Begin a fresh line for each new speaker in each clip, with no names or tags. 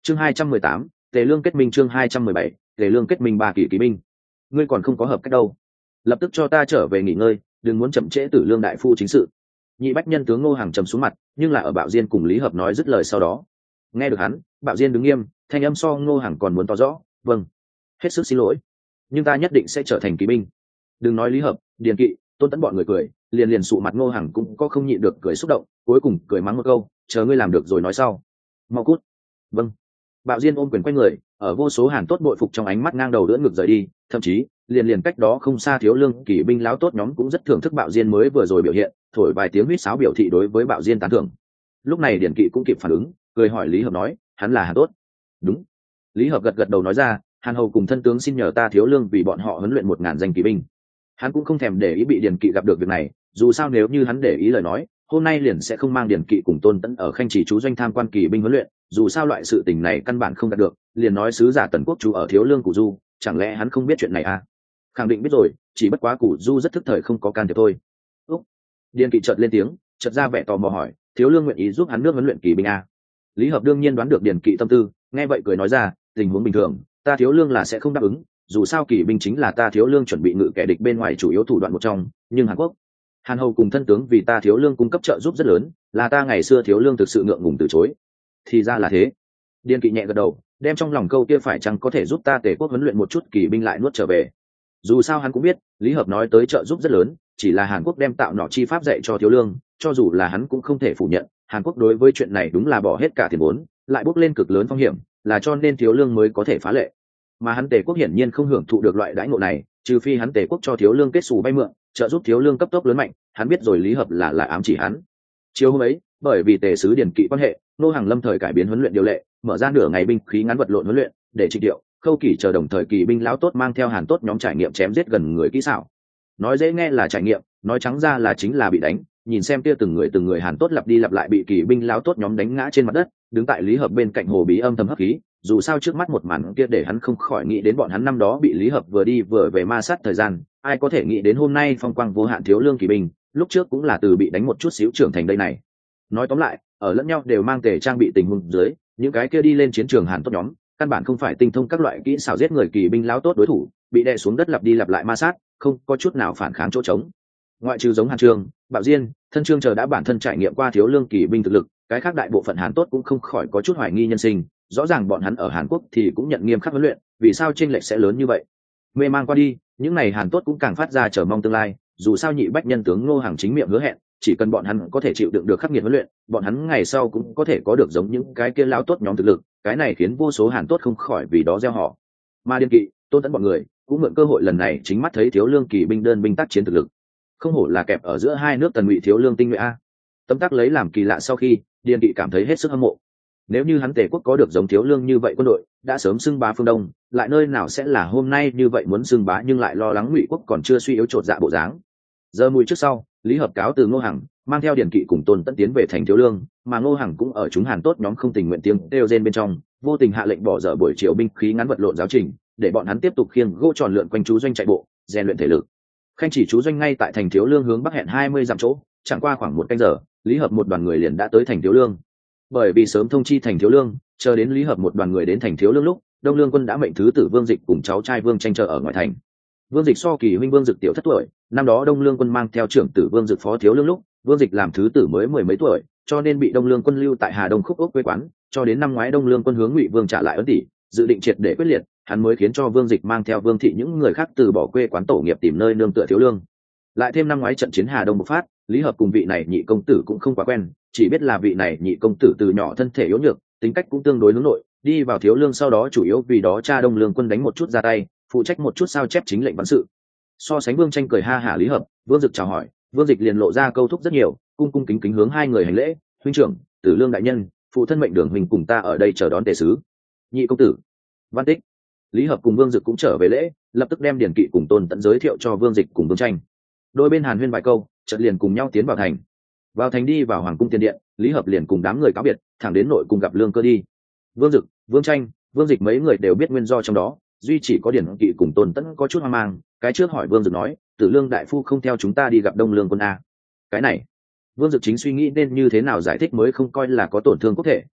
Chương 218, Tề Lương kết minh. Chương 217, Tề Lương kết minh 3 kỳ kỵ binh. Ngươi còn không có hợp cách đâu, lập tức cho ta trở về nghỉ ngơi, đừng muốn chậm trễ Tử Lương đại phu chính sự. Nhị bách nhân tướng Ngô Hằng trầm xuống mặt, nhưng là ở Bạo Diên cùng Lý Hợp nói dứt lời sau đó, nghe được hắn, Bạo Diên đứng nghiêm, thanh âm so Ngô Hằng còn muốn to rõ. Vâng, hết sức xin lỗi, nhưng ta nhất định sẽ trở thành kỵ binh. Đừng nói Lý Hợp, Điền Kỵ, Tôn Tấn bọn người cười, liền liền sụ mặt Ngô Hằng cũng có không nhịn được cười xúc động, cuối cùng cười mắng một câu, chờ ngươi làm được rồi nói sau. Mau cút. Vâng. Bạo Diên ôm quyền quay người, ở vô số Hàn tốt bội phục trong ánh mắt ngang đầu đỡ ngực rời đi, thậm chí liền liền cách đó không xa Thiếu Lương kỵ binh lão tốt nhóm cũng rất thưởng thức Bạo Diên mới vừa rồi biểu hiện, thổi vài tiếng huýt sáo biểu thị đối với Bạo Diên tán thưởng. Lúc này Điền Kỵ cũng kịp phản ứng, cười hỏi Lý Hợp nói, hắn là Hàn tốt. Đúng. Lý Hợp gật gật đầu nói ra, Hàn hầu cùng thân tướng xin nhờ ta Thiếu Lương vì bọn họ huấn luyện 1000 danh kỵ binh. Hắn cũng không thèm để ý bị Điền Kỵ gặp được việc này, dù sao nếu như hắn để ý lời nói, hôm nay liền sẽ không mang Điền Kỵ cùng Tôn Tấn ở Khanh Chỉ chú doanh tham quan kỵ binh huấn luyện, dù sao loại sự tình này căn bản không đạt được, liền nói sứ giả Tần Quốc chú ở Thiếu Lương Củ Du, chẳng lẽ hắn không biết chuyện này à? Khẳng định biết rồi, chỉ bất quá Củ Du rất thức thời không có can thiệp thôi. Úc. Điền Kỵ chợt lên tiếng, chợt ra vẻ tò mò hỏi, Thiếu Lương nguyện ý giúp hắn nước huấn luyện kỵ binh à? Lý Hợp đương nhiên đoán được Điền Kỵ tâm tư, nghe vậy cười nói ra, tình huống bình thường, ta Thiếu Lương là sẽ không đáp ứng, dù sao kỵ binh chính là ta Thiếu Lương chuẩn bị ngự kẻ địch bên ngoài chủ yếu thủ đoạn một trong, nhưng Hàn Quốc, Hàn hầu cùng thân tướng vì ta Thiếu Lương cung cấp trợ giúp rất lớn, là ta ngày xưa Thiếu Lương thực sự ngượng ngùng từ chối. Thì ra là thế. Điền Kỵ nhẹ gật đầu, đem trong lòng câu kia phải chăng có thể giúp ta Tề quốc huấn luyện một chút kỵ binh lại nuốt trở về. Dù sao hắn cũng biết, Lý Hợp nói tới trợ giúp rất lớn, chỉ là Hàn Quốc đem tạo nọ chi pháp dạy cho Thiếu Lương, cho dù là hắn cũng không thể phủ nhận, Hàn Quốc đối với chuyện này đúng là bỏ hết cả tiền vốn, lại bốc lên cực lớn phong hiểm, là cho nên Thiếu Lương mới có thể phá lệ. Mà hắn Tề quốc hiển nhiên không hưởng thụ được loại đãi ngộ này, trừ phi hắn Tề quốc cho Thiếu Lương kết xù vay mượn, trợ giúp Thiếu Lương cấp tốc lớn mạnh, hắn biết rồi Lý Hợp là ám chỉ hắn. Chiều hôm ấy, bởi vì Tề sứ Điền Kỵ quan hệ, Nô Hàng lâm thời cải biến huấn luyện điều lệ, mở ra nửa ngày binh khí ngắn vật lộn huấn luyện, để Trịnh Điệu, Khâu Kỷ chờ đồng thời kỳ binh lão tốt mang theo Hàn tốt nhóm trải nghiệm chém giết gần người kỹ xảo. Nói dễ nghe là trải nghiệm, nói trắng ra là chính là bị đánh, nhìn xem kia từng người Hàn tốt lặp đi lặp lại bị kỳ binh lão tốt nhóm đánh ngã trên mặt đất, đứng tại Lý Hợp bên cạnh hồ bí âm thầm hấp khí, dù sao trước mắt một màn kia để hắn không khỏi nghĩ đến bọn hắn năm đó bị Lý Hợp vừa đi vừa về ma sát thời gian, ai có thể nghĩ đến hôm nay phong quang vô hạn Thiếu Lương kỳ binh, lúc trước cũng là từ bị đánh một chút xíu trưởng thành đây này. Nói tóm lại, ở lẫn nhau đều mang tề trang bị tình huống dưới, những cái kia đi lên chiến trường Hàn tốt nhóm, căn bản không phải tinh thông các loại kỹ xảo giết người kỳ binh lão tốt đối thủ, bị đè xuống đất lặp đi lặp lại ma sát, không có chút nào phản kháng chỗ trống. Ngoại trừ giống Hàn Trương, Bạo Diên, Thân Trương chờ đã bản thân trải nghiệm qua Thiếu Lương kỳ binh thực lực, cái khác đại bộ phận Hàn tốt cũng không khỏi có chút hoài nghi nhân sinh, rõ ràng bọn hắn ở Hàn Quốc thì cũng nhận nghiêm khắc huấn luyện, vì sao chênh lệch sẽ lớn như vậy? Mê mang qua đi, những này Hàn tốt cũng càng phát ra chờ mong tương lai, dù sao nhị bách nhân tướng Ngô Hằng chính miệng hứa hẹn, chỉ cần bọn hắn có thể chịu đựng được khắc nghiệt huấn luyện, bọn hắn ngày sau cũng có thể có được giống những cái kia lão tốt nhóm thực lực, cái này khiến vô số Hàn tốt không khỏi vì đó gieo họ. Mà Điền Kỵ, Tôn Tấn bọn người cũng mượn cơ hội lần này chính mắt thấy Thiếu Lương kỳ binh đơn binh tác chiến thực lực, không hổ là kẹp ở giữa hai nước Tần Ngụy Thiếu Lương tinh nhuệ a. Tấm tắc lấy làm kỳ lạ sau khi, Điền Kỵ cảm thấy hết sức hâm mộ. Nếu như hắn Tề quốc có được giống Thiếu Lương như vậy quân đội, đã sớm xưng bá phương Đông, lại nơi nào sẽ là hôm nay như vậy muốn xưng bá nhưng lại lo lắng Ngụy quốc còn chưa suy yếu chột dạ bộ dáng. Giờ mùi trước sau, Lý Hợp cáo từ Ngô Hằng, mang theo Điền Kỵ cùng Tôn Tấn tiến về thành Thiếu Lương, mà Ngô Hằng cũng ở chúng Hàn tốt nhóm không tình nguyện tiếng kêu rên bên trong, vô tình hạ lệnh bỏ dở buổi chiều binh khí ngắn vật lộn giáo trình, để bọn hắn tiếp tục khiêng gỗ tròn lượn quanh chú doanh chạy bộ, rèn luyện thể lực. Khanh Chỉ chú doanh ngay tại thành Thiếu Lương hướng bắc hẹn 20 dặm chỗ, chẳng qua khoảng một canh giờ, Lý Hợp một đoàn người liền đã tới thành Thiếu Lương. Bởi vì sớm thông chi thành Thiếu Lương, chờ đến Lý Hợp một đoàn người đến thành Thiếu Lương lúc, Đông Lương quân đã mệnh thứ tử Vương Dịch cùng cháu trai Vương Tranh chờ ở ngoài thành. Vương Dịch so kỳ huynh Vương Dực tiểu thất tuổi, năm đó Đông Lương quân mang theo trưởng tử Vương Dực phó Thiếu Lương lúc, Vương Dịch làm thứ tử mới 10 mấy tuổi, cho nên bị Đông Lương quân lưu tại Hà Đông khúc ốc quê quán, cho đến năm ngoái Đông Lương quân hướng Ngụy Vương trả lại ấn tỷ, dự định triệt để quyết liệt, hắn mới khiến cho Vương Dịch mang theo Vương thị những người khác từ bỏ quê quán tổ nghiệp tìm nơi nương tựa Thiếu Lương. Lại thêm năm ngoái trận chiến Hà Đông bộc phát, Lý Hợp cùng vị này nhị công tử cũng không quá quen, chỉ biết là vị này nhị công tử từ nhỏ thân thể yếu nhược, tính cách cũng tương đối hướng nội, đi vào Thiếu Lương sau đó chủ yếu vì đó cha Đông Lương quân đánh một chút ra tay, phụ trách một chút sao chép chính lệnh bắn sự. So sánh Vương Tranh cười ha hả Lý Hợp, Vương Dực chào hỏi, Vương Dịch liền lộ ra câu thúc rất nhiều, cung cung kính kính hướng hai người hành lễ, huynh trưởng, Tử Lương đại nhân, phụ thân mệnh Đường huynh cùng ta ở đây chờ đón tề sứ. Nhị công tử, Văn Tích. Lý Hợp cùng Vương Dực cũng trở về lễ, lập tức đem Điền Kỵ cùng Tôn Tấn giới thiệu cho Vương Dịch cùng Vương Tranh. Đôi bên hàn huyên vài câu, chợt liền cùng nhau tiến vào thành. Vào thành đi vào hoàng cung tiền điện, Lý Hợp liền cùng đám người cáo biệt, thẳng đến nội cung gặp Lương Cơ đi. Vương Dực, Vương Tranh, Vương Dịch mấy người đều biết nguyên do trong đó, duy chỉ có Điền Kỵ cùng Tôn Tấn có chút hoang mang. Cái trước hỏi Vương Dực nói, Tử Lương đại phu không theo chúng ta đi gặp Đông Lương quân a? Cái này, Vương Dực chính suy nghĩ nên như thế nào giải thích mới không coi là có tổn thương quốc thể,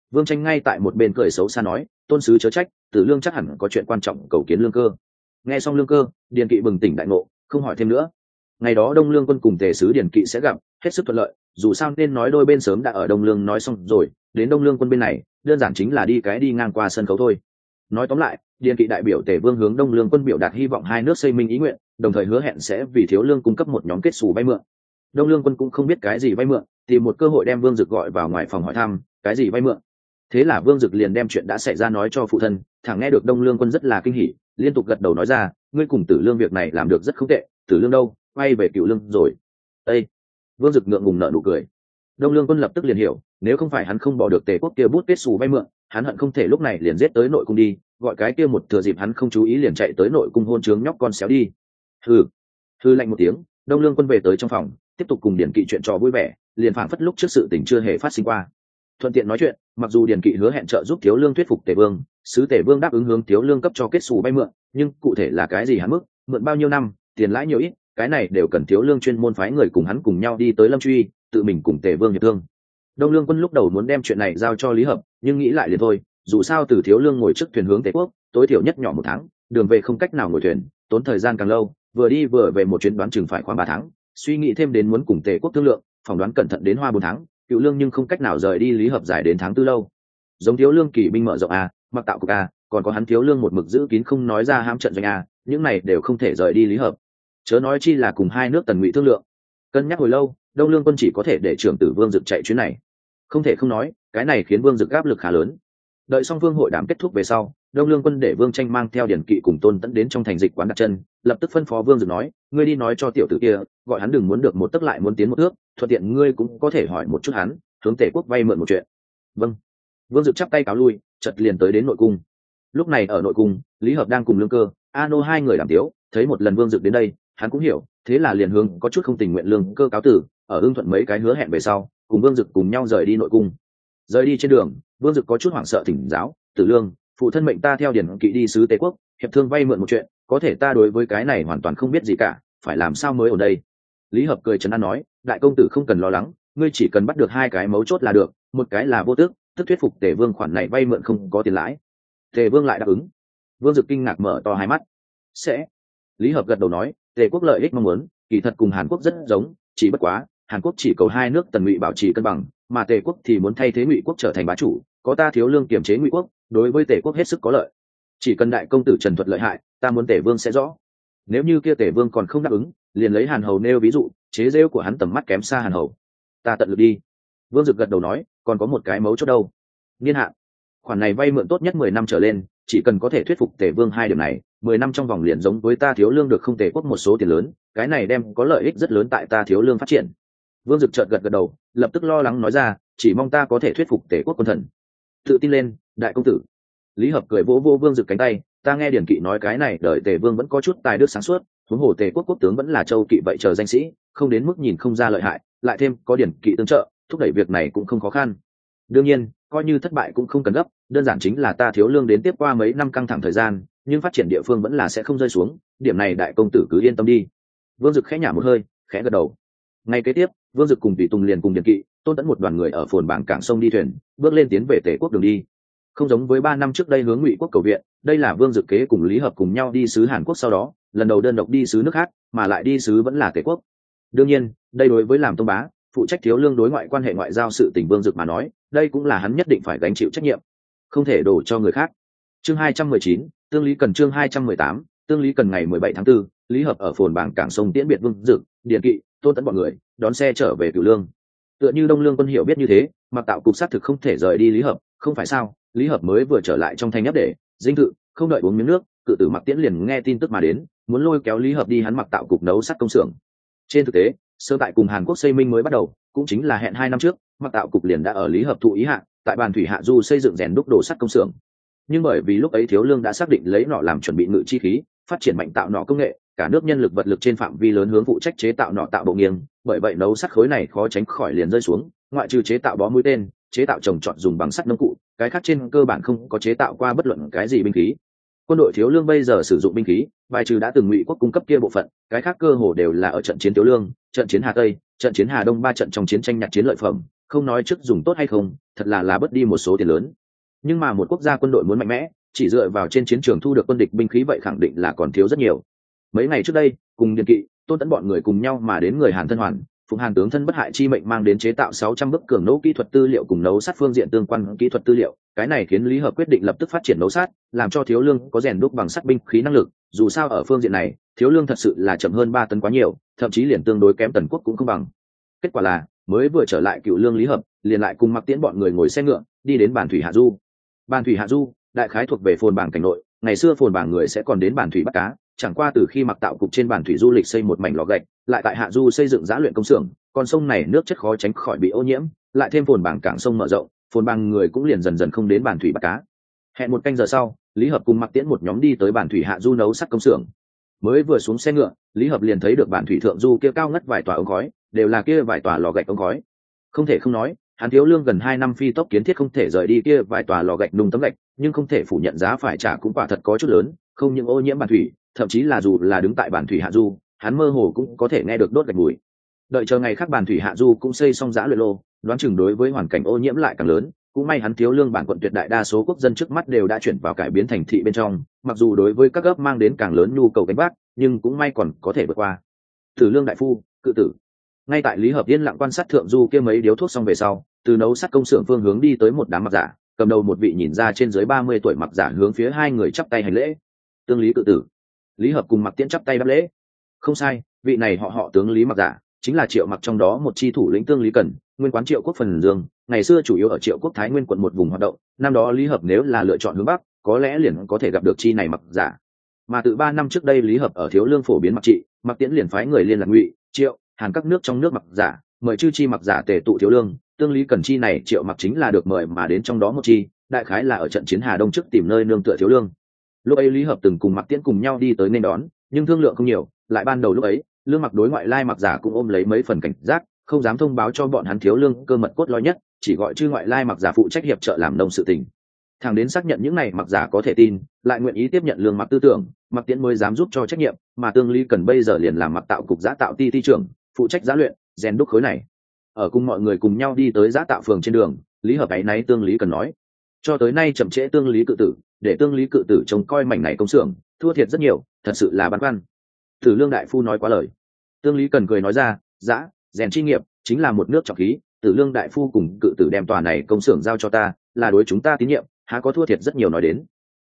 Vương Tranh ngay tại một bên cười xấu xa nói, tôn sứ chớ trách, Tử Lương chắc hẳn có chuyện quan trọng cầu kiến Lương Cơ. Nghe xong Lương Cơ, Điền Kỵ bừng tỉnh đại ngộ, không hỏi thêm nữa. Ngày đó Đông Lương quân cùng tề sứ Điền Kỵ sẽ gặp, hết sức thuận lợi, dù sao nên nói đôi bên sớm đã ở Đông Lương nói xong rồi, đến Đông Lương quân bên này, đơn giản chính là đi ngang qua sân khấu thôi. Nói tóm lại, Điền Kỵ đại biểu Tề Vương hướng Đông Lương quân biểu đạt hy vọng hai nước xây minh ý nguyện, đồng thời hứa hẹn sẽ vì Thiếu Lương cung cấp một nhóm kết xù vay mượn. Đông Lương quân cũng không biết cái gì vay mượn, tìm một cơ hội đem Vương Dực gọi vào ngoài phòng hỏi thăm, cái gì vay mượn. Thế là Vương Dực liền đem chuyện đã xảy ra nói cho phụ thân, thẳng nghe được Đông Lương quân rất là kinh hỉ, liên tục gật đầu nói ra, ngươi cùng Tử Lương việc này làm được rất không tệ, Tử Lương đâu, quay về Cửu Lương rồi. Ê! Vương Dực ngượng ngùng nở nụ cười. Đông Lương quân lập tức liền hiểu, nếu không phải hắn không bỏ được Tề quốc kia bút kết xù vay mượn, hắn hận không thể lúc này liền giết tới nội cung đi, gọi cái kia một thừa dịp hắn không chú ý liền chạy tới nội cung hôn trướng nhóc con xéo đi. Hừ lạnh một tiếng, Đông Lương quân về tới trong phòng, tiếp tục cùng Điền Kỵ chuyện trò vui vẻ, liền phảng phất lúc trước sự tình chưa hề phát sinh qua. Thuận tiện nói chuyện, mặc dù Điền Kỵ hứa hẹn trợ giúp Thiếu Lương thuyết phục Tề Vương, sứ Tề Vương đáp ứng hướng Thiếu Lương cấp cho kết xù vay mượn, nhưng cụ thể là cái gì hắn mức, mượn bao nhiêu năm, tiền lãi nhiều ít, cái này đều cần Thiếu Lương chuyên môn phái người cùng hắn cùng nhau đi tới Lâm Truy, tự mình cùng Tề Vương hiệp thương. Đông Lương quân lúc đầu muốn đem chuyện này giao cho Lý Hợp, nhưng nghĩ lại liền thôi, dù sao từ Thiếu Lương ngồi trước thuyền hướng Tề quốc, tối thiểu nhất nhỏ 1 tháng, đường về không cách nào ngồi thuyền, tốn thời gian càng lâu, vừa đi vừa về một chuyến đoán chừng phải khoảng 3 tháng, suy nghĩ thêm đến muốn cùng Tề quốc thương lượng, phỏng đoán cẩn thận đến hoa 4 tháng, Cựu Lương nhưng không cách nào rời đi Lý Hợp dài đến tháng 4 lâu. Giống Thiếu Lương kỳ binh mở rộng a, mặc tạo cục a, còn có hắn Thiếu Lương một mực giữ kín không nói ra hãm trận doanh a, những này đều không thể rời đi Lý Hợp. Chớ nói chi là cùng hai nước Tần Ngụy thương lượng. Cân nhắc hồi lâu, Đông Lương quân chỉ có thể để trưởng tử Vương Dực chạy chuyến này. Không thể không nói, cái này khiến Vương Dực áp lực khá lớn. Đợi xong Vương hội đàm kết thúc về sau, Đông Lương quân để Vương Tranh mang theo Điền Kỵ cùng Tôn Tẫn đến trong thành dịch quán đặt chân, lập tức phân phó Vương Dực nói, ngươi đi nói cho tiểu tử kia, gọi hắn đừng muốn được một tấc lại muốn tiến một thước, thuận tiện ngươi cũng có thể hỏi một chút hắn, hướng Tề quốc vay mượn một chuyện. Vâng. Vương Dực chắp tay cáo lui, chợt liền tới đến nội cung. Lúc này ở nội cung, Lý Hợp đang cùng Lương Cơ, Ano hai người đàm tiếu, thấy một lần Vương Dực đến đây, hắn cũng hiểu, thế là liền hướng có chút không tình nguyện Lương Cơ cáo tử, ở ưng thuận mấy cái hứa hẹn về sau, cùng Vương Dực cùng nhau rời đi nội cung. Rời đi trên đường, Vương Dực có chút hoảng sợ thỉnh giáo, Tử Lương, phụ thân mệnh ta theo Điền Kỵ đi sứ Tề quốc, hiệp thương vay mượn một chuyện, có thể ta đối với cái này hoàn toàn không biết gì cả, phải làm sao mới ở đây. Lý Hợp cười trấn an nói, đại công tử không cần lo lắng, ngươi chỉ cần bắt được 2 cái mấu chốt là được, một cái là vô tước, tức thuyết phục Tề Vương khoản này vay mượn không có tiền lãi. Tề Vương lại đáp ứng. Vương Dực kinh ngạc mở to hai mắt. Sẽ. Lý Hợp gật đầu nói, Tề quốc lợi ích mong muốn, kỳ thật cùng Hàn Quốc rất giống, chỉ bất quá, Hàn Quốc chỉ cầu hai nước Tần Ngụy bảo trì cân bằng, mà Tề quốc thì muốn thay thế Ngụy quốc trở thành bá chủ, có ta Thiếu Lương kiềm chế Ngụy quốc, đối với Tề quốc hết sức có lợi. Chỉ cần đại công tử Trần Thuật lợi hại, ta muốn Tề Vương sẽ rõ. Nếu như kia Tề Vương còn không đáp ứng, liền lấy Hàn Hầu nêu ví dụ, chế giễu của hắn tầm mắt kém xa Hàn Hầu. Ta tận lực đi. Vương Dực gật đầu nói, còn có một cái mấu chốt đâu. Niên hạn. Khoản này vay mượn tốt nhất 10 năm trở lên, chỉ cần có thể thuyết phục Tề Vương 2 điểm này, 10 năm trong vòng liền giống với ta Thiếu Lương được không Tề quốc một số tiền lớn, cái này đem có lợi ích rất lớn tại ta Thiếu Lương phát triển. Vương Dực chợt gật đầu, lập tức lo lắng nói ra, chỉ mong ta có thể thuyết phục Tề quốc quân thần. Tự tin lên, đại công tử. Lý Hợp cười vỗ vỗ Vương Dực cánh tay, ta nghe Điền Kỵ nói cái này đợi Tề Vương vẫn có chút tài đức sáng suốt, huống hồ Tề quốc quốc tướng vẫn là Châu Kỵ vậy chờ danh sĩ, không đến mức nhìn không ra lợi hại, lại thêm có Điền Kỵ tương trợ, thúc đẩy việc này cũng không khó khăn. Đương nhiên, coi như thất bại cũng không cần gấp, đơn giản chính là ta Thiếu Lương đến tiếp qua mấy năm căng thẳng thời gian, nhưng phát triển địa phương vẫn là sẽ không rơi xuống, điểm này đại công tử cứ yên tâm đi. Vương Dực khẽ nhả một hơi, khẽ gật đầu. Ngay kế tiếp, Vương Dực cùng Tùy Tùng liền cùng Điền Kỵ, Tôn Tẫn một đoàn người ở phồn bảng cảng sông đi thuyền, bước lên tiến về Tề quốc đường đi. Không giống với 3 năm trước đây hướng Ngụy quốc cầu viện, đây là Vương Dực kế cùng Lý Hợp cùng nhau đi sứ Hàn Quốc sau đó, lần đầu đơn độc đi sứ nước khác, mà lại đi sứ vẫn là Tề quốc. Đương nhiên, đây đối với làm tông bá, phụ trách Thiếu Lương đối ngoại quan hệ ngoại giao sự tình Vương Dực mà nói, đây cũng là hắn nhất định phải gánh chịu trách nhiệm, không thể đổ cho người khác. Chương 219, Tương Lý Cần chương 218, Tương Lý Cần ngày 17 tháng 4, Lý Hợp ở phồn bảng cảng sông tiễn biệt Vương Dực, Điền Kỵ, Tôn Tẫn bọn người, đón xe trở về Cửu Lương. Tựa như Đông Lương quân hiểu biết như thế, Mặc Tạo cục xác thực không thể rời đi Lý Hợp, không phải sao? Lý Hợp mới vừa trở lại trong thành nhấp để dinh thự, không đợi uống miếng nước, cự tử Mặc Tiễn liền nghe tin tức mà đến, muốn lôi kéo Lý Hợp đi hắn Mặc Tạo cục nấu sắt công xưởng. Trên thực tế, sơ tại cùng Hàn Quốc xây minh mới bắt đầu, cũng chính là hẹn 2 năm trước, Mặc Tạo cục liền đã ở Lý Hợp thụ ý hạ, tại bàn thủy hạ du xây dựng rèn đúc đồ sắt công xưởng. Nhưng bởi vì lúc ấy Thiếu Lương đã xác định lấy nọ làm chuẩn bị ngự chi khí, phát triển mạnh tạo nọ công nghệ, cả nước nhân lực vật lực trên phạm vi lớn hướng phụ trách chế tạo nọ tạo bộ nghiêng, bởi vậy nấu sắt khối này khó tránh khỏi liền rơi xuống, ngoại trừ chế tạo bó mũi tên, chế tạo trồng trọt dùng bằng sắt nông cụ, cái khác trên cơ bản không có chế tạo qua bất luận cái gì binh khí. Quân đội Thiếu Lương bây giờ sử dụng binh khí, bài trừ đã từng Ngụy quốc cung cấp kia bộ phận, cái khác cơ hồ đều là ở trận chiến Thiếu Lương, trận chiến Hà Tây, trận chiến Hà Đông 3 trận trong chiến tranh nhặt chiến lợi phẩm, không nói trước dùng tốt hay không, thật là bớt đi một số tiền lớn. Nhưng mà một quốc gia quân đội muốn mạnh mẽ, chỉ dựa vào trên chiến trường thu được quân địch binh khí vậy khẳng định là còn thiếu rất nhiều. Mấy ngày trước đây, cùng Điền Kỵ, Tôn Tấn bọn người cùng nhau mà đến người Hàn thân hoàn, phụng Hàn tướng thân bất hại chi mệnh mang đến chế tạo 600 bức cường nỗ kỹ thuật tư liệu cùng nấu sát phương diện tương quan kỹ thuật tư liệu. Cái này khiến Lý Hợp quyết định lập tức phát triển nấu sát, làm cho Thiếu Lương có rèn đúc bằng sắt binh khí năng lực. Dù sao ở phương diện này, Thiếu Lương thật sự là chậm hơn 3 tấn quá nhiều, thậm chí liền tương đối kém Tần Quốc cũng không bằng. Kết quả là, mới vừa trở lại Cựu Lương Lý Hợp, liền lại cùng Mặc Tiễn bọn người ngồi xe ngựa, đi đến Bản Thủy Hạ Du. Bản Thủy Hạ Du, đại khái thuộc về Phồn Bảng cảnh nội, ngày xưa Phồn Bảng người sẽ còn đến Bản Thủy bắt cá, chẳng qua từ khi Mặc Tạo cục trên Bản Thủy du lịch xây một mảnh lò gạch, lại tại Hạ Du xây dựng giã luyện công xưởng, con sông này nước chất khó tránh khỏi bị ô nhiễm, lại thêm Phồn Bảng cảng sông mở rộng, Phồn Bảng người cũng liền dần dần không đến Bản Thủy bắt cá. Hẹn một canh giờ sau, Lý Hợp cùng Mặc Tiễn một nhóm đi tới Bản Thủy Hạ Du nấu sắt công xưởng. Mới vừa xuống xe ngựa, Lý Hợp liền thấy được Bản Thủy thượng du kia cao ngất vài tòa ống khói, đều là kia vài tòa lò gạch ống khói. Không thể không nói, hắn Thiếu Lương gần 2 năm phi tốc kiến thiết không thể rời đi kia vài tòa lò gạch nung tấm gạch, nhưng không thể phủ nhận giá phải trả cũng quả thật có chút lớn, không những ô nhiễm Bản Thủy, thậm chí là dù là đứng tại Bản Thủy Hạ Du, hắn mơ hồ cũng có thể nghe được đốt gạch mùi. Đợi chờ ngày khác Bản Thủy Hạ Du cũng xây xong giã luyện lô, đoán chừng đối với hoàn cảnh ô nhiễm lại càng lớn. Cũng may hắn Thiếu Lương bản quận tuyệt đại đa số quốc dân trước mắt đều đã chuyển vào cải biến thành thị bên trong, mặc dù đối với các gấp mang đến càng lớn nhu cầu gánh vác, nhưng cũng may còn có thể vượt qua. Tử Lương đại phu, cự tử. Ngay tại Lý Hợp yên lặng quan sát thượng du kia mấy điếu thuốc xong về sau, từ nấu sắt công xưởng phương hướng đi tới một đám mặc giả, cầm đầu một vị nhìn ra trên dưới 30 tuổi mặc giả hướng phía hai người chắp tay hành lễ. Tương Lý cự tử. Lý Hợp cùng Mặc Tiễn chắp tay đáp lễ. Không sai, vị này họ tướng Lý mặc giả, chính là Triệu Mặc trong đó một chi thủ lĩnh Tương Lý Cẩn, nguyên quán Triệu Quốc phần Dương, ngày xưa chủ yếu ở Triệu Quốc Thái Nguyên quận một vùng hoạt động, năm đó Lý Hợp nếu là lựa chọn hướng bắc, có lẽ liền có thể gặp được chi này mặc giả. Mà từ 3 năm trước đây Lý Hợp ở Thiếu Lương phổ biến mặc trị, Mặc Tiễn liền phái người liên lạc Ngụy, Triệu, Hàn các nước trong nước mặc giả, mời chư chi mặc giả tề tụ Thiếu Lương. Tương Lý Cẩn chi này Triệu Mặc chính là được mời mà đến trong đó một chi, đại khái là ở trận chiến Hà Đông trước tìm nơi nương tựa Thiếu Lương. Lúc ấy Lý Hợp từng cùng Mặc Tiễn cùng nhau đi tới nên đón, nhưng thương lượng không nhiều, lại ban đầu lúc ấy Lương Mặc đối ngoại lai mặc giả cũng ôm lấy mấy phần cảnh giác, không dám thông báo cho bọn hắn Thiếu Lương cơ mật cốt lõi nhất, chỉ gọi chư ngoại lai mặc giả phụ trách hiệp trợ làm nông sự tình. Thằng đến xác nhận những này mặc giả có thể tin, lại nguyện ý tiếp nhận Lương Mặc tư tưởng, Mặc Tiễn mới dám giúp cho trách nhiệm, mà Tương Lý Cần bây giờ liền làm Mặc Tạo cục giã tạo ti trưởng, phụ trách giã luyện, rèn đúc khối này. Ở cùng mọi người cùng nhau đi tới giã tạo phường trên đường, Lý Hợp ấy náy Tương Lý Cần nói, cho tới nay chậm trễ Tương Lý cự tử, để Tương Lý cự tử trông coi mảnh này công xưởng, thua thiệt rất nhiều, thật sự là băn khoăn. Tử Lương đại phu nói quá lời. Tương Lý Cần cười nói ra, giã rèn chi nghiệp chính là một nước trọng khí, Tử Lương đại phu cùng cự tử đem tòa này công xưởng giao cho ta, là đối chúng ta tín nhiệm, há có thua thiệt rất nhiều nói đến.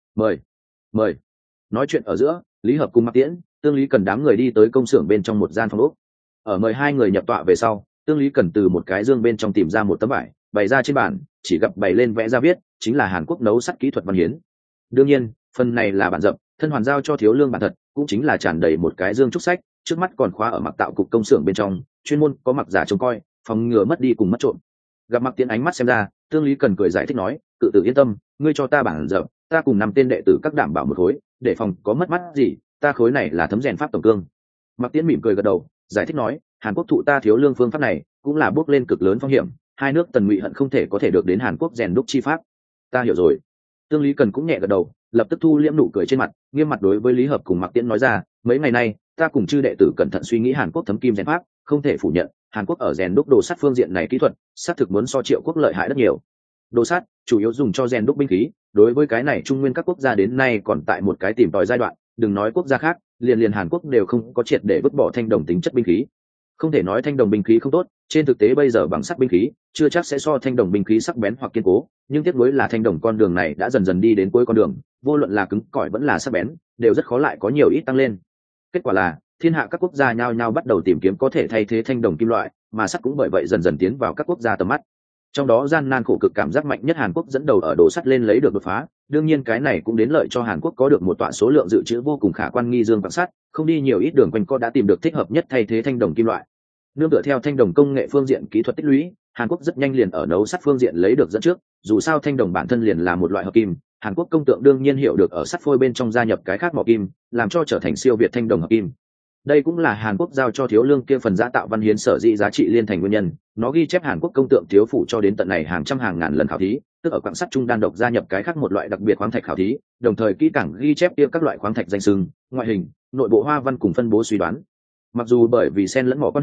Mời. Nói chuyện ở giữa, Lý Hợp cùng Mặc Tiễn, Tương Lý Cần đám người đi tới công xưởng bên trong một gian phòng ốc. Ở mời hai người nhập tọa về sau, Tương Lý Cần từ một cái dương bên trong tìm ra một tấm vải, bày ra trên bàn, chỉ gặp bày lên vẽ ra viết, chính là Hàn Quốc nấu sắt kỹ thuật văn hiến. Đương nhiên, phần này là bản dập, thân hoàn giao cho Thiếu Lương bản thật, cũng chính là tràn đầy một cái dương trúc sách, trước mắt còn khóa ở Mặc Tạo cục công xưởng bên trong, chuyên môn có mặc giả trông coi, phòng ngừa mất đi cùng mất trộm. Gặp Mặc Tiễn ánh mắt xem ra, Tương Lý Cần cười giải thích nói, cự tử yên tâm, ngươi cho ta bản dập, ta cùng 5 tên đệ tử các đảm bảo một khối, để phòng có mất mắt gì, ta khối này là thấm rèn pháp tổng cương. Mặc Tiễn mỉm cười gật đầu, giải thích nói, Hàn Quốc thụ ta Thiếu Lương phương pháp này, cũng là bước lên cực lớn phong hiểm, hai nước Tần Ngụy hận không thể có thể được đến Hàn Quốc rèn đúc chi pháp. Ta hiểu rồi. Tương Lý Cần cũng nhẹ gật đầu, lập tức thu liễm nụ cười trên mặt, nghiêm mặt đối với Lý Hợp cùng Mặc Tiễn nói ra, mấy ngày nay ta cùng chư đệ tử cẩn thận suy nghĩ Hàn Quốc thấm kim rèn pháp, không thể phủ nhận, Hàn Quốc ở rèn đúc đồ sắt phương diện này kỹ thuật, xác thực muốn so Triệu Quốc lợi hại rất nhiều. Đồ sắt chủ yếu dùng cho rèn đúc binh khí, đối với cái này Trung Nguyên các quốc gia đến nay còn tại một cái tìm tòi giai đoạn, đừng nói quốc gia khác, liền Hàn Quốc đều không có triệt để vứt bỏ thanh đồng tính chất binh khí. Không thể nói thanh đồng binh khí không tốt, trên thực tế bây giờ bằng sắt binh khí chưa chắc sẽ so thanh đồng binh khí sắc bén hoặc kiên cố, nhưng tiếc nuối là thanh đồng con đường này đã dần dần đi đến cuối con đường, vô luận là cứng cỏi vẫn là sắc bén, đều rất khó lại có nhiều ít tăng lên. Kết quả là thiên hạ các quốc gia nhao nhao bắt đầu tìm kiếm có thể thay thế thanh đồng kim loại, mà sắt cũng bởi vậy dần dần tiến vào các quốc gia tầm mắt. Trong đó gian nan khổ cực cảm giác mạnh nhất Hàn Quốc dẫn đầu ở đồ sắt lên lấy được đột phá, đương nhiên cái này cũng đến lợi cho Hàn Quốc có được một tọa số lượng dự trữ vô cùng khả quan nghi dương quặng sắt, không đi nhiều ít đường quanh co đã tìm được thích hợp nhất thay thế thanh đồng kim loại. Nương tựa theo thanh đồng công nghệ phương diện kỹ thuật tích lũy, Hàn Quốc rất nhanh liền ở nấu sắt phương diện lấy được dẫn trước, dù sao thanh đồng bản thân liền là một loại hợp kim, Hàn Quốc công tượng đương nhiên hiểu được ở sắt phôi bên trong gia nhập cái khác mỏ kim, làm cho trở thành siêu việt thanh đồng hợp kim. Đây cũng là Hàn Quốc giao cho Thiếu Lương kia phần giã tạo văn hiến sở dĩ giá trị liên thành nguyên nhân, nó ghi chép Hàn Quốc công tượng thiếu phủ cho đến tận này hàng trăm hàng ngàn lần khảo thí, tức ở quặng sắt trung đan độc gia nhập cái khác một loại đặc biệt khoáng thạch khảo thí, đồng thời kỹ càng ghi chép tiếp các loại khoáng thạch danh xưng, ngoại hình, nội bộ hoa văn cùng phân bố suy đoán. Mặc dù bởi vì xen lẫn mỏ quan hệ,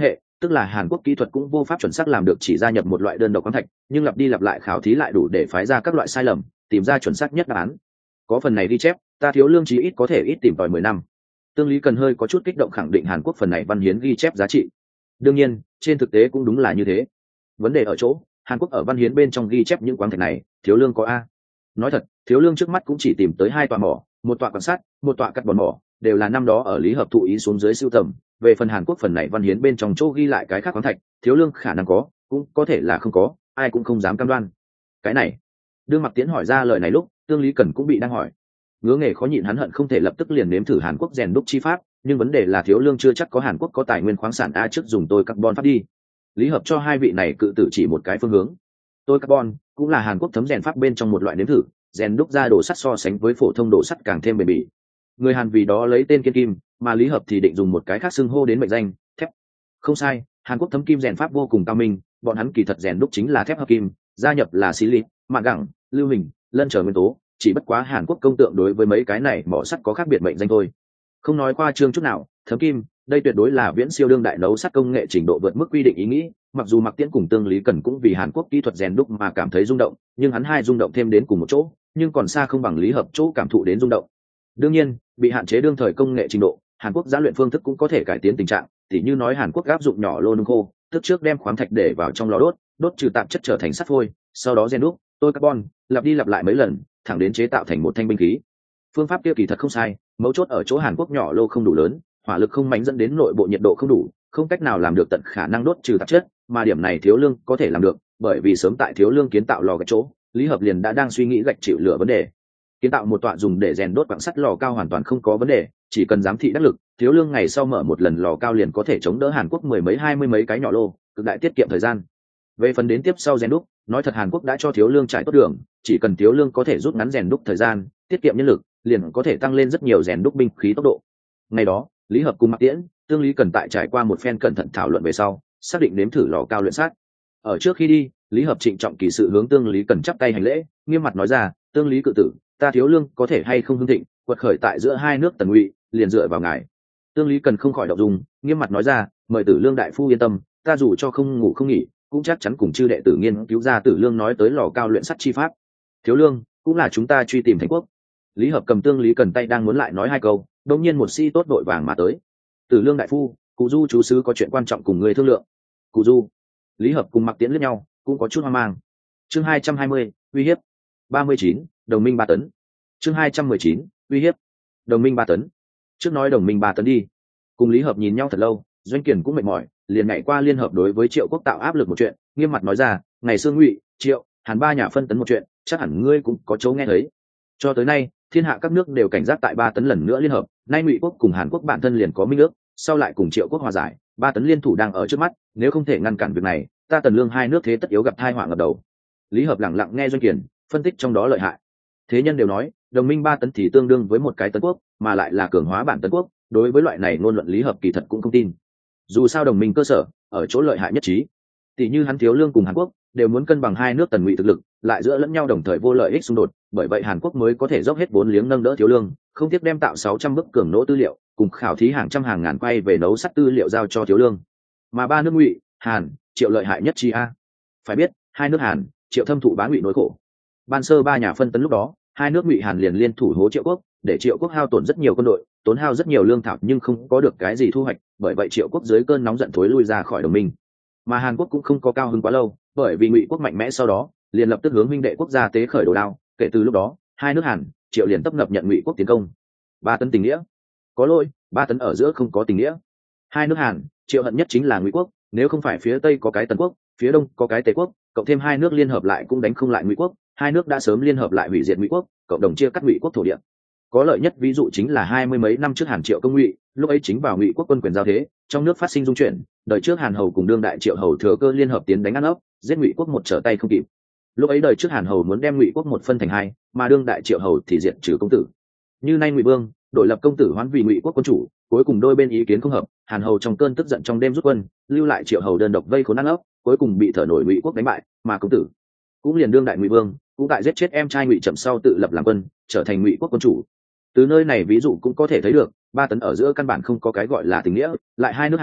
tức là Hàn Quốc kỹ thuật cũng vô pháp chuẩn xác làm được chỉ gia nhập một loại đơn độc khoáng thạch, nhưng lặp đi lặp lại khảo thí lại đủ để phái ra các loại sai lầm, tìm ra chuẩn xác nhất đáp án. Có phần này ghi chép, ta thiếu lương chí ít có thể ít tìm tòi 10 năm. Tương Lý Cần hơi có chút kích động khẳng định Hàn Quốc phần này văn hiến ghi chép giá trị. Đương nhiên, trên thực tế cũng đúng là như thế. Vấn đề ở chỗ, Hàn Quốc ở văn hiến bên trong ghi chép những khoáng thạch này, thiếu lương có a. Nói thật, thiếu lương trước mắt cũng chỉ tìm tới 2 tọa mỏ, một tọa quan sát, một tọa cắt bòn mỏ, đều là năm đó ở Lý Hợp thụ ý xuống dưới sưu tầm. Về phần Hàn Quốc phần này văn hiến bên trong chỗ ghi lại cái khác khoáng thạch, thiếu lương khả năng có, cũng có thể là không có, ai cũng không dám cam đoan. Cái này, đương Mặc Tiễn hỏi ra lời này lúc, Tương Lý Cần cũng bị đang hỏi. Ngứa nghề khó nhịn hắn hận không thể lập tức liền nếm thử Hàn Quốc rèn đúc chi pháp, nhưng vấn đề là thiếu lương chưa chắc có Hàn Quốc có tài nguyên khoáng sản a trước dùng tôi carbon pháp đi. Lý Hợp cho hai vị này cự tử chỉ một cái phương hướng. Tôi carbon cũng là Hàn Quốc thấm rèn pháp bên trong một loại nếm thử, rèn đúc ra đồ sắt so sánh với phổ thông đồ sắt càng thêm bền bỉ. Người Hàn vì đó lấy tên kiên kim, mà Lý Hợp thì định dùng một cái khác xưng hô đến mệnh danh, thép. Không sai, Hàn Quốc thấm kim rèn pháp vô cùng cao minh, bọn hắn kỳ thật rèn đúc chính là thép hợp kim, gia nhập là xí lý, mạ gẳng, lưu hình, lân trở nguyên tố, chỉ bất quá Hàn Quốc công tượng đối với mấy cái này mỏ sắt có khác biệt mệnh danh thôi. Không nói qua trương chút nào, thấm kim, đây tuyệt đối là viễn siêu đương đại nấu sắt công nghệ trình độ vượt mức quy định ý nghĩ. Mặc dù Mặc Tiễn cùng Tương Lý Cần cũng vì Hàn Quốc kỹ thuật rèn đúc mà cảm thấy rung động, nhưng hắn hai rung động thêm đến cùng một chỗ, nhưng còn xa không bằng Lý Hợp chỗ cảm thụ đến rung động. Đương nhiên, bị hạn chế đương thời công nghệ trình độ, Hàn Quốc giá luyện phương thức cũng có thể cải tiến tình trạng, tỉ như nói Hàn Quốc áp dụng nhỏ lô nung khô, tức trước đem khoáng thạch để vào trong lò đốt, đốt trừ tạp chất trở thành sắt phôi, sau đó rèn đúc, tôi carbon, lặp đi lặp lại mấy lần, thẳng đến chế tạo thành một thanh binh khí. Phương pháp kia kỳ thật không sai, mấu chốt ở chỗ Hàn Quốc nhỏ lô không đủ lớn, hỏa lực không mạnh dẫn đến nội bộ nhiệt độ không đủ, không cách nào làm được tận khả năng đốt trừ tạp chất, mà điểm này thiếu lương có thể làm được, bởi vì sớm tại thiếu lương kiến tạo lò gạch chỗ, Lý Hợp liền đã đang suy nghĩ gạch chịu lửa vấn đề. Kiến tạo một tọa dùng để rèn đốt quặng sắt lò cao hoàn toàn không có vấn đề, chỉ cần giám thị đắc lực, thiếu lương ngày sau mở một lần lò cao liền có thể chống đỡ Hàn Quốc 10 mấy 20 mấy cái nhỏ lô, cực đại tiết kiệm thời gian. Về phần đến tiếp sau rèn đúc, nói thật Hàn Quốc đã cho thiếu lương trải tốt đường, chỉ cần thiếu lương có thể rút ngắn rèn đúc thời gian, tiết kiệm nhân lực, liền có thể tăng lên rất nhiều rèn đúc binh khí tốc độ. Ngày đó, Lý Hợp cùng Mặc Tiễn, Tương Lý Cần tại trải qua một phen cẩn thận thảo luận về sau, xác định nếm thử lò cao luyện sát. Ở trước khi đi, Lý Hợp trịnh trọng kỳ sự hướng Tương Lý Cần chắp tay hành lễ, nghiêm mặt nói ra, Tương Lý cự tử, ta thiếu lương có thể hay không hưng thịnh, quật khởi tại giữa hai nước Tần Ngụy, liền dựa vào ngài. Tương Lý Cần không khỏi động dung, nghiêm mặt nói ra, mời Tử Lương đại phu yên tâm, ta dù cho không ngủ không nghỉ, cũng chắc chắn cùng chư đệ tử nghiên cứu ra Tử Lương nói tới lò cao luyện sắt chi pháp. Thiếu lương cũng là chúng ta truy tìm thành quốc. Lý Hợp cầm Tương Lý Cần tay đang muốn lại nói hai câu, đột nhiên một sĩ tốt đội vàng mà tới. Tử Lương đại phu, Cụ Du chú sứ có chuyện quan trọng cùng người thương lượng. Cụ Du. Lý Hợp cùng Mặc Tiễn liếc nhau, cũng có chút hoang mang. Chương 220, uy hiếp. 39, đồng minh 3 tấn. Chương 219, uy hiếp. Đồng minh 3 tấn. Trước nói đồng minh 3 tấn đi. Cùng Lý Hợp nhìn nhau thật lâu, Doanh Kiền cũng mệt mỏi, liền nhảy qua liên hợp đối với Triệu Quốc tạo áp lực một chuyện, nghiêm mặt nói ra, ngày xưa Ngụy, Triệu, Hàn ba nhà phân tấn một chuyện, chắc hẳn ngươi cũng có chỗ nghe thấy. Cho tới nay, thiên hạ các nước đều cảnh giác tại 3 tấn lần nữa liên hợp, nay Ngụy quốc cùng Hàn Quốc bản thân liền có minh ước, sau lại cùng Triệu Quốc hòa giải, 3 tấn liên thủ đang ở trước mắt, nếu không thể ngăn cản việc này, ta Tần Lương hai nước thế tất yếu gặp tai họa ngập đầu. Lý Hợp lặng lặng nghe Doanh Kiền phân tích trong đó lợi hại. Thế nhân đều nói, đồng minh 3 tấn thì tương đương với một cái tấn quốc, mà lại là cường hóa bản tấn quốc, đối với loại này ngôn luận Lý Hợp kỳ thật cũng không tin. Dù sao đồng minh cơ sở ở chỗ lợi hại nhất trí, tỷ như hắn thiếu lương cùng Hàn Quốc đều muốn cân bằng hai nước Tần Ngụy thực lực, lại giữa lẫn nhau đồng thời vô lợi ích xung đột, bởi vậy Hàn Quốc mới có thể dốc hết vốn liếng nâng đỡ thiếu lương, không tiếc đem tạo 600 bức cường nỗ tư liệu, cùng khảo thí hàng trăm hàng ngàn quay về nấu sắt tư liệu giao cho thiếu lương. Mà ba nước Ngụy, Hàn, Triệu lợi hại nhất chi a. Phải biết, hai nước Hàn, Triệu thâm thụ bá Ngụy nỗi khổ. Ban sơ ba nhà phân tấn lúc đó, hai nước Ngụy Hàn liền liên thủ hố Triệu quốc, để Triệu quốc hao tổn rất nhiều quân đội, tốn hao rất nhiều lương thảo nhưng không có được cái gì thu hoạch, bởi vậy Triệu quốc dưới cơn nóng giận thối lui ra khỏi đồng minh. Mà Hàn Quốc cũng không có cao hứng quá lâu, bởi vì Ngụy quốc mạnh mẽ sau đó, liền lập tức hướng huynh đệ quốc gia tế khởi đồ đao, kể từ lúc đó, hai nước Hàn, Triệu liền tấp nập nhận Ngụy quốc tiến công. 3 tấn tình nghĩa. Có lỗi, 3 tấn ở giữa không có tình nghĩa. Hai nước Hàn, Triệu hận nhất chính là Ngụy quốc, nếu không phải phía Tây có cái Tần quốc, phía Đông có cái Tề quốc, cộng thêm hai nước liên hợp lại cũng đánh không lại Ngụy quốc, hai nước đã sớm liên hợp lại hủy diệt Ngụy quốc, cộng đồng chia cắt Ngụy quốc thổ địa. Có lợi nhất ví dụ chính là 20 mấy năm trước Hàn Triệu công Ngụy, lúc ấy chính vào Ngụy quốc quân quyền giao thế, trong nước phát sinh dung chuyển, đời trước Hàn hầu cùng đương đại Triệu hầu thừa cơ liên hợp tiến đánh ăn ốc, giết Ngụy quốc một trở tay không kịp. Lúc ấy đời trước Hàn hầu muốn đem Ngụy quốc một phân thành hai, mà đương đại Triệu hầu thì diệt trừ công tử. Như nay Ngụy vương đổi lập công tử hoán vì Ngụy quốc quân chủ, cuối cùng đôi bên ý kiến không hợp, Hàn hầu trong cơn tức giận trong đêm rút quân, lưu lại Triệu hầu đơn độc vây khốn ăn ốc, cuối cùng bị thở nổi Ngụy quốc đánh bại, mà công tử cũng liền đương đại Ngụy vương cũng tại giết chết em trai Ngụy Trầm sau tự lập làm quân, trở thành Ngụy quốc quân chủ. Từ nơi này ví dụ cũng có thể thấy được, 3 tấn ở giữa căn bản không có cái gọi là tình nghĩa, lại hai nước Hàn,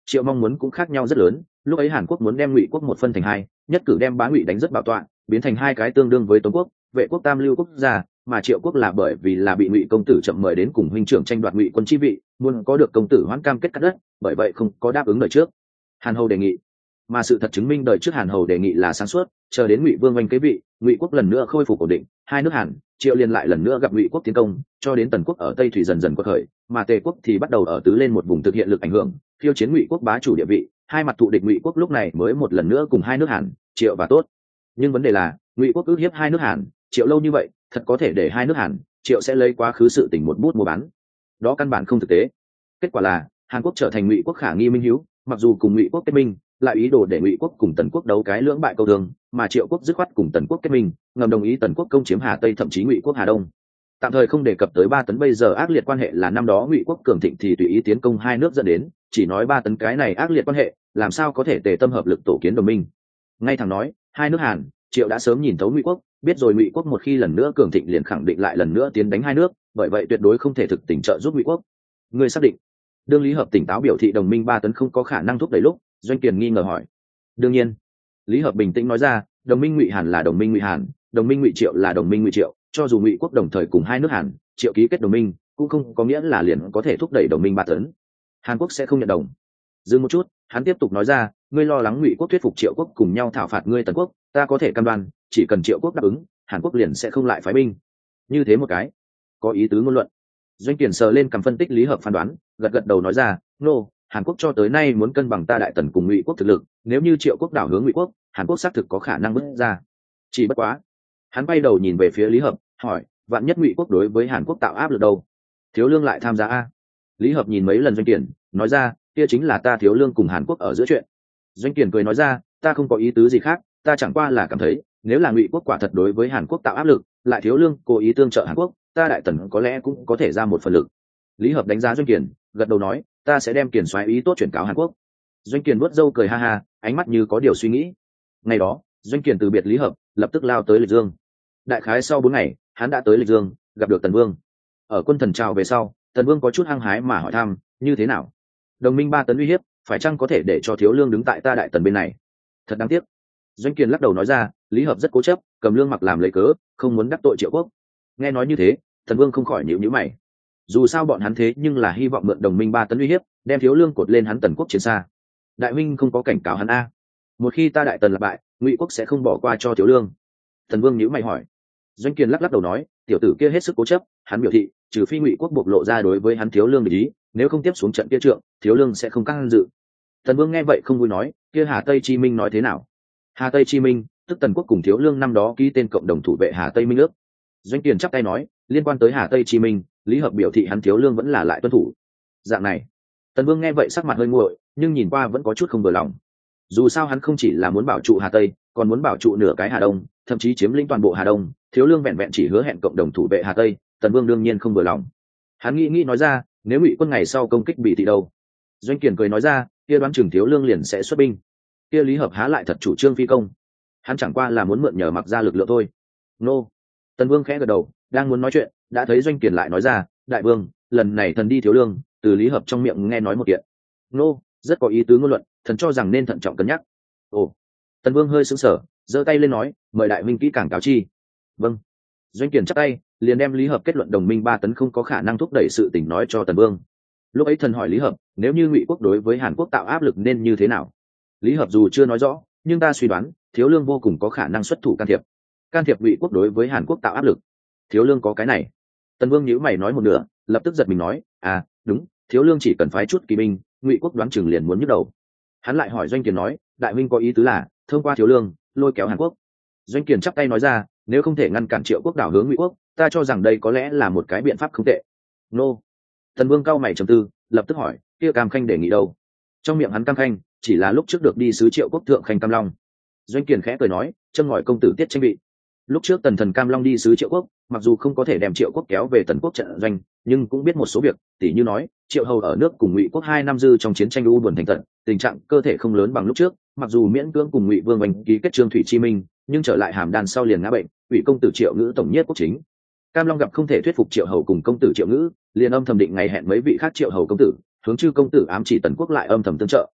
Triệu mong muốn cũng khác nhau rất lớn. Lúc ấy Hàn Quốc muốn đem Ngụy quốc một phân thành hai, nhất cử đem Bá Ngụy đánh rất bảo tọa, biến thành hai cái tương đương với Tống quốc, Vệ quốc tam lưu quốc gia, mà Triệu quốc là bởi vì là bị Ngụy công tử chậm mời đến cùng huynh trưởng tranh đoạt Ngụy quân chi vị, muốn có được công tử hoãn cam kết cắt đất, bởi vậy không có đáp ứng đời trước Hàn Hầu đề nghị. Mà sự thật chứng minh đời trước Hàn Hầu đề nghị là sáng suốt, chờ đến Ngụy vương oanh kế vị, Ngụy quốc lần nữa khôi phục ổn định, hai nước Hàn Triệu liền lại lần nữa gặp Ngụy quốc tiến công, cho đến Tần quốc ở Tây thủy dần dần quật khởi, mà Tề quốc thì bắt đầu ở tứ lên một vùng thực hiện lực ảnh hưởng, khiêu chiến Ngụy quốc bá chủ địa vị, hai mặt thù địch Ngụy quốc lúc này mới một lần nữa cùng hai nước Hàn Triệu và tốt. Nhưng vấn đề là Ngụy quốc ức hiếp hai nước Hàn Triệu lâu như vậy, thật có thể để hai nước Hàn Triệu sẽ lấy quá khứ sự tình một bút mua bán? Đó căn bản không thực tế. Kết quả là Hàn Quốc trở thành Ngụy quốc khả nghi minh hữu, mặc dù cùng Ngụy quốc kết minh, lại ý đồ để Ngụy quốc cùng Tần quốc đấu cái lưỡng bại câu thương, mà Triệu quốc dứt khoát cùng Tần quốc kết minh, ngầm đồng ý Tần quốc công chiếm Hà Tây, thậm chí Ngụy quốc Hà Đông. Tạm thời không đề cập tới Ba Tấn bây giờ ác liệt quan hệ là năm đó Ngụy quốc cường thịnh thì tùy ý tiến công hai nước dẫn đến, chỉ nói Ba Tấn cái này ác liệt quan hệ, làm sao có thể tề tâm hợp lực tổ kiến đồng minh. Ngay thẳng nói, hai nước Hàn Triệu đã sớm nhìn thấu Ngụy quốc, biết rồi Ngụy quốc một khi lần nữa cường thịnh liền khẳng định lại lần nữa tiến đánh hai nước, bởi vậy tuyệt đối không thể thực tình trợ giúp Ngụy quốc. Người xác định? Đương Lý Hợp tỉnh táo biểu thị đồng minh Ba Tấn không có khả năng thúc đẩy lúc, Doanh Kiền nghi ngờ hỏi. Đương nhiên. Lý Hợp bình tĩnh nói ra, đồng minh Ngụy Hàn là đồng minh Ngụy Hàn, đồng minh Ngụy Triệu là đồng minh Ngụy Triệu, cho dù Ngụy quốc đồng thời cùng hai nước Hàn Triệu ký kết đồng minh, cũng không có nghĩa là liền có thể thúc đẩy đồng minh Ba Tấn. Hàn Quốc sẽ không nhận đồng. Dừng một chút, hắn tiếp tục nói ra, ngươi lo lắng Ngụy quốc thuyết phục Triệu quốc cùng nhau thảo phạt ngươi Tần quốc, ta có thể cam đoan, chỉ cần Triệu quốc đáp ứng, Hàn Quốc liền sẽ không lại phái binh. Như thế một cái, có ý tứ ngôn luận. Doanh Kiền sờ lên cầm phân tích Lý Hợp phán đoán, gật gật đầu nói ra, nô, Hàn Quốc cho tới nay muốn cân bằng ta Đại Tần cùng Ngụy quốc thực lực, nếu như Triệu quốc đảo hướng Ngụy quốc, Hàn Quốc xác thực có khả năng bước ra. Chỉ bất quá, hắn bay đầu nhìn về phía Lý Hợp, hỏi, vạn nhất Ngụy quốc đối với Hàn Quốc tạo áp lực đâu? Thiếu Lương lại tham gia a? Lý Hợp nhìn mấy lần Doanh Kiền, nói ra, kia chính là ta Thiếu Lương cùng Hàn Quốc ở giữa chuyện. Doanh Kiền cười nói ra, ta không có ý tứ gì khác, ta chẳng qua là cảm thấy, nếu là Ngụy quốc quả thật đối với Hàn Quốc tạo áp lực, lại Thiếu Lương cố ý tương trợ Hàn Quốc, ta Đại Tần có lẽ cũng có thể ra một phần lực. Lý Hợp đánh giá Doanh Kiền, gật đầu nói, ta sẽ đem Kiền soái ý tốt chuyển cáo Hàn Quốc. Doanh Kiền vuốt râu cười ha ha, ánh mắt như có điều suy nghĩ. Ngày đó, Doanh Kiền từ biệt Lý Hợp, lập tức lao tới Lịch Dương. Đại khái sau 4 ngày, hắn đã tới Lịch Dương, gặp được Tần Vương. Ở quân thần chào về sau, Tần Vương có chút hăng hái mà hỏi thăm, như thế nào? Đồng minh Ba Tấn uy hiếp, phải chăng có thể để cho Thiếu Lương đứng tại ta Đại Tần bên này? Thật đáng tiếc. Doanh Kiền lắc đầu nói ra, Lý Hợp rất cố chấp, cầm lương mặc làm lấy cớ, không muốn đắc tội Triệu quốc. Nghe nói như thế, Tần Vương không khỏi nhíu nhíu mày. Dù sao bọn hắn thế nhưng là hy vọng mượn đồng minh Ba Tấn uy hiếp, đem Thiếu Lương cột lên hắn Tần quốc chiến xa. Đại huynh không có cảnh cáo hắn a? Một khi ta Đại Tần là bại, Ngụy quốc sẽ không bỏ qua cho Thiếu Lương. Tần Vương nhíu mày hỏi. Doanh Kiền lắc đầu nói, tiểu tử kia hết sức cố chấp, hắn biểu thị, trừ phi Ngụy quốc bộc lộ ra đối với hắn Thiếu Lương để ý, nếu không tiếp xuống trận kia trượng, Thiếu Lương sẽ không can dự. Tần Vương nghe vậy không vui nói, kia Hà Tây Chi Minh nói thế nào? Hà Tây Chi Minh, tức Tần quốc cùng Thiếu Lương năm đó ký tên cộng đồng thủ vệ Hà Tây Minh ước. Doanh Kiền chắp tay nói, liên quan tới Hà Tây Chi Minh, Lý Hợp biểu thị hắn Thiếu Lương vẫn là lại tuân thủ. Dạng này, Tần Vương nghe vậy sắc mặt hơi nguội, nhưng nhìn qua vẫn có chút không vừa lòng. Dù sao hắn không chỉ là muốn bảo trụ Hà Tây, còn muốn bảo trụ nửa cái Hà Đông, thậm chí chiếm lĩnh toàn bộ Hà Đông. Thiếu Lương vẹn vẹn chỉ hứa hẹn cộng đồng thủ vệ Hà Tây, Tần Vương đương nhiên không vừa lòng. Hắn nghĩ nói ra, nếu Ngụy quân ngày sau công kích Bỉ Thị đâu? Doanh Kiền cười nói ra, kia đoán chừng Thiếu Lương liền sẽ xuất binh. Kia Lý Hợp há lại thật chủ trương phi công? Hắn chẳng qua là muốn mượn nhờ mặc ra lực lượng thôi. Nô. Tần Vương khẽ gật đầu, đang muốn nói chuyện, đã thấy Doanh Kiền lại nói ra, đại vương, lần này thần đi Thiếu Lương, từ Lý Hợp trong miệng nghe nói một kiện. Nô, rất có ý tứ ngôn luận, thần cho rằng nên thận trọng cân nhắc. Ồ. Tần Vương hơi sững sờ, giơ tay lên nói, mời đại minh kỹ càng cáo chi. Vâng. Doanh Kiền chắp tay, liền đem Lý Hợp kết luận đồng minh Ba Tấn không có khả năng thúc đẩy sự tình nói cho Tần Vương. Lúc ấy thần hỏi Lý Hợp, nếu như Ngụy quốc đối với Hàn Quốc tạo áp lực nên như thế nào? Lý Hợp dù chưa nói rõ, nhưng ta suy đoán, Thiếu Lương vô cùng có khả năng xuất thủ can thiệp Ngụy quốc đối với Hàn Quốc tạo áp lực. Thiếu Lương có cái này? Tần Vương nhíu mày nói một nửa, lập tức giật mình nói, à, đúng, Thiếu Lương chỉ cần phái chút kỵ binh, Ngụy quốc đoán chừng liền muốn nhức đầu. Hắn lại hỏi Doanh Kiền nói, đại huynh có ý tứ là thông qua Thiếu Lương lôi kéo Hàn Quốc? Doanh Kiền chắp tay nói ra, nếu không thể ngăn cản Triệu quốc đảo hướng Ngụy quốc, ta cho rằng đây có lẽ là một cái biện pháp không tệ. Nô. Tần Vương cao mày trầm tư, lập tức hỏi, kia Cam Khanh đề nghị đâu? Trong miệng hắn Cam Khanh chỉ là lúc trước được đi sứ Triệu quốc thượng Khanh Cam Long. Doanh Kiền khẽ cười nói, châm ngòi công tử tiết tranh vị. Lúc trước Tần thần Cam Long đi sứ Triệu quốc, mặc dù không có thể đem Triệu quốc kéo về Tần quốc trận doanh, nhưng cũng biết một số việc, tỉ như nói, Triệu hầu ở nước cùng Ngụy quốc 2 năm dư trong chiến tranh u buồn thành tận, tình trạng cơ thể không lớn bằng lúc trước, mặc dù miễn cưỡng cùng Ngụy vương oanh ký kết trương thủy chi minh, nhưng trở lại Hàm Đan sau liền ngã bệnh, Ngụy công tử Triệu Ngữ tổng nhiếp quốc chính. Cam Long gặp không thể thuyết phục Triệu hầu cùng công tử Triệu Ngữ, liền âm thầm định ngày hẹn mấy vị khác Triệu hầu công tử, hướng chư công tử ám chỉ Tần quốc lại âm thầm tương trợ,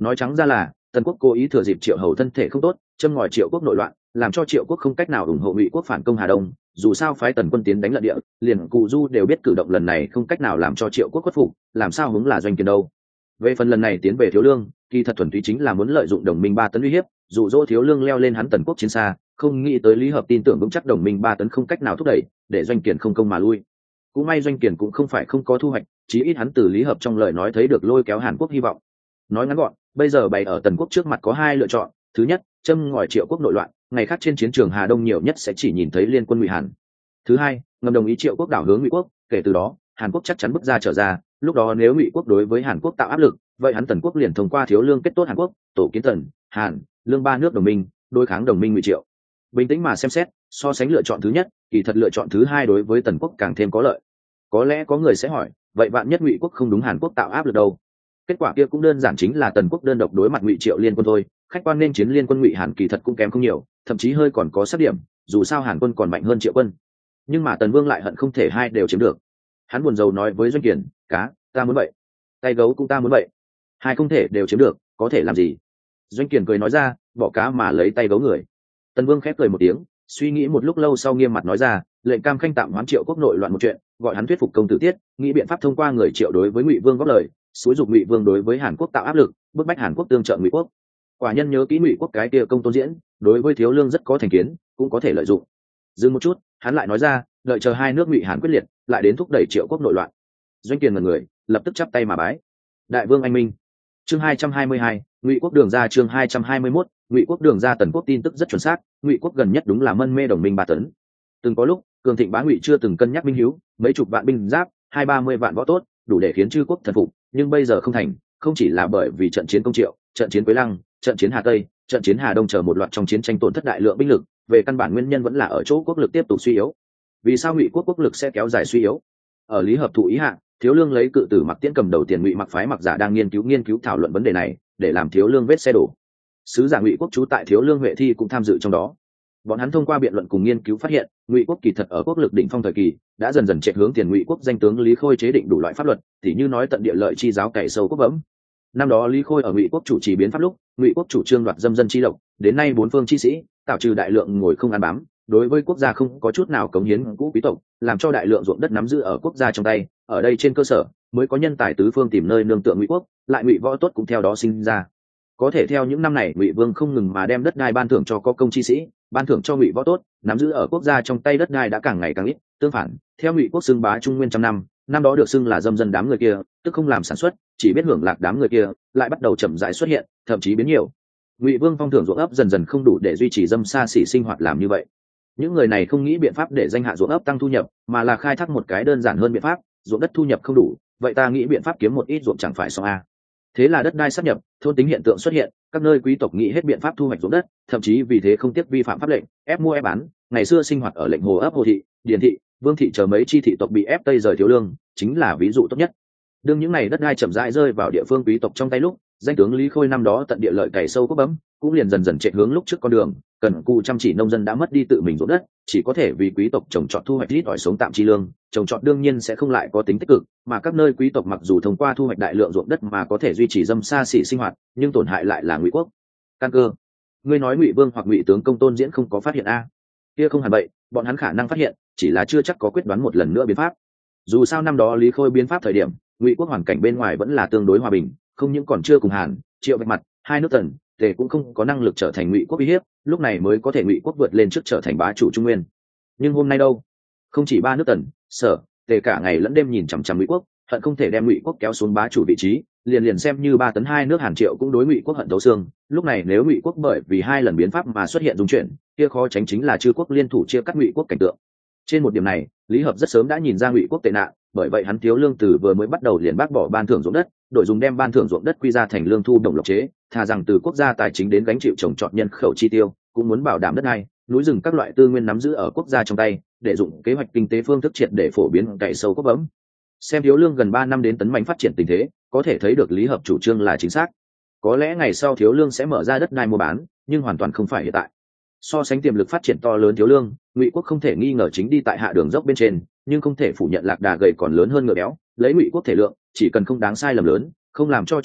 nói trắng ra là tần quốc cố ý thừa dịp Triệu Hầu thân thể không tốt, châm ngòi Triệu quốc nội loạn, làm cho Triệu quốc không cách nào ủng hộ Ngụy quốc phản công Hà Đông. Dù sao phái tần quân tiến đánh lận địa, liền Cù Du đều biết cử động lần này không cách nào làm cho Triệu quốc khuất phục, làm sao hướng là Doanh Kiền đâu. Về phần lần này tiến về Thiếu Lương, kỳ thật thuần túy chính là muốn lợi dụng đồng minh 3 tấn uy hiếp, dụ dỗ Thiếu Lương leo lên hắn tần quốc chiến xa, không nghĩ tới Lý Hợp tin tưởng vững chắc đồng minh 3 tấn không cách nào thúc đẩy, để Doanh Kiền không công mà lui. Cũng may Doanh Kiền cũng không phải không có thu hoạch, chí ít hắn từ Lý Hợp trong lời nói thấy được lôi kéo Hàn Quốc hy vọng. Nói ngắn gọn, bây giờ bày ở tần quốc trước mặt có 2 lựa chọn, thứ nhất, châm ngòi Triệu quốc nội loạn, ngày khác trên chiến trường Hà Đông nhiều nhất sẽ chỉ nhìn thấy liên quân Ngụy Hàn. Thứ hai, ngầm đồng ý Triệu quốc đảo hướng Ngụy quốc, kể từ đó Hàn Quốc chắc chắn bước ra trở ra, lúc đó nếu Ngụy quốc đối với Hàn Quốc tạo áp lực, vậy hắn tần quốc liền thông qua Thiếu Lương kết tốt Hàn Quốc, tổ kiến Tần, Hàn, Lương 3 nước đồng minh, đối kháng đồng minh Ngụy Triệu. Bình tĩnh mà xem xét, so sánh lựa chọn thứ nhất, kỳ thật lựa chọn thứ hai đối với tần quốc càng thêm có lợi. Có lẽ có người sẽ hỏi, vậy vạn nhất Ngụy quốc không đúng Hàn Quốc tạo áp lực đâu? Kết quả kia cũng đơn giản chính là tần quốc đơn độc đối mặt Ngụy Triệu liên quân thôi, khách quan nên chiến liên quân Ngụy Hàn kỳ thật cũng kém không nhiều, thậm chí hơi còn có sát điểm, dù sao Hàn quân còn mạnh hơn Triệu quân. Nhưng mà Tần Vương lại hận không thể hai đều chiếm được. Hắn buồn rầu nói với Doanh Kiền, cá, ta muốn vậy, tay gấu cũng ta muốn vậy, hai không thể đều chiếm được, có thể làm gì? Doanh Kiền cười nói ra, bỏ cá mà lấy tay gấu người. Tần Vương khép cười một tiếng, suy nghĩ một lúc lâu sau nghiêm mặt nói ra, lệnh Cam Khanh tạm hoán Triệu quốc nội loạn một chuyện, gọi hắn thuyết phục công tử Tiết, nghĩ biện pháp thông qua người Triệu đối với Ngụy Vương góp lời, xúi giục Ngụy Vương đối với Hàn Quốc tạo áp lực, bức bách Hàn Quốc tương trợ Ngụy quốc. Quả nhân nhớ kỹ Ngụy quốc cái kia công tôn diễn, đối với Thiếu Lương rất có thành kiến, cũng có thể lợi dụng. Dừng một chút, hắn lại nói ra, đợi chờ hai nước Ngụy Hàn quyết liệt, lại đến thúc đẩy Triệu quốc nội loạn. Doanh Kiền mật người, lập tức chắp tay mà bái. Đại vương anh minh. Chương 222, Ngụy quốc đường ra. Chương 221, Ngụy quốc đường ra. Tần quốc tin tức rất chuẩn xác, Ngụy quốc gần nhất đúng là mân mê đồng minh 3 tấn. Từng có lúc cường thịnh bá Ngụy chưa từng cân nhắc binh hiếu, mấy chục vạn binh giáp, 20-30 vạn võ tốt, đủ để khiến chư quốc thần phục, nhưng bây giờ không thành, không chỉ là bởi vì trận chiến Công Triệu, trận chiến Quế Lăng, trận chiến Hà Tây, trận chiến Hà Đông chờ một loạt trong chiến tranh tổn thất đại lượng binh lực, về căn bản nguyên nhân vẫn là ở chỗ quốc lực tiếp tục suy yếu. Vì sao Ngụy quốc quốc lực sẽ kéo dài suy yếu? Ở Lý Hợp thụ ý hạ, Thiếu Lương lấy cự tử Mặc Tiễn cầm đầu tiền Ngụy Mặc phái Mặc giả đang nghiên cứu thảo luận vấn đề này, để làm Thiếu Lương vết xe đổ. Sứ giả Ngụy quốc trú tại Thiếu Lương Huệ Thi cũng tham dự trong đó. Bọn hắn thông qua biện luận cùng nghiên cứu phát hiện, Ngụy quốc kỳ thật ở quốc lực đỉnh phong thời kỳ đã dần dần chạy hướng tiền Ngụy quốc danh tướng Lý Khôi chế định đủ loại pháp luật, tỉ như nói tận địa lợi chi giáo cày sâu quốc bẫm. Năm đó Lý Khôi ở Ngụy quốc chủ trì biến pháp lúc, Ngụy quốc chủ trương đoạt dâm dân chi lộc, đến nay 4 phương chi sĩ tạo trừ đại lượng ngồi không ăn bám, đối với quốc gia không có chút nào cống hiến cũ quý tộc, làm cho đại lượng ruộng đất nắm giữ ở quốc gia trong tay, ở đây trên cơ sở mới có nhân tài tứ phương tìm nơi nương tựa Ngụy quốc, lại Ngụy võ tốt cũng theo đó sinh ra. Có thể theo những năm này Ngụy vương không ngừng mà đem đất đai ban thưởng cho có công chi sĩ, ban thưởng cho Ngụy võ tốt, nắm giữ ở quốc gia trong tay đất đai đã càng ngày càng ít. Tương phản, theo Ngụy quốc xưng bá Trung Nguyên trăm năm, năm đó được xưng là dâm dân đám người kia, tức không làm sản xuất, chỉ biết hưởng lạc đám người kia, lại bắt đầu chậm rãi xuất hiện, thậm chí biến nhiều. Ngụy vương phong thưởng ruộng ấp dần dần không đủ để duy trì dâm xa xỉ sinh hoạt làm như vậy. Những người này không nghĩ biện pháp để danh hạ ruộng ấp tăng thu nhập, mà là khai thác một cái đơn giản hơn biện pháp, ruộng đất thu nhập không đủ, vậy ta nghĩ biện pháp kiếm một ít ruộng chẳng phải xong a. Thế là đất đai sáp nhập, thôn tính hiện tượng xuất hiện, các nơi quý tộc nghĩ hết biện pháp thu hoạch ruộng đất, thậm chí vì thế không tiếc vi phạm pháp lệnh, ép mua ép bán. Ngày xưa sinh hoạt ở lệnh Hồ ấp Hồ thị, Điền thị, Vương thị chờ mấy chi thị tộc bị ép tây rời Thiếu Lương, chính là ví dụ tốt nhất. Đương những này đất đai chậm rãi rơi vào địa phương quý tộc trong tay lúc, danh tướng Lý Khôi năm đó tận địa lợi cày sâu quốc bấm, cũng liền dần dần chạy hướng lúc trước con đường, cần cù chăm chỉ nông dân đã mất đi tự mình ruộng đất, chỉ có thể vì quý tộc trồng trọt thu hoạch ít ỏi sống tạm chi lương, trồng trọt đương nhiên sẽ không lại có tính tích cực, mà các nơi quý tộc mặc dù thông qua thu hoạch đại lượng ruộng đất mà có thể duy trì dâm xa xỉ sinh hoạt, nhưng tổn hại lại là Ngụy quốc. Căn cơ, ngươi nói Ngụy vương hoặc Ngụy tướng Công Tôn Diễn không có phát hiện a? Kia không hẳn vậy, bọn hắn khả năng phát hiện, chỉ là chưa chắc có quyết đoán một lần nữa biến pháp. Dù sao năm đó Lý Khôi biến pháp thời điểm, Ngụy quốc hoàn cảnh bên ngoài vẫn là tương đối hòa bình, không những còn chưa cùng Hàn, Triệu vạch mặt, hai nước Tần, Tề cũng không có năng lực trở thành Ngụy quốc uy hiếp, lúc này mới có thể Ngụy quốc vượt lên trước trở thành bá chủ Trung Nguyên. Nhưng hôm nay đâu? Không chỉ 3 nước Tần, Sở, Tề cả ngày lẫn đêm nhìn chằm chằm Ngụy quốc, hận không thể đem Ngụy quốc kéo xuống bá chủ vị trí, liền xem như 3 tấn 2 nước Hàn Triệu cũng đối Ngụy quốc hận thấu xương. Lúc này nếu Ngụy quốc bởi vì 2 lần biến pháp mà xuất hiện dung chuyển, kia khó tránh chính là chư quốc liên thủ chia cắt Ngụy quốc cảnh tượng. Trên một điểm này, Lý Hợp rất sớm đã nhìn ra Ngụy quốc tệ nạn, bởi vậy hắn Thiếu Lương từ vừa mới bắt đầu liền bác bỏ ban thưởng ruộng đất, đổi dùng đem ban thưởng ruộng đất quy ra thành lương thu đồng lộc chế, thà rằng từ quốc gia tài chính đến gánh chịu trồng trọt nhân khẩu chi tiêu, cũng muốn bảo đảm đất đai, núi rừng các loại tư nguyên nắm giữ ở quốc gia trong tay, để dụng kế hoạch kinh tế phương thức triệt để phổ biến cày sâu quốc bẫm. Xem Thiếu Lương gần 3 năm đến tấn mạnh phát triển tình thế, có thể thấy được Lý Hợp chủ trương là chính xác. Có lẽ ngày sau Thiếu Lương sẽ mở ra đất đai mua bán, nhưng hoàn toàn không phải hiện tại. So sánh tiềm lực phát triển to lớn Thiếu Lương, Ngụy quốc không thể nghi ngờ chính đi tại hạ đường dốc bên trên, nhưng không thể phủ nhận lạc đà gầy còn lớn hơn ngựa béo. Lấy Ngụy quốc thể lượng, chỉ cần không đáng sai lầm lớn, không làm cho chúng nộ,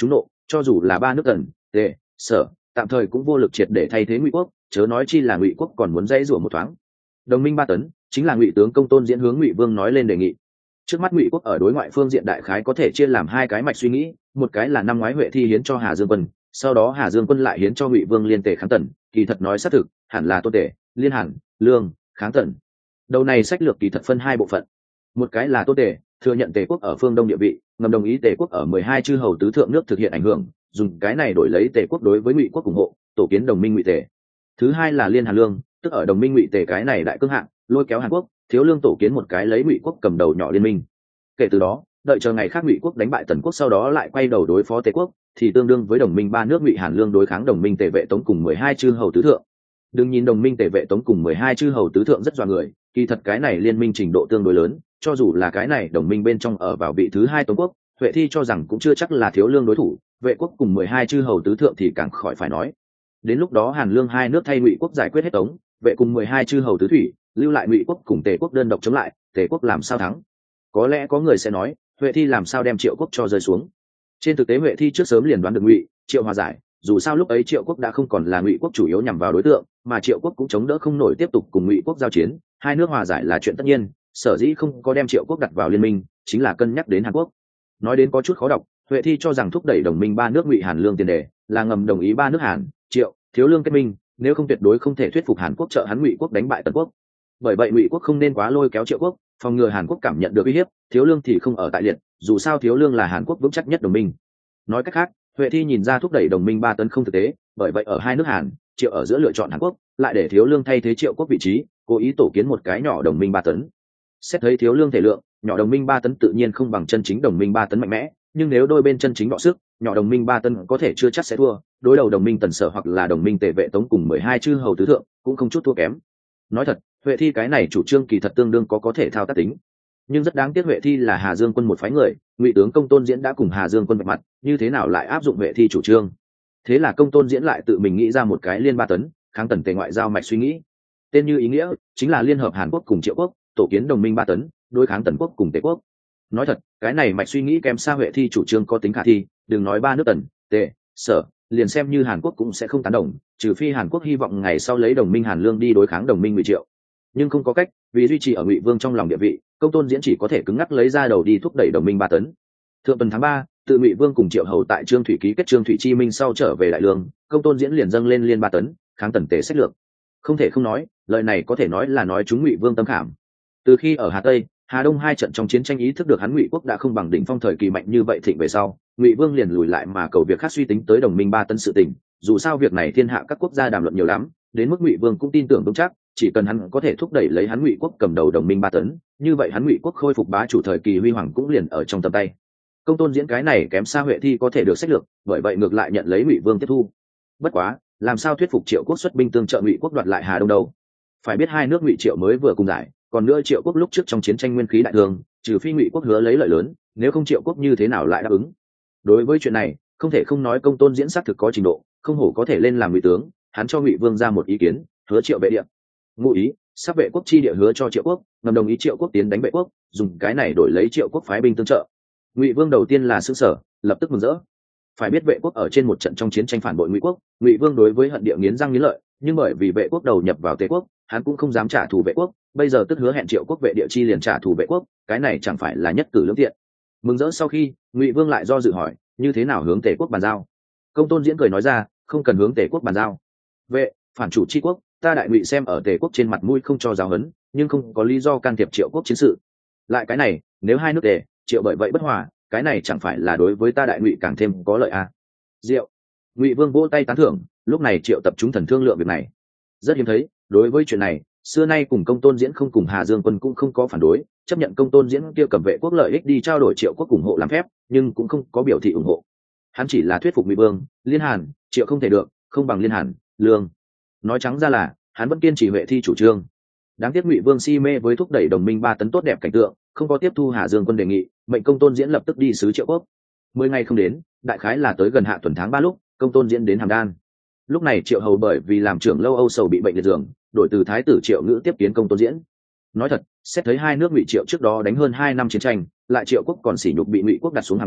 cho dù là ba nước tần, tề, sở tạm thời cũng vô lực triệt để thay thế Ngụy quốc, chớ nói chi là Ngụy quốc còn muốn dãy rủa một thoáng. Đồng minh ba tấn chính là Ngụy tướng Công Tôn Diễn hướng Ngụy Vương nói lên đề nghị. Trước mắt Ngụy quốc ở đối ngoại phương diện đại khái có thể chia làm hai cái mạch suy nghĩ, một cái là năm ngoái Huệ Thi hiến cho Hà Dương quân, sau đó Hà Dương quân lại hiến cho Ngụy Vương liên tề kháng tần, kỳ thật nói xác thực, hẳn là Tôn Tề, Liên Hàn, Lương, kháng tần. Đầu này sách lược kỳ thật phân hai bộ phận. Một cái là Tôn Tề, thừa nhận Tề quốc ở phương Đông địa vị, ngầm đồng ý Tề quốc ở 12 chư hầu tứ thượng nước thực hiện ảnh hưởng, dùng cái này đổi lấy Tề quốc đối với Ngụy quốc ủng hộ, tổ kiến đồng minh Ngụy Tề. Thứ hai là Liên Hàn Lương, tức ở đồng minh Ngụy Tề cái này đại cương hạng, lôi kéo Hàn Quốc, Thiếu Lương tổ kiến một cái lấy Ngụy quốc cầm đầu nhỏ liên minh. Kể từ đó, đợi chờ ngày khác Ngụy quốc đánh bại Tần quốc sau đó lại quay đầu đối phó Tề quốc, thì tương đương với đồng minh ba nước Ngụy Hàn Lương đối kháng đồng minh Tề Vệ Tống cùng 12 chư hầu tứ thượng. Đừng nhìn đồng minh Tề Vệ Tống cùng 12 chư hầu tứ thượng rất dọa người, kỳ thật cái này liên minh trình độ tương đối lớn, cho dù là cái này đồng minh bên trong ở vào vị thứ hai Tống quốc, Huệ Thi cho rằng cũng chưa chắc là Thiếu Lương đối thủ, Vệ quốc cùng 12 chư hầu tứ thượng thì càng khỏi phải nói. Đến lúc đó Hàn Lương hai nước thay Ngụy quốc giải quyết hết Tống, Vệ cùng 12 chư hầu tứ thủy, lưu lại Ngụy quốc cùng Tề quốc đơn độc chống lại, Tề quốc làm sao thắng? Có lẽ có người sẽ nói, Huệ Thi làm sao đem Triệu quốc cho rơi xuống? Trên thực tế Huệ Thi trước sớm liền đoán được Ngụy, Triệu hòa giải, dù sao lúc ấy Triệu quốc đã không còn là Ngụy quốc chủ yếu nhằm vào đối tượng, mà Triệu quốc cũng chống đỡ không nổi tiếp tục cùng Ngụy quốc giao chiến, hai nước hòa giải là chuyện tất nhiên, sở dĩ không có đem Triệu quốc đặt vào liên minh, chính là cân nhắc đến Hàn Quốc. Nói đến có chút khó đọc, Huệ Thi cho rằng thúc đẩy đồng minh ba nước Ngụy Hàn Lương tiền đề là ngầm đồng ý ba nước Hàn, Triệu, Thiếu Lương kết minh, nếu không tuyệt đối không thể thuyết phục Hàn Quốc trợ hắn Ngụy quốc đánh bại Tần quốc. Bởi vậy Ngụy quốc không nên quá lôi kéo Triệu quốc, phòng ngừa Hàn Quốc cảm nhận được uy hiếp, Thiếu Lương thì không ở tại liệt, dù sao Thiếu Lương là Hàn Quốc vững chắc nhất đồng minh. Nói cách khác, Huệ Thi nhìn ra thúc đẩy đồng minh ba tấn không thực tế, bởi vậy ở hai nước Hàn, Triệu ở giữa lựa chọn Hàn Quốc, lại để Thiếu Lương thay thế Triệu quốc vị trí, cố ý tổ kiến một cái nhỏ đồng minh ba tấn. Xét thấy Thiếu Lương thể lượng, nhỏ đồng minh ba tấn tự nhiên không bằng chân chính đồng minh ba tấn mạnh mẽ, nhưng nếu đôi bên chân chính đọ sức, nhỏ đồng minh ba tấn có thể chưa chắc sẽ thua, đối đầu đồng minh Tần Sở hoặc là đồng minh Tề Vệ Tống cùng 12 chư hầu tứ thượng, cũng không chút thua kém. Nói thật, Huệ Thi cái này chủ trương kỳ thật tương đương có thể thao tác tính, nhưng rất đáng tiếc Huệ Thi là Hà Dương quân một phái người, Ngụy tướng Công Tôn Diễn đã cùng Hà Dương quân vạch mặt, như thế nào lại áp dụng Huệ Thi chủ trương? Thế là Công Tôn Diễn lại tự mình nghĩ ra một cái liên ba tấn, kháng Tần Tề ngoại giao mạch suy nghĩ. Tên như ý nghĩa, chính là liên hợp Hàn Quốc cùng Triệu quốc, tổ kiến đồng minh ba tấn, đối kháng Tần quốc cùng Tề quốc. Nói thật, cái này mạch suy nghĩ kém xa Huệ Thi chủ trương có tính khả thi, đừng nói ba nước Tần, Tề, Sở, liền xem như Hàn Quốc cũng sẽ không tán đồng, trừ phi Hàn Quốc hy vọng ngày sau lấy đồng minh Hàn Lương đi đối kháng đồng minh Ngụy Triệu. Nhưng không có cách, vì duy trì ở Ngụy Vương trong lòng địa vị, Công Tôn Diễn chỉ có thể cứng ngắc lấy ra đầu đi thúc đẩy đồng minh ba tấn. Thượng tuần tháng 3, tự Ngụy Vương cùng Triệu hầu tại Trương Thủy ký kết Trương Thủy Chi Minh sau trở về Đại Lương, Công Tôn Diễn liền dâng lên liên ba tấn, kháng Tần Tề sách lược. Không thể không nói, lời này có thể nói là nói chúng Ngụy Vương tâm khảm. Từ khi ở Hà Tây, Hà Đông hai trận trong chiến tranh ý thức được hắn Ngụy quốc đã không bằng đỉnh phong thời kỳ mạnh như vậy thịnh về sau, Ngụy Vương liền lùi lại mà cầu việc khác suy tính tới đồng minh ba tấn sự tình. Dù sao việc này thiên hạ các quốc gia đàm luận nhiều lắm, đến mức Ngụy Vương cũng tin tưởng vững chắc, chỉ cần hắn có thể thúc đẩy lấy hắn Ngụy quốc cầm đầu đồng minh ba tấn, như vậy hắn Ngụy quốc khôi phục bá chủ thời kỳ huy hoàng cũng liền ở trong tầm tay. Công Tôn Diễn cái này kém xa Huệ Thi có thể được sách lược, bởi vậy ngược lại nhận lấy Ngụy Vương tiếp thu. Bất quá, làm sao thuyết phục Triệu quốc xuất binh tương trợ Ngụy quốc đoạt lại Hà Đông đâu? Phải biết hai nước Ngụy Triệu mới vừa cùng giải, còn nữa Triệu quốc lúc trước trong chiến tranh nguyên khí đại thương, trừ phi Ngụy quốc hứa lấy lợi lớn, nếu không Triệu quốc như thế nào lại đáp ứng? Đối với chuyện này, không thể không nói Công Tôn Diễn xác thực có trình độ, không hổ có thể lên làm Ngụy tướng, hắn cho Ngụy Vương ra một ý kiến, hứa Triệu vệ địa. Ngụ ý, sắp Vệ quốc chi địa hứa cho Triệu quốc, ngầm đồng ý Triệu quốc tiến đánh Vệ quốc, dùng cái này đổi lấy Triệu quốc phái binh tương trợ. Ngụy Vương đầu tiên là sửng sở, lập tức mừng rỡ. Phải biết Vệ quốc ở trên một trận trong chiến tranh phản bội Ngụy quốc, Ngụy Vương đối với hận địa nghiến răng nghiến lợi, nhưng bởi vì Vệ quốc đầu nhập vào Tề quốc, hắn cũng không dám trả thù Vệ quốc, bây giờ tức hứa hẹn Triệu quốc vệ địa chi liền trả thù Vệ quốc, cái này chẳng phải là nhất cử lưỡng tiện. Mừng rỡ sau khi, Ngụy Vương lại do dự hỏi, như thế nào hướng Tề quốc bàn giao? Công Tôn Diễn cười nói ra, không cần hướng Tề quốc bàn giao. Vệ, phản chủ chi quốc, ta đại Ngụy xem ở Tề quốc trên mặt mũi không cho giáo huấn, nhưng không có lý do can thiệp Triệu quốc chiến sự. Lại cái này, nếu hai nước Tề, Triệu bởi vậy bất hòa, cái này chẳng phải là đối với ta đại Ngụy càng thêm có lợi à? Diệu. Ngụy Vương vỗ tay tán thưởng, lúc này Triệu tập trung thần thương lượng việc này. Rất hiếm thấy, đối với chuyện này, xưa nay cùng Công Tôn Diễn không cùng Hà Dương quân cũng không có phản đối, chấp nhận Công Tôn Diễn kia cầm Vệ quốc lợi ích đi trao đổi Triệu quốc ủng hộ làm phép, nhưng cũng không có biểu thị ủng hộ. Hắn chỉ là thuyết phục Ngụy Vương, Liên Hàn, Triệu không thể được, không bằng Liên Hàn, Lương. Nói trắng ra là, hắn vẫn kiên trì Huệ Thi chủ trương. Đáng tiếc Ngụy Vương si mê với thúc đẩy đồng minh ba tấn tốt đẹp cảnh tượng, không có tiếp thu Hà Dương quân đề nghị, mệnh Công Tôn Diễn lập tức đi sứ Triệu quốc. 10 ngày không đến, đại khái là tới gần hạ tuần tháng 3 lúc, Công Tôn Diễn đến Hàm Đan. Lúc này Triệu hầu bởi vì làm trưởng lâu âu sầu bị bệnh liệt giường, đổi từ thái tử Triệu Ngữ tiếp kiến Công Tôn Diễn. Nói thật, xét thấy hai nước Ngụy Triệu trước đó đánh hơn 2 năm chiến tranh, lại Triệu quốc còn sỉ nhục bị Ngụy quốc đặt xuống Hàm Đan,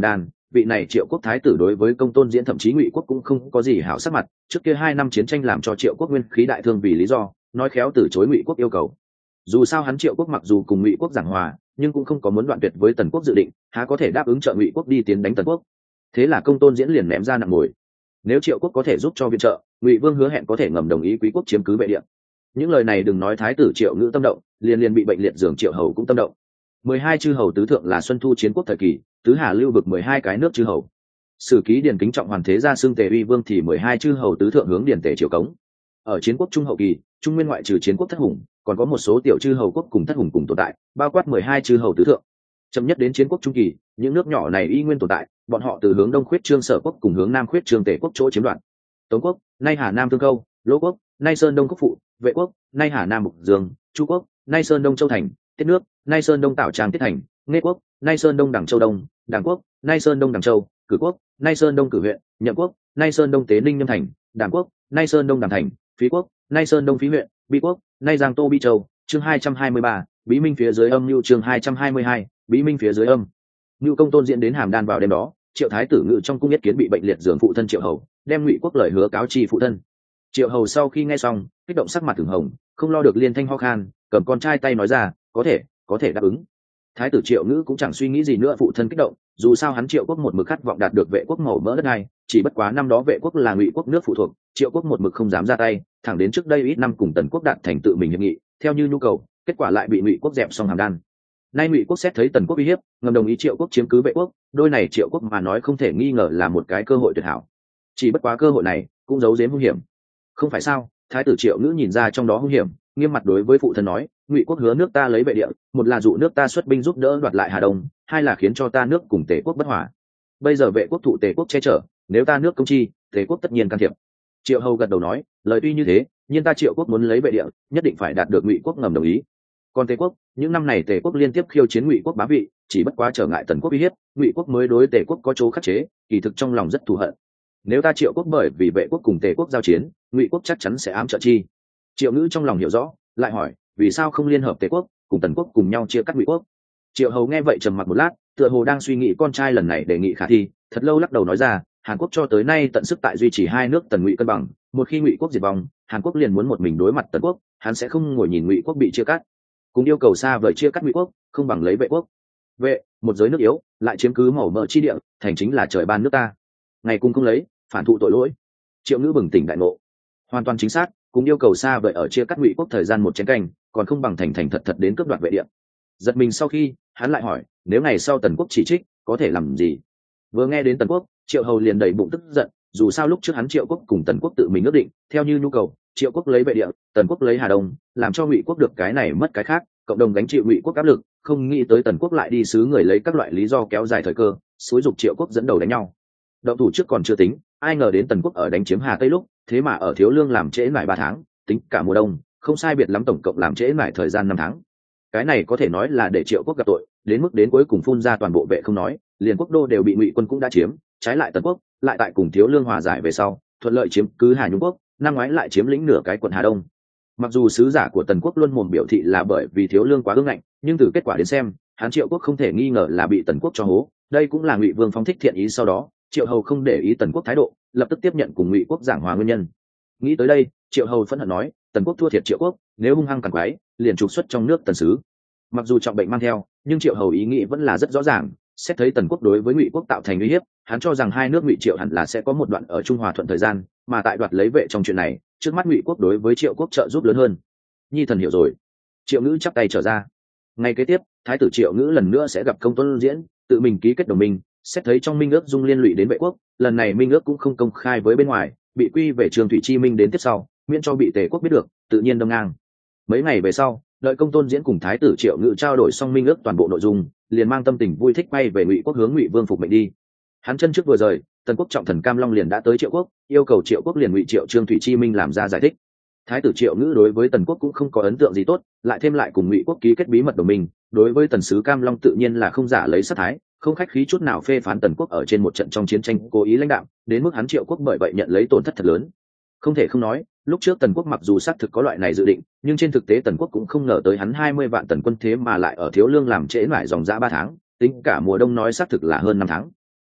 vị này Triệu quốc thái tử đối với Công Tôn Diễn thậm chí Ngụy quốc cũng không có gì hảo sắc mặt, trước kia 2 năm chiến tranh làm cho Triệu quốc nguyên khí đại thương vì lý do, nói khéo từ chối Ngụy quốc yêu cầu. Dù sao hắn Triệu quốc mặc dù cùng Ngụy quốc giảng hòa, nhưng cũng không có muốn đoạn tuyệt với Tần quốc dự định, há có thể đáp ứng trợ Ngụy quốc đi tiến đánh Tần quốc. Thế là Công Tôn Diễn liền ném ra nặng mồi. Nếu Triệu quốc có thể giúp cho viện trợ, Ngụy vương hứa hẹn có thể ngầm đồng ý Quý quốc chiếm cứ Vệ Địa. Những lời này đừng nói thái tử Triệu Ngữ tâm động, liền bị bệnh liệt giường Triệu hầu cũng tâm động. 12 chư hầu tứ thượng là Xuân Thu chiến quốc thời kỳ, tứ hà lưu vực 12 cái nước chư hầu. Sử ký Điền kính trọng hoàn thế gia xưng Tề Uy vương thì 12 chư hầu tứ thượng hướng Điền Tề Triệu cống. Ở chiến quốc trung hậu kỳ, Trung Nguyên ngoại trừ chiến quốc thất hùng, còn có một số tiểu chư hầu quốc cùng thất hùng cùng tồn tại, bao quát 12 chư hầu tứ thượng. Chậm nhất đến chiến quốc trung kỳ, những nước nhỏ này y nguyên tồn tại, bọn họ từ hướng đông khuyết trương Sở quốc cùng hướng nam khuyết trương Tề quốc chỗ chiếm đoạt. Tống quốc, nay Hà Nam Thương Câu, Lỗ quốc, nay Sơn Đông Quốc Phụ, Vệ quốc, nay Hà Nam Mục Dương, Chu quốc, nay Sơn Đông Châu Thành, Tiết nước, nay Sơn Đông Tảo Trang Tiết Thành, Nghe quốc, nay Sơn Đông Đảng Châu Đông, Đảng quốc, nay Sơn Đông Đảng Châu, Cử quốc, nay Sơn Đông Cử huyện, Nhậm quốc, nay Sơn Đông Tế Ninh Nhâm Thành, Đảng quốc, nay Sơn Đông Đảng Thành, Phí quốc, nay Sơn Đông Phí huyện, Bi quốc, nay Giang Tô Bi Châu. Chương 223, Bí Minh phía dưới âm lưu. Chương 222, Bí Minh phía dưới âm. Ngưu Công Tôn Diễn đến Hàm Đan vào đêm đó, Triệu thái tử Ngự trong cung yết kiến bị bệnh liệt giường phụ thân Triệu hầu, đem Ngụy quốc lời hứa cáo chi phụ thân. Triệu hầu sau khi nghe xong, kích động sắc mặt thường hồng, không lo được liên thanh ho khan, cầm con trai tay nói ra, có thể đáp ứng. Thái tử Triệu Ngữ cũng chẳng suy nghĩ gì nữa, phụ thân kích động, dù sao hắn Triệu quốc một mực khát vọng đạt được Vệ quốc màu mỡ đất này, chỉ bất quá năm đó Vệ quốc là Ngụy quốc nước phụ thuộc, Triệu quốc một mực không dám ra tay, thẳng đến trước đây ít năm cùng Tần quốc đạt thành tự mình hiệp nghị, theo như nhu cầu, kết quả lại bị Ngụy quốc dẹp xong Hàm Đan. Nay Ngụy quốc xét thấy Tần quốc uy hiếp, ngầm đồng ý Triệu quốc chiếm cứ Vệ quốc, đôi này Triệu quốc mà nói không thể nghi ngờ là một cái cơ hội tuyệt hảo. Chỉ bất quá cơ hội này cũng giấu giếm hung hiểm. Không phải sao? Thái tử Triệu Ngữ nhìn ra trong đó hung hiểm, nghiêm mặt đối với phụ thân nói, Ngụy quốc hứa nước ta lấy Vệ Địa, một là dụ nước ta xuất binh giúp đỡ đoạt lại Hà Đông, hai là khiến cho ta nước cùng Tề quốc bất hòa. Bây giờ Vệ quốc thụ Tề quốc che chở, nếu ta nước công chi, Tề quốc tất nhiên can thiệp. Triệu hầu gật đầu nói, lời tuy như thế, nhưng ta Triệu quốc muốn lấy Vệ Địa, nhất định phải đạt được Ngụy quốc ngầm đồng ý. Còn Tề quốc, những năm này Tề quốc liên tiếp khiêu chiến Ngụy quốc bá vị, chỉ bất quá trở ngại Tần quốc uy hiếp, Ngụy quốc mới đối Tề quốc có chỗ khắc chế, kỳ thực trong lòng rất thù hận. Nếu ta Triệu quốc bởi vì Vệ quốc cùng Tề quốc giao chiến, Ngụy quốc chắc chắn sẽ ám trợ chi. Triệu Ngữ trong lòng hiểu rõ, lại hỏi, vì sao không liên hợp Tề quốc cùng Tần quốc cùng nhau chia cắt Ngụy quốc? Triệu hầu nghe vậy trầm mặc một lát, tựa hồ đang suy nghĩ con trai lần này đề nghị khả thi, thật lâu lắc đầu nói ra, Hàn Quốc cho tới nay tận sức tại duy trì hai nước Tần Ngụy cân bằng, một khi Ngụy quốc diệt vong, Hàn Quốc liền muốn một mình đối mặt Tần quốc, hắn sẽ không ngồi nhìn Ngụy quốc bị chia cắt. Cùng yêu cầu xa vời chia cắt Ngụy quốc, không bằng lấy Vệ quốc. Vệ, một giới nước yếu, lại chiếm cứ màu mỡ chi địa, thành chính là trời ban nước ta. Ngày cùng không lấy, phản thụ tội lỗi. Triệu Ngữ bừng tỉnh đại ngộ, hoàn toàn chính xác, cùng yêu cầu xa vời ở chia cắt Ngụy quốc thời gian một chén canh, còn không bằng thành thành thật thật đến cướp đoạt Vệ địa. Giật mình sau khi, hắn lại hỏi, nếu ngày sau Tần quốc chỉ trích, có thể làm gì? Vừa nghe đến Tần quốc, Triệu hầu liền đầy bụng tức giận, dù sao lúc trước hắn Triệu quốc cùng Tần quốc tự mình ước định, theo như nhu cầu, Triệu quốc lấy Vệ địa, Tần quốc lấy Hà Đông, làm cho Ngụy quốc được cái này mất cái khác, cộng đồng gánh chịu Ngụy quốc áp lực, không nghĩ tới Tần quốc lại đi sứ người lấy các loại lý do kéo dài thời cơ, xúi giục Triệu quốc dẫn đầu đánh nhau. Động thủ trước còn chưa tính, ai ngờ đến Tần quốc ở đánh chiếm Hà Tây lúc, thế mà ở Thiếu Lương làm trễ nải 3 tháng, tính cả mùa đông, không sai biệt lắm tổng cộng làm trễ nải thời gian 5 tháng. Cái này có thể nói là để Triệu quốc gặp tội, đến mức đến cuối cùng phun ra toàn bộ Vệ không nói, liền quốc đô đều bị Ngụy quân cũng đã chiếm, trái lại Tần quốc lại tại cùng Thiếu Lương hòa giải về sau, thuận lợi chiếm cứ Hà Nhung quốc, năm ngoái lại chiếm lĩnh nửa cái quận Hà Đông. Mặc dù sứ giả của Tần quốc luôn mồm biểu thị là bởi vì Thiếu Lương quá ương ngạnh, nhưng từ kết quả đến xem, hắn Triệu quốc không thể nghi ngờ là bị Tần quốc cho hố, đây cũng là Ngụy vương phóng thích thiện ý sau đó, Triệu hầu không để ý Tần quốc thái độ, lập tức tiếp nhận cùng Ngụy quốc giảng hòa nguyên nhân. Nghĩ tới đây, Triệu hầu phẫn hận nói, Tần quốc thua thiệt Triệu quốc, nếu hung hăng càn quái, liền trục xuất trong nước Tần sứ. Mặc dù trọng bệnh mang theo, nhưng Triệu hầu ý nghĩ vẫn là rất rõ ràng, xét thấy Tần quốc đối với Ngụy quốc tạo thành uy hiếp, hắn cho rằng hai nước Ngụy Triệu hẳn là sẽ có một đoạn ở Trung Hòa thuận thời gian, mà tại đoạt lấy Vệ trong chuyện này, trước mắt Ngụy quốc đối với Triệu quốc trợ giúp lớn hơn. Nhi thần hiểu rồi. Triệu Ngữ chắp tay trở ra. Ngày kế tiếp, thái tử Triệu Ngữ lần nữa sẽ gặp Công Tôn Diễn, tự mình ký kết đồng minh, xét thấy trong minh ước dung liên lụy đến Vệ quốc, lần này minh ước cũng không công khai với bên ngoài, bị quy về Trường Thủy Chi Minh đến tiếp sau, miễn cho bị Tề quốc biết được, tự nhiên đâm ngang. Mấy ngày về sau, đợi Công Tôn Diễn cùng thái tử Triệu Ngữ trao đổi xong minh ước toàn bộ nội dung, liền mang tâm tình vui thích bay về Ngụy quốc hướng Ngụy vương phục mệnh đi. Hắn chân trước vừa rời, Tần quốc trọng thần Cam Long liền đã tới Triệu quốc, yêu cầu Triệu quốc liền Ngụy Triệu Trương Thủy Chi Minh làm ra giải thích. Thái tử Triệu Ngữ đối với Tần quốc cũng không có ấn tượng gì tốt, lại thêm lại cùng Ngụy quốc ký kết bí mật đồng minh, đối với tần sứ Cam Long tự nhiên là không giả lấy sát thái, không khách khí chút nào phê phán Tần quốc ở trên một trận trong chiến tranh cố ý lãnh đạo, đến mức hắn Triệu quốc bởi vậy nhận lấy tổn thất thật lớn. Không thể không nói, lúc trước Tần quốc mặc dù xác thực có loại này dự định, nhưng trên thực tế Tần quốc cũng không ngờ tới hắn 20 vạn tần quân thế mà lại ở Thiếu Lương làm trễ mãi dòng dã 3 tháng, tính cả mùa đông nói xác thực là hơn 5 tháng.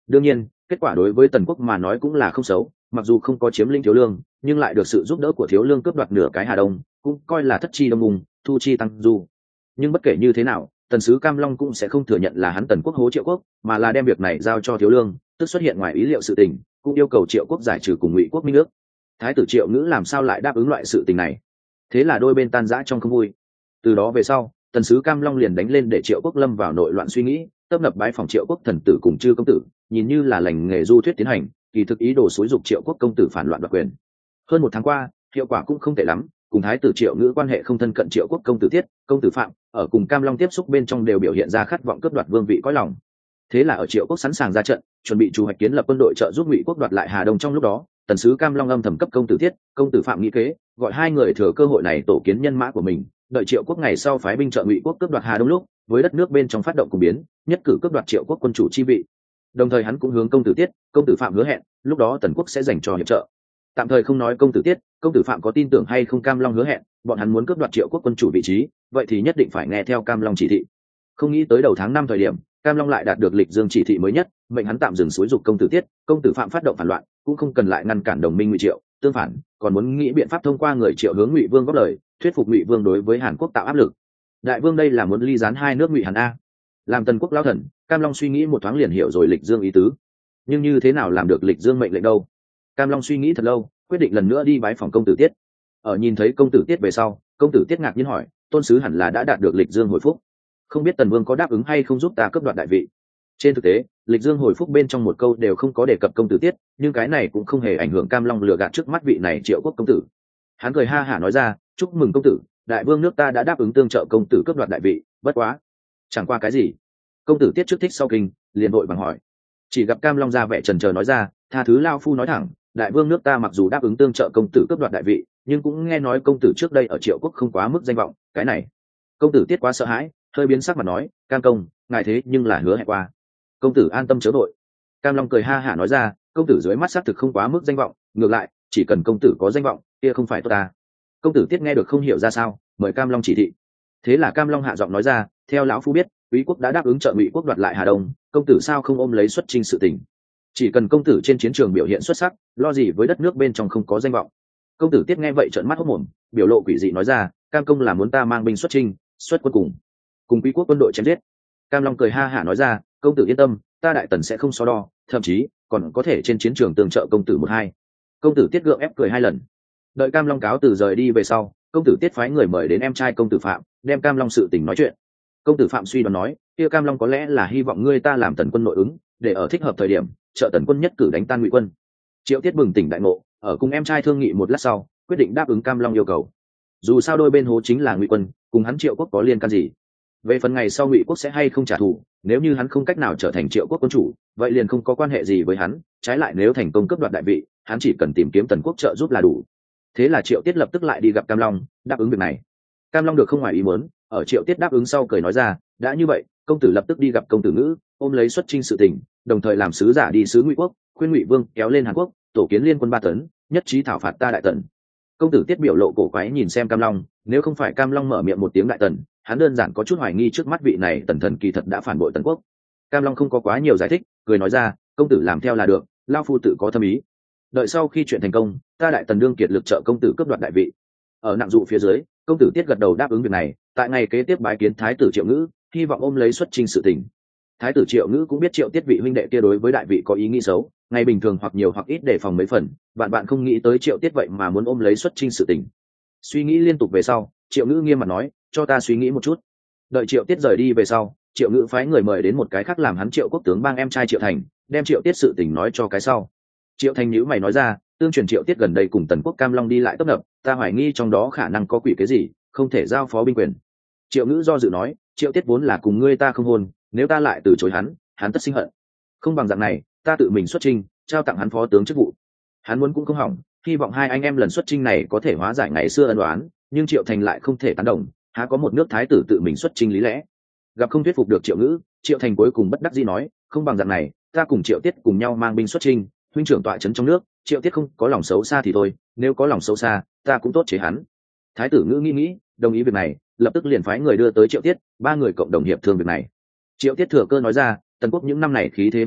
đương nhiên kết quả đối với tần quốc mà nói cũng là không xấu, mặc dù không có chiếm lĩnh thiếu lương nhưng lại được sự giúp đỡ của thiếu lương cướp đoạt nửa cái Hà Đông, cũng coi là thất chi đông ung, thu chi tăng du. Nhưng bất kể như thế nào, tần sứ Cam Long cũng sẽ không thừa nhận là hắn tần quốc hố Triệu quốc, mà là đem việc này giao cho thiếu lương, tức xuất hiện ngoài ý liệu sự tình, cũng yêu cầu Triệu quốc giải trừ cùng Ngụy quốc minh ước. Thái tử Triệu Ngữ làm sao lại đáp ứng loại sự tình này? Thế là đôi bên tan rã trong không vui. Từ đó về sau, tần sứ Cam Long liền đánh lên để Triệu quốc lâm vào nội loạn suy nghĩ, tấp nập bái phòng Triệu quốc thần tử cùng chư công tử, nhìn như là lành nghề du thuyết tiến hành, kỳ thực ý đồ xúi dục Triệu quốc công tử phản loạn đoạt quyền. Hơn một tháng qua, hiệu quả cũng không tệ lắm, cùng Thái tử Triệu Ngữ quan hệ không thân cận Triệu quốc công tử Tiết, công tử Phạm, ở cùng Cam Long tiếp xúc bên trong đều biểu hiện ra khát vọng cướp đoạt vương vị cõi lòng. Thế là ở Triệu quốc sẵn sàng ra trận, chuẩn bị chủ hoạch kiến lập quân đội trợ giúp Ngụy quốc đoạt lại Hà Đông trong lúc đó, tần sứ Cam Long âm thầm cấp công tử Tiết, công tử Phạm nghĩ kế, gọi hai người thừa cơ hội này tổ kiến nhân mã của mình, đợi Triệu quốc ngày sau phái binh trợ Ngụy quốc cướp đoạt Hà Đông lúc, với đất nước bên trong phát động cùng biến, nhất cử cướp đoạt Triệu quốc quân chủ chi vị. Đồng thời hắn cũng hướng công tử Tiết, công tử Phạm hứa hẹn, lúc đó tần quốc sẽ dành cho hiệp trợ. Tạm thời không nói công tử Tiết, công tử Phạm có tin tưởng hay không Cam Long hứa hẹn, bọn hắn muốn cướp đoạt Triệu quốc quân chủ vị trí, vậy thì nhất định phải nghe theo Cam Long chỉ thị. Không nghĩ tới đầu tháng 5 thời điểm, Cam Long lại đạt được Lịch Dương chỉ thị mới nhất, mệnh hắn tạm dừng xúi dục công tử Tiết, công tử Phạm phát động phản loạn, cũng không cần lại ngăn cản đồng minh Ngụy Triệu, tương phản, còn muốn nghĩ biện pháp thông qua người Triệu hướng Ngụy Vương góp lời, thuyết phục Ngụy Vương đối với Hàn Quốc tạo áp lực. Đại vương đây là muốn ly gián hai nước Ngụy Hàn a. Làm tần quốc lão thần, Cam Long suy nghĩ một thoáng liền hiểu rồi Lịch Dương ý tứ. Nhưng như thế nào làm được Lịch Dương mệnh lệnh đâu? Cam Long suy nghĩ thật lâu, quyết định lần nữa đi bái phòng công tử Tiết. Ở nhìn thấy công tử Tiết về sau, công tử Tiết ngạc nhiên hỏi, tôn sứ hẳn là đã đạt được Lịch Dương hồi phúc, không biết tần vương có đáp ứng hay không giúp ta cướp đoạt đại vị. Trên thực tế, Lịch Dương hồi phúc bên trong một câu đều không có đề cập công tử Tiết, nhưng cái này cũng không hề ảnh hưởng Cam Long lừa gạt trước mắt vị này Triệu quốc công tử. Hắn cười ha hả nói ra, chúc mừng công tử, đại vương nước ta đã đáp ứng tương trợ công tử cướp đoạt đại vị, bất quá chẳng qua cái gì. Công tử Tiết trước thích sau kinh, liền vội bằng hỏi. Chỉ gặp Cam Long ra vẻ chần chờ nói ra, tha thứ lao phu nói thẳng, đại vương nước ta mặc dù đáp ứng tương trợ công tử cướp đoạt đại vị, nhưng cũng nghe nói công tử trước đây ở Triệu quốc không quá mức danh vọng, cái này. Công tử Tiết quá sợ hãi, hơi biến sắc mặt nói, Cam công, ngài thế nhưng là hứa hẹn qua. Công tử an tâm chớ vội. Cam Long cười ha hả nói ra, công tử dưới mắt xác thực không quá mức danh vọng, ngược lại chỉ cần công tử có danh vọng kia không phải tốt ta. Công tử Tiết nghe được không hiểu ra sao, mời Cam Long chỉ thị. Thế là Cam Long hạ giọng nói ra, theo lão phu biết, Quý quốc đã đáp ứng trợ Ngụy quốc đoạt lại Hà Đông, công tử sao không ôm lấy xuất chinh sự tình. Chỉ cần công tử trên chiến trường biểu hiện xuất sắc, lo gì với đất nước bên trong không có danh vọng. Công tử Tiết nghe vậy trợn mắt hốt mồm, biểu lộ quỷ dị nói ra, Cam công là muốn ta mang binh xuất chinh, xuất quân cùng Quý quốc quân đội chém giết. Cam Long cười ha hả nói ra, công tử yên tâm, ta đại tần sẽ không so đo, thậm chí còn có thể trên chiến trường tương trợ công tử một hai. Công tử Tiết gượng ép cười hai lần. Đợi Cam Long cáo từ rời đi về sau, công tử Tiết phái người mời đến em trai công tử Phạm, đem Cam Long sự tình nói chuyện. Công tử Phạm suy đoán nói, kia Cam Long có lẽ là hy vọng ngươi ta làm tần quân nội ứng, để ở thích hợp thời điểm trợ tần quân nhất cử đánh tan Ngụy quân. Triệu Tiết bừng tỉnh đại ngộ, ở cùng em trai thương nghị một lát sau, quyết định đáp ứng Cam Long yêu cầu. Dù sao đôi bên hố chính là Ngụy quân, cùng hắn Triệu quốc có liên can gì? Về phần ngày sau Ngụy quốc sẽ hay không trả thù, nếu như hắn không cách nào trở thành Triệu quốc quân chủ, vậy liền không có quan hệ gì với hắn. Trái lại nếu thành công cướp đoạt đại vị, hắn chỉ cần tìm kiếm tần quốc trợ giúp là đủ. Thế là Triệu Tiết lập tức lại đi gặp Cam Long, đáp ứng việc này. Cam Long được không ngoài ý muốn, ở Triệu Tiết đáp ứng sau cười nói ra, đã như vậy, công tử lập tức đi gặp công tử Ngữ, ôm lấy xuất chinh sự tình, đồng thời làm sứ giả đi sứ Ngụy quốc, khuyên Ngụy vương kéo lên Hàn Quốc, tổ kiến liên quân 3 tấn, nhất trí thảo phạt ta đại tần. Công tử Tiết biểu lộ cổ quái nhìn xem Cam Long, nếu không phải Cam Long mở miệng một tiếng đại tần, hắn đơn giản có chút hoài nghi trước mắt vị này tần thần kỳ thật đã phản bội tần quốc. Cam Long không có quá nhiều giải thích, cười nói ra, công tử làm theo là được, lao phu tự có thâm ý. Đợi sau khi chuyện thành công, ta đại tần đương kiệt lực trợ công tử cướp đoạt đại vị. Ở nặng dụ phía dưới, công tử Tiết gật đầu đáp ứng việc này, tại ngày kế tiếp bái kiến thái tử Triệu Ngữ, hy vọng ôm lấy xuất chinh sự tình. Thái tử Triệu Ngữ cũng biết Triệu Tiết vị huynh đệ kia đối với đại vị có ý nghĩ xấu, ngày bình thường hoặc nhiều hoặc ít đề phòng mấy phần, bạn không nghĩ tới Triệu Tiết vậy mà muốn ôm lấy xuất chinh sự tình. Suy nghĩ liên tục về sau, Triệu Ngữ nghiêm mặt nói, cho ta suy nghĩ một chút. Đợi Triệu Tiết rời đi về sau, Triệu Ngữ phái người mời đến một cái khác làm hắn Triệu quốc tướng bang em trai Triệu Thành, đem Triệu Tiết sự tình nói cho cái sau. Triệu Thành nhíu mày nói ra, tương truyền Triệu Tiết gần đây cùng tần quốc Cam Long đi lại tấp nập, ta hoài nghi trong đó khả năng có quỷ cái gì, không thể giao phó binh quyền. Triệu Ngữ do dự nói, Triệu Tiết vốn là cùng ngươi ta không hôn, nếu ta lại từ chối hắn tất sinh hận. Không bằng dạng này, ta tự mình xuất chinh, trao tặng hắn phó tướng chức vụ. Hắn muốn cũng không hỏng, hy vọng hai anh em lần xuất chinh này có thể hóa giải ngày xưa ân oán, nhưng Triệu Thành lại không thể tán đồng, há có một nước thái tử tự mình xuất chinh lý lẽ. Gặp không thuyết phục được Triệu Ngữ, Triệu Thành cuối cùng bất đắc dĩ nói, không bằng dạng này, ta cùng Triệu Tiết cùng nhau mang binh xuất chinh, huynh trưởng tọa trấn trong nước, Triệu Tiết không có lòng xấu xa thì thôi, nếu có lòng xấu xa, ta cũng tốt chế hắn. Thái tử Ngữ nghĩ, đồng ý việc này, lập tức liền phái người đưa tới Triệu Tiết, 3 người cộng đồng hiệp thương việc này. Triệu Tiết thừa cơ nói ra, tần quốc những năm này khí thế hùng hổ,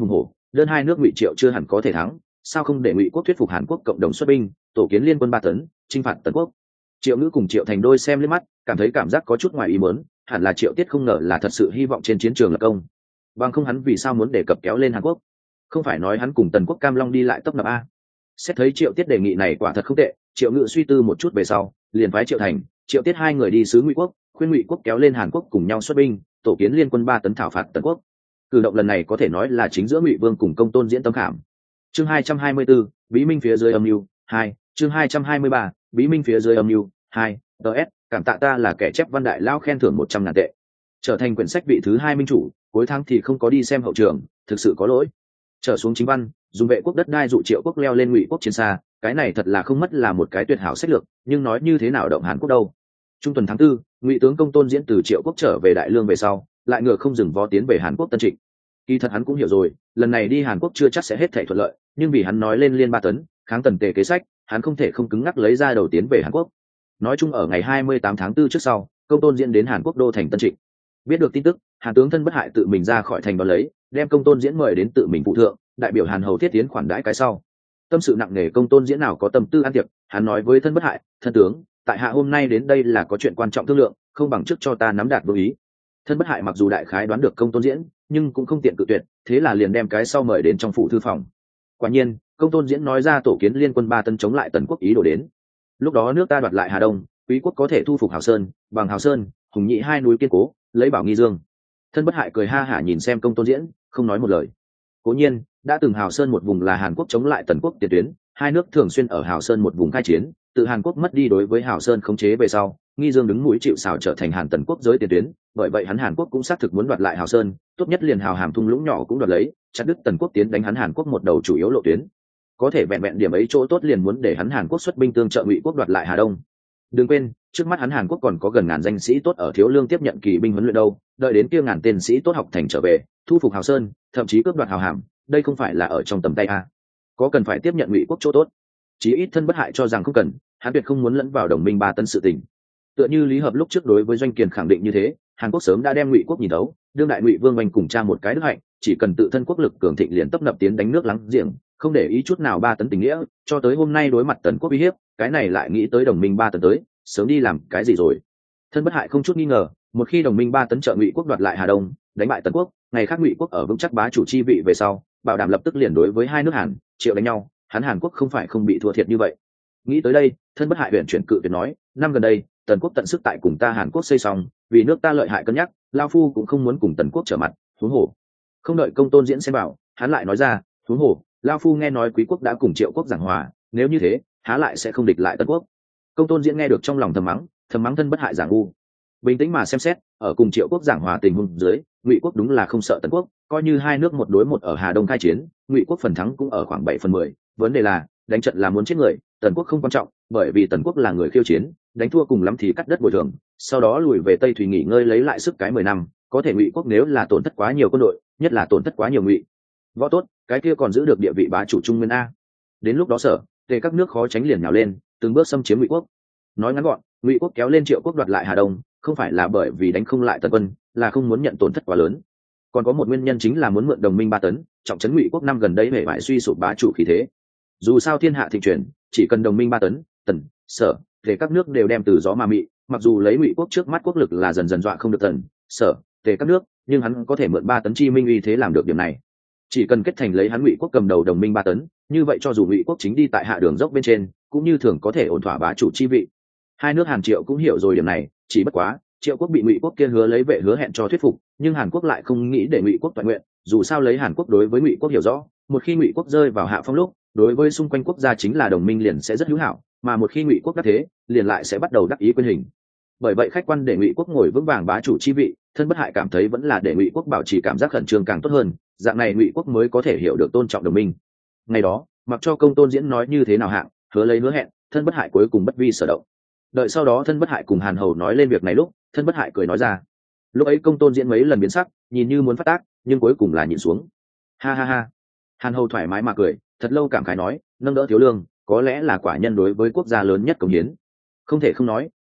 đơn hai nước Ngụy Triệu chưa hẳn có thể thắng, sao không để Ngụy quốc thuyết phục Hàn Quốc cộng đồng xuất binh, tổ kiến liên quân 3 tấn, chinh phạt Tần quốc. Triệu Ngữ cùng Triệu Thành đôi xem liếc mắt, cảm thấy cảm giác có chút ngoài ý muốn, hẳn là Triệu Tiết không ngờ là thật sự hy vọng trên chiến trường lập công. Bằng không hắn vì sao muốn đề cập kéo lên Hàn Quốc? Không phải nói hắn cùng Tần quốc cam long đi lại tấp nập a? Xét thấy Triệu Tiết đề nghị này quả thật không tệ, Triệu Ngữ suy tư một chút về sau, liền phái Triệu Thành, Triệu Tiết hai người đi sứ Ngụy quốc, khuyên Ngụy quốc kéo lên Hàn Quốc cùng nhau xuất binh, tổ kiến liên quân 3 tấn thảo phạt Tần quốc. Cử động lần này có thể nói là chính giữa Ngụy Vương cùng Công Tôn Diễn tâm khảm. Chương 224, Bí minh phía dưới âm mưu 2, chương 223, Bí minh phía dưới âm mưu 2, DS, cảm tạ ta là kẻ chép văn đại lao khen thưởng 100.000 tệ. Trở thành quyển sách vị thứ 2 minh chủ, cuối tháng thì không có đi xem hậu trường, thực sự có lỗi. Trở xuống chính văn, dùng vệ quốc đất đai dụ Triệu quốc leo lên Ngụy quốc chiến xa, cái này thật là không mất là một cái tuyệt hảo sách lược, nhưng nói như thế nào động Hàn Quốc đâu. Trung tuần tháng 4, Ngụy tướng Công Tôn Diễn từ Triệu quốc trở về Đại Lương về sau, lại ngựa không dừng vó tiến về Hàn Quốc Tân Trịnh. Kỳ thật hắn cũng hiểu rồi, lần này đi Hàn Quốc chưa chắc sẽ hết thảy thuận lợi, nhưng vì hắn nói lên liên 3 tấn, kháng Tần Tề kế sách, hắn không thể không cứng ngắc lấy ra đầu tiến về Hàn Quốc. Nói chung ở ngày 28 tháng 4 trước sau, Công Tôn Diễn đến Hàn Quốc đô thành Tân Trịnh. Biết được tin tức, Hàn tướng thân bất hại tự mình ra khỏi thành đón lấy, đem Công Tôn Diễn mời đến tự mình phụ thượng, đại biểu Hàn hầu thiết tiến khoản đãi cái sau. Tâm sự nặng nề Công Tôn Diễn nào có tâm tư ăn tiệc, hắn nói với thân bất hại, thân tướng, tại hạ hôm nay đến đây là có chuyện quan trọng thương lượng, không bằng trước cho ta nắm đạt đối ý. Thân bất hại mặc dù đại khái đoán được Công Tôn Diễn, nhưng cũng không tiện cự tuyệt, thế là liền đem cái sau mời đến trong phủ thư phòng. Quả nhiên, Công Tôn Diễn nói ra tổ kiến liên quân 3 tấn chống lại Tần quốc ý đồ đến. Lúc đó nước ta đoạt lại Hà Đông, Quý quốc có thể thu phục Hào Sơn, bằng Hào Sơn, Hùng Nhị hai núi kiên cố, lấy bảo nghi dương. Thân bất hại cười ha hả nhìn xem Công Tôn Diễn, không nói một lời. Cố nhiên, đã từng Hào Sơn một vùng là Hàn Quốc chống lại Tần quốc tiền tuyến, hai nước thường xuyên ở Hào Sơn một vùng khai chiến, từ Hàn Quốc mất đi đối với Hào Sơn khống chế về sau, nghi dương đứng mũi chịu sào trở thành Hàn Tần quốc giới tiền tuyến, bởi vậy hắn Hàn Quốc cũng xác thực muốn đoạt lại Hào Sơn, tốt nhất liền Hào Hàm thung lũng nhỏ cũng đoạt lấy, chặt đứt Tần quốc tiến đánh hắn Hàn Quốc một đầu chủ yếu lộ tuyến. Có thể vẹn vẹn điểm ấy chỗ tốt liền muốn để hắn Hàn Quốc xuất binh tương trợ Ngụy quốc đoạt lại Hà Đông. Đừng quên, trước mắt hắn Hàn Quốc còn có gần ngàn danh sĩ tốt ở Thiếu Lương tiếp nhận kỳ binh huấn luyện đâu, đợi đến kia ngàn tên sĩ tốt học thành trở về, thu phục Hào Sơn, thậm chí cướp đoạt Hào Hàm, đây không phải là ở trong tầm tay a. Có cần phải tiếp nhận Ngụy quốc chỗ tốt? Chí ít thân bất hại cho rằng không cần, hắn tuyệt không muốn lẫn vào đồng minh 3 tấn sự tình. Tựa như Lý Hợp lúc trước đối với Doanh Kiền khẳng định như thế, Hàn Quốc sớm đã đem Ngụy quốc nhìn thấu, đương đại Ngụy Vương oanh cùng cha một cái đức hạnh, chỉ cần tự thân quốc lực cường thịnh liền tấp nập tiến đánh nước láng giềng, không để ý chút nào 3 tấn tình nghĩa, cho tới hôm nay đối mặt Tần quốc uy hiếp, cái này lại nghĩ tới đồng minh 3 tấn tới, sớm đi làm cái gì rồi. Thân bất hại không chút nghi ngờ, một khi đồng minh 3 tấn trợ Ngụy quốc đoạt lại Hà Đông, đánh bại Tần quốc, ngày khác Ngụy quốc ở vững chắc bá chủ chi vị về sau, bảo đảm lập tức liền đối với hai nước Hàn, Triệu đánh nhau, hắn Hàn Quốc không phải không bị thua thiệt như vậy. Nghĩ tới đây, thân bất hại huyện chuyển cự tuyệt nói, năm gần đây, Tần quốc tận sức tại cùng ta Hàn Quốc xây xong, vì nước ta lợi hại cân nhắc, lao phu cũng không muốn cùng Tần quốc trở mặt, huống hồ. Không đợi Công Tôn Diễn xem bảo, hắn lại nói ra, huống hồ, lao phu nghe nói Quý quốc đã cùng Triệu quốc giảng hòa, nếu như thế, há lại sẽ không địch lại Tần quốc. Công Tôn Diễn nghe được trong lòng thầm mắng thân bất hại giảng ngu. Bình tĩnh mà xem xét, ở cùng Triệu quốc giảng hòa tình huống dưới, Ngụy quốc đúng là không sợ Tần quốc, coi như hai nước một đối một ở Hà Đông khai chiến, Ngụy quốc phần thắng cũng ở khoảng 7/10, vấn đề là, đánh trận là muốn chết người, Tần quốc không quan trọng, bởi vì Tần quốc là người khiêu chiến, đánh thua cùng lắm thì cắt đất bồi thường, sau đó lùi về Tây Thủy nghỉ ngơi lấy lại sức cái 10 năm, có thể Ngụy quốc nếu là tổn thất quá nhiều quân đội, nhất là tổn thất quá nhiều Ngụy võ tốt, cái kia còn giữ được địa vị bá chủ Trung Nguyên a. Đến lúc đó sở, Tề các nước khó tránh liền nhào lên, từng bước xâm chiếm Ngụy quốc. Nói ngắn gọn, Ngụy quốc kéo lên Triệu quốc đoạt lại Hà Đông, không phải là bởi vì đánh không lại Tần quân, là không muốn nhận tổn thất quá lớn. Còn có một nguyên nhân chính là muốn mượn đồng minh 3 tấn, trọng trấn Ngụy quốc năm gần đây hề bại suy sụp bá chủ khí thế. Dù sao thiên hạ thịnh chuyển, chỉ cần đồng minh 3 tấn, Tần, Sở, Tề các nước đều đem từ gió mà mị, mặc dù lấy Ngụy quốc trước mắt quốc lực là dần dần dọa không được Tần, Sở, Tề các nước, nhưng hắn có thể mượn 3 tấn chi minh uy thế làm được điểm này. Chỉ cần kết thành lấy hắn Ngụy quốc cầm đầu đồng minh 3 tấn, như vậy cho dù Ngụy quốc chính đi tại hạ đường dốc bên trên, cũng như thường có thể ổn thỏa bá chủ chi vị. Hai nước Hàn Triệu cũng hiểu rồi điểm này, chỉ bất quá, Triệu quốc bị Ngụy quốc kia hứa lấy vệ hứa hẹn cho thuyết phục, nhưng Hàn Quốc lại không nghĩ để Ngụy quốc toàn nguyện, dù sao lấy Hàn Quốc đối với Ngụy quốc hiểu rõ, một khi Ngụy quốc rơi vào hạ phong lúc, đối với xung quanh quốc gia chính là đồng minh liền sẽ rất hữu hảo, mà một khi Ngụy quốc đắc thế, liền lại sẽ bắt đầu đắc ý quyền hình. Bởi vậy khách quan để Ngụy quốc ngồi vững vàng bá chủ chi vị, thân bất hại cảm thấy vẫn là để Ngụy quốc bảo trì cảm giác khẩn trương càng tốt hơn, dạng này Ngụy quốc mới có thể hiểu được tôn trọng đồng minh. Ngày đó, mặc cho Công Tôn Diễn nói như thế nào hạng, hứa lấy hứa hẹn, thân bất hại cuối cùng bất vi sở động. Đợi sau đó thân bất hại cùng Hàn Hầu nói lên việc này lúc, thân bất hại cười nói ra. Lúc ấy Công Tôn Diễn mấy lần biến sắc, nhìn như muốn phát tác, nhưng cuối cùng là nhịn xuống. Ha ha ha. Hàn Hầu thoải mái mà cười, thật lâu cảm khái nói, nâng đỡ thiếu lương, có lẽ là quả nhân đối với quốc gia lớn nhất cống hiến. Không thể không nói,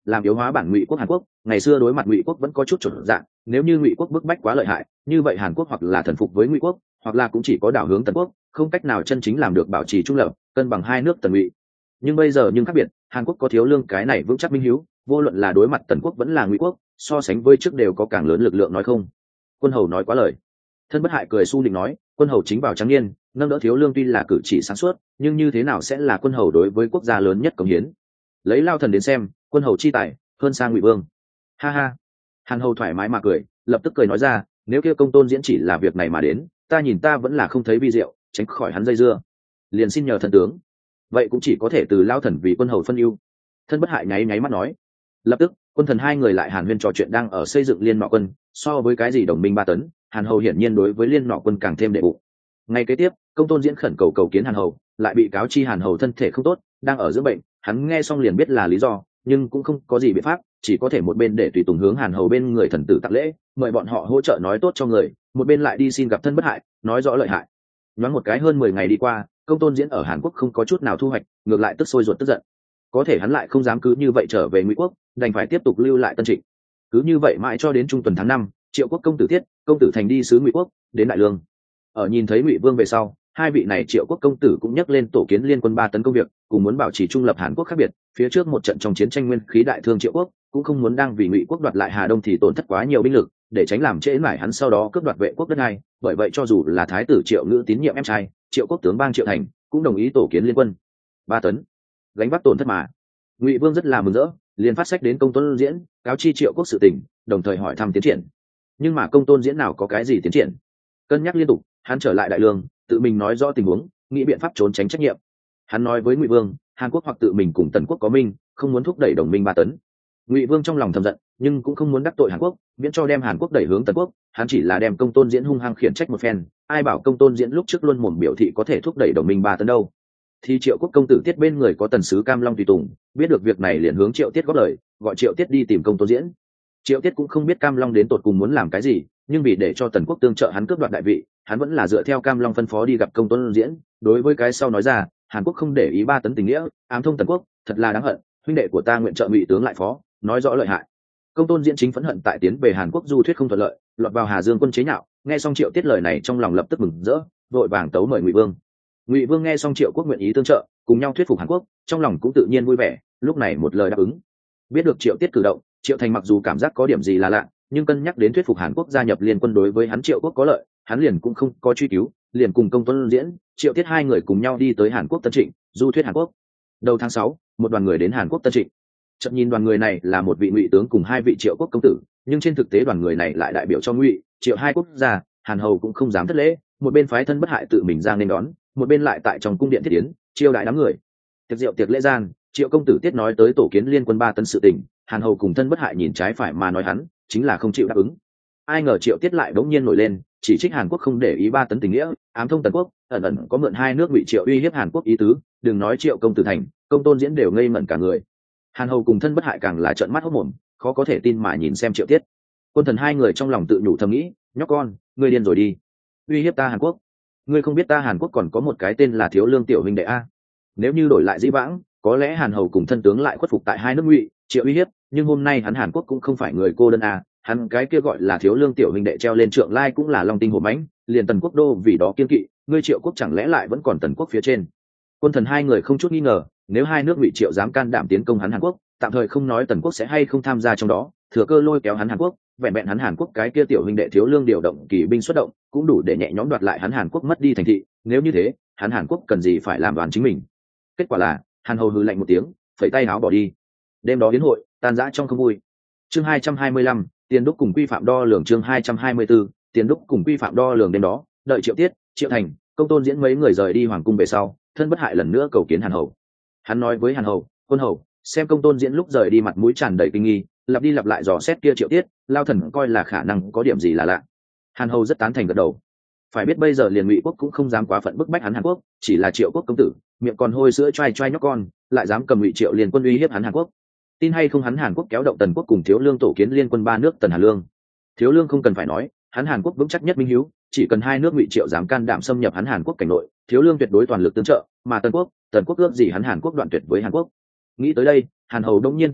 làm yếu hóa bản ngụy quốc Hàn Quốc. Ngày xưa đối mặt ngụy quốc vẫn có chút chuẩn dạng, nếu như ngụy quốc bức bách quá lợi hại, như vậy Hàn Quốc hoặc là thần phục với ngụy quốc, hoặc là cũng chỉ có đảo hướng tần quốc, không cách nào chân chính làm được bảo trì trung lập, cân bằng hai nước tần ngụy. Nhưng bây giờ khác biệt, Hàn Quốc có Thiếu Lương cái này vững chắc minh hiếu, vô luận là đối mặt tần quốc vẫn là ngụy quốc, so sánh với trước đều có càng lớn lực lượng, nói không. Quân hầu nói quá lời. Thân Bất Hại cười su định nói, quân hầu chính vào trắng niên, nâng đỡ Thiếu Lương tuy là cử chỉ sáng suốt, nhưng như thế nào sẽ là quân hầu đối với quốc gia lớn nhất cống hiến. Lấy Lao Thần đến xem, quân hầu chi tài hơn sang ngụy vương. Ha ha. Hàn hầu thoải mái mà cười, lập tức cười nói ra, nếu kia Công Tôn Diễn chỉ là việc này mà đến, ta nhìn ta vẫn là không thấy vi diệu, tránh khỏi hắn dây dưa, liền xin nhờ thần tướng. Vậy cũng chỉ có thể từ Lao Thần vì quân hầu phân ưu. Thân Bất Hại nháy mắt nói. Lập tức quân thần hai người lại hàn huyên trò chuyện đang ở xây dựng Liên Nọ quân, so với cái gì đồng minh 3 tấn, Hàn hầu hiển nhiên đối với Liên Nọ quân càng thêm đệ bụng. Ngay kế tiếp, Công Tôn Diễn khẩn cầu kiến Hàn hầu, lại bị cáo chi Hàn hầu thân thể không tốt, đang ở dưỡng bệnh. Hắn nghe xong liền biết là lý do, nhưng cũng không có gì biện pháp, chỉ có thể một bên để tùy tùng hướng Hàn hầu bên người thần tử tặng lễ, mời bọn họ hỗ trợ nói tốt cho người, một bên lại đi xin gặp Thân Bất Hại, nói rõ lợi hại. Nhoáng một cái hơn 10 ngày đi qua, Công Tôn Diễn ở Hàn Quốc không có chút nào thu hoạch, ngược lại tức sôi ruột tức giận. Có thể hắn lại không dám cứ như vậy trở về ngụy quốc, đành phải tiếp tục lưu lại Tân Trịnh. Cứ như vậy mãi cho đến trung tuần tháng 5, Triệu Quốc công tử Tiết, công tử Thành đi sứ ngụy quốc, đến Đại Lương. Ở nhìn thấy ngụy vương về sau, hai vị này Triệu Quốc công tử cũng nhắc lên tổ kiến liên quân 3 tấn công việc, cùng muốn bảo trì trung lập Hàn Quốc khác biệt. Phía trước một trận trong chiến tranh nguyên khí đại thương Triệu Quốc, cũng không muốn đang vì ngụy quốc đoạt lại Hà Đông thì tổn thất quá nhiều binh lực, để tránh làm trễ nải hắn sau đó cướp đoạt Vệ quốc đất đai. Bởi vậy cho dù là thái tử Triệu Ngữ tín nhiệm em trai, Triệu Quốc tướng bang Triệu Thành, cũng đồng ý tổ kiến liên quân 3 tấn, gánh vác tổn thất mà. Ngụy vương rất là mừng rỡ, liền phát sách đến Công Tôn Diễn, cáo chi Triệu Quốc sự tình, đồng thời hỏi thăm tiến triển. Nhưng mà Công Tôn Diễn nào có cái gì tiến triển? Cân nhắc liên tục, hắn trở lại Đại Lương, tự mình nói rõ tình huống, nghĩ biện pháp trốn tránh trách nhiệm. Hắn nói với Ngụy vương, Hàn Quốc hoặc tự mình cùng Tần quốc có minh, không muốn thúc đẩy đồng minh 3 tấn. Ngụy vương trong lòng thầm giận, nhưng cũng không muốn đắc tội Hàn Quốc, miễn cho đem Hàn Quốc đẩy hướng Tần quốc. Hắn chỉ là đem Công Tôn Diễn hung hăng khiển trách một phen, ai bảo Công Tôn Diễn lúc trước luôn mồm biểu thị có thể thúc đẩy đồng minh 3 tấn đâu. Thì Triệu Quốc công tử Tiết bên người có tần sứ Cam Long tùy tùng, biết được việc này liền hướng Triệu Tiết góp lời, gọi Triệu Tiết đi tìm Công Tôn Diễn. Triệu Tiết cũng không biết Cam Long đến tột cùng muốn làm cái gì, nhưng vì để cho Tần quốc tương trợ hắn cướp đoạt đại vị, hắn vẫn là dựa theo Cam Long phân phó đi gặp Công Tôn Diễn. Đối với cái sau nói ra, Hàn Quốc không để ý 3 tấn tình nghĩa, ám thông Tần quốc, thật là đáng hận, huynh đệ của ta nguyện trợ Ngụy tướng lại phó, nói rõ lợi hại. Công Tôn Diễn chính phẫn hận tại tiến về Hàn Quốc du thuyết không thuận lợi, lọt vào Hà Dương quân chế nhạo, nghe xong Triệu Tiết lời này trong lòng lập tức mừng rỡ, vội vàng tấu mời Ngụy vương. Ngụy vương nghe xong Triệu Quốc nguyện ý tương trợ, cùng nhau thuyết phục Hàn Quốc, trong lòng cũng tự nhiên vui vẻ, lúc này một lời đáp ứng. Biết được Triệu Tiết cử động, Triệu Thành mặc dù cảm giác có điểm gì là lạ, nhưng cân nhắc đến thuyết phục Hàn Quốc gia nhập liên quân đối với hắn Triệu Quốc có lợi, hắn liền cũng không có truy cứu, liền cùng Công Tôn Diễn, Triệu Tiết hai người cùng nhau đi tới Hàn Quốc Tân Trịnh, du thuyết Hàn Quốc. Đầu tháng 6, một đoàn người đến Hàn Quốc Tân Trịnh. Chợt nhìn đoàn người này là một vị Ngụy tướng cùng hai vị Triệu Quốc công tử, nhưng trên thực tế đoàn người này lại đại biểu cho Ngụy, Triệu hai quốc gia, Hàn hầu cũng không dám thất lễ, một bên phái Thân Bất Hại tự mình ra nên đón, một bên lại tại trong cung điện thiết yến chiêu đại đám người. Tiệc rượu tiệc lễ gian, Triệu công tử Tiết nói tới tổ kiến liên quân 3 tấn sự tình, Hàn hầu cùng Thân Bất Hại nhìn trái phải mà nói hắn chính là không chịu đáp ứng. Ai ngờ Triệu Tiết lại bỗng nhiên nổi lên, chỉ trích Hàn Quốc không để ý 3 tấn tình nghĩa, ám thông Tần quốc, ẩn ẩn có mượn hai nước Ngụy Triệu uy hiếp Hàn Quốc ý tứ. Đừng nói Triệu công tử Thành, Công Tôn Diễn đều ngây ngẩn cả người. Hàn hầu cùng Thân Bất Hại càng là trợn mắt hốt mồm, khó có thể tin mà nhìn xem Triệu Tiết. Quân thần hai người trong lòng tự nhủ thầm nghĩ, nhóc con, ngươi điên rồi đi, uy hiếp ta Hàn Quốc. Ngươi không biết ta Hàn Quốc còn có một cái tên là Thiếu Lương tiểu huynh đệ a. Nếu như đổi lại dĩ vãng, có lẽ Hàn hầu cùng thân tướng lại khuất phục tại hai nước Ngụy Triệu uy hiếp, nhưng hôm nay hắn Hàn Quốc cũng không phải người cô đơn a, hắn cái kia gọi là Thiếu Lương tiểu huynh đệ treo lên trượng lai cũng là long tinh hổ mãnh, liền Tần quốc đô vì đó kiên kỵ, ngươi Triệu quốc chẳng lẽ lại vẫn còn Tần quốc phía trên. Quân thần hai người không chút nghi ngờ, nếu hai nước Ngụy Triệu dám can đảm tiến công hắn Hàn Quốc, tạm thời không nói Tần quốc sẽ hay không tham gia trong đó, thừa cơ lôi kéo hắn Hàn Quốc, vẹn vẹn hắn Hàn Quốc cái kia tiểu huynh đệ Thiếu Lương điều động kỳ binh xuất động, cũng đủ để nhẹ nhõm đoạt lại hắn Hàn Quốc mất đi thành thị. Nếu như thế, hắn Hàn Quốc cần gì phải làm đoán chính mình. Kết quả là Hàn hầu hừ lạnh một tiếng, phẩy tay áo bỏ đi. Đêm đó đến hội tan rã trong không vui. Chương 225, tiền đúc cùng quy phạm đo lường. Chương 224, tiền đúc cùng quy phạm đo lường. Đêm đó, đợi Triệu Tiết, Triệu Thành, Công Tôn Diễn mấy người rời đi hoàng cung về sau, Thân Bất Hại lần nữa cầu kiến Hàn hầu. Hắn nói với Hàn hầu, quân hầu, xem Công Tôn Diễn lúc rời đi mặt mũi tràn đầy kinh nghi, lặp đi lặp lại dò xét kia Triệu Tiết, lao thần coi là khả năng có điểm gì là lạ. Hàn hầu rất tán thành gật đầu. Phải biết bây giờ liền Ngụy quốc cũng không dám quá phận bức bách hắn Hàn Quốc, chỉ là Triệu quốc công tử miệng còn hôi sữa choai choai nhóc con, lại dám cầm Ngụy Triệu liên quân uy hiếp hắn Hàn Quốc. Tin hay không, hắn Hàn Quốc kéo động Tần quốc cùng Thiếu Lương tổ kiến liên quân 3 nước Tần Hàn Lương. Thiếu Lương không cần phải nói, hắn Hàn Quốc vững chắc nhất minh hiếu, chỉ cần hai nước Ngụy Triệu dám can đảm xâm nhập hắn Hàn Quốc cảnh nội, Thiếu Lương tuyệt đối toàn lực tương trợ, mà Tần quốc ước gì hắn Hàn Quốc đoạn tuyệt với Hàn Quốc. Nghĩ tới đây, Hàn hầu đông nhiên tỉnh ngộ,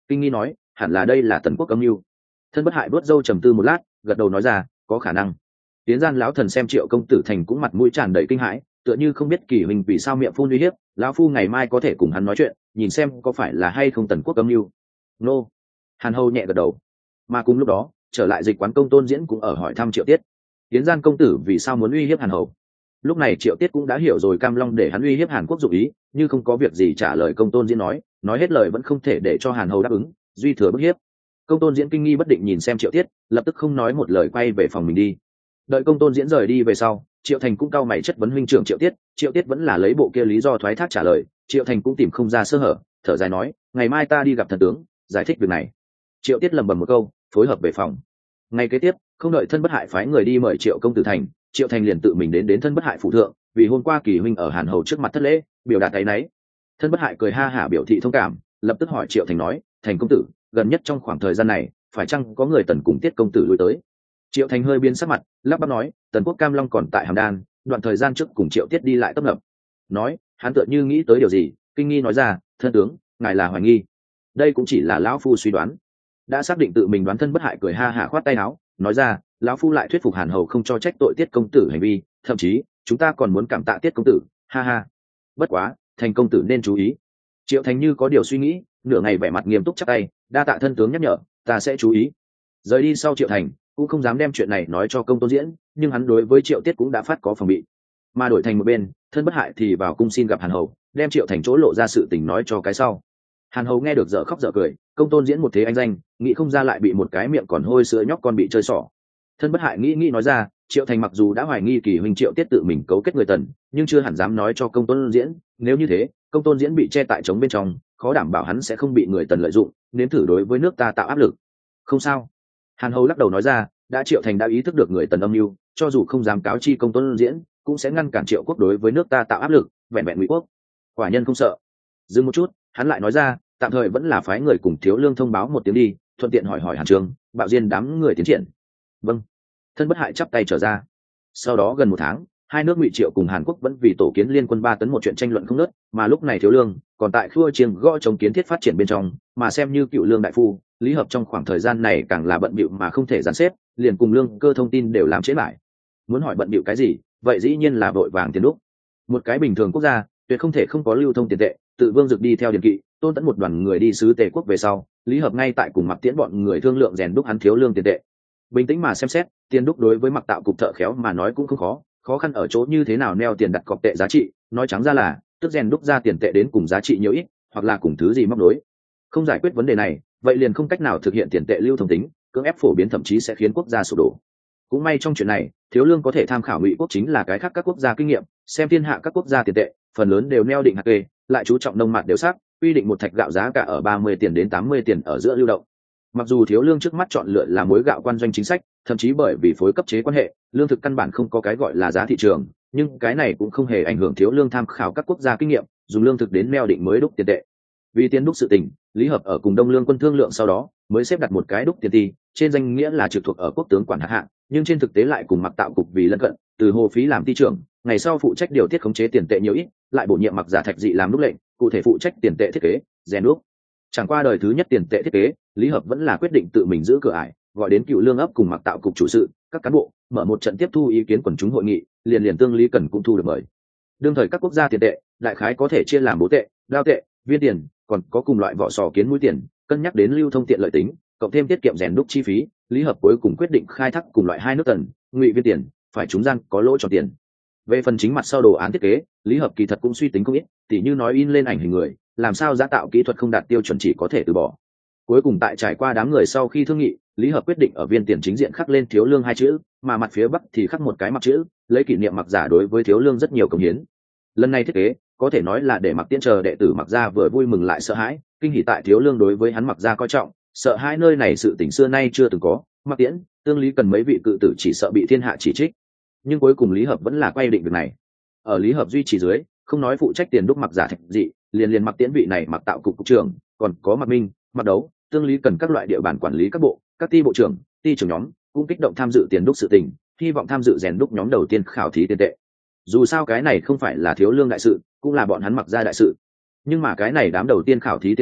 kinh nghi nói hẳn là đây là tần quốc âm mưu. Thân Bất Hại vuốt râu trầm tư một lát, gật đầu nói ra có khả năng. Tiến Gian lão thần xem Triệu công tử thành cũng mặt mũi tràn đầy kinh hãi, tựa như không biết Kỳ huynh vì sao miệng phun uy hiếp, lão phu ngày mai có thể cùng hắn nói chuyện, nhìn xem có phải là hay không tần quốc âm mưu. Nô. Hàn Hầu nhẹ gật đầu. Mà cùng lúc đó, trở lại dịch quán Công Tôn Diễn cũng ở hỏi thăm Triệu Tiết. Tiến Gian công tử vì sao muốn uy hiếp Hàn Hầu? Lúc này Triệu Tiết cũng đã hiểu rồi Cam Long để hắn uy hiếp Hàn Quốc dụng ý, như không có việc gì trả lời Công Tôn Diễn nói hết lời vẫn không thể để cho Hàn Hầu đáp ứng, duy thừa bức hiếp. Công Tôn Diễn kinh nghi bất định nhìn xem Triệu Tiết, lập tức không nói một lời quay về phòng mình đi. Đợi Công Tôn Diễn rời đi về sau, Triệu Thành cũng cau mày chất vấn huynh trưởng Triệu Tiết, Triệu Tiết vẫn là lấy bộ kia lý do thoái thác trả lời, Triệu Thành cũng tìm không ra sơ hở, thở dài nói ngày mai ta đi gặp thần tướng giải thích việc này. Triệu Tiết lẩm bẩm một câu, phối hợp về phòng. Ngày kế tiếp, không đợi Thân Bất Hại phái người đi mời Triệu công tử thành, Triệu Thành liền tự mình đến Thân Bất Hại phủ thượng, vì hôm qua Kỳ huynh ở Hàn Hầu trước mặt thất lễ, biểu đạt áy náy. Thân Bất Hại cười ha hả biểu thị thông cảm, lập tức hỏi Triệu Thành nói Thành công tử, gần nhất trong khoảng thời gian này phải chăng có người Tần cùng Tiết công tử lui tới? Triệu Thành hơi biến sắc mặt, lắp bắp nói Tần quốc Cam Long còn tại Hàm Đan, đoạn thời gian trước cùng Triệu Tiết đi lại tấp nập. Nói hắn tựa như nghĩ tới điều gì, kinh nghi nói ra thân tướng, ngài là hoài nghi. Đây cũng chỉ là lão phu suy đoán. Đã xác định tự mình đoán. Thân Bất Hại cười ha hả khoát tay áo, nói ra lão phu lại thuyết phục Hàn Hầu không cho trách tội Tiết công tử hành vi, thậm chí chúng ta còn muốn cảm tạ Tiết công tử, ha ha. Bất quá Thành công tử nên chú ý. Triệu Thành như có điều suy nghĩ, nửa ngày vẻ mặt nghiêm túc chắp tay, đa tạ thân tướng nhắc nhở, ta sẽ chú ý. Rời đi sau Triệu Thành cũng không dám đem chuyện này nói cho Công Tôn Diễn, nhưng hắn đối với Triệu Tiết cũng đã phát có phòng bị. Mà đổi thành một bên, Thân Bất Hại thì vào cung xin gặp Hàn Hầu, đem Triệu Thành chỗ lộ ra sự tình nói cho cái sau. Hàn Hầu nghe được dở khóc dở cười, Công Tôn Diễn một thế anh danh, nghĩ không ra lại bị một cái miệng còn hôi sữa nhóc con bị chơi xỏ. Thân Bất Hại nghĩ nói ra, Triệu Thành mặc dù đã hoài nghi Kỳ huynh Triệu Tiết tự mình cấu kết người Tần, nhưng chưa hẳn dám nói cho Công Tôn Diễn, nếu như thế, Công Tôn Diễn bị che tại trống bên trong, khó đảm bảo hắn sẽ không bị người Tần lợi dụng, nếm thử đối với nước ta tạo áp lực. Không sao. Hàn Hầu lắc đầu nói ra, đã Triệu Thành đã ý thức được người Tần âm mưu, cho dù không dám cáo chi Công Tôn Diễn, cũng sẽ ngăn cản Triệu quốc đối với nước ta tạo áp lực, vẹn vẹn Ngụy quốc. Quả nhân không sợ. Dừng một chút, hắn lại nói ra, tạm thời vẫn là phái người cùng Thiếu Lương thông báo một tiếng đi, thuận tiện hỏi Hàn Trường, Bạo Diên đám người tiến triển. Vâng. Thân Bất Hại chắp tay trở ra. Sau đó gần một tháng, hai nước Ngụy Triệu cùng Hàn Quốc vẫn vì tổ kiến liên quân 3 tấn một chuyện tranh luận không ngớt, mà lúc này Thiếu Lương còn tại khua chiêng gõ chống kiến thiết phát triển bên trong, mà xem như cựu lương đại phu, Lý Hợp trong khoảng thời gian này càng là bận bịu mà không thể dàn xếp, liền cùng Lương Cơ thông tin đều làm trễ lại. Muốn hỏi bận bịu cái gì, vậy dĩ nhiên là vội vàng tiền đúc. Một cái bình thường quốc gia tuyệt không thể không có lưu thông tiền tệ, tự Vương Dực đi theo Điền Kỵ, Tôn Tẫn một đoàn người đi sứ Tề quốc về sau, Lý Hợp ngay tại cùng Mặc Tiễn bọn người thương lượng rèn đúc hắn Thiếu Lương tiền tệ. Bình tĩnh mà xem xét, tiền đúc đối với Mặc Tạo cục thợ khéo mà nói cũng không khó, khó khăn ở chỗ như thế nào neo tiền đặt cọc tệ giá trị, nói trắng ra là tức rèn đúc ra tiền tệ đến cùng giá trị nhiều ít, hoặc là cùng thứ gì móc nối. Không giải quyết vấn đề này, vậy liền không cách nào thực hiện tiền tệ lưu thông tính, cưỡng ép phổ biến thậm chí sẽ khiến quốc gia sụp đổ. Cũng may trong chuyện này, Thiếu Lương có thể tham khảo Ngụy quốc chính là cái khác các quốc gia kinh nghiệm, xem thiên hạ các quốc gia tiền tệ, phần lớn đều neo định hạt kê, lại chú trọng nông mạt đều sắc, quy định một thạch gạo giá cả ở 30 tiền đến 80 tiền ở giữa lưu động. Mặc dù Thiếu Lương trước mắt chọn lựa là muối gạo quan doanh chính sách, thậm chí bởi vì phối cấp chế quan hệ, lương thực căn bản không có cái gọi là giá thị trường, nhưng cái này cũng không hề ảnh hưởng Thiếu Lương tham khảo các quốc gia kinh nghiệm, dùng lương thực đến neo định mới đúc tiền tệ. Vì tiền đúc sự tình, Lý Hợp ở cùng Đông Lương quân thương lượng sau đó, mới xếp đặt một cái đúc tiền ty, trên danh nghĩa là trực thuộc ở quốc tướng quản hạt hạng, nhưng trên thực tế lại cùng Mặc Tạo cục vì lân cận, từ Hồ Phí làm ty trưởng, ngày sau phụ trách điều tiết khống chế tiền tệ nhiều ít, lại bổ nhiệm Mặc Giả Thạch Dị làm đúc lệnh, cụ thể phụ trách tiền tệ thiết kế, rèn đúc. Chẳng qua đời thứ nhất tiền tệ thiết kế, Lý Hợp vẫn là quyết định tự mình giữ cửa ải, gọi đến Cựu Lương ấp cùng Mặc Tạo cục chủ sự, các cán bộ, mở một trận tiếp thu ý kiến quần chúng hội nghị, liền tương Lý Cần cũng thu được mời. Đương thời các quốc gia tiền tệ, đại khái có thể chia làm bố tệ, đao tệ, viên tiền, còn có cùng loại vỏ sò kiến mũi tiền, cân nhắc đến lưu thông tiện lợi tính, cộng thêm tiết kiệm rèn đúc chi phí, Lý Hợp cuối cùng quyết định khai thác cùng loại hai nước Tần, Ngụy viên tiền, phải trúng gian có lỗ cho tiền. Về phần chính mặt sau đồ án thiết kế, Lý Hợp kỳ thật cũng suy tính không ít, tỉ như nói in lên ảnh hình người, làm sao giá tạo kỹ thuật không đạt tiêu chuẩn chỉ có thể từ bỏ. Cuối cùng tại trải qua đám người sau khi thương nghị, Lý Hợp quyết định ở viên tiền chính diện khắc lên Thiếu Lương hai chữ, mà mặt phía bắc thì khắc một cái Mặc chữ, lấy kỷ niệm Mặc Giả đối với Thiếu Lương rất nhiều công hiến. Lần này thiết kế có thể nói là để Mặc Tiễn chờ đệ tử Mặc gia vừa vui mừng lại sợ hãi, kinh hỉ tại Thiếu Lương đối với hắn Mặc gia coi trọng, sợ hai nơi này sự tình xưa nay chưa từng có, Mặc Tiễn, tương Lý Cần mấy vị cự tử chỉ sợ bị thiên hạ chỉ trích. Nhưng cuối cùng Lý Hợp vẫn là quay định việc này. Ở Lý Hợp duy trì dưới, không nói phụ trách tiền đúc Mặc Giả Thạch Dị, liền Mặc Tiễn vị này Mặc Tạo cục cục trưởng, còn có Mặc Minh, Mặc Đấu, tương Lý Cần các loại địa bàn quản lý các bộ, các ty bộ trưởng, ty trưởng nhóm cũng kích động tham dự tiền đúc sự tình, hy vọng tham dự rèn đúc nhóm đầu tiên khảo thí tiền tệ. Dù sao cái này không phải là Thiếu Lương đại sự, cũng là bọn hắn Mặc gia đại sự. Nhưng mà cái này đám đầu tiên khảo thí tiền tệ,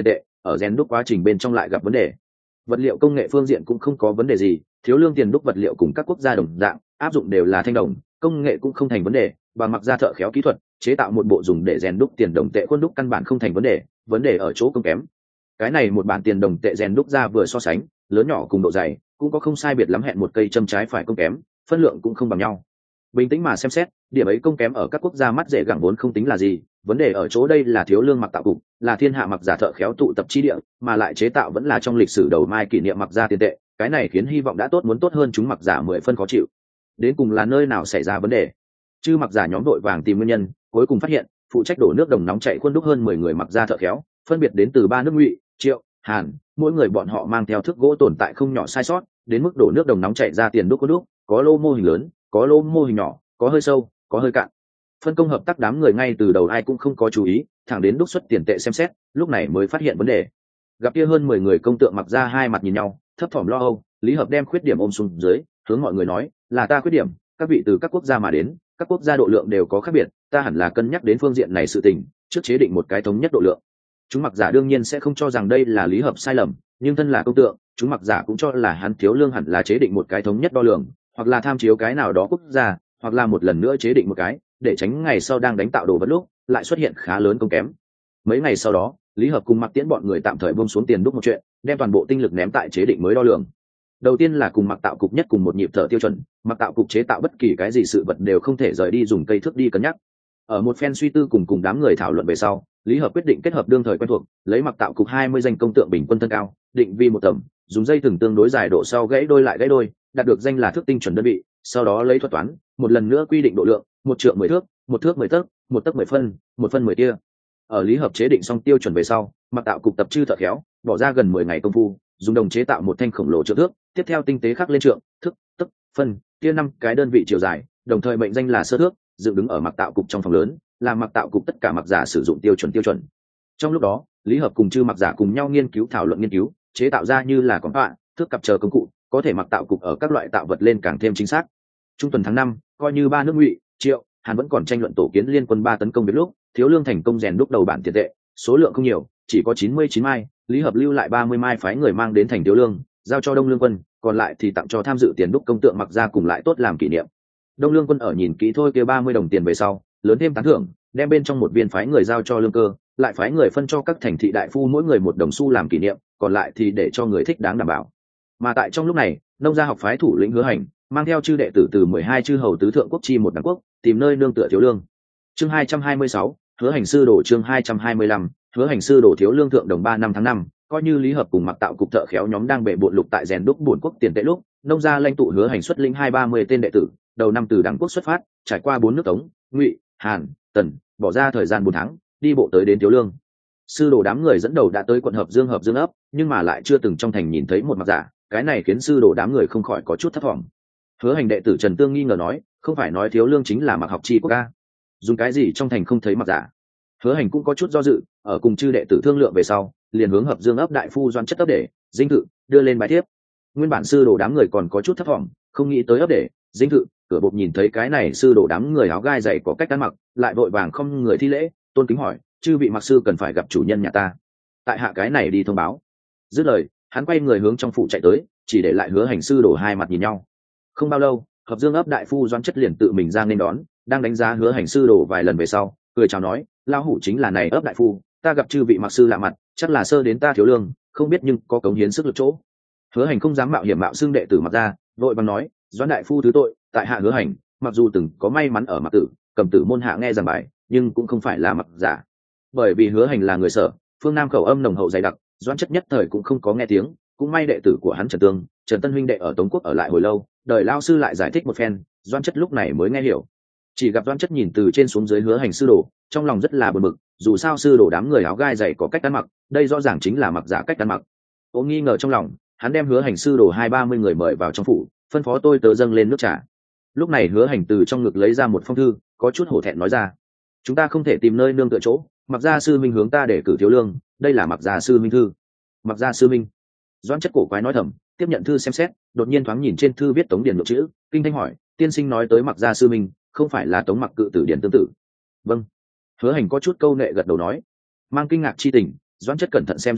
ở rèn đúc quá trình bên trong lại gặp vấn đề. Vật liệu công nghệ phương diện cũng không có vấn đề gì, thiếu lương tiền đúc vật liệu cùng các quốc gia đồng dạng áp dụng đều là thanh đồng, công nghệ cũng không thành vấn đề, và mặc ra thợ khéo kỹ thuật chế tạo một bộ dùng để rèn đúc tiền đồng tệ khuôn đúc căn bản không thành vấn đề ở chỗ công kém. Cái này một bản tiền đồng tệ rèn đúc ra vừa so sánh, lớn nhỏ cùng độ dày cũng có không sai biệt lắm, hẹn một cây châm trái phải công kém, phân lượng cũng không bằng nhau. Bình tĩnh mà xem xét, điểm ấy công kém ở các quốc gia mắt dễ gẳng vốn không tính là gì, vấn đề ở chỗ đây là thiếu lương mặc tạo cục, là thiên hạ mặc giả thợ khéo tụ tập chi địa, mà lại chế tạo vẫn là trong lịch sử đầu mai kỷ niệm mặc ra tiền tệ, cái này khiến hy vọng đã tốt muốn tốt hơn chúng mặc giả 10 phân khó chịu. Đến cùng là nơi nào xảy ra vấn đề? Chư mặc giả nhóm đội vàng tìm nguyên nhân, cuối cùng phát hiện phụ trách đổ nước đồng nóng chạy khuôn đúc hơn 10 người mặc ra thợ khéo, phân biệt đến từ 3 nước Ngụy, Triệu, Hàn, mỗi người bọn họ mang theo thước gỗ tồn tại không nhỏ sai sót, đến mức đổ nước đồng nóng chạy ra tiền đúc khuôn đúc, có lô mô hình lớn, có lô mô hình nhỏ, có hơi sâu, có hơi cạn. Phân công hợp tác đám người ngay từ đầu ai cũng không có chú ý, thẳng đến đúc xuất tiền tệ xem xét, lúc này mới phát hiện vấn đề. Gặp kia hơn 10 người công tượng mặc ra hai mặt nhìn nhau, thấp thỏm lo âu, Lý Hợp đem khuyết điểm ôm xuống dưới, hướng mọi người nói, là ta khuyết điểm, các vị từ các quốc gia mà đến, các quốc gia độ lượng đều có khác biệt, ta hẳn là cân nhắc đến phương diện này sự tình, trước chế định một cái thống nhất độ lượng. Chúng mặc giả đương nhiên sẽ không cho rằng đây là Lý Hợp sai lầm, nhưng thân là công tượng, chúng mặc giả cũng cho là hắn thiếu lương hẳn là chế định một cái thống nhất đo lường, hoặc là tham chiếu cái nào đó quốc gia, hoặc là một lần nữa chế định một cái, để tránh ngày sau đang đánh tạo đồ vật lúc lại xuất hiện khá lớn công kém. Mấy ngày sau đó, Lý Hợp cùng Mặc Tiễn bọn người tạm thời buông xuống tiền đúc một chuyện, đem toàn bộ tinh lực ném tại chế định mới đo lường. Đầu tiên là cùng Mặc tạo cục nhất cùng một nhịp thở tiêu chuẩn, Mặc tạo cục chế tạo bất kỳ cái gì sự vật đều không thể rời đi dùng cây thước đi cân nhắc. Ở một phen suy tư cùng đám người thảo luận về sau, Lý Hợp quyết định kết hợp đương thời quen thuộc, lấy Mặc tạo cục 20 danh công tượng bình quân thân cao, định vi một tầm, dùng dây thừng tương đối dài độ sau gãy đôi lại gãy đôi, đạt được danh là thước tinh chuẩn đơn vị, sau đó lấy thuật toán, một lần nữa quy định độ lượng, 1 trượng 10 thước, 1 thước 10 tấc, 1 tấc 10 phân, 1 phân 10 tia. Ở Lý Hợp chế định xong tiêu chuẩn về sau, Mặc tạo cục tập chư thợ khéo, bỏ ra gần 10 ngày công phu, dùng đồng chế tạo một thanh khổng lồ trượng thước, tiếp theo tinh tế khắc lên trượng, thước, tấc, phân, tia 5 cái đơn vị chiều dài, đồng thời mệnh danh là sơ thước, dựng đứng ở Mặc tạo cục trong phòng lớn, là Mặc tạo cục tất cả mặc giả sử dụng tiêu chuẩn. Trong lúc đó, Lý Hợp cùng chư mặc giả cùng nhau nghiên cứu, chế tạo ra như là con họa, thước cặp chờ công cụ, có thể Mặc tạo cục ở các loại tạo vật lên càng thêm chính xác. Trung tuần tháng 5, coi như 3 nước Ngụy, Triệu, Hàn vẫn còn tranh luận tổ kiến liên quân 3 tấn công biết lúc, thiếu lương thành công rèn đúc đầu bản tiền tệ, số lượng không nhiều, chỉ có 99 mai, Lý Hợp lưu lại 30 mai phái người mang đến thành thiếu lương, giao cho Đông Lương quân, còn lại thì tặng cho tham dự tiền đúc công tượng mặc ra cùng lại tốt làm kỷ niệm. Đông Lương quân ở nhìn kỹ thôi kia 30 đồng tiền về sau, lớn thêm tán thưởng, đem bên trong một viên phái người giao cho lương cơ, lại phái người phân cho các thành thị đại phu mỗi người 1 đồng xu làm kỷ niệm, còn lại thì để cho người thích đáng đảm bảo. Mà tại trong lúc này, nông gia học phái thủ lĩnh Hứa Hành mang theo chư đệ tử từ 12 chư hầu tứ thượng quốc chi một đẳng quốc, tìm nơi nương tựa thiếu lương. Chương 226, Hứa Hành sư đồ. Chương 225, Hứa Hành sư đồ thiếu lương thượng đồng 3 năm tháng 5, coi như Lý Hợp cùng Mặc tạo cục thợ khéo nhóm đang bệ bộn lục tại rèn đúc bổn quốc tiền tệ lúc, nông gia lãnh tụ Hứa Hành xuất lĩnh 230 tên đệ tử, đầu năm từ đẳng quốc xuất phát, trải qua 4 nước Tống, Ngụy, Hàn, Tần, bỏ ra thời gian 4 tháng, đi bộ tới đến thiếu lương. Sư đồ đám người dẫn đầu đã tới quận Hợp Dương ấp, nhưng mà lại chưa từng trong thành nhìn thấy một mặc giả, cái này khiến sư đồ đám người không khỏi có chút thất vọng. Hứa Hành đệ tử Trần Tương nghi ngờ nói, không phải nói thiếu lương chính là mặc học chi quốc ca, dùng cái gì trong thành không thấy mặc giả? Hứa Hành cũng có chút do dự, ở cùng chư đệ tử thương lượng về sau, liền hướng Hợp Dương ấp đại phu Doan Chất ấp để dinh thự đưa lên bài thiếp. Nguyên bản sư đồ đám người còn có chút thất vọng, không nghĩ tới ấp để dinh thự, cửa bộc nhìn thấy cái này sư đồ đám người áo gai dày có cách ăn mặc, lại vội vàng không người thi lễ, tôn kính hỏi, chư vị mặc sư cần phải gặp chủ nhân nhà ta, tại hạ cái này đi thông báo. Dứt lời, hắn quay người hướng trong phủ chạy tới, chỉ để lại Hứa Hành sư đồ hai mặt nhìn nhau. Không bao lâu, Hợp Dương ấp đại phu Doan Chất liền tự mình ra nên đón, đang đánh giá Hứa Hành sư đồ vài lần về sau, cười chào nói, lão hủ chính là này ấp đại phu, ta gặp chư vị mặc sư lạ mặt, chắc là sơ đến ta thiếu lương, không biết nhưng có cống hiến sức lực chỗ. Hứa Hành không dám mạo hiểm mạo xưng đệ tử Mặc ra, vội vàng nói, Doãn đại phu thứ tội, tại hạ Hứa Hành, mặc dù từng có may mắn ở Mặc tử, cầm tử môn hạ nghe giảng bài, nhưng cũng không phải là mặc giả. Bởi vì Hứa Hành là người Sở, phương Nam khẩu âm nồng hậu dày đặc, Doãn Chất nhất thời cũng không có nghe tiếng, cũng may đệ tử của hắn Trần Tương, Trần Tân huynh đệ ở Tống quốc ở lại hồi lâu, đời lao sư lại giải thích một phen, Doãn Chất lúc này mới nghe hiểu. Chỉ gặp Doãn Chất nhìn từ trên xuống dưới Hứa Hành sư đồ, trong lòng rất là buồn bực, dù sao sư đồ đám người áo gai dày có cách ăn mặc, đây rõ ràng chính là mặc giả cách ăn mặc. Ô nghi ngờ trong lòng, hắn đem Hứa Hành sư đồ 20-30 người mời vào trong phủ, phân phó tôi tớ dâng lên nước trà. Lúc này Hứa Hành từ trong ngực lấy ra một phong thư, có chút hổ thẹn nói ra, chúng ta không thể tìm nơi nương tựa chỗ, Mặc gia sư minh hướng ta để cử thiếu lương, đây là Mặc gia sư minh thư. Mặc gia sư minh. Doãn Chất cổ quái nói thầm, tiếp nhận thư xem xét, đột nhiên thoáng nhìn trên thư viết Tống Điền một chữ, kinh thanh hỏi, tiên sinh nói tới Mặc gia sư minh, không phải là Tống Mặc cự tử điển tương tự? Vâng. Hứa Hành có chút câu nệ gật đầu nói. Mang kinh ngạc chi tình, Doãn Chất cẩn thận xem duyệt thư,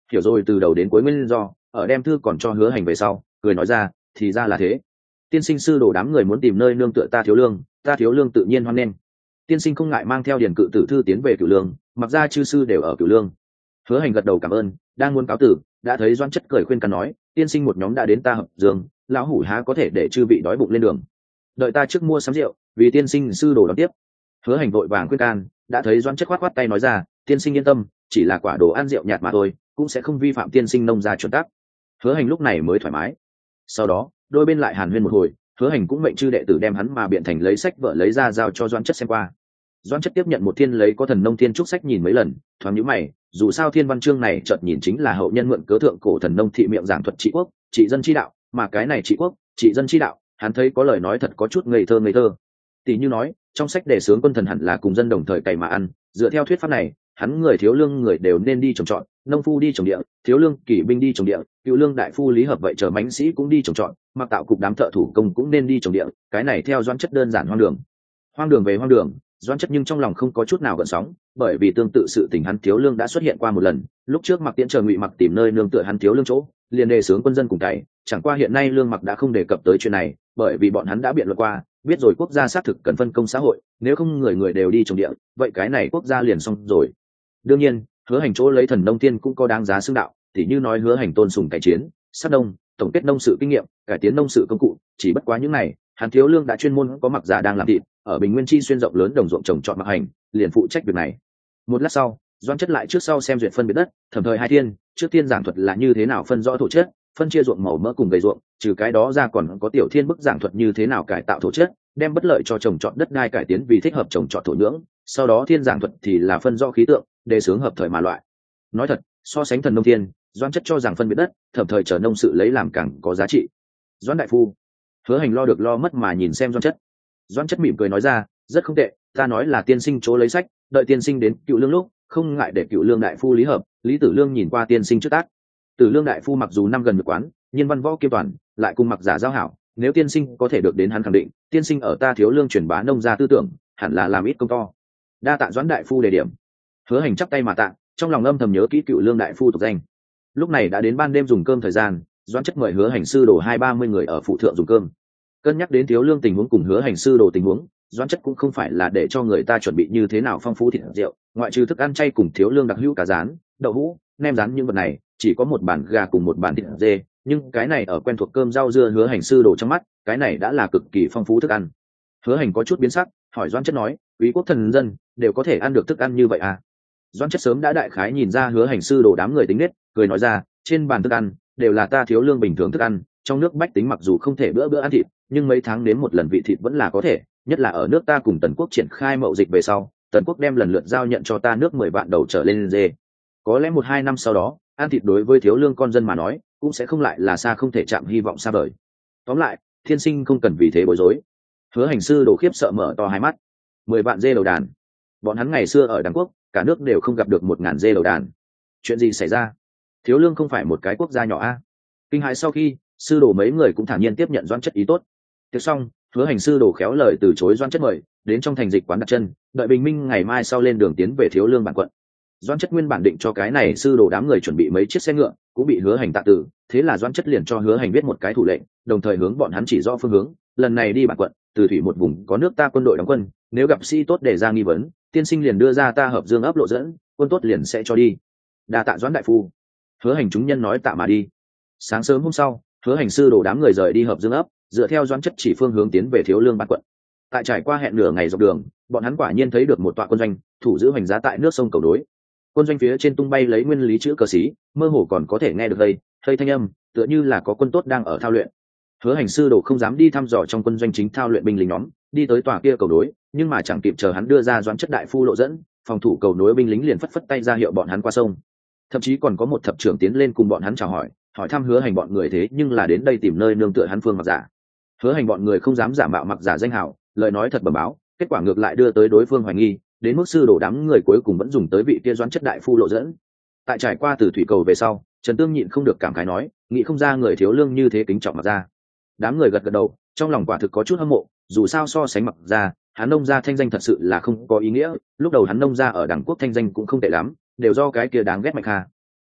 hiểu rồi từ đầu đến cuối nguyên do, ở đem thư còn cho Hứa Hành về sau cười nói ra, thì ra là thế. Tiên sinh sư đồ đám người muốn tìm nơi nương tựa, ta Thiếu Lương tự nhiên hoan nghênh. Tiên sinh không ngại mang theo điền cự tử thư tiến về Cửu Lương, mặc ra chư sư đều ở Cửu Lương. Hứa Hành gật đầu cảm ơn, đang muốn cáo tử, đã thấy Doãn Chất cười khuyên can nói, tiên sinh một nhóm đã đến ta Hợp Dương, lão hủ há có thể để chư vị đói bụng lên đường. Đợi ta trước mua sắm rượu, vì tiên sinh sư đồ đón tiếp. Hứa Hành vội vàng khuyên can, đã thấy Doãn Chất khoát khoát tay nói ra, tiên sinh yên tâm, chỉ là quả đồ ăn rượu nhạt mà thôi, cũng sẽ không vi phạm tiên sinh nông gia chuẩn tắc. Hứa Hành lúc này mới thoải mái. Sau đó đôi bên lại hàn huyên một hồi, Hứa Hành cũng mệnh chư đệ tử đem hắn mà biện thành lấy sách vợ lấy ra giao cho Doãn Chất xem qua. Doãn Chất tiếp nhận một thiên lấy có thần nông thiên trúc sách nhìn mấy lần, thoáng nhíu mày, dù sao thiên văn chương này chợt nhìn chính là hậu nhân mượn cớ thượng cổ thần nông thị miệng giảng thuật trị quốc trị dân chi đạo, mà cái này trị quốc trị dân chi đạo hắn thấy có lời nói thật có chút ngây thơ. Tỷ như nói trong sách đề xướng quân thần hẳn là cùng dân đồng thời cày mà ăn, dựa theo thuyết pháp này hắn người thiếu lương người đều nên đi trồng trọt, nông phu đi trồng địa, thiếu lương kỵ binh đi trồng địa, cựu lương đại phu lý hợp vậy chờ mãnh sĩ cũng đi trồng trọt, mặc tạo cục đám thợ thủ công cũng nên đi trồng địa. Cái này theo Doãn Chất đơn giản hoang đường về hoang đường. Doãn Chất nhưng trong lòng không có chút nào gợn sóng, bởi vì tương tự sự tình hắn thiếu lương đã xuất hiện qua một lần. Lúc trước Mặc Tiễn chờ Ngụy Mặc tìm nơi nương tựa hắn thiếu lương chỗ, liền đề xướng quân dân cùng cày, chẳng qua hiện nay Lương Mặc đã không đề cập tới chuyện này, bởi vì bọn hắn đã biện luận qua, biết rồi quốc gia xác thực cần phân công xã hội, nếu không người người đều đi trồng địa, vậy cái này quốc gia liền xong rồi. Đương nhiên Hứa Hành chỗ lấy thần nông tiên cũng có đáng giá xưng đạo, tỉ như nói Hứa Hành tôn sùng cải chiến sát nông, tổng kết nông sự kinh nghiệm, cải tiến nông sự công cụ, chỉ bất quá những này hắn thiếu lương đã chuyên môn có Mặc giả đang làm thịt, ở Bình Nguyên chi xuyên rộng lớn đồng ruộng trồng trọt Mặc Hành liền phụ trách việc này. Một lát sau Doãn Chất lại trước sau xem duyệt phân biệt đất, thẩm thời hai thiên, trước tiên giảng thuật là như thế nào phân rõ thổ chất, phân chia ruộng màu mỡ cùng gầy ruộng, trừ cái đó ra còn có tiểu thiên bức giảng thuật như thế nào cải tạo thổ chất, đem bất lợi cho trồng trọt đất đai cải tiến vì thích hợp trồng trọt thổ nhưỡng. Sau đó thiên giảng thuật thì là phân rõ khí tượng, đề xướng hợp thời mà loại. Nói thật, so sánh thần nông thiên, Doãn Chất cho rằng phân biệt đất, thẩm thời trở nông sự lấy làm càng có giá trị. Doãn đại phu. Hứa Hành lo được lo mất mà nhìn xem Doãn Chất. Doãn Chất mỉm cười nói ra, rất không tệ, ta nói là tiên sinh chỗ lấy sách, đợi tiên sinh đến Cựu Lương lúc, không ngại để Cựu Lương đại phu lý hợp, Lý Tử Lương nhìn qua tiên sinh trước tác. Tử Lương đại phu mặc dù năm gần được quán, nhưng văn võ kiêm toàn, lại cùng Mặc giả giao hảo, nếu tiên sinh có thể được đến hắn khẳng định, tiên sinh ở ta thiếu lương truyền bá nông gia tư tưởng, hẳn là làm ít công to. Đa tạ Doãn đại phu đề điểm. Hứa Hành chắp tay mà tạ, trong lòng âm thầm nhớ kỹ Cựu Lương đại phu tục danh. Lúc này đã đến ban đêm dùng cơm thời gian, Doãn Chất mời Hứa Hành sư đồ 20-30 người ở phụ thượng dùng cơm. Cân nhắc đến thiếu lương tình huống cùng Hứa Hành sư đồ tình huống, Doãn Chất cũng không phải là để cho người ta chuẩn bị như thế nào phong phú thịt rượu, ngoại trừ thức ăn chay cùng thiếu lương đặc hữu cá rán, đậu hũ, nem rán những vật này, chỉ có một bàn gà cùng một bàn thịt dê, nhưng cái này ở quen thuộc cơm rau dưa Hứa Hành sư đồ trong mắt, cái này đã là cực kỳ phong phú thức ăn. Hứa Hành có chút biến sắc, hỏi Doãn Chất nói, quý quốc thần dân đều có thể ăn được thức ăn như vậy à? Doãn Chất sớm đã đại khái nhìn ra Hứa Hành sư đồ đám người tính nết, cười nói ra, trên bàn thức ăn đều là ta thiếu lương bình thường thức ăn, trong nước bách tính mặc dù không thể bữa bữa ăn thịt, nhưng mấy tháng đến một lần vị thịt vẫn là có thể, nhất là ở nước ta cùng Tần quốc triển khai mậu dịch về sau, Tần quốc đem lần lượt giao nhận cho ta nước 10 vạn đầu trở lên dê. Có lẽ 1-2 năm sau đó, ăn thịt đối với thiếu lương con dân mà nói, cũng sẽ không lại là xa không thể chạm hy vọng xa vời. Tóm lại, thiên sinh không cần vì thế bối rối. Hứa Hành sư đồ khiếp sợ mở to hai mắt. 10 vạn dê đầu đàn. Bọn hắn ngày xưa ở Đan Quốc, cả nước đều không gặp được 1000 dê đầu đàn. Chuyện gì xảy ra? Thiếu lương không phải một cái quốc gia nhỏ a? Kinh hãi sau khi, sư đồ mấy người cũng thản nhiên tiếp nhận Doãn Chất ý tốt. Tiếp xong, Hứa Hành sư đồ khéo lời từ chối Doãn Chất mời, đến trong thành dịch quán đặt chân, đợi bình minh ngày mai sau lên đường tiến về thiếu lương bản quận. Doãn Chất nguyên bản định cho cái này sư đồ đám người chuẩn bị mấy chiếc xe ngựa, cũng bị Hứa Hành tạ từ, thế là Doãn Chất liền cho Hứa Hành viết một cái thủ lệnh, đồng thời hướng bọn hắn chỉ rõ phương hướng, lần này đi bản quận, từ thủy một vùng có nước ta quân đội đóng quân, nếu gặp sĩ tốt để ra nghi vấn, tiên sinh liền đưa ra ta Hợp Dương ấp lộ dẫn, quân tốt liền sẽ cho đi. Đa tạ Doãn đại phu. Hứa Hành chúng nhân nói tạ mà đi. Sáng sớm hôm sau, Hứa Hành sư đồ đám người rời đi Hợp Dương ấp, dựa theo Doãn Chất chỉ phương hướng tiến về thiếu lương bản quận. Tại trải qua hẹn nửa ngày dọc đường, bọn hắn quả nhiên thấy được một tọa quân doanh, thủ giữ hoành giá tại nước sông Cầu Đối. Quân doanh phía trên tung bay lấy nguyên lý chữ cờ xí, mơ hồ còn có thể nghe được hơi thanh âm, tựa như là có quân tốt đang ở thao luyện. Hứa Hành sư đồ không dám đi thăm dò trong quân doanh chính thao luyện binh lính nhóm, đi tới tòa kia cầu đối, nhưng mà chẳng kịp chờ hắn đưa ra Doãn Chất đại phu lộ dẫn, phòng thủ cầu nối binh lính liền phất phất tay ra hiệu bọn hắn qua sông. Thậm chí còn có một thập trưởng tiến lên cùng bọn hắn chào hỏi thăm Hứa Hành bọn người thế nhưng là đến đây tìm nơi nương tựa hắn Phương Mặc giả. Hứa Hành bọn người không dám giả mạo Mặc giả danh hào, lời nói thật bẩm báo, kết quả ngược lại đưa tới đối phương hoài nghi, đến mức sư đồ đám người cuối cùng vẫn dùng tới vị kia Doãn Chất đại phu lộ dẫn. Tại trải qua từ thủy cầu về sau, Trần Tương nhịn không được cảm khái nói, nghĩ không ra người thiếu lương như thế kính trọng Mặc gia. Đám người gật gật đầu, trong lòng quả thực có chút hâm mộ, dù sao so sánh Mặc gia, hắn nông gia thanh danh thật sự là không có ý nghĩa, lúc đầu hắn nông gia ở Đảng Quốc thanh danh cũng không tệ lắm, đều do cái kia đáng ghét Mạnh Kha.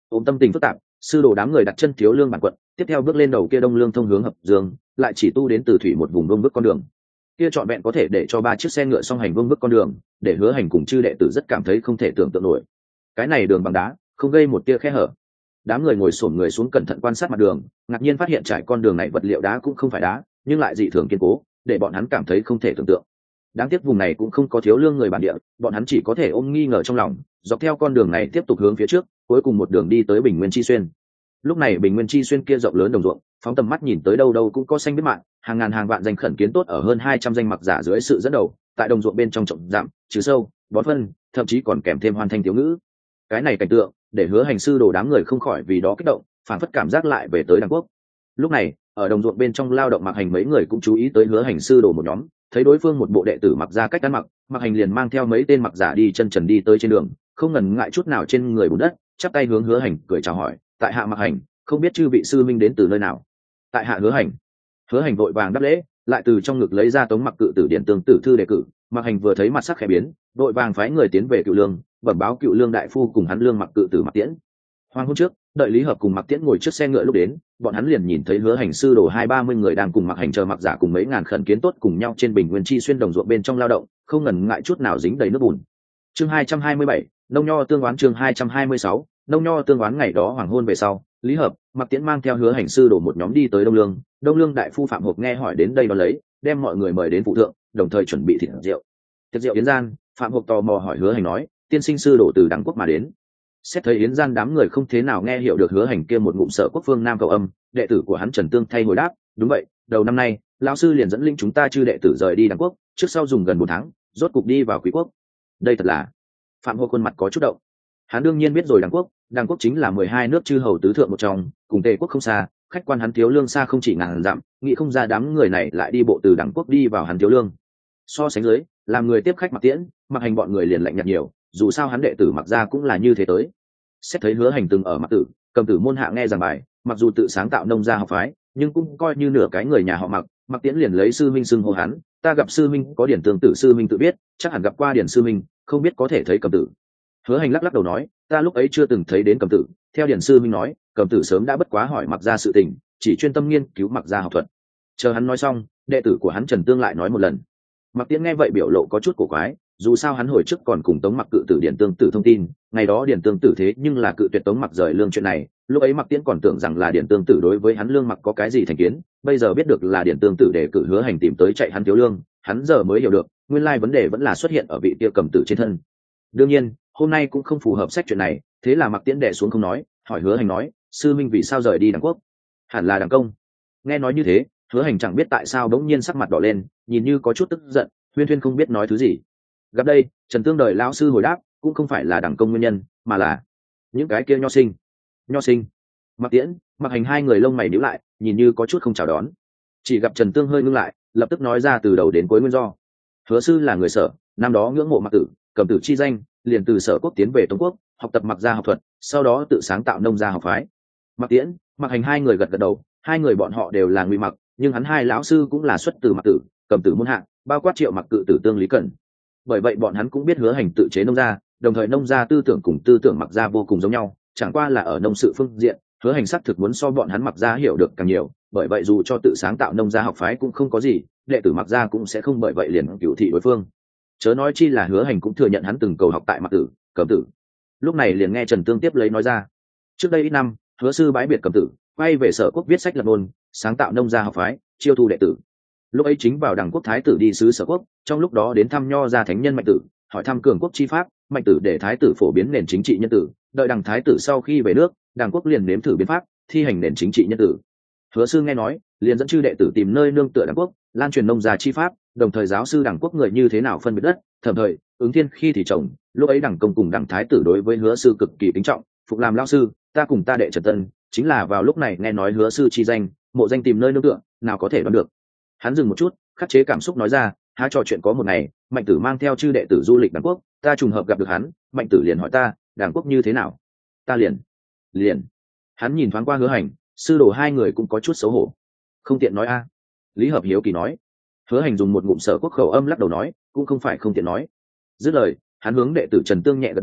ôm tâm tình phức tạp, sư đồ đám người đặt chân Thiếu Lương bản quận, tiếp theo bước lên đầu kia Đông Lương thông hướng Hợp Dương, lại chỉ tu đến từ thủy một vùng vương vức con đường. Kia trọn vẹn có thể để cho 3 chiếc xe ngựa song hành vương vức con đường, để Hứa Hành cùng chư đệ tử rất cảm thấy không thể tưởng tượng nổi. Cái này đường bằng đá, không gây một tia khe hở. Đám người ngồi xổm người xuống cẩn thận quan sát mặt đường, ngạc nhiên phát hiện trải con đường này vật liệu đá cũng không phải đá, nhưng lại dị thường kiên cố, để bọn hắn cảm thấy không thể tưởng tượng. Đáng tiếc vùng này cũng không có Thiếu Lương người bản địa, bọn hắn chỉ có thể ôm nghi ngờ trong lòng, dọc theo con đường này tiếp tục hướng phía trước, cuối cùng một đường đi tới Bình Nguyên Chi Xuyên. Lúc này Bình Nguyên Chi Xuyên kia rộng lớn đồng ruộng, phóng tầm mắt nhìn tới đâu đâu cũng có xanh biết mạn, hàng ngàn hàng vạn danh khẩn kiến tốt ở hơn 200 danh mặc giả dưới sự dẫn đầu, tại đồng ruộng bên trong trồng dặm, trừ sâu, bón phân, thậm chí còn kèm thêm hoàn thanh thiếu ngữ. Cái này cảnh tượng, để Hứa Hành sư đồ đám người không khỏi vì đó kích động, phản phất cảm giác lại về tới Đàng Quốc. Lúc này, ở đồng ruộng bên trong lao động Mặc Hành mấy người cũng chú ý tới Hứa Hành sư đồ một nhóm, thấy đối phương một bộ đệ tử mặc ra cách ăn mặc, Mặc Hành liền mang theo mấy tên mặc giả đi chân trần đi tới trên đường, không ngần ngại chút nào trên người bùn đất, chắp tay hướng Hứa Hành cười chào hỏi, tại hạ Mặc Hành, không biết chư vị sư minh đến từ nơi nào. Tại hạ Hứa Hành. Hứa Hành vội vàng đáp lễ, lại từ trong ngực lấy ra Tống Mặc Cự Tử điển tương tử thư đề cử. Mặc Hành vừa thấy mặt sắc khẽ biến, vội vàng phái người tiến về Cựu Lương, bẩm báo Cựu Lương đại phu cùng hắn Lương Mặc Cự Tử Mặc Tiễn. Hoàng hôn trước, đợi Lý Hợp cùng Mặc Tiễn ngồi trước xe ngựa lúc đến, bọn hắn liền nhìn thấy Hứa Hành sư đồ 20-30 người đang cùng Mặc Hành chờ mặc giả cùng mấy ngàn khẩn kiến tốt cùng nhau trên Bình Nguyên Chi Xuyên đồng ruộng bên trong lao động, không ngần ngại chút nào dính đầy nước bùn. Chương 227, nông nho tương oán. Chương 226, nông nho tương oán. Ngày đó hoàng hôn về sau, Lý Hợp, Mặc Tiễn mang theo Hứa Hành sư đồ một nhóm đi tới Đông Lương. Đông Lương đại phu Phạm Hộp nghe hỏi đến đây đó lấy, đem mọi người mời đến phụ thượng, đồng thời chuẩn bị thịt rượu. Tiệc rượu yến gian, Phạm Hộp tò mò hỏi Hứa Hành nói, tiên sinh sư đồ từ Đàng Quốc mà đến. Xét thấy yến gian đám người không thế nào nghe hiểu được Hứa Hành kia một ngụm Sở Quốc phương Nam cầu âm, đệ tử của hắn Trần Tương thay hồi đáp, đúng vậy, đầu năm nay, lão sư liền dẫn linh chúng ta chư đệ tử rời đi Đàng Quốc, trước sau dùng gần 4 tháng, rốt cục đi vào Quý Quốc. Đây thật là. Phạm Hộp khuôn mặt có chút động. Hắn đương nhiên biết rồi Đàng Quốc chính là 12 nước chư hầu tứ thượng một trong, cùng Tề Quốc không xa, khách quan hắn Thiếu Lương xa không chỉ ngàn dặm, nghĩ không ra đám người này lại đi bộ từ Đàng Quốc đi vào hắn Thiếu Lương. So sánh dưới, làm người tiếp khách Mặc Tiễn, Mặc Hành bọn người liền lạnh nhạt nhiều, dù sao hắn đệ tử Mặc gia cũng là như thế tới. Xét thấy Hứa Hành từng ở Mặc Tử, Cầm Tử môn hạ nghe giảng bài, mặc dù tự sáng tạo nông gia học phái, nhưng cũng coi như nửa cái người nhà họ Mặc. Mặc Tiễn liền lấy sư minh xưng hô hắn, ta gặp sư minh có điển tương tử sư minh tự biết, chắc hẳn gặp qua điển sư minh, không biết có thể thấy Cầm Tử. Hứa Hành lắc lắc đầu nói, ta lúc ấy chưa từng thấy đến Cầm Tử, theo điển sư minh nói, Cầm Tử sớm đã bất quá hỏi Mặc gia sự tình, chỉ chuyên tâm nghiên cứu Mặc gia học thuật. Chờ hắn nói xong, đệ tử của hắn Trần Tương lại nói một lần. Mặc Tiễn nghe vậy biểu lộ có chút cổ quái, dù sao hắn hồi trước còn cùng Tống Mặc Cự Tử điển tương tử thông tin, ngày đó điển tương tử thế nhưng là cự tuyệt Tống Mặc rời lương chuyện này, lúc ấy Mặc Tiễn còn tưởng rằng là điển tương tử đối với hắn Lương Mặc có cái gì thành kiến, bây giờ biết được là điển tương tử để cử Hứa Hành tìm tới chạy hắn Thiếu Lương, hắn giờ mới hiểu được, nguyên lai vấn đề vẫn là xuất hiện ở vị kia Cầm Tử trên thân. Đương nhiên, hôm nay cũng không phù hợp sách chuyện này, thế là Mặc Tiễn đè xuống không nói, hỏi Hứa Hành nói, sư minh vì sao rời đi Đàng Quốc? Hẳn là Đàng công. Nghe nói như thế, Hứa Hành chẳng biết tại sao bỗng nhiên sắc mặt đỏ lên, nhìn như có chút tức giận, huyên không biết nói thứ gì. Gặp đây, Trần Tương đời lão sư hồi đáp, cũng không phải là Đàng công nguyên nhân, mà là những cái kia nho sinh. Mặc Tiễn, Mặc Hành hai người lông mày nhíu lại, nhìn như có chút không chào đón. Chỉ gặp Trần Tương hơi ngưng lại, lập tức nói ra từ đầu đến cuối nguyên do. Hứa sư là người Sở, năm đó ngưỡng mộ Mặc Tử, Cầm Tử chi danh, liền từ Sở Quốc tiến về Tống Quốc, học tập Mặc gia học thuật, sau đó tự sáng tạo nông gia học phái. Mặc Tiễn, Mặc Hành hai người gật gật đầu, hai người bọn họ đều là Ngụy Mặc, nhưng hắn hai lão sư cũng là xuất từ Mặc Tử, Cầm Tử môn hạ, bao quát Triệu Mặc Cự Tử Tương Lý Cẩn. Bởi vậy bọn hắn cũng biết Hứa Hành tự chế nông gia, đồng thời nông gia tư tưởng cùng tư tưởng Mặc gia vô cùng giống nhau, chẳng qua là ở nông sự phương diện, Hứa Hành xác thực muốn so bọn hắn Mặc gia hiểu được càng nhiều, bởi vậy dù cho tự sáng tạo nông gia học phái cũng không có gì, đệ tử Mặc gia cũng sẽ không bởi vậy liền cửu thị đối phương. Chớ nói chi là Hứa Hành cũng thừa nhận hắn từng cầu học tại Mặc Tử, Cầm Tử. Lúc này liền nghe Trần Tương tiếp lấy nói ra, trước đây ít năm, Hứa sư bái biệt Cầm Tử, quay về Sở Quốc viết sách lập ngôn, sáng tạo nông gia học phái, chiêu thu đệ tử. Lúc ấy chính vào Đàng Quốc thái tử đi sứ Sở Quốc, trong lúc đó đến thăm nho gia thánh nhân Mạnh Tử, hỏi thăm cường quốc chi pháp, Mạnh Tử để thái tử phổ biến nền chính trị nhân tử, đợi Đàng thái tử sau khi về nước, Đàng Quốc liền nếm thử biến pháp, thi hành nền chính trị nhân tử. Hứa sư nghe nói, liền dẫn chư đệ tử tìm nơi nương tựa Đàng Quốc, lan truyền nông gia chi pháp, đồng thời giáo sư Đàng Quốc người như thế nào phân biệt đất, thẩm thời, ứng thiên khi thì chồng, lúc ấy Đàng công cùng Đàng thái tử đối với Hứa sư cực kỳ kính trọng, phục làm lão sư, ta cùng ta đệ Trần Tân, chính là vào lúc này nghe nói Hứa sư chi danh, mộ danh tìm nơi nương tựa, nào có thể đoán được. Hắn dừng một chút, khắc chế cảm xúc nói ra, há trò chuyện có một ngày, Mạnh Tử mang theo chư đệ tử du lịch Đàng Quốc, ta trùng hợp gặp được hắn, Mạnh Tử liền hỏi ta, Đàng Quốc như thế nào? Ta liền. Hắn nhìn thoáng qua Hứa Hành, sư đồ hai người cũng có chút xấu hổ. Không tiện nói a. Lý Hợp hiếu kỳ nói. Hứa Hành dùng một ngụm Sở Quốc khẩu âm lắc đầu nói, cũng không phải không tiện nói. Dứt lời, hắn hướng đệ tử Trần Tương nhẹ gật đầu,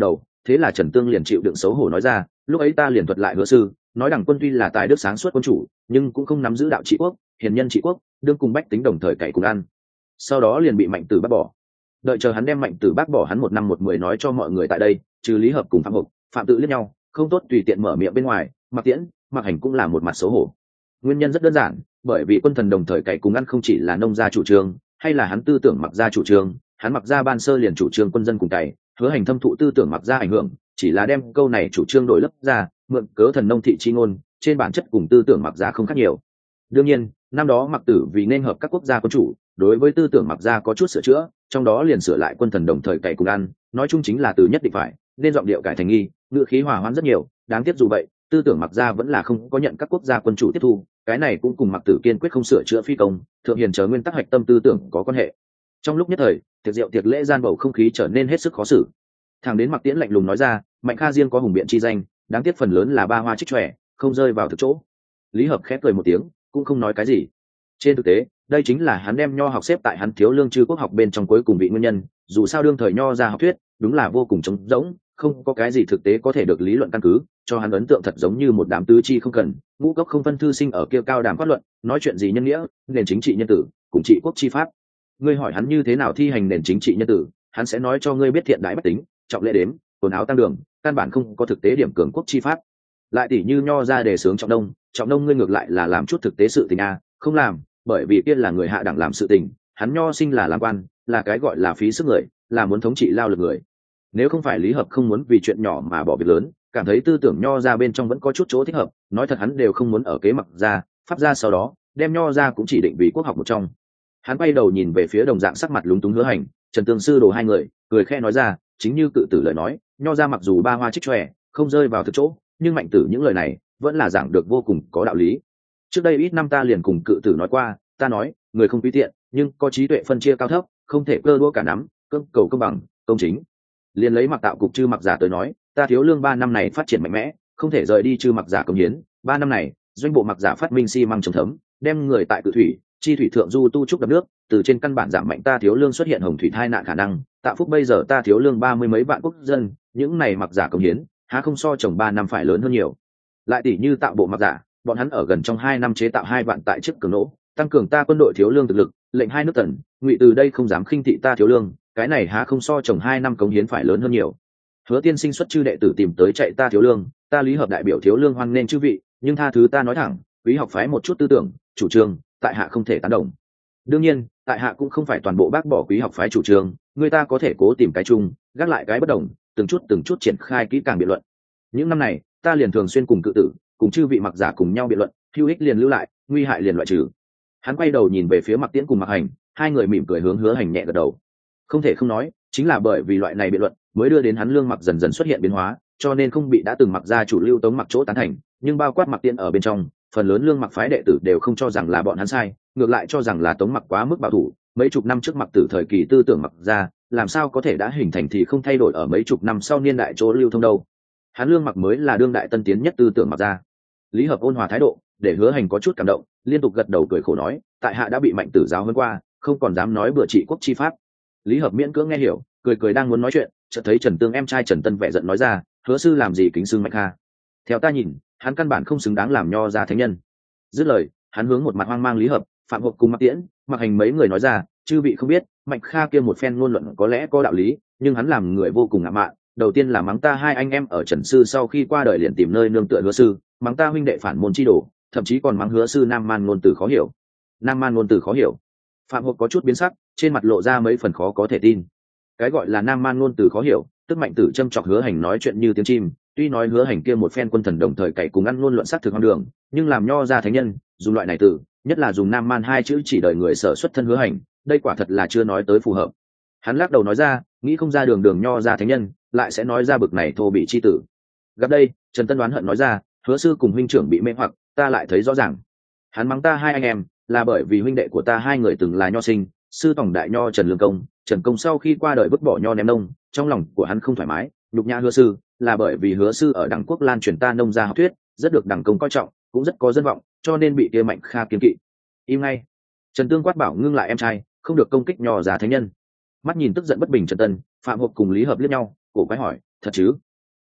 thế là Trần Tương liền chịu đựng xấu hổ nói ra, lúc ấy ta liền thuật lại Hứa sư, nói Đằng Quân tuy là tài đức sáng suốt quân chủ, nhưng cũng không nắm giữ đạo trị quốc, hiền nhân trị quốc, đương cùng bách tính đồng thời cày cùng ăn. Sau đó liền bị Mạnh Tử bác bỏ. Đợi chờ hắn đem Mạnh Tử bác bỏ hắn 1 năm 1 10 nói cho mọi người tại đây, trừ Lý Hợp cùng Phạm Hộc, Phạm Tự liếc nhau, không tốt tùy tiện mở miệng bên ngoài, Mạc Tiễn, Mạc Hành cũng là một mặt xấu hổ. Nguyên nhân rất đơn giản, bởi vì quân thần đồng thời cày cùng ăn không chỉ là nông gia chủ trương, hay là hắn tư tưởng Mặc gia chủ trương, hắn Mặc gia ban sơ liền chủ trương quân dân cùng cày, Hứa Hành thâm thụ tư tưởng Mặc gia ảnh hưởng, chỉ là đem câu này chủ trương đổi lấp ra, mượn cớ thần nông thị chi ngôn, trên bản chất cùng tư tưởng Mặc gia không khác nhiều. Đương nhiên, năm đó Mặc Tử vì nên hợp các quốc gia quân chủ, đối với tư tưởng Mặc gia có chút sửa chữa, trong đó liền sửa lại quân thần đồng thời cày cùng ăn, nói chung chính là từ nhất định phải, nên giọng điệu cải thành nghi, ngữ khí hòa hoãn rất nhiều, đáng tiếc dù vậy, tư tưởng Mặc gia vẫn là không có nhận các quốc gia quân chủ tiếp thu, cái này cũng cùng Mặc Tử kiên quyết không sửa chữa phi công, thượng hiền chờ nguyên tắc hạch tâm tư tưởng có quan hệ. Trong lúc nhất thời, tiệc rượu tiệc lễ gian bầu không khí trở nên hết sức khó xử. Thằng đến Mạc Tiễn lạnh lùng nói ra, Mạnh Kha riêng có hùng biện chi danh, đáng tiếc phần lớn là ba hoa trích trẻ, không rơi vào thực chỗ. Lý Hợp khép cười một tiếng, cũng không nói cái gì. Trên thực tế, đây chính là hắn đem nho học xếp tại hắn thiếu lương chư quốc học bên trong cuối cùng vị nguyên nhân, dù sao đương thời nho ra học thuyết, đúng là vô cùng trống rỗng, không có cái gì thực tế có thể được lý luận căn cứ, cho hắn ấn tượng thật giống như một đám tứ chi không cần, ngũ cốc không phân thư sinh ở kia cao đàm phát luận, nói chuyện gì nhân nghĩa, nền chính trị nhân tử, cùng trị quốc chi pháp. Ngươi hỏi hắn như thế nào thi hành nền chính trị nhân tử, hắn sẽ nói cho ngươi biết thiện đại bách tính, trọng lễ đếm, quần áo tăng đường, căn bản không có thực tế điểm cường quốc chi pháp. Lại tỷ như nho ra đề xướng trọng đông ngươi ngược lại là làm chút thực tế sự tình a, không làm, bởi vì kia là người hạ đẳng làm sự tình, hắn nho sinh là làm quan, là cái gọi là phí sức người, là muốn thống trị lao lực người. Nếu không phải Lý Hợp không muốn vì chuyện nhỏ mà bỏ việc lớn, cảm thấy tư tưởng nho ra bên trong vẫn có chút chỗ thích hợp, nói thật hắn đều không muốn ở kế Mặc ra, Pháp ra sau đó đem nho ra cũng chỉ định vì quốc học một trong. Hắn quay đầu nhìn về phía đồng dạng sắc mặt lúng túng Hứa Hành, Trần Tương sư đồ hai người, cười khẽ nói ra, chính như cự tử lời nói, nho ra mặc dù ba hoa trích tròe, không rơi vào thực chỗ, nhưng Mạnh Tử những lời này vẫn là giảng được vô cùng có đạo lý. Trước đây ít năm ta liền cùng cự tử nói qua, ta nói, người không tùy tiện, nhưng có trí tuệ phân chia cao thấp, không thể cơ đua cả nắm, cưỡng cầu công bằng, công chính. Liền lấy Mặc Tạo cục Chư Mặc giả tới nói, ta thiếu lương 3 năm này phát triển mạnh mẽ, không thể rời đi Chư Mặc giả công hiến. 3 năm này, doanh bộ Mặc giả phát minh xi măng trồng thấm, đem người tại cự thủy, chi thủy thượng du tu trúc đập nước, từ trên căn bản giảm mạnh ta thiếu lương xuất hiện hồng thủy tai nạn khả năng, tạo phúc bây giờ ta thiếu lương 30 mấy vạn quốc dân, những này Mặc giả công hiến, há không so trồng 3 năm phải lớn hơn nhiều. Lại tỷ như tạo bộ Mặc giả, bọn hắn ở gần trong 2 năm chế tạo 2 vạn tại chức cường nỗ, tăng cường ta quân đội thiếu lương thực lực, lệnh 2 nước Tần, Ngụy từ đây không dám khinh thị ta thiếu lương, cái này há không so trồng 2 năm cống hiến phải lớn hơn nhiều. Hứa tiên sinh xuất chư đệ tử tìm tới chạy ta thiếu lương, ta Lý Hợp đại biểu thiếu lương hoan nên chư vị, nhưng tha thứ ta nói thẳng, quý học phái một chút tư tưởng, chủ trương, tại hạ không thể tán đồng. Đương nhiên, tại hạ cũng không phải toàn bộ bác bỏ quý học phái chủ trương, người ta có thể cố tìm cái chung, gác lại cái bất đồng, từng chút triển khai kỹ càng biện luận. Những năm này, ta liền thường xuyên cùng cự tử, cùng chư vị Mặc giả cùng nhau biện luận, hữu ích liền lưu lại, nguy hại liền loại trừ. Hắn quay đầu nhìn về phía Mặc Tiễn cùng Mặc Hành, hai người mỉm cười hướng Hứa Hành nhẹ gật đầu. Không thể không nói, chính là bởi vì loại này biện luận mới đưa đến hắn lương mặc dần dần xuất hiện biến hóa, cho nên không bị đã từng Mặc gia chủ lưu Tống Mặc chỗ tán thành, nhưng bao quát Mặc Tiễn ở bên trong, phần lớn lương mặc phái đệ tử đều không cho rằng là bọn hắn sai, ngược lại cho rằng là Tống Mặc quá mức bảo thủ. Mấy chục năm trước Mặc Tử thời kỳ tư tưởng Mặc gia, làm sao có thể đã hình thành thì không thay đổi ở mấy chục năm sau niên đại chỗ lưu thông đâu. Hắn lương mặc mới là đương đại tân tiến nhất tư tưởng Mặc gia. Lý Hợp ôn hòa thái độ, để Hứa Hành có chút cảm động, liên tục gật đầu cười khổ nói, tại hạ đã bị Mạnh Tử giáo huấn qua, không còn dám nói bừa trị quốc chi pháp. Lý Hợp miễn cưỡng nghe hiểu, cười đang muốn nói chuyện, chợt thấy Trần Tương em trai Trần Tân vẻ giận nói ra, Hứa sư làm gì kính xưng Mạnh Kha? Theo ta nhìn, hắn căn bản không xứng đáng làm nho gia thánh nhân. Dứt lời, hắn hướng một mặt hoang mang Lý Hợp, Phạm Hộc cùng Mặc Tiễn, Mặc Hành mấy người nói ra, chư vị không biết, Mạnh Kha kia một phen ngôn luận có lẽ có đạo lý, nhưng hắn làm người vô cùng ngạo mạn, đầu tiên là mắng ta hai anh em ở Trần sư sau khi qua đời liền tìm nơi nương tựa Hứa sư, mắng ta huynh đệ phản môn chi đồ, thậm chí còn mắng Hứa sư nam man ngôn từ khó hiểu. Nam man ngôn từ khó hiểu. Phạm Hộc có chút biến sắc, trên mặt lộ ra mấy phần khó có thể tin. Cái gọi là nam man ngôn từ khó hiểu, tức Mạnh Tử châm chọc Hứa Hành nói chuyện như tiếng chim, tuy nói Hứa Hành kia một phen quân thần đồng thời cày cùng ăn luôn luận sắc thực hoang đường, nhưng làm nho ra thánh nhân, dùng loại này từ, nhất là dùng nam man hai chữ chỉ đời người sở xuất thân Hứa Hành, đây quả thật là chưa nói tới phù hợp. Hắn lắc đầu nói ra, nghĩ không ra đường nho ra thánh nhân, lại sẽ nói ra bực này thô bị chi tử. Gặp đây, Trần Tân đoán hận nói ra, Hứa sư cùng huynh trưởng bị mê hoặc, ta lại thấy rõ ràng. Hắn mắng ta hai anh em, là bởi vì huynh đệ của ta hai người từng là nho sinh, sư tổng đại nho Trần Lương Công, Trần Công sau khi qua đời vứt bỏ nho ném nông, trong lòng của hắn không thoải mái, nhục nhã Hứa sư, là bởi vì Hứa sư ở đẳng quốc lan truyền ta nông gia học thuyết, rất được đẳng công coi trọng, cũng rất có dân vọng, cho nên bị kia Mạnh Kha kiêng kỵ. Im ngay. Trần Tương quát bảo ngưng lại em trai, không được công kích nho giá thánh nhân. Mắt nhìn tức giận bất bình Trần Tân, Phạm Hộc cùng Lý Hợp liếc nhau, cổ quái hỏi, thật chứ?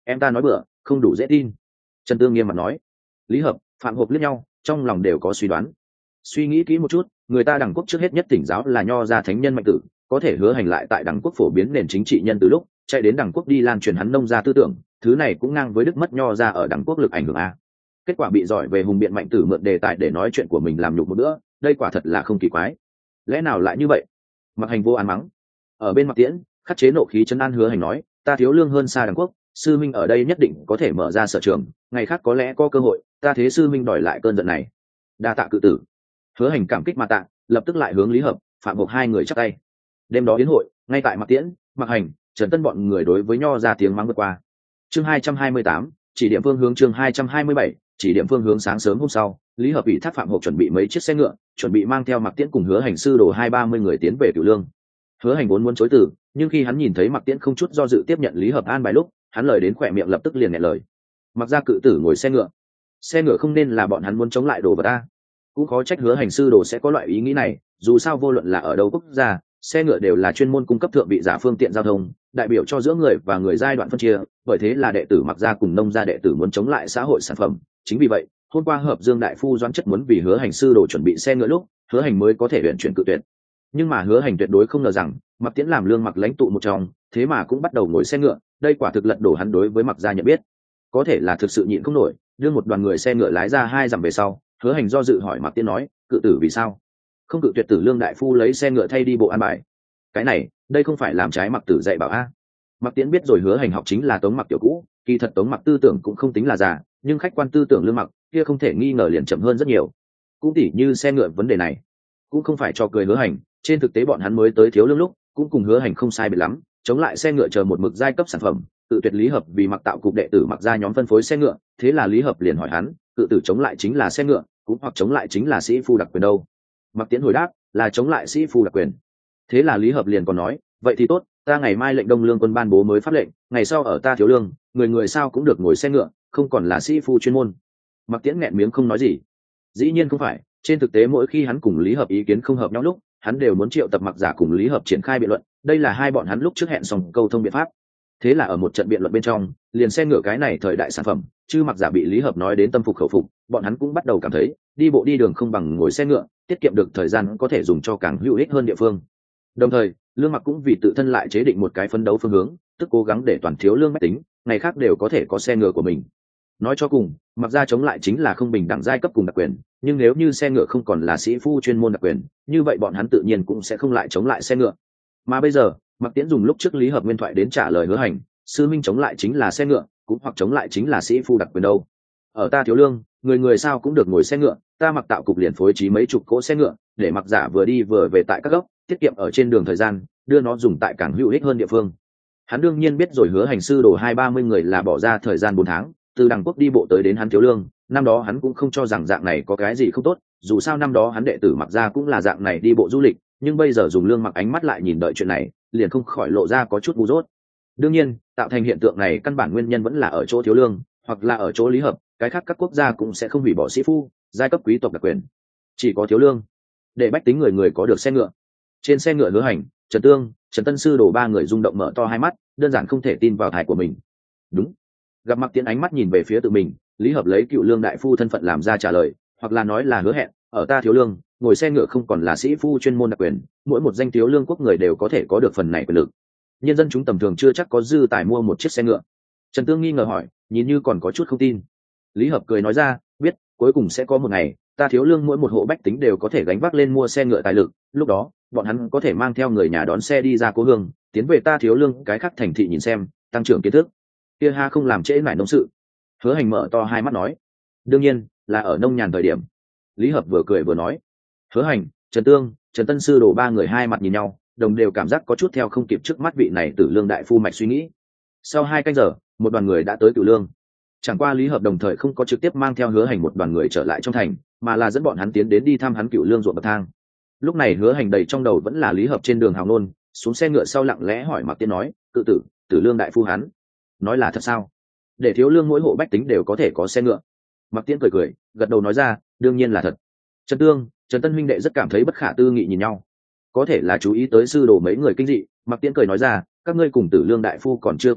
Em ta nói bừa, không đủ dễ tin. Trần Tương nghiêm mặt nói. Lý Hợp, Phạm Hộp liếc nhau, trong lòng đều có suy đoán. Suy nghĩ kỹ một chút, người ta Đằng Quốc trước hết nhất tỉnh giáo là nho gia thánh nhân Mạnh Tử, có thể hứa hành lại tại Đằng Quốc phổ biến nền chính trị nhân từ lúc chạy đến Đằng Quốc đi lan truyền hắn nông gia tư tưởng, thứ này cũng ngang với đức mất nho gia ở Đằng Quốc lực ảnh hưởng a. Kết quả bị giỏi về hùng biện Mạnh Tử mượn đề tài để nói chuyện của mình làm nhục một bữa, đây quả thật là không kỳ quái. Lẽ nào lại như vậy? Mặc Hành vô án mắng. Ở bên Mặc Tiễn, khắc chế nộ khí trấn an hứa hành nói, ta thiếu lương hơn xa Đằng Quốc, sư minh ở đây nhất định có thể mở ra sở trường, ngày khác có lẽ có cơ hội, ta thế sư minh đòi lại cơn giận này. Đa tạ cự tử. Hứa hành cảm kích mà tạ, lập tức lại hướng Lý Hợp, Phạm Hộp hai người chắp tay. Đêm đó yến hội, ngay tại Mặc Tiễn, Mặc Hành, Trần Tân bọn người đối với nho ra tiếng mắng vượt qua. Chương 228, chỉ điểm phương hướng. Chương 227, chỉ điểm phương hướng. Sáng sớm hôm sau, Lý Hợp ủy thác Phạm Hộp chuẩn bị mấy chiếc xe ngựa, chuẩn bị mang theo Mặc Tiễn cùng Hứa Hành sư đồ 20-30 người tiến về Cửu Lương. Hứa Hành vốn muốn chối từ, nhưng khi hắn nhìn thấy Mặc Tiễn không chút do dự tiếp nhận Lý Hợp an bài lúc, hắn lời đến khỏe miệng lập tức liền nghẹn lời. Mặc ra cự tử ngồi xe ngựa không nên là bọn hắn muốn chống lại đồ vật ta. Cũng khó trách Hứa Hành sư đồ sẽ có loại ý nghĩ này, dù sao vô luận là ở đâu quốc gia, xe ngựa đều là chuyên môn cung cấp thượng vị giả phương tiện giao thông, đại biểu cho giữa người và người giai đoạn phân chia, bởi thế là đệ tử Mặc gia cùng nông gia đệ tử muốn chống lại xã hội sản phẩm. Chính vì vậy, hôm qua Hợp Dương đại phu Doãn Chất muốn vì Hứa Hành sư đồ chuẩn bị xe ngựa lúc, Hứa Hành mới có thể luyện chuyển cự tuyệt. Nhưng mà Hứa Hành tuyệt đối không ngờ rằng, Mặc Tiễn làm lương Mặc lãnh tụ một trong, thế mà cũng bắt đầu ngồi xe ngựa, đây quả thực lật đổ hắn đối với Mặc gia nhận biết. Có thể là thực sự nhịn không nổi, đưa một đoàn người xe ngựa lái ra 2 dặm về sau, Hứa Hành do dự hỏi Mặc Tiễn nói, cự tử vì sao không cự tuyệt Tử Lương đại phu lấy xe ngựa thay đi bộ an bài? Cái này, đây không phải làm trái Mặc tử dạy bảo a. Mặc Tiễn biết rồi Hứa Hành học chính là Tống Mặc tiểu cũ, kỳ thật Tống Mặc tư tưởng cũng không tính là già, nhưng khách quan tư tưởng Lương Mặc kia không thể nghi ngờ liền chậm hơn rất nhiều. Cũng tỉ như xe ngựa vấn đề này, cũng không phải cho cười Hứa Hành, trên thực tế bọn hắn mới tới Thiếu Lương lúc, cũng cùng Hứa Hành không sai biệt lắm, chống lại xe ngựa chờ một mực giai cấp sản phẩm, tự tuyệt Lý Hợp vì Mặc tạo cục đệ tử Mặc ra nhóm phân phối xe ngựa, thế là Lý Hợp liền hỏi hắn, tự tử chống lại chính là xe ngựa, cũng hoặc chống lại chính là sĩ phu đặc quyền đâu? Mặc Tiễn hồi đáp, là chống lại sĩ phu đặc quyền. Thế là Lý Hợp liền còn nói, vậy thì tốt, ta ngày mai lệnh Đông Lương quân ban bố mới pháp lệnh, ngày sau ở ta Thiếu Lương, người người sao cũng được ngồi xe ngựa, không còn là sĩ phu chuyên môn. Mặc Tiễn nghẹn miếng không nói gì. Dĩ nhiên không phải, trên thực tế mỗi khi hắn cùng Lý Hợp ý kiến không hợp nhau lúc, hắn đều muốn triệu tập Mặc giả cùng Lý Hợp triển khai biện luận, đây là hai bọn hắn lúc trước hẹn xong câu thông biện pháp. Thế là ở một trận biện luận bên trong, liền xe ngựa cái này thời đại sản phẩm, chứ Mặc giả bị Lý Hợp nói đến tâm phục khẩu phục, bọn hắn cũng bắt đầu cảm thấy đi bộ đi đường không bằng ngồi xe ngựa, tiết kiệm được thời gian có thể dùng cho càng hữu ích hơn địa phương. Đồng thời, Lương Mặc cũng vì tự thân lại chế định một cái phấn đấu phương hướng, tức cố gắng để toàn Thiếu Lương bách tính ngày khác đều có thể có xe ngựa của mình. Nói cho cùng, Mặc ra chống lại chính là không bình đẳng giai cấp cùng đặc quyền, nhưng nếu như xe ngựa không còn là sĩ phu chuyên môn đặc quyền, như vậy bọn hắn tự nhiên cũng sẽ không lại chống lại xe ngựa. Mà bây giờ, Mặc Tiễn dùng lúc trước Lý Hợp nguyên thoại đến trả lời Hứa Hành, sư minh chống lại chính là xe ngựa, cũng hoặc chống lại chính là sĩ phu đặc quyền đâu. Ở ta Thiếu Lương, người người sao cũng được ngồi xe ngựa, ta Mặc tạo cục liền phối trí mấy chục cỗ xe ngựa, để Mặc giả vừa đi vừa về tại các góc, tiết kiệm ở trên đường thời gian, đưa nó dùng tại càng hữu ích hơn địa phương. Hắn đương nhiên biết rồi Hứa Hành sư đồ 20-30 người là bỏ ra thời gian 4 tháng, từ Đằng Quốc đi bộ tới đến hắn Thiếu Lương, năm đó hắn cũng không cho rằng dạng này có cái gì không tốt, dù sao năm đó hắn đệ tử Mặc ra cũng là dạng này đi bộ du lịch, nhưng bây giờ dùng Lương Mặc ánh mắt lại nhìn đợi chuyện này, liền không khỏi lộ ra có chút ngu dốt. Đương nhiên, tạo thành hiện tượng này căn bản nguyên nhân vẫn là ở chỗ Thiếu Lương, hoặc là ở chỗ Lý Hợp, cái khác các quốc gia cũng sẽ không hủy bỏ sĩ phu, giai cấp quý tộc đặc quyền. Chỉ có Thiếu Lương, để bách tính người người có được xe ngựa. Trên xe ngựa Hứa Hành, Trần Tương, Trần Tân sư đổ 3 người rung động mở to hai mắt, đơn giản không thể tin vào tai của mình. Đúng. Gặp Mặc Tiễn ánh mắt nhìn về phía tự mình, Lý Hợp lấy Cựu Lương đại phu thân phận làm ra trả lời, hoặc là nói là hứa hẹn, ở ta Thiếu Lương, ngồi xe ngựa không còn là sĩ phu chuyên môn đặc quyền, mỗi một danh Thiếu Lương quốc người đều có thể có được phần này quyền lực. Nhân dân chúng tầm thường chưa chắc có dư tài mua một chiếc xe ngựa. Trần Tương nghi ngờ hỏi, nhìn như còn có chút không tin. Lý Hợp cười nói ra, biết, cuối cùng sẽ có một ngày, ta Thiếu Lương mỗi một hộ bách tính đều có thể gánh vác lên mua xe ngựa tài lực, lúc đó, bọn hắn có thể mang theo người nhà đón xe đi ra cố hương, tiến về ta Thiếu Lương cái khác thành thị nhìn xem, tăng trưởng kiến thức. Kia ha không làm trễ nải nông sự. Hứa Hành mở to hai mắt nói, đương nhiên là ở nông nhàn thời điểm. Lý Hợp vừa cười vừa nói. Hứa Hành, Trần Tương, Trần Tân sư đổ 3 người hai mặt nhìn nhau, đồng đều cảm giác có chút theo không kịp trước mắt vị này Tử Lương đại phu mạch suy nghĩ. Sau 2 canh giờ, một đoàn người đã tới Cửu Lương. Chẳng qua Lý Hợp đồng thời không có trực tiếp mang theo Hứa Hành một đoàn người trở lại trong thành, mà là dẫn bọn hắn tiến đến đi thăm hắn Cửu Lương ruộng bậc thang. Lúc này Hứa Hành đầy trong đầu vẫn là Lý Hợp trên đường hào nôn, xuống xe ngựa sau lặng lẽ hỏi Mặc Tiễn nói, cự tử, Tử Lương đại phu hắn nói là thật sao? Để Thiếu Lương mỗi hộ bách tính đều có thể có xe ngựa. Mặc Tiễn cười cười, gật đầu nói ra, đương nhiên là thật. Trần Tương, Trần Tân huynh đệ rất cảm thấy bất khả tư nghị nhìn nhau. Có thể là chú ý tới sư đồ mấy người kinh dị, Mặc Tiễn cười nói ra, các ngươi cùng Tử Lương đại phu còn chưa quen thuộc,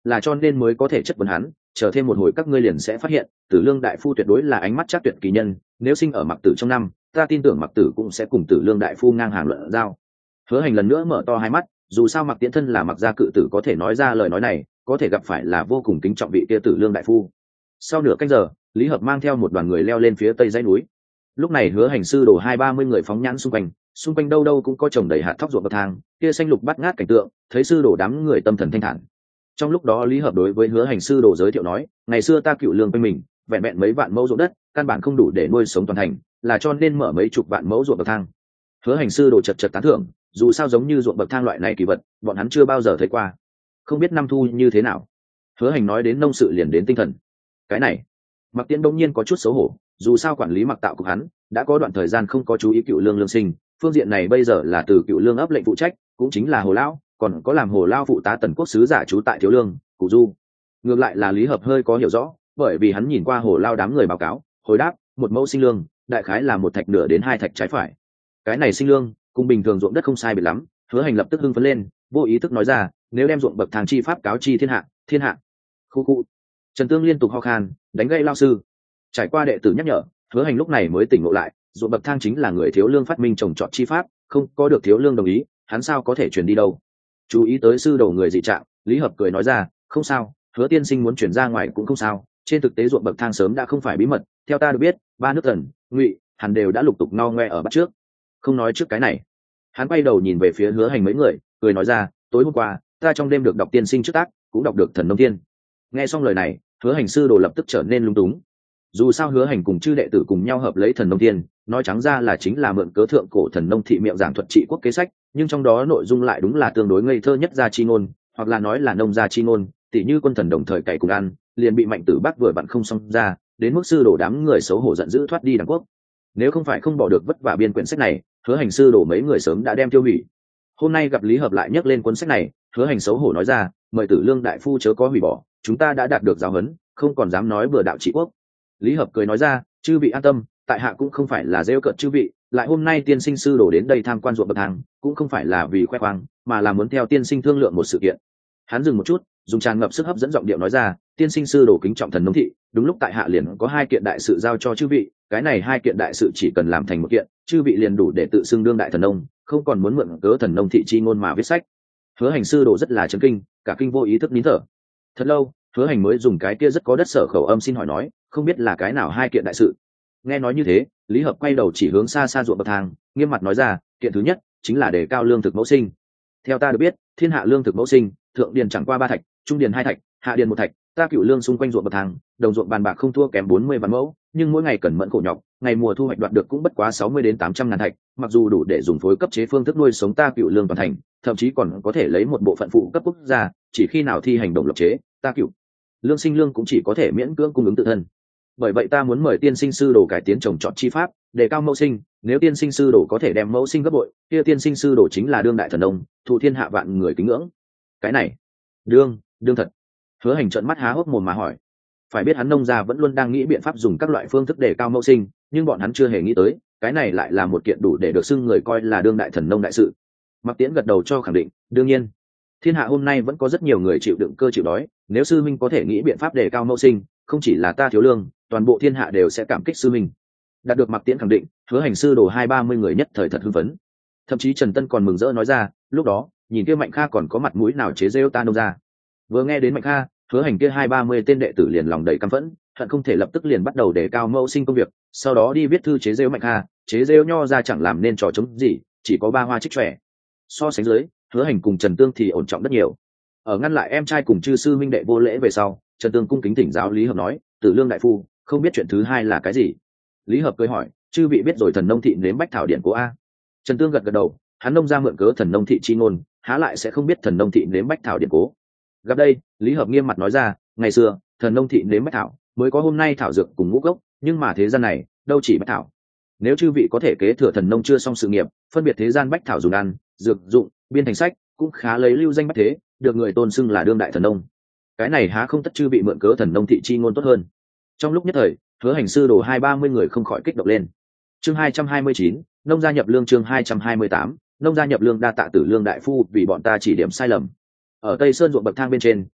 là cho nên mới có thể chất vấn hắn, chờ thêm một hồi các ngươi liền sẽ phát hiện Tử Lương đại phu tuyệt đối là ánh mắt chắc tuyệt kỳ nhân, nếu sinh ở Mặc Tử trong năm, ta tin tưởng Mặc Tử cũng sẽ cùng Tử Lương đại phu ngang hàng luận giao. Hứa Hành lần nữa mở to hai mắt, dù sao Mặc Tiễn thân là Mặc gia cự tử có thể nói ra lời nói này, có thể gặp phải là vô cùng kính trọng vị kia Tử Lương đại phu. Sau nửa canh giờ, Lý Hợp mang theo một đoàn người leo lên phía tây dãy núi. Lúc này Hứa Hành sư đổ 20-30 người phóng nhãn xung quanh đâu đâu cũng có trồng đầy hạt thóc ruộng bậc thang, kia xanh lục bát ngát cảnh tượng, thấy sư đổ đám người tâm thần thanh thản. Trong lúc đó Lý Hợp đối với Hứa Hành sư đồ giới thiệu nói, ngày xưa ta cựu lương quanh mình vẹn vẹn mấy vạn mẫu ruộng đất, căn bản không đủ để nuôi sống toàn thành, là cho nên mở mấy chục vạn mẫu ruộng bậc thang. Hứa Hành sư đồ chật chật tán thưởng, dù sao giống như ruộng bậc thang loại này kỳ vật, bọn hắn chưa bao giờ thấy qua, không biết năm thu như thế nào. Hứa Hành nói đến nông sự liền đến tinh thần. Cái này, Mặc Tiễn đông nhiên có chút xấu hổ, dù sao quản lý Mặc Tạo của hắn đã có đoạn thời gian không có chú ý cựu lương lương sinh, phương diện này bây giờ là từ cựu lương ấp lệnh phụ trách, cũng chính là Hồ lão, còn có làm Hồ lao phụ tá Tần Quốc sứ giả trú tại Thiếu Lương, Cụ Du. Ngược lại là Lý Hợp hơi có hiểu rõ, bởi vì hắn nhìn qua Hồ lao đám người báo cáo, hồi đáp, một mẫu sinh lương, đại khái là một thạch nửa đến hai thạch trái phải. Cái này sinh lương, cùng bình thường ruộng đất không sai biệt lắm. Hứa Hành lập tức hưng phấn lên, vô ý thức nói ra, nếu đem ruộng bậc thang chi pháp cáo chi thiên hạ, thiên hạ. Khu khu. Trần Tương liên tục ho khan, đánh gây lao sư. Trải qua đệ tử nhắc nhở, Hứa Hành lúc này mới tỉnh ngộ lại, ruộng bậc thang chính là người Thiếu Lương phát minh trồng trọt chi pháp, không có được Thiếu Lương đồng ý, hắn sao có thể truyền đi đâu. Chú ý tới sư đồ người dị trạng, Lý Hợp cười nói ra, không sao, Hứa tiên sinh muốn chuyển ra ngoài cũng không sao, trên thực tế ruộng bậc thang sớm đã không phải bí mật, theo ta được biết, ba nước Tần, Ngụy, Hàn đều đã lục tục no ngoe ở bắt trước. Không nói trước cái này, hắn quay đầu nhìn về phía Hứa Hành mấy người, cười nói ra, tối hôm qua ta trong đêm được đọc tiên sinh trước tác, cũng đọc được Thần Nông Thiên. Nghe xong lời này, Hứa Hành sư đồ lập tức trở nên lung túng. Dù sao Hứa Hành cùng chư đệ tử cùng nhau hợp lấy Thần Nông Thiên, nói trắng ra là chính là mượn cớ thượng cổ thần nông thị miệng giảng thuật trị quốc kế sách, nhưng trong đó nội dung lại đúng là tương đối ngây thơ nhất gia chi ngôn, hoặc là nói là nông gia chi ngôn, tỉ như quân thần đồng thời cày cùng ăn, liền bị Mạnh Tử Bác vừa vặn không xong ra, đến mức sư đồ đám người xấu hổ giận dữ thoát đi đằng quốc. Nếu không phải không bỏ được vất vả biên quyển sách này, Hứa Hành sư đồ mấy người sớm đã đem tiêu hủy. Hôm nay gặp Lý Hợp lại nhắc lên cuốn sách này, Hứa Hành xấu hổ nói ra, mời Tử Lương đại phu chớ có hủy bỏ, chúng ta đã đạt được giáo huấn, không còn dám nói bừa đạo trị quốc. Lý Hợp cười nói ra, chư vị an tâm, tại hạ cũng không phải là rêu cợt chư vị, lại hôm nay tiên sinh sư đổ đến đây tham quan ruộng bậc thang, cũng không phải là vì khoe khoang, mà là muốn theo tiên sinh thương lượng một sự kiện. Hắn dừng một chút, dùng tràn ngập sức hấp dẫn giọng điệu nói ra, tiên sinh sư đổ kính trọng thần nông thị, đúng lúc tại hạ liền có hai kiện đại sự giao cho chư vị, cái này hai kiện đại sự chỉ cần làm thành một kiện, chư vị liền đủ để tự xưng đương đại thần nông, không còn muốn mượn cớ thần nông thị chi ngôn mà viết sách. Hứa Hành sư đổ rất là chấn kinh, cả kinh vô ý thức nín thở. Thật lâu, Hứa Hành mới dùng cái kia rất có đất sở khẩu âm xin hỏi nói, không biết là cái nào hai kiện đại sự. Nghe nói như thế, Lý Hợp quay đầu chỉ hướng xa xa ruộng bậc thang, nghiêm mặt nói ra, kiện thứ nhất chính là đề cao lương thực mẫu sinh. Theo ta được biết, thiên hạ lương thực mẫu sinh, thượng điền chẳng qua 3 thạch, trung điền 2 thạch, hạ điền 1 thạch, ta cựu lương xung quanh ruộng bậc thang, đồng ruộng bàn bạc không thua kém 40 vạn mẫu, nhưng mỗi ngày cần mẫn khổ nhọc, ngày mùa thu hoạch đoạt được cũng bất quá 60 đến 800 ngàn thạch, mặc dù đủ để dùng phối cấp chế phương thức nuôi sống ta cựu lương toàn thành, thậm chí còn có thể lấy một bộ phận phụ cấp quốc gia, chỉ khi nào thi hành đồng lập chế, ta cựu lương sinh lương cũng chỉ có thể miễn cưỡng cung ứng tự thân. Bởi vậy ta muốn mời tiên sinh sư đồ cải tiến trồng trọt chi pháp, đề cao mẫu sinh, nếu tiên sinh sư đồ có thể đem mẫu sinh gấp bội, kia tiên sinh sư đồ chính là đương đại thần nông, thụ thiên hạ vạn người kính ngưỡng. Cái này, đương thật. Hứa Hành trợn mắt há hốc mồm mà hỏi. Phải biết hắn nông gia vẫn luôn đang nghĩ biện pháp dùng các loại phương thức đề cao mẫu sinh, nhưng bọn hắn chưa hề nghĩ tới, cái này lại là một kiện đủ để được xưng người coi là đương đại thần nông đại sự. Mặc Tiễn gật đầu cho khẳng định, đương nhiên. Thiên hạ hôm nay vẫn có rất nhiều người chịu đựng cơ chịu đói, nếu sư minh có thể nghĩ biện pháp đề cao mẫu sinh, không chỉ là ta Thiếu Lương, toàn bộ thiên hạ đều sẽ cảm kích sư minh. Đạt được Mặc Tiễn khẳng định, Hứa Hành sư đồ 20-30 người nhất thời thật hưng phấn. Thậm chí Trần Tân còn mừng rỡ nói ra, lúc đó nhìn kia Mạnh Kha còn có mặt mũi nào chế giễu ta nông gia. Vừa nghe đến Mạnh Kha, Hứa Hành kia 20-30 tên đệ tử liền lòng đầy căm phẫn, hận không thể lập tức liền bắt đầu đề cao mẫu sinh công việc, sau đó đi viết thư chế giễu Mạnh Kha, chế giễu nho ra chẳng làm nên trò chống gì, chỉ có ba hoa trích trẻ. So sánh dưới, Hứa Hành cùng Trần Tương thì ổn trọng rất nhiều. Ở ngăn lại em trai cùng chư sư minh đệ vô lễ về sau, Trần Tương cung kính thỉnh giáo Lý Hợp nói, Tử Lương đại phu, không biết chuyện thứ hai là cái gì. Lý Hợp cười hỏi, chư vị biết rồi thần nông thị nếm bách thảo điện của a? Trần Tương gật gật đầu, hắn nông ra mượn cớ thần nông thị chi ngôn, há lại sẽ không biết thần nông thị nếm bách thảo điện cố. Gặp đây, Lý Hợp nghiêm mặt nói ra, ngày xưa thần nông thị nếm bách thảo mới có hôm nay thảo dược cùng ngũ gốc, nhưng mà thế gian này đâu chỉ bách thảo. Nếu chư vị có thể kế thừa thần nông chưa xong sự nghiệp, phân biệt thế gian bách thảo dùng ăn, dược dụng, biên thành sách, cũng khá lấy lưu danh bách thế, được người tôn xưng là đương đại thần nông. Cái này há không tất chư vị mượn cớ thần nông thị chi ngôn tốt hơn. Trong lúc nhất thời, Hứa Hành sư đồ 20-30 người không khỏi kích động lên. Chương 229, nông gia nhập lương. Chương 228, nông gia nhập lương. Đa tạ Tử Lương đại phu vì bọn ta chỉ điểm sai lầm. Ở Tây Sơn ruộng bậc thang bên trên,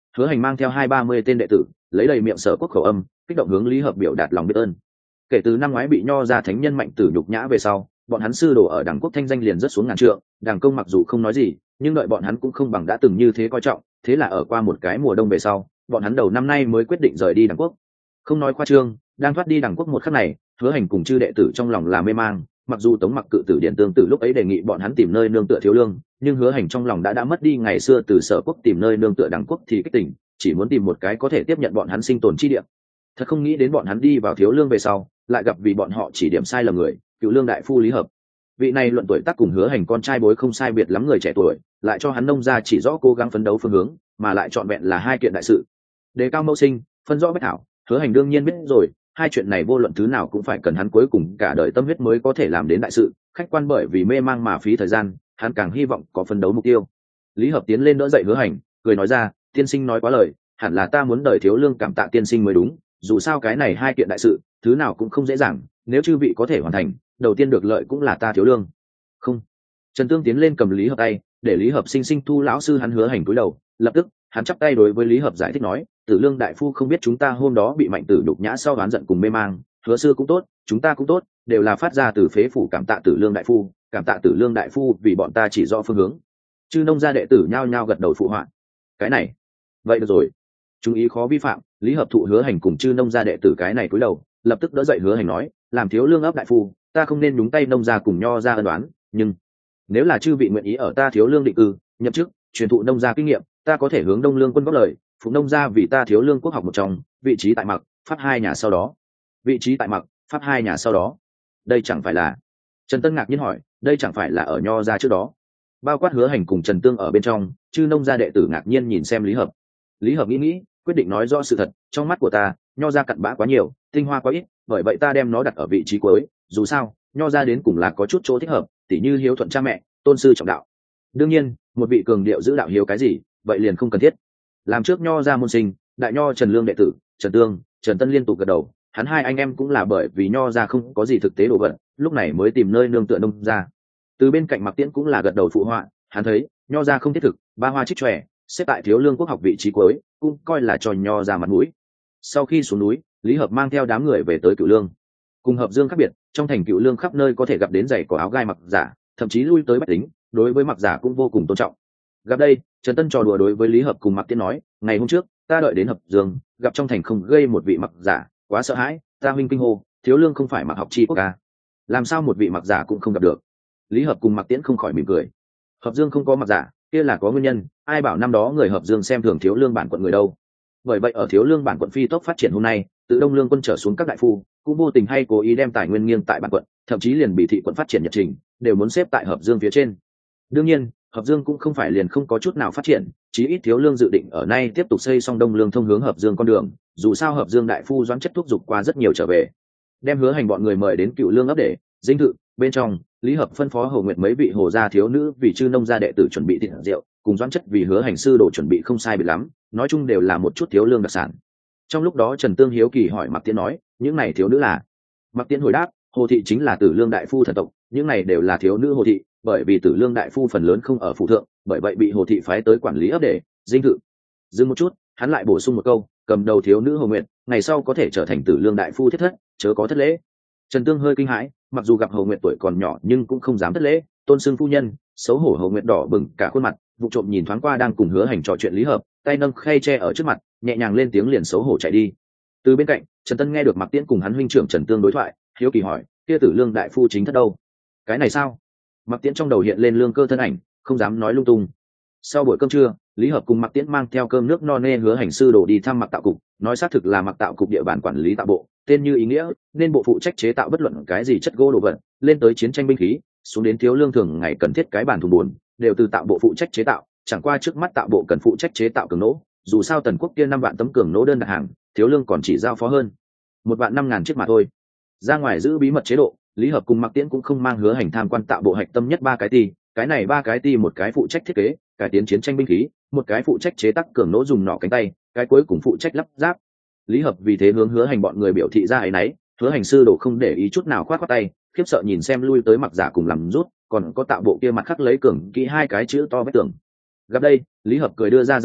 Hứa Hành mang theo 2-30 tên đệ tử, lấy đầy miệng Sở Quốc khẩu âm, kích động hướng Lý Hợp biểu đạt lòng biết ơn. Kể từ năm ngoái bị nho ra thánh nhân mạnh tử nhục nhã về sau, bọn hắn sư đồ ở Đằng Quốc thanh danh liền rất xuống ngàn trượng, Đằng Công mặc dù không nói gì, nhưng đợi bọn hắn cũng không bằng đã từng như thế coi trọng, thế là ở qua một cái mùa đông về sau, bọn hắn đầu năm nay mới quyết định rời đi Đằng Quốc. Không nói khoa trương, đang thoát đi Đằng Quốc một khắc này, Hứa Hành cùng chư đệ tử trong lòng là mê mang, mặc dù Tống Mặc Cự Tử Điện tương tự lúc ấy đề nghị bọn hắn tìm nơi nương tựa Thiếu Lương, nhưng Hứa Hành trong lòng đã mất đi ngày xưa từ Sở Quốc tìm nơi nương tựa Đằng Quốc thì kích tỉnh, chỉ muốn tìm một cái có thể tiếp nhận bọn hắn sinh tồn chi địa. Thật không nghĩ đến bọn hắn đi vào Thiếu Lương về sau, lại gặp vì bọn họ chỉ điểm sai lầm người, Cựu Lương đại phu Lý Hợp. Vị này luận tuổi tác cùng Hứa Hành con trai bối không sai biệt lắm người trẻ tuổi, lại cho hắn nông ra chỉ rõ cố gắng phấn đấu phương hướng, mà lại chọn vẹn là hai kiện đại sự. Đề cao mẫu sinh, phân rõ bách thảo, Hứa Hành đương nhiên biết rồi, hai chuyện này vô luận thứ nào cũng phải cần hắn cuối cùng cả đời tâm huyết mới có thể làm đến đại sự, khách quan bởi vì mê mang mà phí thời gian, hắn càng hy vọng có phấn đấu mục tiêu. Lý Hợp tiến lên đỡ dậy Hứa Hành, cười nói ra, tiên sinh nói quá lời, hẳn là ta muốn đời Thiếu Lương cảm tạ tiên sinh mới đúng, dù sao cái này hai kiện đại sự, thứ nào cũng không dễ dàng, nếu chư vị có thể hoàn thành, đầu tiên được lợi cũng là ta Thiếu Lương. Không. Trần Tương tiến lên cầm Lý Hợp tay, để Lý Hợp sinh sinh thu lão sư hắn Hứa Hành cúi đầu, lập tức, hắn chắp tay đối với Lý Hợp giải thích nói, Tử Lương đại phu không biết chúng ta hôm đó bị mạnh tử đục nhã sau oán giận cùng mê mang, Hứa sư cũng tốt, chúng ta cũng tốt, đều là phát ra từ phế phủ cảm tạ Tử Lương đại phu, cảm tạ Tử Lương đại phu vì bọn ta chỉ rõ phương hướng. Chư nông gia đệ tử nhao nhao gật đầu phụ họa. Cái này, vậy được rồi. Chúng ý khó vi phạm, Lý Hợp thụ Hứa Hành cùng chư nông gia đệ tử cái này cúi đầu, lập tức đỡ dậy Hứa Hành nói, làm Thiếu Lương ấp đại phu, ta không nên nhúng tay nông gia cùng nho gia ân đoán, nhưng nếu là chư vị nguyện ý ở ta Thiếu Lương định cư, nhậm chức, truyền thụ nông gia kinh nghiệm, ta có thể hướng Đông Lương quân góp lời, phụ nông gia vì ta Thiếu Lương quốc học một trong, vị trí tại Mặc, pháp hai nhà sau đó. Vị trí tại Mặc, pháp hai nhà sau đó. Đây chẳng phải là? Trần Tân ngạc nhiên hỏi, đây chẳng phải là ở nho gia trước đó? Bao quát Hứa Hành cùng Trần Tương ở bên trong, chư nông gia đệ tử ngạc nhiên nhìn xem Lý Hợp. Lý Hợp nghĩ, quyết định nói rõ sự thật, trong mắt của ta, nho gia cặn bã quá nhiều, tinh hoa quá ít, bởi vậy ta đem nó đặt ở vị trí cuối, dù sao, nho gia đến cùng là có chút chỗ thích hợp, tỉ như hiếu thuận cha mẹ, tôn sư trọng đạo. Đương nhiên, một vị cường điệu giữ đạo hiếu cái gì, vậy liền không cần thiết. Làm trước nho gia môn sinh, đại nho Trần Lương đệ tử, Trần Tương, Trần Tân liên tục gật đầu, hắn hai anh em cũng là bởi vì nho gia không có gì thực tế đồ vật, lúc này mới tìm nơi nương tựa nông gia. Từ bên cạnh Mặc Tiễn cũng là gật đầu phụ họa, hắn thấy, nho gia không thiết thực, ba hoa trích tròe, xếp tại Thiếu Lương quốc học vị trí cuối, cũng coi là cho nho gia mặt mũi. Sau khi xuống núi, Lý Hợp mang theo đám người về tới Cửu Lương. Cùng Hợp Dương khác biệt, trong thành Cửu Lương khắp nơi có thể gặp đến giày có áo gai mặc giả, thậm chí lui tới bách tính, đối với mặc giả cũng vô cùng tôn trọng. Gặp đây, Trần Tân trò đùa đối với Lý Hợp cùng Mặc Tiễn nói, ngày hôm trước, ta đợi đến Hợp Dương, gặp trong thành không gây một vị mặc giả, quá sợ hãi, ta huynh kinh hô, Thiếu Lương không phải mặc học chi quốc ca, làm sao một vị mặc giả cũng không gặp được. Lý Hợp cùng Mặc Tiễn không khỏi mỉm cười. Hợp Dương không có mặc giả, kia là có nguyên nhân, ai bảo năm đó người Hợp Dương xem thường Thiếu Lương bản quận người đâu. Bởi vậy ở Thiếu Lương bản quận phi tốc phát triển hôm nay, từ Đông Lương quân trở xuống các đại phu, cũng vô tình hay cố ý đem tài nguyên nghiêng tại bản quận, thậm chí liền bị thị quận phát triển nhật trình, đều muốn xếp tại Hợp Dương phía trên. Đương nhiên, Hợp Dương cũng không phải liền không có chút nào phát triển, chí ít Thiếu Lương dự định ở nay tiếp tục xây xong Đông Lương thông hướng Hợp Dương con đường, dù sao Hợp Dương đại phu doãn chất thúc giục qua rất nhiều trở về. Đem Hứa Hành bọn người mời đến Cựu Lương ấp để dinh thự, bên trong, Lý Hợp phân phó Hồ Nguyệt mấy vị hồ gia thiếu nữ vì chư nông gia đệ tử chuẩn bị thịt rượu, cùng doãn chất vì Hứa Hành sư đồ chuẩn bị không sai biệt lắm, nói chung đều là một chút Thiếu Lương đặc sản. Trong lúc đó Trần Tương hiếu kỳ hỏi Mặc Tiễn nói, những này thiếu nữ là? Mặc Tiễn hồi đáp, Hồ thị chính là Tử Lương đại phu thần tộc, những này đều là thiếu nữ Hồ thị, bởi vì Tử Lương đại phu phần lớn không ở phủ thượng, bởi vậy bị Hồ thị phái tới quản lý ấp để dinh thự. Dừng một chút, hắn lại bổ sung một câu, cầm đầu thiếu nữ Hồ Nguyệt, ngày sau có thể trở thành Tử Lương đại phu thiết thất, chớ có thất lễ. Trần Tương hơi kinh hãi, mặc dù gặp Hồ Nguyệt tuổi còn nhỏ nhưng cũng không dám thất lễ, tôn xưng phu nhân, xấu hổ Hồ Nguyệt đỏ bừng cả khuôn mặt, vụ trộm nhìn thoáng qua đang cùng Hứa Hành trò chuyện Lý Hợp, tay nâng khay tre ở trước mặt, nhẹ nhàng lên tiếng liền xấu hổ chạy đi. Từ bên cạnh, Trần Tân nghe được Mặc Tiễn cùng hắn huynh trưởng Trần Tương đối thoại, hiếu kỳ hỏi, kia Tử Lương đại phu chính thất đâu? Cái này sao? Mặc Tiễn trong đầu hiện lên Lương Cơ thân ảnh, không dám nói lung tung. Sau buổi cơm trưa, Lý Hợp cùng Mặc Tiễn mang theo cơm nước no nê Hứa Hành sư đồ đi thăm Mặc Tạo cục, nói xác thực là Mặc Tạo cục địa bàn quản lý tạo bộ, tên như ý nghĩa, nên bộ phụ trách chế tạo bất luận cái gì chất gỗ đồ vật, lên tới chiến tranh binh khí, xuống đến Thiếu Lương thường ngày cần thiết cái bàn thùng buồn, đều từ tạo bộ phụ trách chế tạo, chẳng qua trước mắt tạo bộ cần phụ trách chế tạo cường nỗ, dù sao Tần Quốc kia 5 vạn tấm cường nỗ đơn đặt hàng, Thiếu Lương còn chỉ giao phó hơn 1.500.000 chiếc mà thôi. Ra ngoài giữ bí mật chế độ, Lý Hợp cùng Mặc Tiễn cũng không mang Hứa Hành tham quan tạo bộ hạch tâm nhất 3 cái ti, cái này 3 cái ti một cái phụ trách thiết kế, cải tiến chiến tranh binh khí, một cái phụ trách chế tác cường nỗ dùng nỏ cánh tay, cái cuối cùng phụ trách lắp ráp. Lý Hợp vì thế hướng Hứa Hành bọn người biểu thị ra ấy nấy, Hứa Hành sư đồ không để ý chút nào khoát khoát tay, khiếp sợ nhìn xem lui tới Mặc giả cùng làm rút, còn có tạo bộ kia mặt khắc lấy cường kỹ 2 cái chữ to vết tường. Gặp đây, Lý Hợp cười đưa ra giải thích,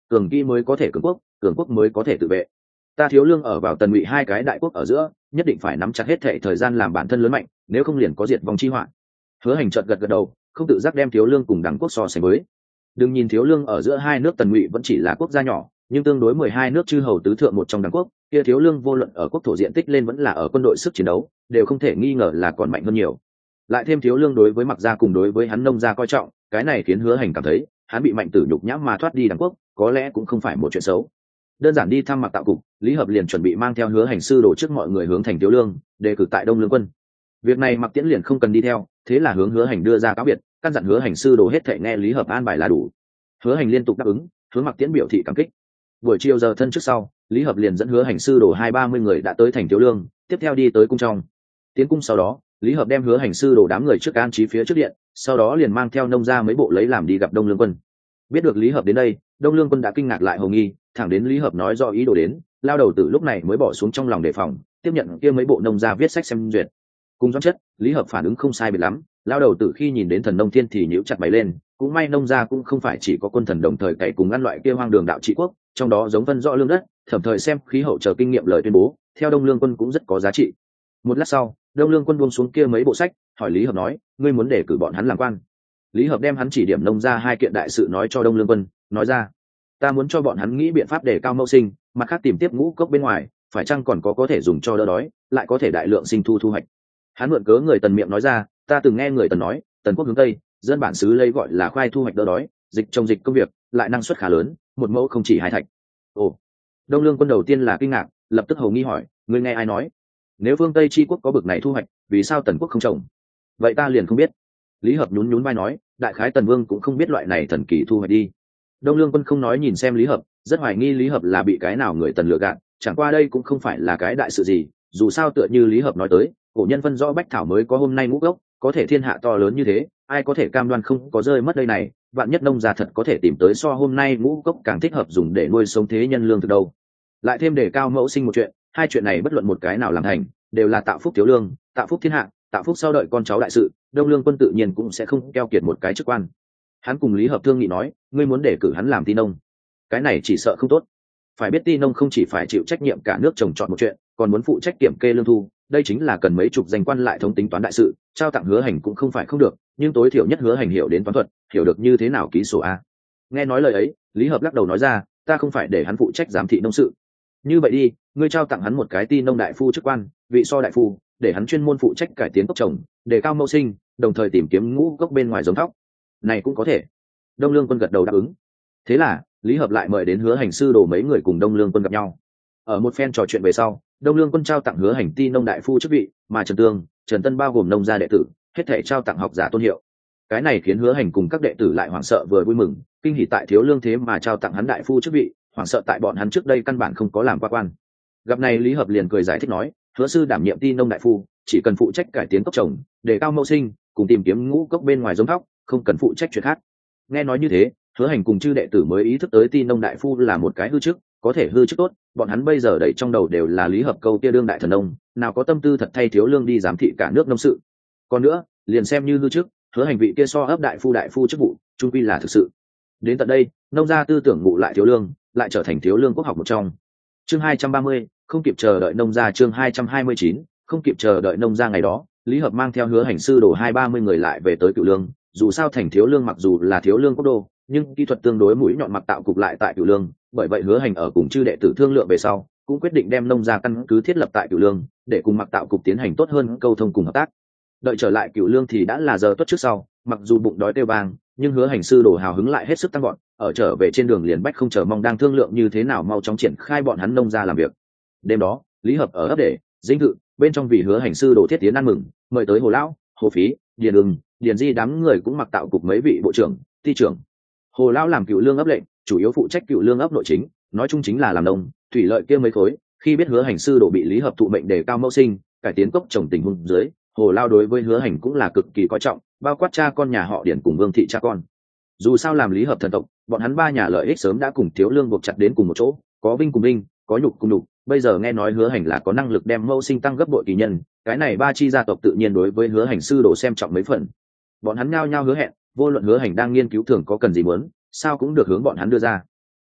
cường kỹ mới có thể cường quốc mới có thể tự vệ. Ta Thiếu Lương ở vào Tần Ngụy hai cái đại quốc ở giữa, nhất định phải nắm chặt hết thệ thời gian làm bản thân lớn mạnh, nếu không liền có diệt vong chi họa. Hứa Hành chợt gật gật đầu, không tự giác đem Thiếu Lương cùng Đằng quốc so sánh với. Đừng nhìn Thiếu Lương ở giữa hai nước Tần Ngụy vẫn chỉ là quốc gia nhỏ, nhưng tương đối 12 nước chư hầu tứ thượng một trong Đằng quốc, kia Thiếu Lương vô luận ở quốc thổ diện tích lên vẫn là ở quân đội sức chiến đấu, đều không thể nghi ngờ là còn mạnh hơn nhiều. Lại thêm Thiếu Lương đối với Mặc gia cùng đối với hắn Nông gia coi trọng, cái này khiến Hứa Hành cảm thấy, hắn bị Mạnh Tử nhục nhã mà thoát đi Đằng quốc, có lẽ cũng không phải một chuyện xấu. Đơn giản đi thăm Mặc Tạo cục, Lý Hợp liền chuẩn bị mang theo Hứa Hành sư đồ trước mọi người hướng thành Thiếu Lương, đề cử tại Đông Lương quân. Việc này Mặc Tiễn liền không cần đi theo, thế là hướng Hứa Hành đưa ra cáo biệt, căn dặn Hứa Hành sư đồ hết thảy nghe Lý Hợp an bài là đủ. Hứa Hành liên tục đáp ứng, hướng Mặc Tiễn biểu thị cảm kích. Buổi chiều giờ thân trước sau, Lý Hợp liền dẫn Hứa Hành sư đồ 20-30 người đã tới thành Thiếu Lương, tiếp theo đi tới cung trong. Tiến cung sau đó, Lý Hợp đem Hứa Hành sư đồ đám người trước an trí phía trước điện, sau đó liền mang theo Nông gia mấy bộ lấy làm đi gặp Đông Lương quân. Biết được Lý Hợp đến đây, Đông Lương quân đã kinh ngạc lại hồng nghi, thẳng đến Lý Hợp nói rõ ý đồ đến, lao đầu tử lúc này mới bỏ xuống trong lòng đề phòng, tiếp nhận kia mấy bộ Nông gia viết sách xem duyệt. Cùng Doãn Chất, Lý Hợp phản ứng không sai biệt lắm, lao đầu tử khi nhìn đến Thần Nông Thiên thì nhíu chặt mày lên, cũng may Nông gia cũng không phải chỉ có quân thần đồng thời cày cùng ăn loại kia hoang đường đạo trị quốc, trong đó giống phân rõ lương đất, thẩm thời xem khí hậu chờ kinh nghiệm lời tuyên bố, theo Đông Lương quân cũng rất có giá trị. Một lát sau, Đông Lương quân buông xuống kia mấy bộ sách, hỏi Lý Hợp nói, ngươi muốn để cử bọn hắn làm quan? Lý Hợp đem hắn chỉ điểm Nông gia hai kiện đại sự nói cho Đông Lương quân, nói ra, ta muốn cho bọn hắn nghĩ biện pháp để cao mậu sinh, mặt khác tìm tiếp ngũ cốc bên ngoài, phải chăng còn có thể dùng cho đỡ đói, lại có thể đại lượng sinh thu hoạch. Hắn mượn cớ người Tần miệng nói ra, ta từng nghe người Tần nói, Tần quốc hướng tây, dân bản xứ lấy gọi là khoai thu hoạch đỡ đói, dịch trồng dịch công việc, lại năng suất khá lớn, một mẫu không chỉ 2 thạch. Ồ. Đông Lương quân đầu tiên là kinh ngạc, lập tức hầu nghi hỏi, ngươi nghe ai nói? Nếu phương Tây chi quốc có bực này thu hoạch, vì sao Tần quốc không trồng? Vậy ta liền không biết. Lý Hợp nhún nhún vai nói, đại khái Tần vương cũng không biết loại này thần kỳ thu hoạch đi. Đông Lương quân không nói nhìn xem Lý Hợp, rất hoài nghi Lý Hợp là bị cái nào người Tần lừa gạt, chẳng qua đây cũng không phải là cái đại sự gì, dù sao tựa như Lý Hợp nói tới, cổ nhân phân rõ bách thảo mới có hôm nay ngũ gốc, có thể thiên hạ to lớn như thế, ai có thể cam đoan không có rơi mất đây này, vạn nhất Nông gia thật có thể tìm tới so hôm nay ngũ gốc càng thích hợp dùng để nuôi sống thế nhân lương thực đâu. Lại thêm đề cao mẫu sinh một chuyện, hai chuyện này bất luận một cái nào làm thành, đều là tạo phúc Thiếu Lương, tạo phúc thiên hạ, tạo phúc sau đợi con cháu đại sự, Đông Lương quân tự nhiên cũng sẽ không keo kiệt một cái chức quan. Hắn cùng Lý Hợp thương nghị nói, ngươi muốn đề cử hắn làm ti nông, cái này chỉ sợ không tốt. Phải biết ti nông không chỉ phải chịu trách nhiệm cả nước trồng trọt một chuyện, còn muốn phụ trách kiểm kê lương thu, đây chính là cần mấy chục danh quan lại thống tính toán đại sự, trao tặng Hứa Hành cũng không phải không được, nhưng tối thiểu nhất Hứa Hành hiểu đến toán thuật, hiểu được như thế nào ký sổ a. Nghe nói lời ấy, Lý Hợp lắc đầu nói ra, ta không phải để hắn phụ trách giám thị nông sự. Như vậy đi, ngươi trao tặng hắn một cái ti nông đại phu chức quan, vị so đại phu, để hắn chuyên môn phụ trách cải tiến cốc trồng, đề cao mậu sinh, đồng thời tìm kiếm ngũ cốc bên ngoài giống thóc. Này cũng có thể. Đông Lương quân gật đầu đáp ứng. Thế là Lý Hợp lại mời đến Hứa Hành sư đồ mấy người cùng Đông Lương quân gặp nhau. Ở một phen trò chuyện về sau, Đông Lương quân trao tặng Hứa Hành ti nông đại phu chức vị, mà Trần Tương, Trần Tân bao gồm nông gia đệ tử, hết thảy trao tặng học giả tôn hiệu. Cái này khiến Hứa Hành cùng các đệ tử lại hoảng sợ vừa vui mừng, kinh hỉ tại Thiếu Lương thế mà trao tặng hắn đại phu chức vị, hoảng sợ tại bọn hắn trước đây căn bản không có làm qua quan. Gặp này Lý Hợp liền cười giải thích nói, Hứa sư đảm nhiệm ti nông đại phu, chỉ cần phụ trách cải tiến cốc trồng, đề cao mậu sinh, cùng tìm kiếm ngũ cốc bên ngoài giống thóc, không cần phụ trách chuyện khác. Nghe nói như thế, Hứa Hành cùng chư đệ tử mới ý thức tới ti nông đại phu là một cái hư chức, có thể hư chức tốt, bọn hắn bây giờ đẩy trong đầu đều là Lý Hợp câu kia đương đại thần nông, nào có tâm tư thật thay Thiếu Lương đi giám thị cả nước nông sự. Còn nữa, liền xem như hư chức, Hứa Hành vị kia so ấp đại phu chức vụ, chung quy là thực sự. Đến tận đây, nông gia tư tưởng ngụ lại Thiếu Lương, lại trở thành Thiếu Lương quốc học một trong. Chương 230, không kịp chờ đợi nông gia. Chương 229, không kịp chờ đợi nông gia. Ngày đó, Lý Hợp mang theo Hứa Hành sư đồ 20-30 người lại về tới Cửu Lương, dù sao thành Thiếu Lương mặc dù là Thiếu Lương quốc đô, nhưng kỹ thuật tương đối mũi nhọn Mặc Tạo cục lại tại Cửu Lương, bởi vậy Hứa Hành ở cùng chư đệ tử thương lượng về sau, cũng quyết định đem nông gia căn cứ thiết lập tại Cửu Lương, để cùng Mặc Tạo cục tiến hành tốt hơn câu thông cùng hợp tác. Đợi trở lại Cửu Lương thì đã là giờ tuất trước sau, mặc dù bụng đói kêu vang, nhưng Hứa Hành sư đồ hào hứng lại hết sức tăng gọn, ở trở về trên đường liền bách không chờ mong đang thương lượng như thế nào mau chóng triển khai bọn hắn nông gia làm việc. Đêm đó, Lý Hợp ở ấp để dinh thự bên trong vì Hứa Hành sư đồ thiết tiến ăn mừng, mời tới Hồ lão, Hồ Phí, Điền Ưng, Điền Di đám người cũng Mặc Tạo cục mấy vị bộ trưởng, ty trưởng. Hồ lão làm Cửu Lương ấp lệnh, chủ yếu phụ trách Cửu Lương ấp nội chính, nói chung chính là làm nông, thủy lợi kia mấy khối. Khi biết Hứa Hành sư đồ bị Lý Hợp thụ mệnh đề cao mẫu sinh, cải tiến cốc trồng tình huống dưới, Hồ lão đối với Hứa Hành cũng là cực kỳ coi trọng, bao quát cha con nhà họ Điền cùng Vương thị cha con. Dù sao làm Lý Hợp thần tộc, bọn hắn ba nhà lợi ích sớm đã cùng Thiếu Lương buộc chặt đến cùng một chỗ, có vinh cùng vinh, có nhục cùng nhục. Bây giờ nghe nói Hứa Hành là có năng lực đem mẫu sinh tăng gấp bội kỳ nhân, cái này ba chi gia tộc tự nhiên đối với Hứa Hành sư đồ xem trọng mấy phần. Bọn hắn nhao nhao hứa hẹn, vô luận Hứa Hành đang nghiên cứu thường có cần gì muốn, sao cũng được hướng bọn hắn đưa ra.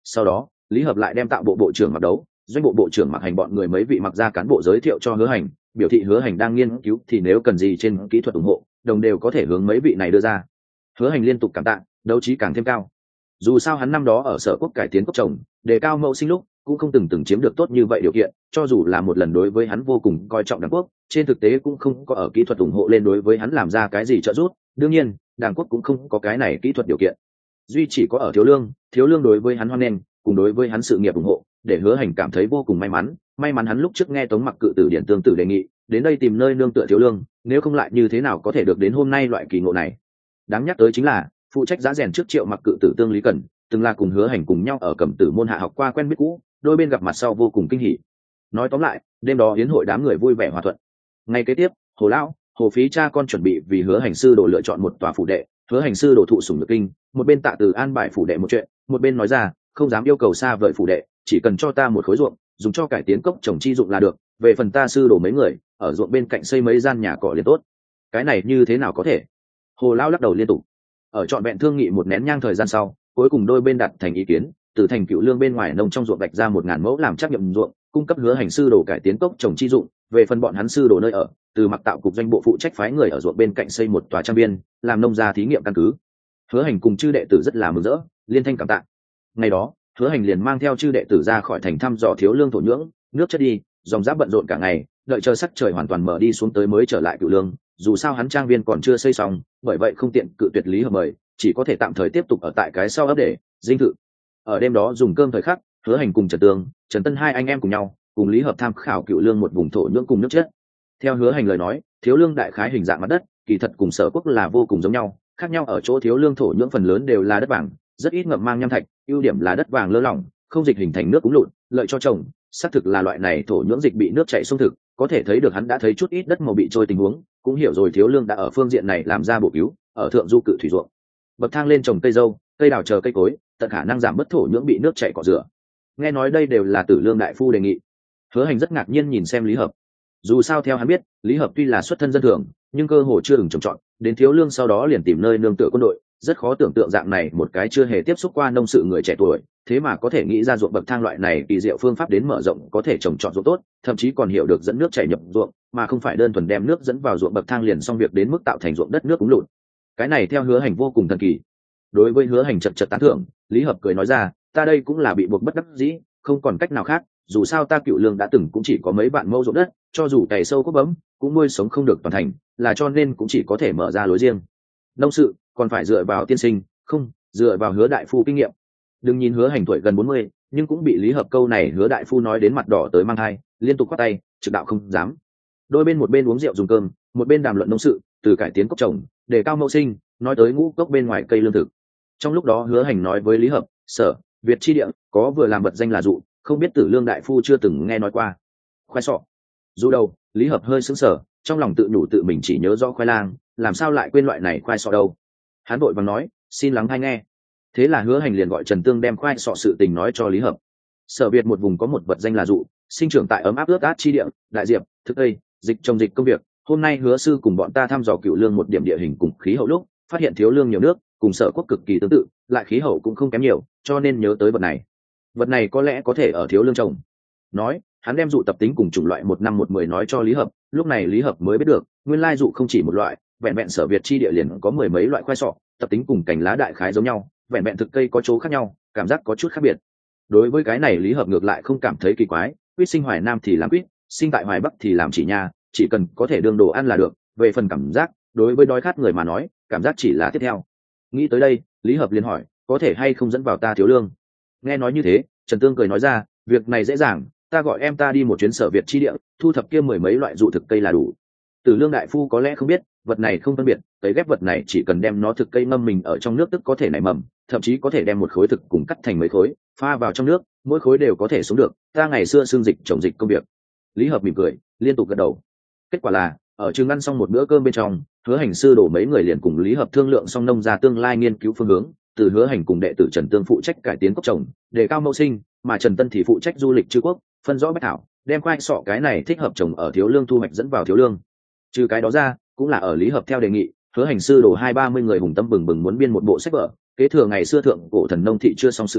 Sau đó lý hợp lại đem tạo bộ bộ trưởng mặc đấu, doanh bộ bộ trưởng mặc hành bọn người mấy vị mặc ra cán bộ giới thiệu cho Hứa Hành, biểu thị Hứa Hành đang nghiên cứu thì nếu cần gì trên kỹ thuật ủng hộ đồng đều có thể hướng mấy vị này đưa ra. Hứa Hành liên tục cảm tạ, đấu trí càng thêm cao. Dù sao hắn năm đó ở Sở Quốc cải tiến cốc trồng, đề cao mẫu sinh lúc cũng không từng chiếm được tốt như vậy điều kiện, cho dù là một lần đối với hắn vô cùng coi trọng Đảng Quốc, trên thực tế cũng không có ở kỹ thuật ủng hộ lên đối với hắn làm ra cái gì trợ giúp. Đương nhiên Đảng Quốc cũng không có cái này kỹ thuật điều kiện, duy chỉ có ở Thiếu Lương đối với hắn hoan nghênh, cùng đối với hắn sự nghiệp ủng hộ, để Hứa Hành cảm thấy vô cùng may mắn hắn lúc trước nghe Tống Mặc cự tử điển tương tự đề nghị đến đây tìm nơi nương tựa Thiếu Lương, nếu không lại như thế nào có thể được đến hôm nay loại kỳ ngộ này. Đáng nhắc tới chính là phụ trách giá rèn trước Triệu Mặc cự tử tương Lý Cẩn từng là cùng Hứa Hành cùng nhau ở Cẩm Tử môn hạ học qua quen biết cũ, đôi bên gặp mặt sau vô cùng kinh hỉ. Nói tóm lại, đêm đó yến hội đám người vui vẻ hòa thuận. Ngày kế tiếp, Hồ lão, Hồ Phí cha con chuẩn bị vì Hứa Hành sư đồ lựa chọn một tòa phủ đệ. Hứa Hành sư đồ thụ sủng nhược kinh, một bên tạ từ an bài phủ đệ một chuyện, một bên nói ra không dám yêu cầu xa vời phủ đệ, chỉ cần cho ta một khối ruộng dùng cho cải tiến cốc trồng chi dụng là được, về phần ta sư đồ mấy người ở ruộng bên cạnh xây mấy gian nhà cỏ liền tốt. Cái này như thế nào có thể? Hồ lão lắc đầu liên tục. Ở trọn vẹn thương nghị một nén nhang thời gian sau, cuối cùng đôi bên đặt thành ý kiến, từ thành Cựu Lương bên ngoài nông trong ruộng vạch ra 1000 mẫu làm trắc nghiệm ruộng, cung cấp Hứa Hành sư đồ cải tiến cốc trồng chi dụng. Về phần bọn hắn sư đồ nơi ở, từ Mặc tạo cục doanh bộ phụ trách phái người ở ruộng bên cạnh xây một tòa trang viên, làm nông gia thí nghiệm căn cứ. Hứa Hành cùng chư đệ tử rất là mừng rỡ, liên thanh cảm tạ. Ngày đó Hứa Hành liền mang theo chư đệ tử ra khỏi thành thăm dò Thiếu Lương thổ nhưỡng, nước chất đi, dòng giáp bận rộn cả ngày, đợi chờ sắc trời hoàn toàn mở đi xuống tới mới trở lại Cựu Lương. Dù sao hắn trang viên còn chưa xây xong, bởi vậy không tiện cự tuyệt lý hợp mời, chỉ có thể tạm thời tiếp tục ở tại cái sau ấp để dinh thự. Ở đêm đó dùng cơm thời khắc, Hứa Hành cùng Trần Tương, Trần Tân hai anh em cùng nhau cùng lý hợp tham khảo Cựu Lương một vùng thổ nhưỡng cùng nước chất. Theo Hứa Hành lời nói, Thiếu Lương đại khái hình dạng mặt đất kỳ thật cùng Sở Quốc là vô cùng giống nhau, khác nhau ở chỗ Thiếu Lương thổ nhưỡng phần lớn đều là đất vàng, rất ít ngậm mang nham thạch, ưu điểm là đất vàng lơ lỏng, không dịch hình thành nước cúng lụn, lợi cho trồng. Xác thực là loại này thổ nhưỡng dịch bị nước chảy xung thực, có thể thấy được hắn đã thấy chút ít đất màu bị trôi tình huống, cũng hiểu rồi Thiếu Lương đã ở phương diện này làm ra bổ cứu, ở thượng du cự thủy ruộng bậc thang lên trồng cây dâu, cây đào chờ cây cối, tận khả năng giảm bớt thổ nhưỡng bị nước chảy cọ rửa. Nghe nói đây đều là Tử Lương đại phu đề nghị. Hứa Hành rất ngạc nhiên nhìn xem Lý Hợp. Dù sao theo hắn biết, Lý Hợp tuy là xuất thân dân thường, nhưng cơ hồ chưa từng trồng trọt, đến Thiếu Lương sau đó liền tìm nơi nương tựa quân đội, rất khó tưởng tượng dạng này một cái chưa hề tiếp xúc qua nông sự người trẻ tuổi, thế mà có thể nghĩ ra ruộng bậc thang loại này kỳ diệu phương pháp đến mở rộng có thể trồng trọt ruộng tốt, thậm chí còn hiểu được dẫn nước chảy nhập ruộng, mà không phải đơn thuần đem nước dẫn vào ruộng bậc thang liền xong việc đến mức tạo thành ruộng đất nước cúng lụt. Cái này theo Hứa Hành vô cùng thần kỳ. Đối với Hứa Hành chật tán thưởng, Lý Hợp cười nói ra, ta đây cũng là bị buộc bất đắc dĩ, không còn cách nào khác, dù sao ta Cựu Lương đã từng cũng chỉ có mấy vạn mẫu ruộng đất, cho dù cày sâu cuốc bấm cũng nuôi sống không được toàn thành, là cho nên cũng chỉ có thể mở ra lối riêng. Nông sự còn phải dựa vào tiên sinh, không dựa vào Hứa đại phu kinh nghiệm. Đừng nhìn Hứa Hành tuổi gần 40, nhưng cũng bị Lý Hợp câu này Hứa đại phu nói đến mặt đỏ tới mang hai, liên tục quát tay, trực đạo không dám. Đôi bên một bên uống rượu dùng cơm, một bên đàm luận nông sự, từ cải tiến cốc trồng, đề cao mẫu sinh, nói tới ngũ cốc bên ngoài cây lương thực. Trong lúc đó Hứa Hành nói với Lý Hợp, Sở Việt chi địa có vừa làm vật danh là dụ, không biết Tử Lương đại phu chưa từng nghe nói qua. Khoai sọ. Dụ đầu, Lý Hợp hơi sững sờ, trong lòng tự nhủ tự mình chỉ nhớ rõ khoai lang, làm sao lại quên loại này khoai sọ đâu. Hắn vội vàng nói, xin lắng hay nghe. Thế là Hứa Hành liền gọi Trần Tương đem khoai sọ sự tình nói cho Lý Hợp. Sở Việt một vùng có một vật danh là dụ, sinh trưởng tại ấm áp ướt át chi địa, đại diệp, thức tây, dịch trồng dịch công việc. Hôm nay Hứa sư cùng bọn ta thăm dò Cựu Lương một điểm địa hình cùng khí hậu lúc, phát hiện Thiếu Lương nhiều nước, cùng Sở Quốc cực kỳ tương tự, lại khí hậu cũng không kém nhiều, cho nên nhớ tới vật này. Vật này có lẽ có thể ở Thiếu Lương trồng. Nói, hắn đem dụ tập tính cùng chủng loại 1 năm 1 10 nói cho Lý Hợp, lúc này Lý Hợp mới biết được, nguyên lai dụ không chỉ một loại, vẹn vẹn Sở Việt chi địa liền có 10 mấy loại khoai sọ, tập tính cùng cành lá đại khái giống nhau, vẹn vẹn thực cây có chỗ khác nhau, cảm giác có chút khác biệt. Đối với cái này Lý Hợp ngược lại không cảm thấy kỳ quái, quýt sinh Hoài Nam thì làm quýt, sinh tại Hoài Bắc thì làm chỉ nha, chỉ cần có thể đương đồ ăn là được. Về phần cảm giác, đối với đói khát người mà nói, cảm giác chỉ là tiếp theo. Nghĩ tới đây, Lý Hợp liền hỏi, có thể hay không dẫn vào ta Thiếu Lương? Nghe nói như thế, Trần Tương cười nói ra, việc này dễ dàng, ta gọi em ta đi một chuyến Sở Việt chi địa, thu thập kia 10 mấy loại dụ thực cây là đủ. Tử Lương đại phu có lẽ không biết, vật này không phân biệt, cấy ghép vật này chỉ cần đem nó thực cây ngâm mình ở trong nước tức có thể nảy mầm, thậm chí có thể đem một khối thực cùng cắt thành mấy khối, pha vào trong nước, mỗi khối đều có thể sống được. Ta ngày xưa xương dịch trồng dịch công việc. Lý Hợp mỉm cười, liên tục gật đầu. Kết quả là, ở trường ăn xong một bữa cơm bên trong, Hứa Hành sư đổ mấy người liền cùng Lý Hợp thương lượng xong nông gia tương lai nghiên cứu phương hướng, từ Hứa Hành cùng đệ tử Trần Tương phụ trách cải tiến cốc trồng, đề cao mẫu sinh, mà Trần Tân thì phụ trách du lịch trư quốc, phân rõ bách thảo, đem khoai sọ cái này thích hợp trồng ở Thiếu Lương thu hoạch dẫn vào Thiếu Lương. Trừ cái đó ra, cũng là ở Lý Hợp theo đề nghị, Hứa Hành sư đổ 20-30 người hùng tâm bừng bừng muốn biên một bộ sách vở, kế thừa ngày xưa thượng cổ thần nông thị chưa xong sự nghiệp,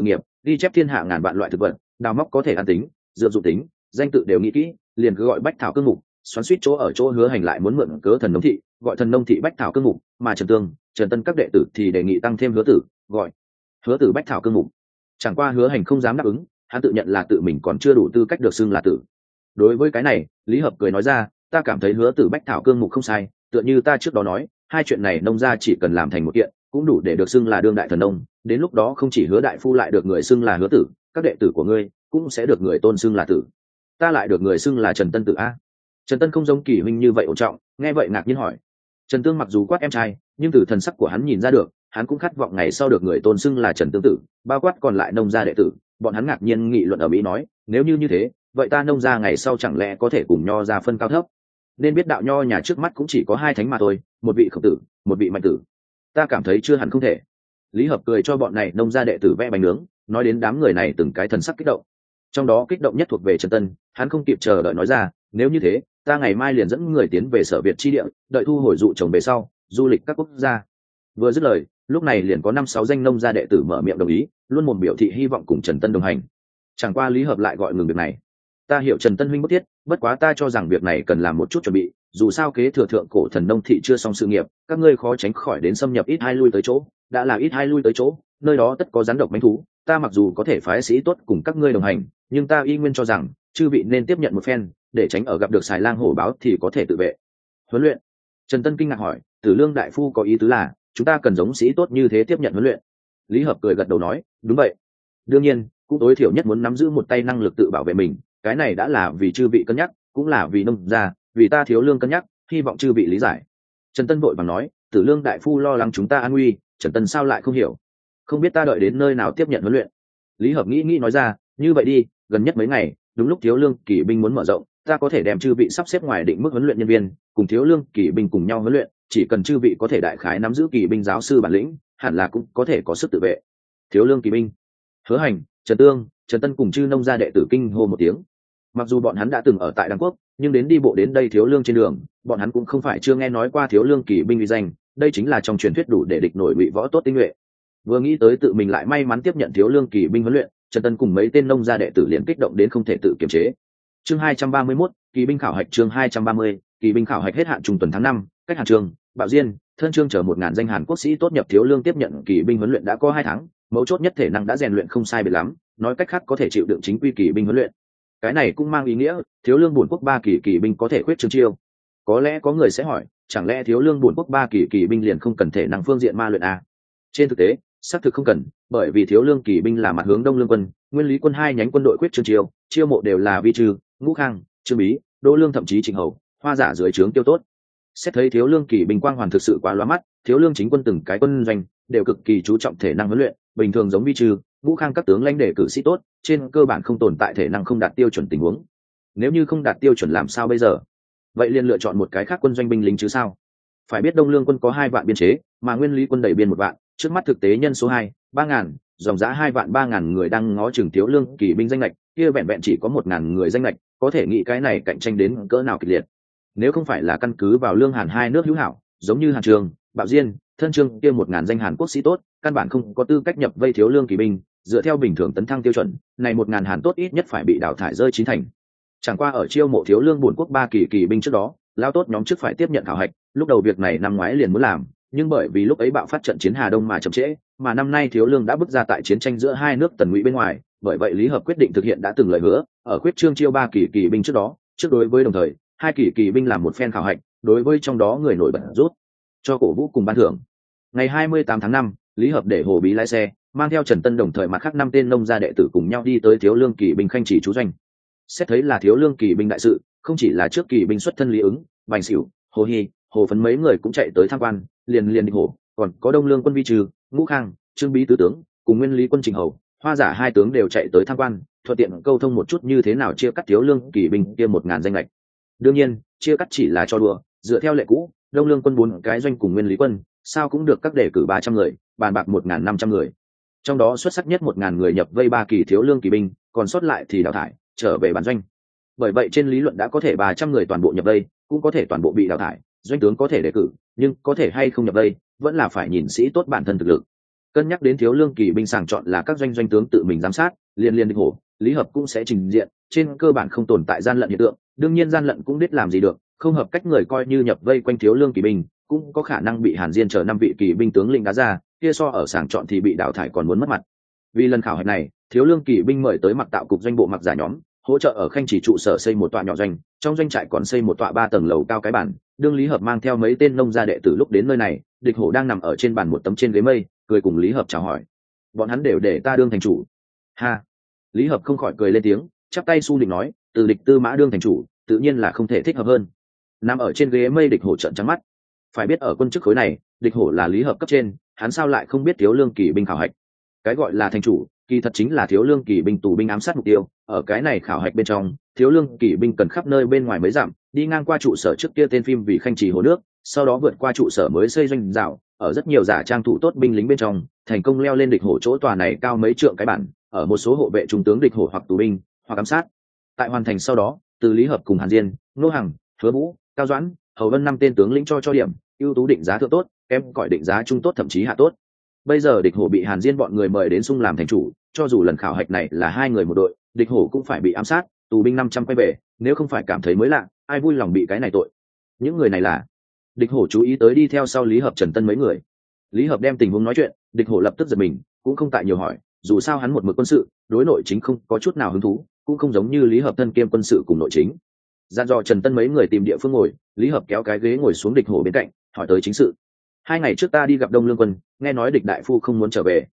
ghi chép thiên hạ ngàn vạn loại thực vật, đào móc có thể ăn tính, dược dụng tính, danh tự đều nghĩ kỹ, liền cứ gọi bách thảo cương mục. Xoắn suýt chỗ ở chỗ Hứa Hành lại muốn mượn cớ thần nông thị, gọi thần nông thị bách thảo cương mục, mà Trần Tương, Trần Tân các đệ tử thì đề nghị tăng thêm Hứa Tử, gọi Hứa Tử bách thảo cương mục. Chẳng qua Hứa Hành không dám đáp ứng, hắn tự nhận là tự mình còn chưa đủ tư cách được xưng là tử. Đối với cái này, Lý Hợp cười nói ra, ta cảm thấy Hứa Tử bách thảo cương mục không sai, tựa như ta trước đó nói, hai chuyện này nông gia chỉ cần làm thành một kiện, cũng đủ để được xưng là đương đại thần nông. Đến lúc đó không chỉ Hứa đại phu lại được người xưng là Hứa Tử, các đệ tử của ngươi cũng sẽ được người tôn xưng là tử. Ta lại được người xưng là Trần Tân tử a. Trần Tân không giống Kỳ huynh như vậy ổn trọng, nghe vậy ngạc nhiên hỏi. Trần Tương mặc dù quát em trai, nhưng từ thần sắc của hắn nhìn ra được, hắn cũng khát vọng ngày sau được người tôn xưng là Trần Tương tử, bao quát còn lại nông gia đệ tử. Bọn hắn ngạc nhiên nghị luận ở mỹ nói, nếu như thế, vậy ta nông gia ngày sau chẳng lẽ có thể cùng nho ra phân cao thấp? Nên biết đạo nho nhà trước mắt cũng chỉ có hai thánh mà thôi, một vị Khổng tử, một vị Mạnh tử. Ta cảm thấy chưa hẳn không thể. Lý Hợp cười cho bọn này nông gia đệ tử vẽ bánh nướng, nói đến đám người này từng cái thần sắc kích động. Trong đó kích động nhất thuộc về Trần Tân, hắn không kịp chờ đợi nói ra, nếu như thế, ta ngày mai liền dẫn người tiến về Sở Việt chi địa, đợi thu hồi dụ chồng về sau, du lịch các quốc gia. Vừa dứt lời, lúc này liền có 5-6 danh nông gia đệ tử mở miệng đồng ý, luôn mồm biểu thị hy vọng cùng Trần Tân đồng hành. Chẳng qua Lý Hợp lại gọi ngừng việc này. Ta hiểu Trần Tân huynh bất thiết, bất quá ta cho rằng việc này cần làm một chút chuẩn bị, dù sao kế thừa thượng cổ thần nông thị chưa xong sự nghiệp, các ngươi khó tránh khỏi đến xâm nhập ít hai lui tới chỗ, đã là ít hai lui tới chỗ, nơi đó tất có rắn độc mãnh thú, ta mặc dù có thể phái sĩ tốt cùng các ngươi đồng hành, nhưng ta y nguyên cho rằng chư vị nên tiếp nhận một phen, để tránh ở gặp được xài lang hổ báo thì có thể tự vệ. Huấn luyện? Trần Tân kinh ngạc hỏi, Tử Lương đại phu có ý tứ là chúng ta cần giống sĩ tốt như thế tiếp nhận huấn luyện? Lý Hợp cười gật đầu nói, đúng vậy. Đương nhiên, cũng tối thiểu nhất muốn nắm giữ một tay năng lực tự bảo vệ mình, cái này đã là vì chư vị cân nhắc, cũng là vì nông gia, vì ta Thiếu Lương cân nhắc, hy vọng chư vị lý giải. Trần Tân vội vàng nói, Tử Lương đại phu lo lắng chúng ta an nguy, Trần Tân sao lại không hiểu? Không biết ta đợi đến nơi nào tiếp nhận huấn luyện? Lý Hợp nghĩ nói ra, như vậy đi, gần nhất mấy ngày, đúng lúc Thiếu Lương kỵ binh muốn mở rộng, ta có thể đem chư vị sắp xếp ngoài định mức huấn luyện nhân viên, cùng Thiếu Lương kỵ binh cùng nhau huấn luyện, chỉ cần chư vị có thể đại khái nắm giữ kỵ binh giáo sư bản lĩnh, hẳn là cũng có thể có sức tự vệ. Thiếu Lương kỵ binh? Hứa Hành, Trần Tương, Trần Tân cùng chư nông gia đệ tử kinh hô một tiếng. Mặc dù bọn hắn đã từng ở tại Đăng Quốc, nhưng đến đi bộ đến đây Thiếu Lương trên đường, bọn hắn cũng không phải chưa nghe nói qua Thiếu Lương kỵ binh uy danh, đây chính là trong truyền thuyết đủ để địch nổi ngụy võ tốt tinh nhuệ. Vừa nghĩ tới tự mình lại may mắn tiếp nhận Thiếu Lương kỵ binh huấn luyện, Trần Tân cùng mấy tên nông gia đệ tử liền kích động đến không thể tự kiềm chế. Chương 231, kỳ binh khảo hạch. Chương 230, kỳ binh khảo hạch hết hạn trung tuần tháng 5, cách Hàn Trường, Bạo Diên, Thân Trương chờ 1000 danh Hàn Quốc sĩ tốt nhập Thiếu Lương tiếp nhận kỳ binh huấn luyện đã có 2 tháng, mấu chốt nhất thể năng đã rèn luyện không sai biệt lắm, nói cách khác có thể chịu đựng chính quy kỳ binh huấn luyện. Cái này cũng mang ý nghĩa, Thiếu Lương bổn quốc 3 kỳ binh có thể khuyết trương chiêu. Có lẽ có người sẽ hỏi, chẳng lẽ Thiếu Lương bổn quốc 3 kỳ binh liền không cần thể năng phương diện ma luyện à? Trên thực tế, xác thực không cần, bởi vì Thiếu Lương kỳ binh là mặt hướng Đông Lương quân, Nguyên Lý quân 2 nhánh quân đội khuyết trương chiêu, chiêu mộ đều là Vi Trừ, Ngũ Khang, Trương Bí, Đỗ Lương thậm chí Trịnh Hầu, Hoa Giả dưới trướng tiêu tốt. Xét thấy Thiếu Lương kỳ binh quang hoàn thực sự quá lóa mắt, Thiếu Lương chính quân từng cái quân doanh đều cực kỳ chú trọng thể năng huấn luyện, bình thường giống Vi Trừ, Ngũ Khang các tướng lãnh để cử sĩ tốt, trên cơ bản không tồn tại thể năng không đạt tiêu chuẩn tình huống. Nếu như không đạt tiêu chuẩn làm sao bây giờ? Vậy liền lựa chọn một cái khác quân doanh binh lính chứ sao? Phải biết Đông Lương quân có 2 vạn biên chế, mà Nguyên Lý quân đầy biên 1 vạn, trước mắt thực tế nhân số 3.000, dòng giá 2 vạn 3.000 người đang ngó chừng Thiếu Lương kỳ binh danh lệch, kia vẹn vẹn chỉ có 1.000 người danh lệch, có thể nghĩ cái này cạnh tranh đến cỡ nào kịch liệt. Nếu không phải là căn cứ vào lương Hàn hai nước hữu hảo, giống như Hàn Trường, Bạo Diên, Thân Trương kia 1000 danh Hàn Quốc sĩ tốt, căn bản không có tư cách nhập vây Thiếu Lương kỳ binh, dựa theo bình thường tấn thăng tiêu chuẩn, này 1000 Hàn tốt ít nhất phải bị đào thải rơi 9 thành. Chẳng qua ở chiêu mộ Thiếu Lương bổn quốc 3 kỳ binh trước đó, lao tốt nhóm trước phải tiếp nhận khảo hạch, lúc đầu việc này năm ngoái liền muốn làm, nhưng bởi vì lúc ấy bạo phát trận chiến Hà Đông mà chậm trễ, mà năm nay Thiếu Lương đã bước ra tại chiến tranh giữa hai nước Tần Ngụy bên ngoài, bởi vậy Lý Hợp quyết định thực hiện đã từng lời hứa, ở khuyết trương chiêu 3 kỳ binh trước đó, trước đối với đồng thời 2 kỳ binh làm một phen khảo hạch, đối với trong đó người nổi bật rút cho cổ vũ cùng ban thưởng. Ngày 28 tháng 5, Lý Hợp để Hồ Bí lái xe, mang theo Trần Tân đồng thời mặt khác 5 tên nông gia đệ tử cùng nhau đi tới Thiếu Lương kỳ binh khanh chỉ trú doanh. Xét thấy là Thiếu Lương kỳ binh đại sự, không chỉ là trước kỳ binh xuất thân Lý Ứng, Bành Sửu, Hồ Hy, Hồ Phấn mấy người cũng chạy tới tham quan, liền địch hổ, còn có Đông Lương quân Vi Trừ, Ngũ Khang, Trương Bí tứ tướng, cùng Nguyên Lý quân Trịnh Hầu, Hoa Giả 2 tướng đều chạy tới tham quan, thuận tiện câu thông một chút như thế nào chia cắt Thiếu Lương kỳ binh kia 1000 danh lệch. Đương nhiên, chia cắt chỉ là cho đùa, dựa theo lệ cũ, Đông Lương quân 4 cái doanh cùng Nguyên Lý quân, sao cũng được các đề cử 300 người, bàn bạc 1500 người. Trong đó xuất sắc nhất 1000 người nhập vây 3 kỳ Thiếu Lương kỳ binh, còn sót lại thì đào thải, trở về bản doanh. Bởi vậy trên lý luận đã có thể 300 người toàn bộ nhập vây, cũng có thể toàn bộ bị đào thải, doanh tướng có thể đề cử, nhưng có thể hay không nhập vây, vẫn là phải nhìn sĩ tốt bản thân thực lực. Cân nhắc đến thiếu lương kỳ binh sàng chọn là các doanh doanh tướng tự mình giám sát, liên địch hổ, Lý Hợp cũng sẽ trình diện, trên cơ bản không tồn tại gian lận hiện tượng. Đương nhiên gian lận cũng biết làm gì được, không hợp cách người coi như nhập vây quanh thiếu lương kỳ binh, cũng có khả năng bị Hàn Diên chờ 5 vị kỳ binh tướng lĩnh đá ra, kia so ở sàng chọn thì bị đào thải còn muốn mất mặt. Vì lần khảo hạch này, thiếu lương kỳ binh mời tới mặc tạo cục doanh bộ mặc giả nhóm, hỗ trợ ở Khanh Chỉ trụ sở xây một tọa nhỏ doanh, trong doanh trại còn xây một tọa 3 tầng lầu cao cái bản. Đương Lý Hợp mang theo mấy tên nông gia đệ tử lúc đến nơi này, địch hổ đang nằm ở trên bàn một tấm trên ghế mây, cười cùng Lý Hợp chào hỏi. Bọn hắn đều để ta đương thành chủ. Ha. Lý Hợp không khỏi cười lên tiếng, chắp tay su định nói, từ địch Tư Mã đương thành chủ, tự nhiên là không thể thích hợp hơn. Nằm ở trên ghế mây địch hổ trợn trắng mắt. Phải biết ở quân chức khối này, địch hổ là Lý Hợp cấp trên, hắn sao lại không biết thiếu lương kỳ binh khảo hạch. Cái gọi là thành chủ, kỳ thật chính là thiếu lương kỳ binh tù binh ám sát mục tiêu. Ở cái này khảo hạch bên trong, thiếu lương kỳ binh cần khắp nơi bên ngoài mới giảm, đi ngang qua trụ sở trước kia tên phim vì Khanh Trì hồ nước, sau đó vượt qua trụ sở mới xây doanh rào, ở rất nhiều giả trang thủ tốt binh lính bên trong, thành công leo lên địch hổ chỗ tòa này cao mấy trượng cái bản, ở một số hộ vệ trung tướng địch hổ hoặc tù binh, hoặc ám sát. Tại hoàn thành sau đó, từ Lý Hợp cùng Hàn Diên, Nô Hằng, Hứa Vũ, Cao Doãn, Hầu Vân 5 tên tướng lĩnh cho điểm, ưu tú định giá thượng tốt, kém cỏi định giá trung tốt thậm chí hạ tốt. Bây giờ địch hổ bị Hàn Diên bọn người mời đến xung làm thành chủ, cho dù lần khảo hạch này là 2 người một đội, địch hổ cũng phải bị ám sát, tù binh 500 quay về, nếu không phải cảm thấy mới lạ, ai vui lòng bị cái này tội. Những người này là địch hổ chú ý tới đi theo sau Lý Hợp Trần Tân mấy người. Lý Hợp đem tình huống nói chuyện, địch hổ lập tức giật mình, cũng không tại nhiều hỏi, dù sao hắn một mực quân sự, đối nội chính không có chút nào hứng thú, cũng không giống như Lý Hợp thân kiêm quân sự cùng nội chính. Dặn dò Trần Tân mấy người tìm địa phương ngồi, Lý Hợp kéo cái ghế ngồi xuống địch hổ bên cạnh, hỏi tới chính sự. 2 ngày trước ta đi gặp Đông Lương Quân, nghe nói địch đại phu không muốn trở về.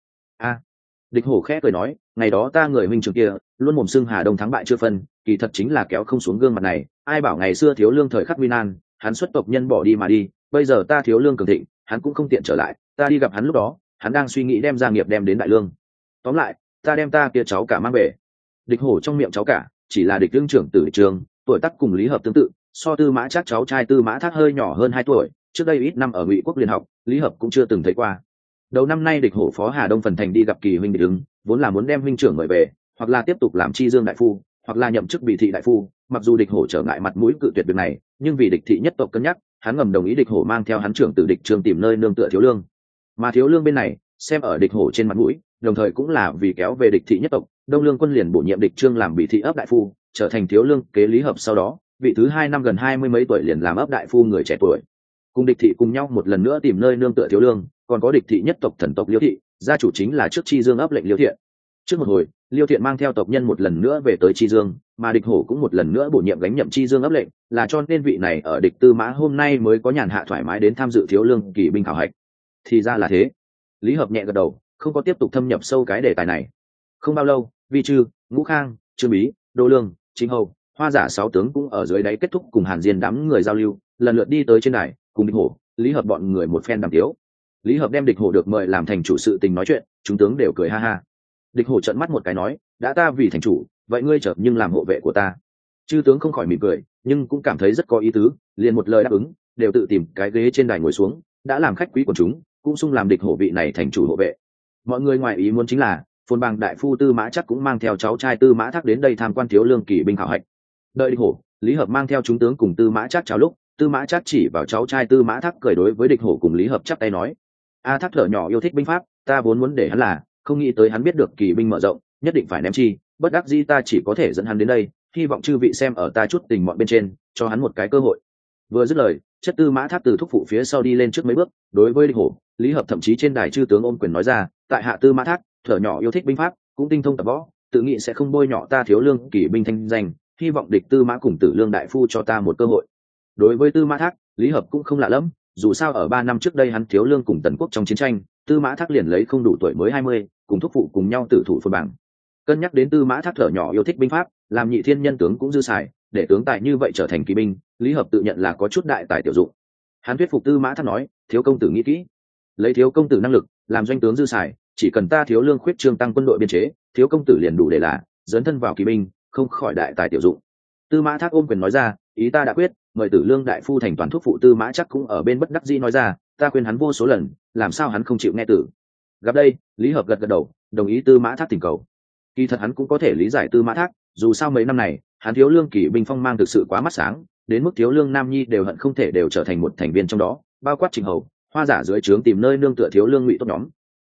Địch hổ khẽ cười nói, ngày đó ta người huynh trưởng kia luôn mồm xưng Hà Đông thắng bại chưa phân, kỳ thật chính là kéo không xuống gương mặt này. Ai bảo ngày xưa thiếu lương thời khắc nguy nan, hắn xuất tộc nhân bỏ đi mà đi, bây giờ ta thiếu lương cường thịnh, hắn cũng không tiện trở lại, ta đi gặp hắn lúc đó, hắn đang suy nghĩ đem gia nghiệp đem đến đại lương. Tóm lại, ta đem ta kia cháu cả mang về. Địch hổ trong miệng cháu cả chỉ là địch lương trưởng tử địch trường, tuổi tác cùng Lý Hợp tương tự, so Tư Mã Trác cháu trai Tư Mã Thác hơi nhỏ hơn 2 tuổi, trước đây ít năm ở Ngụy Quốc liên học, Lý Hợp cũng chưa từng thấy qua. Đầu năm nay địch hổ phó Hà Đông phần thành đi gặp Kỳ huynh địch ứng, vốn là muốn đem huynh trưởng mời về, hoặc là tiếp tục làm Chi Dương đại phu, hoặc là nhậm chức Bị thị đại phu. Mặc dù địch hổ trở ngại mặt mũi cự tuyệt việc này, nhưng vì địch thị nhất tộc cân nhắc, hắn ngầm đồng ý địch hổ mang theo hắn trưởng tử địch Trương tìm nơi nương tựa thiếu lương. Mà thiếu lương bên này, xem ở địch hổ trên mặt mũi, đồng thời cũng là vì kéo về địch thị nhất tộc, Đông Lương Quân liền bổ nhiệm địch Trương làm Bị thị ấp đại phu, trở thành thiếu lương kế Lý Hợp sau đó, vị thứ 2 năm gần 20 mấy tuổi liền làm ấp đại phu người trẻ tuổi. Cùng địch thị cùng nhau một lần nữa tìm nơi nương tựa thiếu lương, còn có địch thị nhất tộc thần tộc Liêu thị, gia chủ chính là trước Chi Dương ấp lệnh Liêu Thiện. Trước một hồi, Liêu Thiện mang theo tộc nhân một lần nữa về tới Chi Dương, mà địch hổ cũng một lần nữa bổ nhiệm gánh nhậm Chi Dương ấp lệnh, là cho nên vị này ở địch Tư Mã hôm nay mới có nhàn hạ thoải mái đến tham dự thiếu lương kỳ binh khảo hạch. Thì ra là thế. Lý Hợp nhẹ gật đầu, không có tiếp tục thâm nhập sâu cái đề tài này. Không bao lâu, Vi Trư, Ngũ Khang, Trương Bí, Đô Lương, Chính Hầu, Hoa Giả 6 tướng cũng ở dưới đáy kết thúc cùng Hàn Diên đám người giao lưu, lần lượt đi tới trên đài, cùng địch hổ, Lý Hợp bọn người một phen đàm tiếu. Lý Hợp đem địch hổ được mời làm thành chủ sự tình nói chuyện, chúng tướng đều cười ha ha. Địch hổ trợn mắt một cái nói, đã ta vì thành chủ, vậy ngươi chợt nhưng làm hộ vệ của ta. Chư tướng không khỏi mỉm cười, nhưng cũng cảm thấy rất có ý tứ, liền một lời đáp ứng, đều tự tìm cái ghế trên đài ngồi xuống, đã làm khách quý của chúng, cũng xung làm địch hổ vị này thành chủ hộ vệ. Mọi người ngoài ý muốn chính là, Phồn Bang đại phu Tư Mã Trác cũng mang theo cháu trai Tư Mã Thác đến đây tham quan thiếu lương kỳ binh khảo hạch. Đợi địch hổ, Lý Hợp mang theo chúng tướng cùng Tư Mã Trác chào lúc, Tư Mã Trác chỉ vào cháu trai Tư Mã Thác cười đối với địch hổ cùng Lý Hợp chắp tay nói, Thác thở nhỏ yêu thích binh pháp, ta vốn muốn để hắn là, không nghĩ tới hắn biết được kỳ binh mở rộng, nhất định phải ném chi, bất đắc dĩ ta chỉ có thể dẫn hắn đến đây, hy vọng chư vị xem ở ta chút tình mọn bên trên, cho hắn một cái cơ hội. Vừa dứt lời, chất Tư Mã Thác từ thúc phụ phía sau đi lên trước mấy bước, đối với địch hổ, Lý Hợp thậm chí trên đài chư tướng ôm quyền nói ra, tại hạ Tư Mã Thác, thở nhỏ yêu thích binh pháp, cũng tinh thông tập võ, tự nghĩ sẽ không bôi nhọ ta thiếu lương kỳ binh thanh danh, hy vọng địch Tư Mã cùng Tử Lương đại phu cho ta một cơ hội. Đối với Tư Mã Thác, Lý Hợp cũng không lạ lắm, dù sao ở 3 năm trước đây hắn thiếu lương cùng Tần Quốc trong chiến tranh, Tư Mã Thác liền lấy không đủ tuổi mới 20, cùng thúc phụ cùng nhau tử thủ Phồn Bang. Cân nhắc đến Tư Mã Thác thở nhỏ yêu thích binh pháp, làm nhị thiên nhân tướng cũng dư xài, để tướng tài như vậy trở thành kỳ binh, Lý Hợp tự nhận là có chút đại tài tiểu dụng. Hắn thuyết phục Tư Mã Thác nói, thiếu công tử nghĩ kỹ, lấy thiếu công tử năng lực, làm doanh tướng dư xài, chỉ cần ta thiếu lương khuyết trương tăng quân đội biên chế, thiếu công tử liền đủ để là dấn thân vào kỳ binh, không khỏi đại tài tiểu dụng. Tư Mã Thác ôm quyền nói ra, ý ta đã quyết, mời Tử Lương đại phu thành toàn thúc phụ. Tư Mã Trác cũng ở bên bất đắc dĩ nói ra, ta khuyên hắn vô số lần, làm sao hắn không chịu nghe tử. Gặp đây, Lý Hợp gật gật đầu, đồng ý Tư Mã Thác thỉnh cầu. Kỳ thật hắn cũng có thể lý giải Tư Mã Thác, dù sao mấy năm này, hắn thiếu lương kỵ binh phong mang thực sự quá mắt sáng, đến mức thiếu lương nam nhi đều hận không thể đều trở thành một thành viên trong đó, bao quát Trình Hầu, Hoa Giả dưới trướng tìm nơi nương tựa thiếu lương Ngụy tốt nhóm.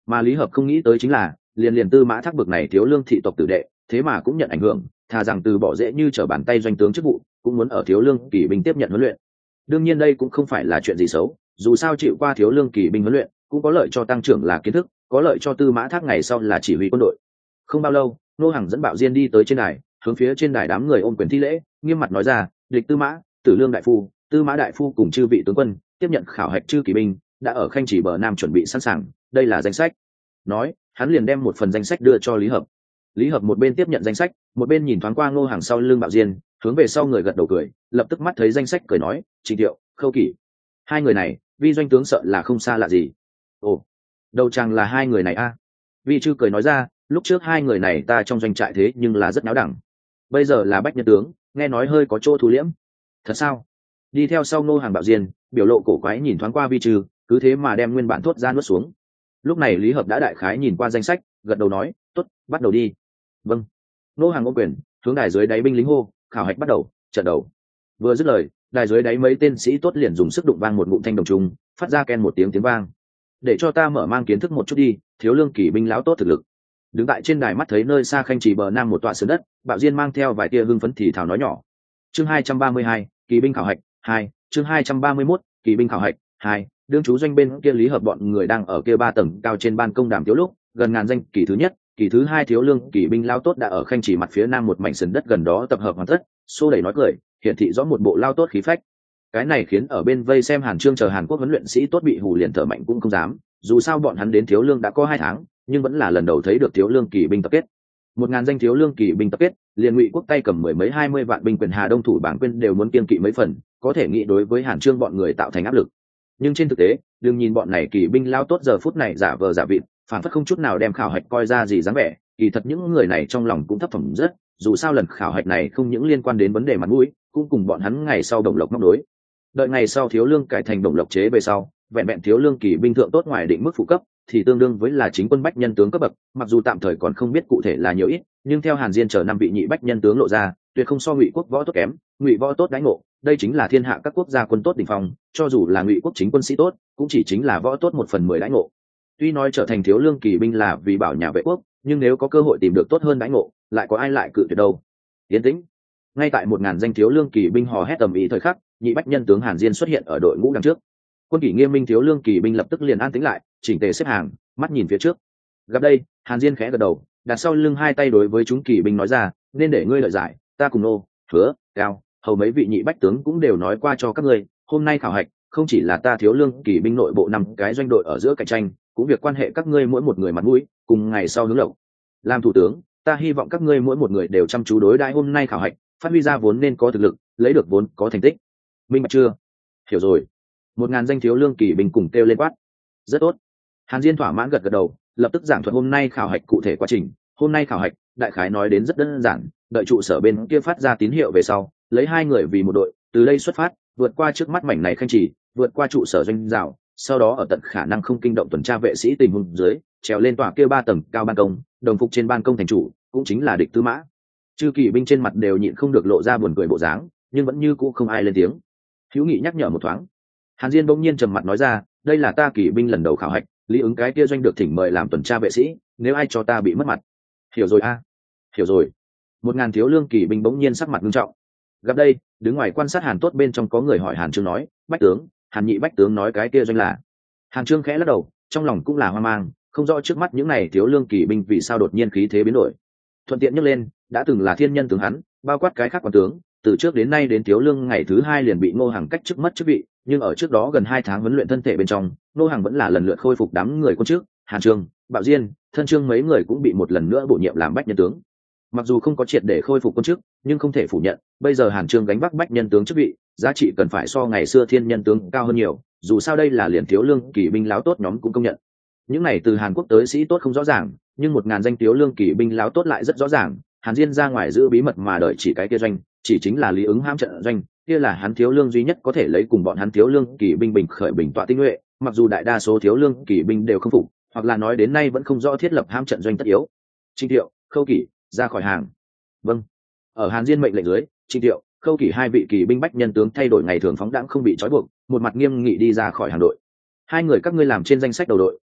Mà Lý Hợp không nghĩ tới chính là liền liền Tư Mã Thác bực này thiếu lương thị tộc tử đệ thế mà cũng nhận ảnh hưởng, thà rằng từ bỏ dễ như trở bàn tay doanh tướng chức vụ cũng muốn ở thiếu lương kỵ binh tiếp nhận huấn luyện. Đương nhiên đây cũng không phải là chuyện gì xấu, dù sao chịu qua thiếu lương kỵ binh huấn luyện cũng có lợi cho tăng trưởng là kiến thức, có lợi cho Tư Mã Thác ngày sau là chỉ huy quân đội. Không bao lâu, Ngô Hằng dẫn Bạo Diên đi tới trên đài, hướng phía trên đài đám người ôm quyền thi lễ, nghiêm mặt nói ra: "Địch Tư Mã, Tử Lương đại phu, Tư Mã đại phu cùng chư vị tướng quân tiếp nhận khảo hạch chư kỵ binh, đã ở Khanh Chỉ bờ Nam chuẩn bị sẵn sàng, đây là danh sách." Nói, hắn liền đem một phần danh sách đưa cho Lý Hợp. Lý Hợp một bên tiếp nhận danh sách, một bên nhìn thoáng qua Ngô Hằng sau lưng Bạo Diên, hướng về sau người gật đầu cười, lập tức mắt thấy danh sách cười nói: "Trịnh Tiệu, Khâu Kỷ, hai người này, vi doanh tướng sợ là không xa lạ gì." "Ồ, đầu chàng là hai người này a?" Vi Chư cười nói ra: "Lúc trước hai người này ta trong doanh trại thế nhưng là rất náo đẳng, bây giờ là bách nhân tướng, nghe nói hơi có chỗ thu liễm." "Thật sao?" Đi theo sau Ngô Hàng Bạo Diên, biểu lộ cổ quái nhìn thoáng qua Vi Chư, cứ thế mà đem nguyên bản thốt ra nuốt xuống. Lúc này Lý Hợp đã đại khái nhìn qua danh sách, gật đầu nói: "Tốt, bắt đầu đi." "Vâng." Ngô Hàng ôm quyền, hướng đài dưới đáy binh lính hô: "Khảo hạch bắt đầu, trận đầu." Vừa dứt lời, đài dưới đáy mấy tên sĩ tốt liền dùng sức đụng vang một ngụm thanh đồng trùng, phát ra ken một tiếng tiếng vang. "Để cho ta mở mang kiến thức một chút đi, thiếu lương kỵ binh lão tốt thực lực." Đứng tại trên đài mắt thấy nơi xa Khanh Trì bờ Nam một tọa sườn đất, Bạo Diên mang theo vài tia hưng phấn thì thào nói nhỏ: "Chương 232, kỳ binh khảo hạch 2, chương 231, kỳ binh khảo hạch 2." Đương chú doanh bên kia Lý Hợp bọn người đang ở kia 3 tầng cao trên ban công đàm tiếu lúc, gần ngàn danh kỳ thứ nhất, kỳ thứ hai thiếu lương kỳ binh lao tốt đã ở Khanh Trì mặt phía nam một mảnh sườn đất gần đó tập hợp hoàn tất, xô đẩy nói cười, hiển thị rõ một bộ lao tốt khí phách. Cái này khiến ở bên vây xem Hàn Trương chờ Hàn Quốc huấn luyện sĩ tốt bị hù liền thở mạnh cũng không dám, dù sao bọn hắn đến thiếu lương đã có 2 tháng, nhưng vẫn là lần đầu thấy được thiếu lương kỳ binh tập kết. 1000 danh thiếu lương kỳ binh tập kết, liền Ngụy quốc tay cầm mười mấy 20 vạn binh quyền Hà Đông thủ bảng quên đều muốn kiên kỵ mấy phần, có thể nghĩ đối với Hàn Trương bọn người tạo thành áp lực. Nhưng trên thực tế, đừng nhìn bọn này kỳ binh lao tốt giờ phút này giả vờ giả vịt, phản phất không chút nào đem khảo hạch coi ra gì dáng vẻ, kỳ thật những người này trong lòng cũng thấp thỏm rất, dù sao lần khảo hạch này không những liên quan đến vấn đề mặt mũi, cũng cùng bọn hắn ngày sau đồng lộc móc đối. Đợi ngày sau thiếu lương cải thành đồng lộc chế về sau, vẹn vẹn thiếu lương kỳ binh thượng tốt ngoài định mức phụ cấp thì tương đương với là chính quân bách nhân tướng cấp bậc, mặc dù tạm thời còn không biết cụ thể là nhiều ít, nhưng theo Hàn Diên chờ 5 vị nhị bách nhân tướng lộ ra, tuyệt không so Ngụy quốc võ tốt kém, Ngụy võ tốt đãi ngộ, đây chính là thiên hạ các quốc gia quân tốt đỉnh phong, cho dù là Ngụy quốc chính quân sĩ tốt, cũng chỉ chính là võ tốt 1/10 đãi ngộ. Tuy nói trở thành thiếu lương kỳ binh là vì bảo nhà vệ quốc, nhưng nếu có cơ hội tìm được tốt hơn đãi ngộ, lại có ai lại cự tuyệt đâu. Yên tĩnh. Ngay tại 1000 danh thiếu lương kỳ binh hò hét tầm ý thời khắc, nhị bách nhân tướng Hàn Diên xuất hiện ở đội ngũ đằng trước. Quân kỷ nghiêm minh thiếu lương kỳ binh lập tức liền an tĩnh lại, chỉnh tề xếp hàng, mắt nhìn phía trước. Gặp đây, Hàn Diên khẽ gật đầu, đặt sau lưng hai tay đối với chúng kỳ binh nói ra: "Nên để ngươi lợi giải, ta cùng Nô, Hứa, Cao, hầu mấy vị nhị bách tướng cũng đều nói qua cho các ngươi, hôm nay khảo hạch không chỉ là ta thiếu lương kỳ binh nội bộ 5 cái doanh đội ở giữa cạnh tranh, cũng việc quan hệ các ngươi mỗi một người mặt mũi, cùng ngày sau hướng lộc. Làm thủ tướng, ta hy vọng các ngươi mỗi một người đều chăm chú đối đãi hôm nay khảo hạch, phát huy ra vốn nên có thực lực, lấy được vốn có thành tích." Minh bạch chưa? Hiểu rồi. 1000 danh thiếu lương kỳ binh cùng kêu lên quát. Rất tốt. Hàn Diên thỏa mãn gật gật đầu, lập tức giảng thuật hôm nay khảo hạch cụ thể quá trình. Hôm nay khảo hạch, đại khái nói đến rất đơn giản, đợi trụ sở bên kia phát ra tín hiệu về sau, lấy 2 người vì một đội, từ đây xuất phát, vượt qua trước mắt mảnh này Khanh Trì, vượt qua trụ sở doanh rào, sau đó ở tận khả năng không kinh động tuần tra vệ sĩ tình huống dưới, trèo lên tòa kia 3 tầng cao ban công, đồng phục trên ban công thành chủ, cũng chính là địch Tư Mã. Chư kỳ binh trên mặt đều nhịn không được lộ ra buồn cười bộ dáng, nhưng vẫn như cũ không ai lên tiếng. Hữu Nghị nhắc nhở một thoáng. Hàn Diên bỗng nhiên trầm mặt nói ra: "Đây là ta kỳ binh lần đầu khảo hạch, lý ứng cái kia doanh được thỉnh mời làm tuần tra vệ sĩ, nếu ai cho ta bị mất mặt." Hiểu rồi a. Hiểu rồi. 1000 thiếu lương kỳ binh bỗng nhiên sắc mặt nghiêm trọng. Gặp đây, đứng ngoài quan sát Hàn Tốt bên trong có người hỏi Hàn Trương nói: "Bách tướng, Hàn nhị bách tướng nói cái kia doanh là?" Hàn Trương khẽ lắc đầu, trong lòng cũng là hoang mang, không rõ trước mắt những này thiếu lương kỳ binh vì sao đột nhiên khí thế biến đổi. Thuận tiện nhắc lên, đã từng là thiên nhân tướng hắn, bao quát cái khác quan tướng, từ trước đến nay đến thiếu lương ngày thứ 2 liền bị Ngô Hằng cách chức mất chức vị, nhưng ở trước đó gần 2 tháng huấn luyện thân thể bên trong, Ngô Hằng vẫn là lần lượt khôi phục đám người quân trước, Hàn Trương, Bạo Diên, Thân Trương mấy người cũng bị một lần nữa bổ nhiệm làm bách nhân tướng. Mặc dù không có triệt để khôi phục quân chức, nhưng không thể phủ nhận, bây giờ Hàn Trương gánh vác bách nhân tướng chức vị, giá trị cần phải so ngày xưa thiên nhân tướng cao hơn nhiều, dù sao đây là liền thiếu lương kỳ binh láo tốt nhóm cũng công nhận. Những này từ Hàn Quốc tới sĩ tốt không rõ ràng, nhưng 1000 danh thiếu lương kỳ binh láo tốt lại rất rõ ràng, Hàn Diên ra ngoài giữ bí mật mà đợi chỉ cái kia doanh, chỉ chính là Lý ứng hãm trận doanh, kia là hắn thiếu lương duy nhất có thể lấy cùng bọn hắn thiếu lương kỳ binh bình khởi bình tọa tinh nhuệ, mặc dù đại đa số thiếu lương kỳ binh đều không phục, hoặc là nói đến nay vẫn không rõ thiết lập hãm trận doanh tất yếu. Trịnh Thiệu, Khâu Kỷ, ra khỏi hàng. Vâng. Ở Hàn Diên mệnh lệnh dưới, Trịnh Thiệu, Khâu Kỷ 2 vị kỳ binh bách nhân tướng thay đổi ngày thường phóng đãng không bị trói buộc, một mặt nghiêm nghị đi ra khỏi hàng đội. 2 người các ngươi làm trên danh sách đầu đội,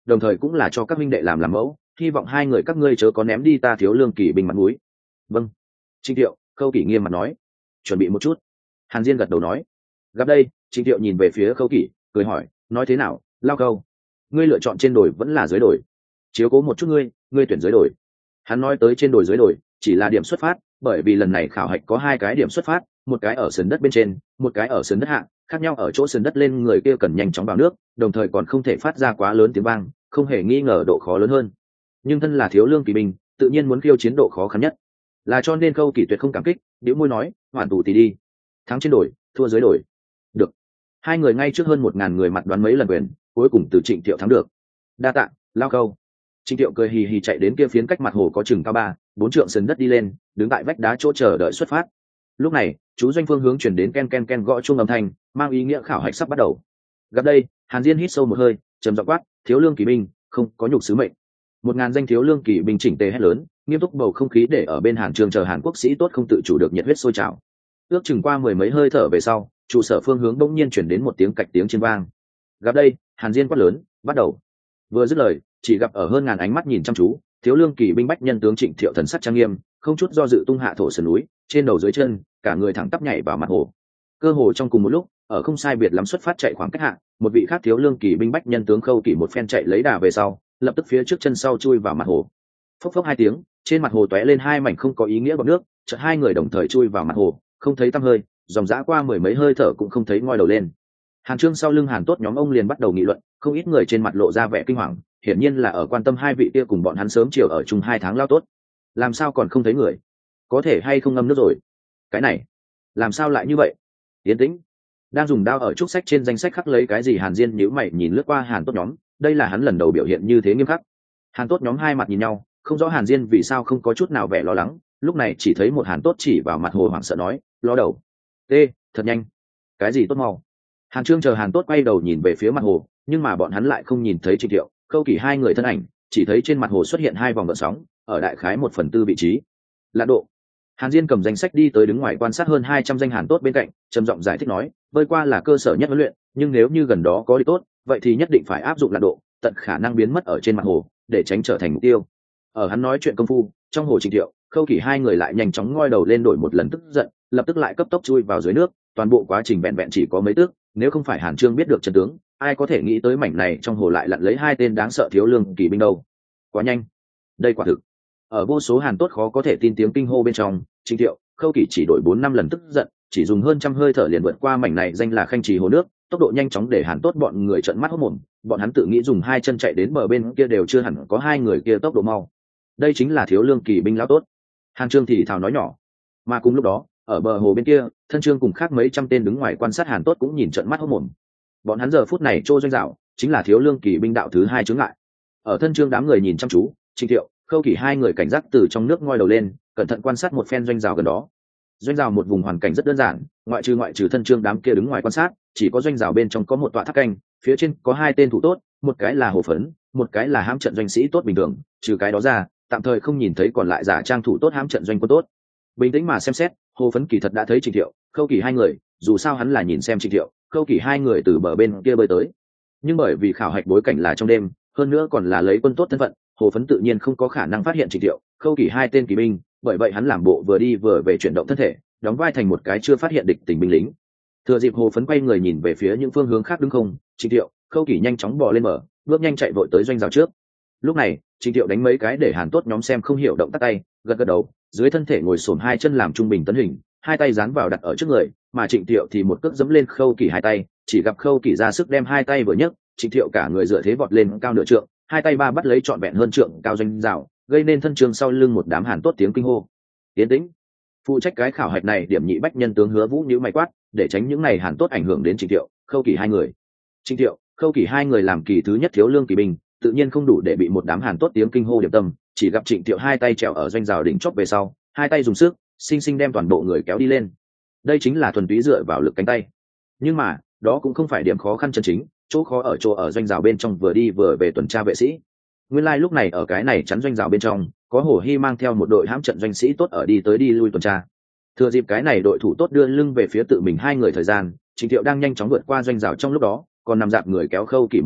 đồng thời cũng là cho các minh đệ làm mẫu, hy vọng hai người các ngươi chớ có ném đi ta Thiếu Lương Kỳ binh mặt mũi. Vâng. Trịnh Thiệu, Khâu Kỷ nghiêm mặt nói. Chuẩn bị một chút. Hàn Diên gật đầu nói. Gặp đây, Trịnh Thiệu nhìn về phía Khâu Kỷ, cười hỏi, nói thế nào, Lao Khâu, ngươi lựa chọn trên đồi vẫn là dưới đồi? Chiếu cố một chút ngươi tuyển dưới đồi. Hắn nói tới trên đồi dưới đồi chỉ là điểm xuất phát, bởi vì lần này khảo hạch có hai cái điểm xuất phát, một cái ở sườn đất bên trên, một cái ở sườn đất hạ, khác nhau ở chỗ sườn đất lên người kia cần nhanh chóng vào nước, đồng thời còn không thể phát ra quá lớn tiếng vang, không hề nghi ngờ độ khó lớn hơn. Nhưng thân là Thiếu Lương Kỳ binh, tự nhiên muốn khiêu chiến độ khó khăn nhất, là cho nên Khâu Kỷ tuyệt không cảm kích, bĩu môi nói, hoàn tù thì đi, thắng trên đồi, thua dưới đồi. Được. Hai người ngay trước hơn 1000 người mặt đoán mấy lần quyền, cuối cùng từ Trịnh Thiệu thắng được. Đa tạ, Lao Khâu. Trịnh Thiệu cười hì hì chạy đến kia phiến cách mặt hồ có chừng cao 3-4 trượng sườn đất đi lên, đứng tại vách đá chỗ chờ đợi xuất phát. Lúc này, chú doanh phương hướng chuyển đến ken ken ken gõ chuông âm thanh, mang ý nghĩa khảo hạch sắp bắt đầu. Gặp đây, Hàn Diên hít sâu một hơi, trầm giọng quát, Thiếu Lương Kỳ binh, không có nhục sứ mệnh. 1000 danh Thiếu Lương Kỳ binh chỉnh tề hét lớn, nghiêm túc bầu không khí để ở bên Hàn Trường chờ Hàn Quốc sĩ tốt không tự chủ được nhiệt huyết sôi trào. Ước chừng qua mười mấy hơi thở về sau, trụ sở phương hướng bỗng nhiên chuyển đến một tiếng cạch tiếng trên vang. Gặp đây, Hàn Diên quát lớn, bắt đầu. Vừa dứt lời, chỉ gặp ở hơn ngàn ánh mắt nhìn chăm chú, Thiếu Lương Kỳ binh bách nhân tướng Trịnh Thiệu thần sắc trang nghiêm, không chút do dự tung hạ thổ sườn núi, trên đầu dưới chân, cả người thẳng tắp nhảy vào mặt hồ. Cơ hồ trong cùng một lúc, ở không sai biệt lắm xuất phát chạy khoảng cách hạ, một vị khác Thiếu Lương Kỳ binh bách nhân tướng Khâu Kỷ một phen chạy lấy đà về sau, lập tức phía trước chân sau chui vào mặt hồ. Phốc phốc hai tiếng, trên mặt hồ tóe lên hai mảnh không có ý nghĩa bọt nước, chợt hai người đồng thời chui vào mặt hồ, không thấy tăm hơi, dòng dã qua mười mấy hơi thở cũng không thấy ngoi đầu lên. Hàn Trương sau lưng Hàn Tốt nhóm ông liền bắt đầu nghị luận, không ít người trên mặt lộ ra vẻ kinh hoàng, hiển nhiên là ở quan tâm hai vị kia cùng bọn hắn sớm chiều ở chung 2 tháng lao tốt. Làm sao còn không thấy người? Có thể hay không ngâm nước rồi? Cái này, làm sao lại như vậy? Yên tĩnh. Đang dùng đao ở trúc sách trên danh sách khắc lấy cái gì? Hàn Diên nhíu mày nhìn lướt qua Hàn Tốt nhóm, đây là hắn lần đầu biểu hiện như thế nghiêm khắc. Hàn Tốt nhóm hai mặt nhìn nhau, không rõ Hàn Diên vì sao không có chút nào vẻ lo lắng, lúc này chỉ thấy một Hàn Tốt chỉ vào mặt hồ hoảng sợ nói, lo đầu. Tê, thật nhanh. Cái gì tốt mau? Hàn Trương chờ Hàn Tốt quay đầu nhìn về phía mặt hồ, nhưng mà bọn hắn lại không nhìn thấy Trịnh Thiệu, Khâu Kỷ hai người thân ảnh, chỉ thấy trên mặt hồ xuất hiện 2 vòng gợn sóng, ở đại khái 1/4 vị trí. Lạn độ. Hàn Diên cầm danh sách đi tới đứng ngoài quan sát hơn 200 danh Hàn Tốt bên cạnh, trầm giọng giải thích nói, bơi qua là cơ sở nhất huấn luyện, nhưng nếu như gần đó có địch tốt, vậy thì nhất định phải áp dụng lạn độ, tận khả năng biến mất ở trên mặt hồ, để tránh trở thành mục tiêu. Ở hắn nói chuyện công phu, trong hồ Trịnh Thiệu, Khâu Kỷ hai người lại nhanh chóng ngoi đầu lên đổi một lần tức giận, lập tức lại cấp tốc chui vào dưới nước, toàn bộ quá trình vẹn vẹn chỉ có mấy tước, nếu không phải Hàn Trương biết được chân tướng, ai có thể nghĩ tới mảnh này trong hồ lại lặn lấy 2 tên đáng sợ Thiếu Lương Kỳ binh đâu. Quá nhanh. Đây quả thực. Ở vô số Hàn Tốt khó có thể tin tiếng kinh hô bên trong, Trịnh Thiệu, Khâu Kỷ chỉ đổi 4-5 lần tức giận, chỉ dùng hơn trăm hơi thở liền vượt qua mảnh này danh là khanh trì hồ nước, tốc độ nhanh chóng để Hàn Tốt bọn người trợn mắt hốt mồm, bọn hắn tự nghĩ dùng 2 chân chạy đến bờ bên kia đều chưa hẳn có 2 người kia tốc độ mau. Đây chính là Thiếu Lương Kỳ binh lão tốt. Hàn Trương thì thào nói nhỏ. Mà cùng lúc đó, ở bờ hồ bên kia, thân Trương cùng khác mấy trăm tên đứng ngoài quan sát Hàn Tốt cũng nhìn trợn mắt hốt mồm. Bọn hắn giờ phút này trô doanh dạo, chính là Thiếu Lương Kỳ binh đạo thứ 2 chướng ngại. Ở thân Trương đám người nhìn chăm chú, Trịnh Thiệu, Khâu Kỷ hai người cảnh giác từ trong nước ngoi đầu lên, cẩn thận quan sát một phen doanh rào gần đó. Doanh rào một vùng hoàn cảnh rất đơn giản, ngoại trừ thân Trương đám kia đứng ngoài quan sát, chỉ có doanh rào bên trong có một tọa tháp canh, phía trên có 2 tên thủ tốt, một cái là Hồ Phấn, một cái là hãm trận doanh sĩ tốt bình thường, trừ cái đó ra, tạm thời không nhìn thấy còn lại giả trang thủ tốt hãm trận doanh quân tốt. Bình tĩnh mà xem xét, Hồ Phấn kỳ thật đã thấy Trịnh Thiệu, Khâu Kỷ hai người, dù sao hắn là nhìn xem Trịnh Thiệu, Khâu Kỷ hai người từ bờ bên kia bơi tới. Nhưng bởi vì khảo hạch bối cảnh là trong đêm, hơn nữa còn là lấy quân tốt thân phận, Hồ Phấn tự nhiên không có khả năng phát hiện Trịnh Thiệu, Khâu Kỷ hai tên kỳ binh, bởi vậy hắn làm bộ vừa đi vừa về chuyển động thân thể, đóng vai thành một cái chưa phát hiện địch tình binh lính. Thừa dịp Hồ Phấn quay người nhìn về phía những phương hướng khác đứng không, Trịnh Thiệu, Khâu Kỷ nhanh chóng bò lên bờ, bước nhanh chạy vội tới doanh rào trước. Lúc này, Trịnh Thiệu đánh mấy cái để Hàn Tốt nhóm xem không hiểu động tác tay, gật gật đầu, dưới thân thể ngồi xổm 2 chân làm trung bình tấn hình, 2 tay dán vào đặt ở trước người, mà Trịnh Thiệu thì một cước giẫm lên Khâu Kỷ 2 tay, chỉ gặp Khâu Kỷ ra sức đem 2 tay vừa nhấc, Trịnh Thiệu cả người dựa thế vọt lên cao nửa trượng, 2 tay ba bắt lấy trọn vẹn hơn trượng cao doanh rào, gây nên thân trường sau lưng một đám Hàn Tốt tiếng kinh hô. Tiến tĩnh. Phụ trách cái khảo hạch này điểm nhị bách nhân tướng Hứa Vũ nhíu mày quát, để tránh những này Hàn Tốt ảnh hưởng đến Trịnh Thiệu, Khâu Kỷ hai người. Trịnh Thiệu, Khâu Kỷ hai người làm kỳ thứ nhất Thiếu Lương Kỳ binh, tự nhiên không đủ để bị một đám Hàn Tốt tiếng kinh hô điểm tâm, chỉ gặp Trịnh Thiệu 2 tay trèo ở doanh rào đỉnh chóp về sau, 2 tay dùng sức, sinh sinh đem toàn bộ người kéo đi lên. Đây chính là thuần túy dựa vào lực cánh tay. Nhưng mà, đó cũng không phải điểm khó khăn chân chính, chỗ khó ở chỗ ở doanh rào bên trong vừa đi vừa về tuần tra vệ sĩ. Nguyên lai lúc này ở cái này chắn doanh rào bên trong, có Hồ Hy mang theo một đội hãm trận doanh sĩ tốt ở đi tới đi lui tuần tra. Thừa dịp cái này đội thủ tốt đưa lưng về phía tự mình 2 người thời gian, Trịnh Thiệu đang nhanh chóng vượt qua doanh rào trong lúc đó, còn nằm dạp người kéo Khâu Kỷ một thanh,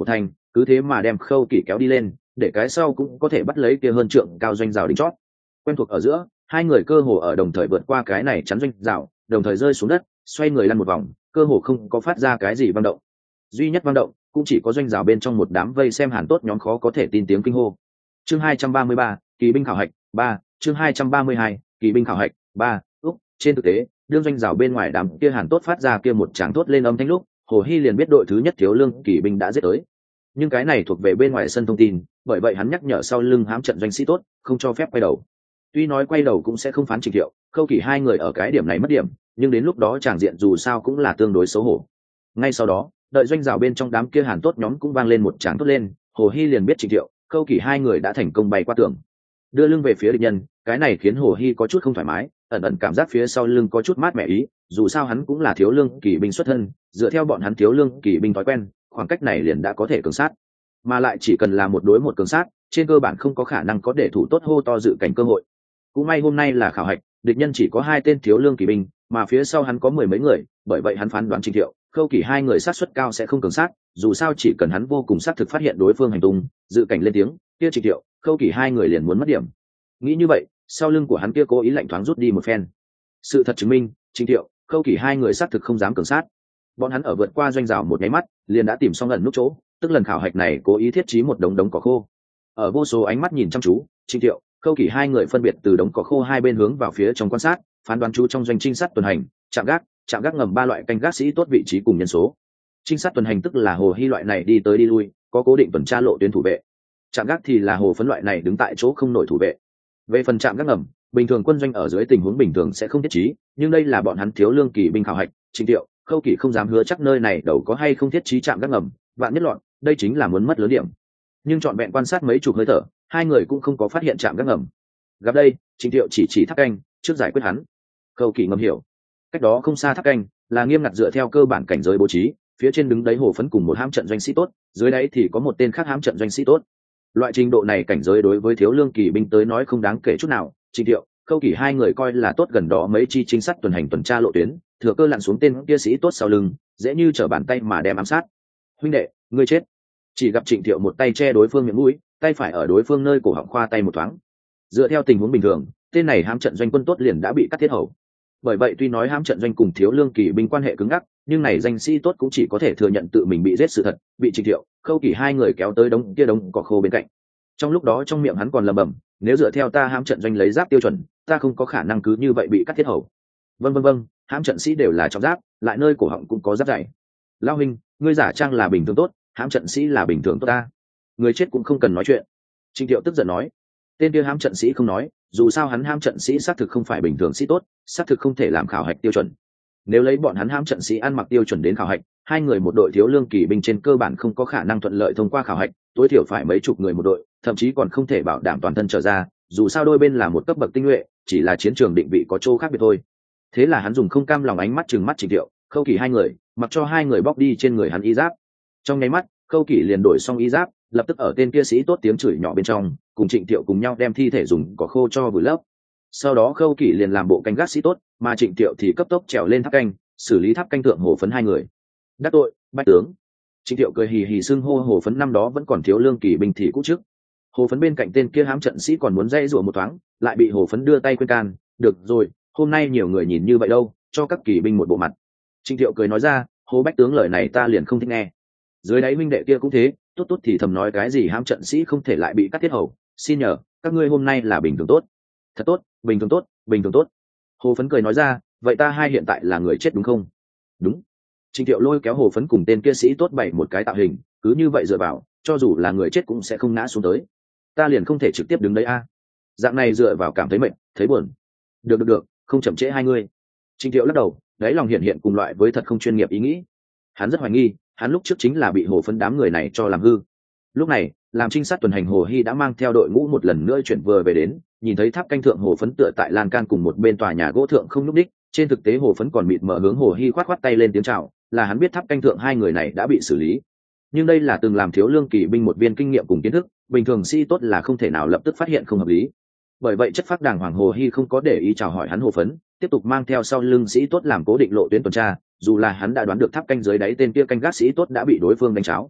cứ thế mà đem Khâu Kỷ kéo đi lên, để cái sau cũng có thể bắt lấy kia hơn trượng cao doanh rào đỉnh chót. Quen thuộc ở giữa, hai người cơ hồ ở đồng thời vượt qua cái này chắn doanh rào, đồng thời rơi xuống đất, xoay người lăn một vòng, cơ hồ không có phát ra cái gì vang động. Duy nhất vang động cũng chỉ có doanh rào bên trong một đám vây xem Hàn Tốt nhóm khó có thể tin tiếng kinh hô. Chương 233, kỳ binh khảo hạch 3, chương 232, kỳ binh khảo hạch 3. Trên thực tế, đương doanh rào bên ngoài đám kia Hàn Tốt phát ra kia một tràng thốt lên âm thanh lúc, Hồ Hy liền biết đội thứ nhất thiếu lương kỳ binh đã giết tới. Nhưng cái này thuộc về bên ngoài sân thông tin, bởi vậy hắn nhắc nhở sau lưng hãm trận doanh sĩ tốt, không cho phép quay đầu. Tuy nói quay đầu cũng sẽ không phán Trịnh Thiệu, Khâu Kỷ hai người ở cái điểm này mất điểm, nhưng đến lúc đó tràng diện dù sao cũng là tương đối xấu hổ. Ngay sau đó, đợi doanh rào bên trong đám kia Hàn Tốt nhóm cũng vang lên một tràng thốt lên, Hồ Hy liền biết Trịnh Thiệu, Khâu Kỷ hai người đã thành công bay qua tường, đưa lưng về phía địch nhân. Cái này khiến Hồ Hy có chút không thoải mái, ẩn ẩn cảm giác phía sau lưng có chút mát mẻ ý, dù sao hắn cũng là thiếu lương kỳ binh xuất thân, dựa theo bọn hắn thiếu lương kỳ binh thói quen, khoảng cách này liền đã có thể cường sát, mà lại chỉ cần là một đối một cường sát, trên cơ bản không có khả năng có để thủ tốt hô to dự cảnh cơ hội. Cũng may hôm nay là khảo hạch, địch nhân chỉ có 2 tên thiếu lương kỳ binh, mà phía sau hắn có 10 mấy người, bởi vậy hắn phán đoán Trịnh Thiệu, Khâu Kỷ hai người sát suất cao sẽ không cường sát, dù sao chỉ cần hắn vô cùng xác thực phát hiện đối phương hành tung, dự cảnh lên tiếng, kia Trịnh Thiệu, Khâu Kỷ hai người liền muốn mất điểm. Nghĩ như vậy, sau lưng của hắn kia cố ý lạnh thoáng rút đi một phen. Sự thật chứng minh, Trịnh Thiệu, Khâu Kỷ hai người xác thực không dám cường sát. Bọn hắn ở vượt qua doanh rào một nháy mắt, liền đã tìm xong ẩn nút chỗ, tức lần khảo hạch này cố ý thiết trí một đống cỏ khô. Ở vô số ánh mắt nhìn chăm chú, Trịnh Thiệu, Khâu Kỷ hai người phân biệt từ đống cỏ khô hai bên hướng vào phía trong quan sát, phán đoán chú trong doanh trinh sát tuần hành, trạm gác ngầm 3 loại canh gác sĩ tốt vị trí cùng nhân số. Trinh sát tuần hành tức là Hồ Hy loại này đi tới đi lui, có cố định tuần tra lộ tuyến thủ vệ. Trạm gác thì là Hồ Phấn loại này đứng tại chỗ không nổi thủ vệ. Về phần trạm gác ngầm, bình thường quân doanh ở dưới tình huống bình thường sẽ không thiết trí, nhưng đây là bọn hắn thiếu lương kỳ binh khảo hạch, Trịnh Thiệu, Khâu Kỷ không dám hứa chắc nơi này đầu có hay không thiết trí trạm gác ngầm, vạn nhất loạn, đây chính là muốn mất lớn điểm. Nhưng trọn vẹn quan sát mấy chục hơi thở, hai người cũng không có phát hiện trạm gác ngầm. Gặp đây, Trịnh Thiệu chỉ tháp canh, trước giải quyết hắn. Khâu Kỷ ngầm hiểu, cách đó không xa tháp canh là nghiêm ngặt dựa theo cơ bản cảnh giới bố trí, phía trên đứng đấy Hồ Phấn cùng một hãm trận doanh sĩ tốt, dưới đấy thì có một tên khác hãm trận doanh sĩ tốt. Loại trình độ này cảnh giới đối với thiếu lương kỳ binh tới nói không đáng kể chút nào. Trịnh Thiệu, Khâu Kỷ hai người coi là tốt gần đó mấy chi trinh sát tuần hành tuần tra lộ tuyến, thừa cơ lặn xuống tên kia sĩ tốt sau lưng, dễ như trở bàn tay mà đem ám sát. Huynh đệ, ngươi chết. Chỉ gặp Trịnh Thiệu một tay che đối phương miệng mũi, tay phải ở đối phương nơi cổ họng khoa tay một thoáng. Dựa theo tình huống bình thường, tên này hãm trận doanh quân tốt liền đã bị cắt thiết hầu. Bởi vậy tuy nói hãm trận doanh cùng thiếu lương kỳ binh quan hệ cứng ngắc, nhưng này danh sĩ tốt cũng chỉ có thể thừa nhận tự mình bị giết sự thật, bị Trịnh Thiệu, Khâu Kỷ hai người kéo tới đống cỏ khô bên cạnh. Trong lúc đó trong miệng hắn còn lẩm bẩm, nếu dựa theo ta hãm trận doanh lấy giáp tiêu chuẩn, ta không có khả năng cứ như vậy bị cắt thiết hầu. Vâng, hãm trận sĩ đều là trọng giáp, lại nơi cổ họng cũng có giáp dày. Lao huynh, ngươi giả trang là bình thường tốt, hãm trận sĩ là bình thường tốt ta. Người chết cũng không cần nói chuyện. Trịnh Thiệu tức giận nói. Tên kia hãm trận sĩ không nói, dù sao hắn hãm trận sĩ xác thực không phải bình thường sĩ tốt, xác thực không thể làm khảo hạch tiêu chuẩn. Nếu lấy bọn hắn hãm trận sĩ ăn mặc tiêu chuẩn đến khảo hạch, hai người một đội thiếu lương kỳ binh trên cơ bản không có khả năng thuận lợi thông qua khảo hạch, tối thiểu phải mấy chục người một đội, thậm chí còn không thể bảo đảm toàn thân trở ra, dù sao đôi bên là một cấp bậc tinh nhuệ, chỉ là chiến trường định vị có chỗ khác biệt thôi. Thế là hắn dùng không cam lòng ánh mắt trừng mắt Trịnh Thiệu, Khâu Kỷ hai người, mặc cho hai người bóc đi trên người hắn y giáp. Trong nháy mắt, Khâu Kỷ liền đổi xong y giáp, lập tức ở tên kia sĩ tốt tiếng chửi nhỏ bên trong, cùng Trịnh Thiệu cùng nhau đem thi thể dùng cỏ khô cho vùi lấp. Sau đó Khâu Kỷ liền làm bộ canh gác sĩ tốt, mà Trịnh Thiệu thì cấp tốc trèo lên tháp canh, xử lý tháp canh thượng Hồ Phấn hai người. Đắc tội, bách tướng. Trịnh Thiệu cười hì hì xưng hô Hồ Phấn năm đó vẫn còn thiếu lương kỳ binh thì cũ trước. Hồ Phấn bên cạnh tên kia hãm trận sĩ còn muốn dây rủa một thoáng, lại bị Hồ Phấn đưa tay khuyên can, được rồi, hôm nay nhiều người nhìn như vậy đâu, cho các kỳ binh một bộ mặt. Trịnh Thiệu cười nói ra, Hồ bách tướng lời này ta liền không thích nghe. Dưới đáy huynh đệ kia cũng thế, tốt thì thầm nói cái gì hãm trận sĩ không thể lại bị cắt thiết hầu, xin nhờ các ngươi hôm nay là bình thường tốt. Thật tốt, bình thường tốt, bình thường tốt. Hồ Phấn cười nói ra, vậy ta hai hiện tại là người chết đúng không? Đúng. Trịnh Thiệu lôi kéo Hồ Phấn cùng tên kia sĩ tốt bày một cái tạo hình, cứ như vậy dựa vào, cho dù là người chết cũng sẽ không ngã xuống tới. Ta liền không thể trực tiếp đứng đấy a. Dạng này dựa vào cảm thấy mệt, thấy buồn. Được, không chậm trễ hai người. Trịnh Thiệu lắc đầu, đáy lòng hiện cùng loại với thật không chuyên nghiệp ý nghĩ. Hắn rất hoài nghi, hắn lúc trước chính là bị Hồ Phấn đám người này cho làm hư. Lúc này, làm trinh sát tuần hành Hồ Hy đã mang theo đội ngũ một lần nữa chuyển vừa về đến, nhìn thấy tháp canh thượng Hồ Phấn tựa tại lan can cùng một bên tòa nhà gỗ thượng không lúc đích, trên thực tế Hồ Phấn còn mịt mở hướng Hồ Hy khoát tay lên tiếng chào, là hắn biết tháp canh thượng hai người này đã bị xử lý. Nhưng đây là từng làm thiếu lương kỳ binh một viên kinh nghiệm cùng kiến thức, bình thường sĩ tốt là không thể nào lập tức phát hiện không hợp lý. Bởi vậy chất phác đàng hoàng Hồ Hy không có để ý chào hỏi hắn Hồ Phấn, tiếp tục mang theo sau lưng sĩ tốt làm cố định lộ tuyến tuần tra, dù là hắn đã đoán được tháp canh dưới đáy tên kia canh gác sĩ tốt đã bị đối phương đánh cháo.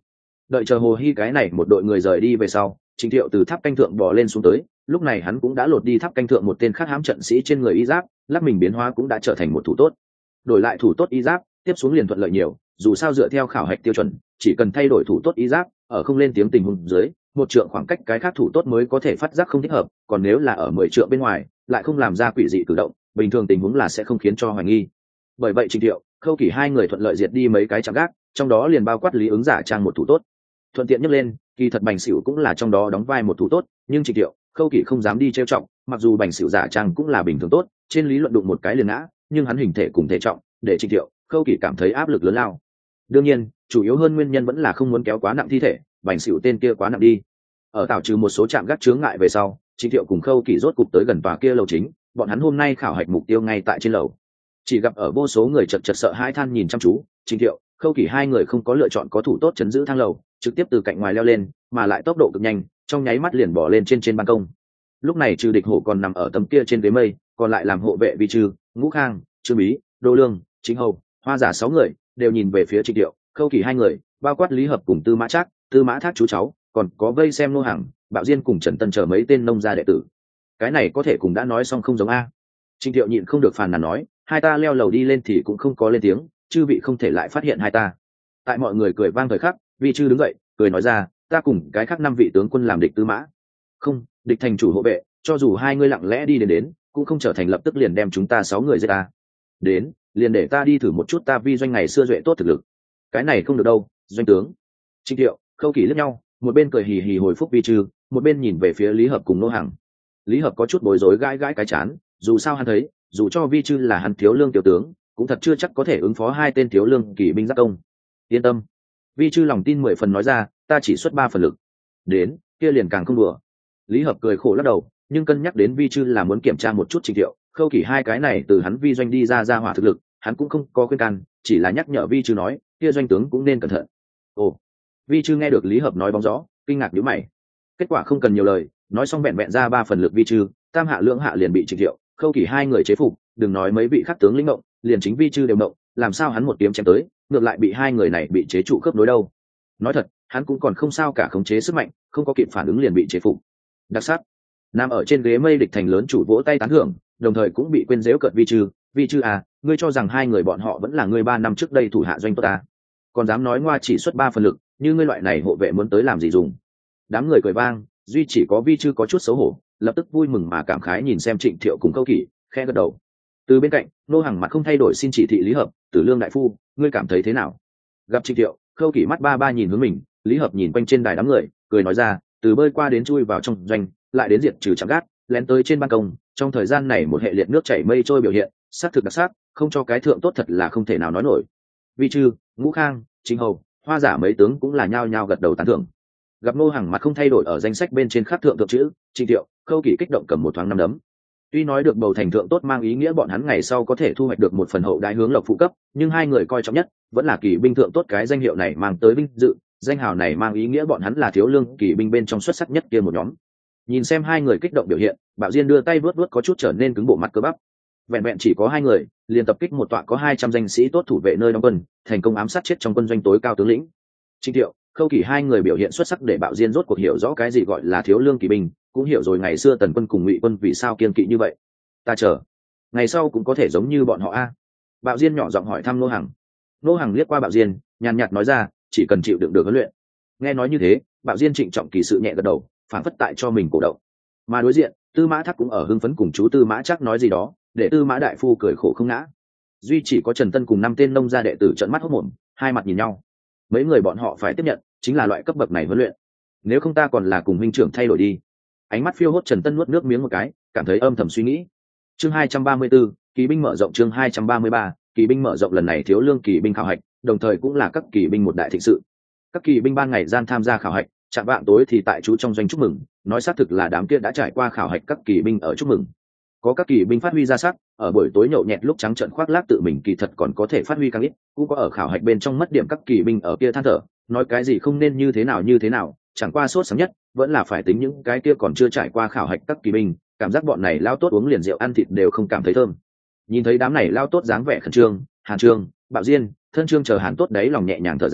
Đợi chờ Hồ Hi cái này một đội người rời đi về sau, Trình Thiệu từ tháp canh thượng bò lên xuống tới, lúc này hắn cũng đã lột đi tháp canh thượng một tên khác hãm trận sĩ trên người y giáp, lắc mình biến hóa cũng đã trở thành một thủ tốt. Đổi lại thủ tốt y giáp, tiếp xuống liền thuận lợi nhiều, dù sao dựa theo khảo hạch tiêu chuẩn, chỉ cần thay đổi thủ tốt y giáp, ở không lên tiếng tình huống dưới, một trượng khoảng cách cái khác thủ tốt mới có thể phát giác không thích hợp, còn nếu là ở 10 trượng bên ngoài, lại không làm ra quỷ dị cử động, bình thường tình huống là sẽ không khiến cho hoài nghi. Bởi vậy Trình Thiệu, Khâu Kỷ hai người thuận lợi diệt đi mấy cái chạm gác, trong đó liền bao quát Lý Ứng giả trang một thủ tốt. Thuận tiện nhắc lên, kỳ thật Bành Sửu cũng là trong đó đóng vai một thủ tốt, nhưng Trình Thiệu, Khâu Kỷ không dám đi trêu trọng, mặc dù Bành Sửu giả trang cũng là bình thường tốt, trên lý luận đụng một cái liền ngã, nhưng hắn hình thể cùng thể trọng, để Trình Thiệu, Khâu Kỷ cảm thấy áp lực lớn lao. Đương nhiên, chủ yếu hơn nguyên nhân vẫn là không muốn kéo quá nặng thi thể, Bành Sửu tên kia quá nặng đi. Ở tảo trừ một số trạm gác chướng ngại về sau, Trình Thiệu cùng Khâu Kỷ rốt cục tới gần tòa kia lầu chính, bọn hắn hôm nay khảo hạch mục tiêu ngay tại trên lầu. Chỉ gặp ở vô số người chật chật sợ hãi than nhìn chăm chú, Trình Thiệu, Khâu Kỷ hai người không có lựa chọn có thủ tốt chấn giữ thang lầu, trực tiếp từ cạnh ngoài leo lên, mà lại tốc độ cực nhanh, trong nháy mắt liền bỏ lên trên ban công. Lúc này trừ địch hổ còn nằm ở tấm kia trên ghế mây, còn lại làm hộ vệ Vi Trư, Ngũ Khang, Trương Bí, Đô Lương, Chính Hầu, Hoa Giả 6 người đều nhìn về phía Trình Thiệu, Khâu Kỷ hai người, bao quát Lý Hợp cùng Tư Mã Trác, Tư Mã Thác chú cháu, còn có vây xem Nô Hàng, Bạo Diên cùng Trần Tân chờ mấy tên nông gia đệ tử. Cái này có thể cùng đã nói xong không giống a. Trình Thiệu nhịn không được phàn nàn nói, hai ta leo lầu đi lên thì cũng không có lên tiếng, chư vị không thể lại phát hiện hai ta. Tại mọi người cười vang thời khắc, Vi Trư đứng dậy, cười nói ra, ta cùng cái khác 5 vị tướng quân làm địch Tư Mã. Không, địch thành chủ hộ vệ, cho dù hai ngươi lặng lẽ đi đến, cũng không trở thành lập tức liền đem chúng ta 6 người giết ta. Đến, liền để ta đi thử một chút ta Vi doanh ngày xưa duệ tốt thực lực. Cái này không được đâu, doanh tướng. Trình Thiệu, Khâu Kỷ liếc nhau, một bên cười hì hì hồi phúc Vi Trư, một bên nhìn về phía Lý Hợp cùng Nô Hằng. Lý Hợp có chút bối rối gãi cái chán, dù sao hắn thấy, dù cho Vi Trư là hắn thiếu lương tiểu tướng, cũng thật chưa chắc có thể ứng phó hai tên thiếu lương kỵ binh giáp công. Yên tâm. Vi Trư lòng tin 10 phần nói ra, ta chỉ xuất 3 phần lực. Đến, kia liền càng không đùa. Lý Hợp cười khổ lắc đầu, nhưng cân nhắc đến Vi Trư là muốn kiểm tra một chút Trình Thiệu, Khâu Kỷ hai cái này từ hắn Vi doanh đi ra hỏa thực lực, hắn cũng không có khuyên can, chỉ là nhắc nhở Vi Trư nói, kia doanh tướng cũng nên cẩn thận. Ồ. Vi Trư nghe được Lý Hợp nói bóng gió, kinh ngạc nhíu mày. Kết quả không cần nhiều lời, nói xong vẹn vẹn ra 3 phần lực Vi Trư, tam hạ lưỡng hạ liền bị Trình Thiệu, Khâu Kỷ hai người chế phục, đừng nói mấy vị khác tướng lĩnh động, liền chính Vi Trư đều động, làm sao hắn một kiếm chém tới, ngược lại bị hai người này bị chế trụ khớp nối đâu. Nói thật, hắn cũng còn không sao cả khống chế sức mạnh, không có kịp phản ứng liền bị chế phục. Đặc sắc. Nằm ở trên ghế mây địch thành lớn chủ vỗ tay tán thưởng, đồng thời cũng bị quên giễu cợt Vi Trư à, ngươi cho rằng hai người bọn họ vẫn là ngươi 3 năm trước đây thủ hạ doanh tốt ta, còn dám nói ngoa chỉ xuất 3 phần lực, như ngươi loại này hộ vệ muốn tới làm gì dùng. Đám người cười vang, duy chỉ có Vi Trư có chút xấu hổ, lập tức vui mừng mà cảm khái nhìn xem Trịnh Thiệu cùng Khâu Kỷ, khẽ gật đầu. Từ bên cạnh, Nô Hằng mặt không thay đổi xin chỉ thị Lý Hợp, Tử Lương đại phu, ngươi cảm thấy thế nào? Gặp Trịnh Thiệu, Khâu Kỷ mắt ba nhìn hướng mình, Lý Hợp nhìn quanh trên đài đám người, cười nói ra, từ bơi qua đến chui vào trong doanh, lại đến diệt trừ chạm gác, lén tới trên ban công, trong thời gian này một hệ liệt nước chảy mây trôi biểu hiện, sắc thực đặc sắc, không cho cái thượng tốt thật là không thể nào nói nổi. Vi Trư, Ngũ Khang, Chính Hầu, Hoa Giả mấy tướng cũng là nhao nhao gật đầu tán thưởng. Gặp Nô Hằng mặt không thay đổi ở danh sách bên trên khắc thượng chữ, Trịnh Thiệu, Khâu Kỷ kích động cầm một thoáng năm đấm. Tuy nói được bầu thành thượng tốt mang ý nghĩa bọn hắn ngày sau có thể thu hoạch được một phần hậu đãi hướng lộc phụ cấp, nhưng hai người coi trọng nhất vẫn là kỳ binh thượng tốt cái danh hiệu này mang tới vinh dự, danh hào này mang ý nghĩa bọn hắn là thiếu lương kỳ binh bên trong xuất sắc nhất kia một nhóm. Nhìn xem hai người kích động biểu hiện, Bạo Diên đưa tay vớt có chút trở nên cứng bộ mặt cơ bắp. Vẹn vẹn chỉ có hai người, liền tập kích một tọa có 200 danh sĩ tốt thủ vệ nơi đóng quân, thành công ám sát chết trong quân doanh tối cao tướng lĩnh. Trịnh Thiệu, Khâu Kỷ hai người biểu hiện xuất sắc để Bạo Diên rốt cuộc hiểu rõ cái gì gọi là thiếu lương kỳ binh, cũng hiểu rồi ngày xưa Tần quân cùng Ngụy quân vì sao kiên kỵ như vậy. Ta chờ, ngày sau cũng có thể giống như bọn họ a. Bạo Diên nhỏ giọng hỏi thăm Nô Hằng. Nô Hằng liếc qua Bạo Diên, nhàn nhạt nói ra, chỉ cần chịu đựng được huấn luyện. Nghe nói như thế, Bạo Diên trịnh trọng kỳ sự nhẹ gật đầu, phản phất tại cho mình cổ động. Mà đối diện, Tư Mã Thác cũng ở hưng phấn cùng chú Tư Mã Trác nói gì đó, để Tư Mã đại phu cười khổ không ngã. Duy chỉ có Trần Tân cùng 5 tên nông gia đệ tử trợn mắt hốt mồm, hai mặt nhìn nhau. Mấy người bọn họ phải tiếp nhận, chính là loại cấp bậc này huấn luyện. Nếu không ta còn là cùng huynh trưởng thay đổi đi. Ánh mắt phiêu hốt Trần Tân nuốt nước miếng một cái, cảm thấy âm thầm suy nghĩ. Chương 234, kỳ binh mở rộng. Chương 233, kỳ binh mở rộng. Lần này thiếu lương kỳ binh khảo hạch, đồng thời cũng là các kỳ binh một đại thịnh sự. Các kỳ binh ban ngày gian tham gia khảo hạch, chạm vạng tối thì tại chú trong doanh chúc mừng, nói xác thực là đám kia đã trải qua khảo hạch các kỳ binh ở chúc mừng. Có các kỳ binh phát huy ra sắc, ở buổi tối nhậu nhẹt lúc trắng trợn khoác lác tự mình kỳ thật còn có thể phát huy càng ít, cũng có ở khảo hạch bên trong mất điểm các kỳ binh ở kia than thở, nói cái gì không nên như thế nào, chẳng qua sốt sáng nhất vẫn là phải tính những cái kia còn chưa trải qua khảo hạch các kỳ binh, cảm giác bọn này lao tốt uống liền rượu ăn thịt đều không cảm thấy thơm. Nhìn thấy đám này lao tốt dáng vẻ khẩn trương, Hàn Trương, Bạo Diên, Thân Trương chờ Hàn tốt đấy lòng nhẹ nhàng thở ra,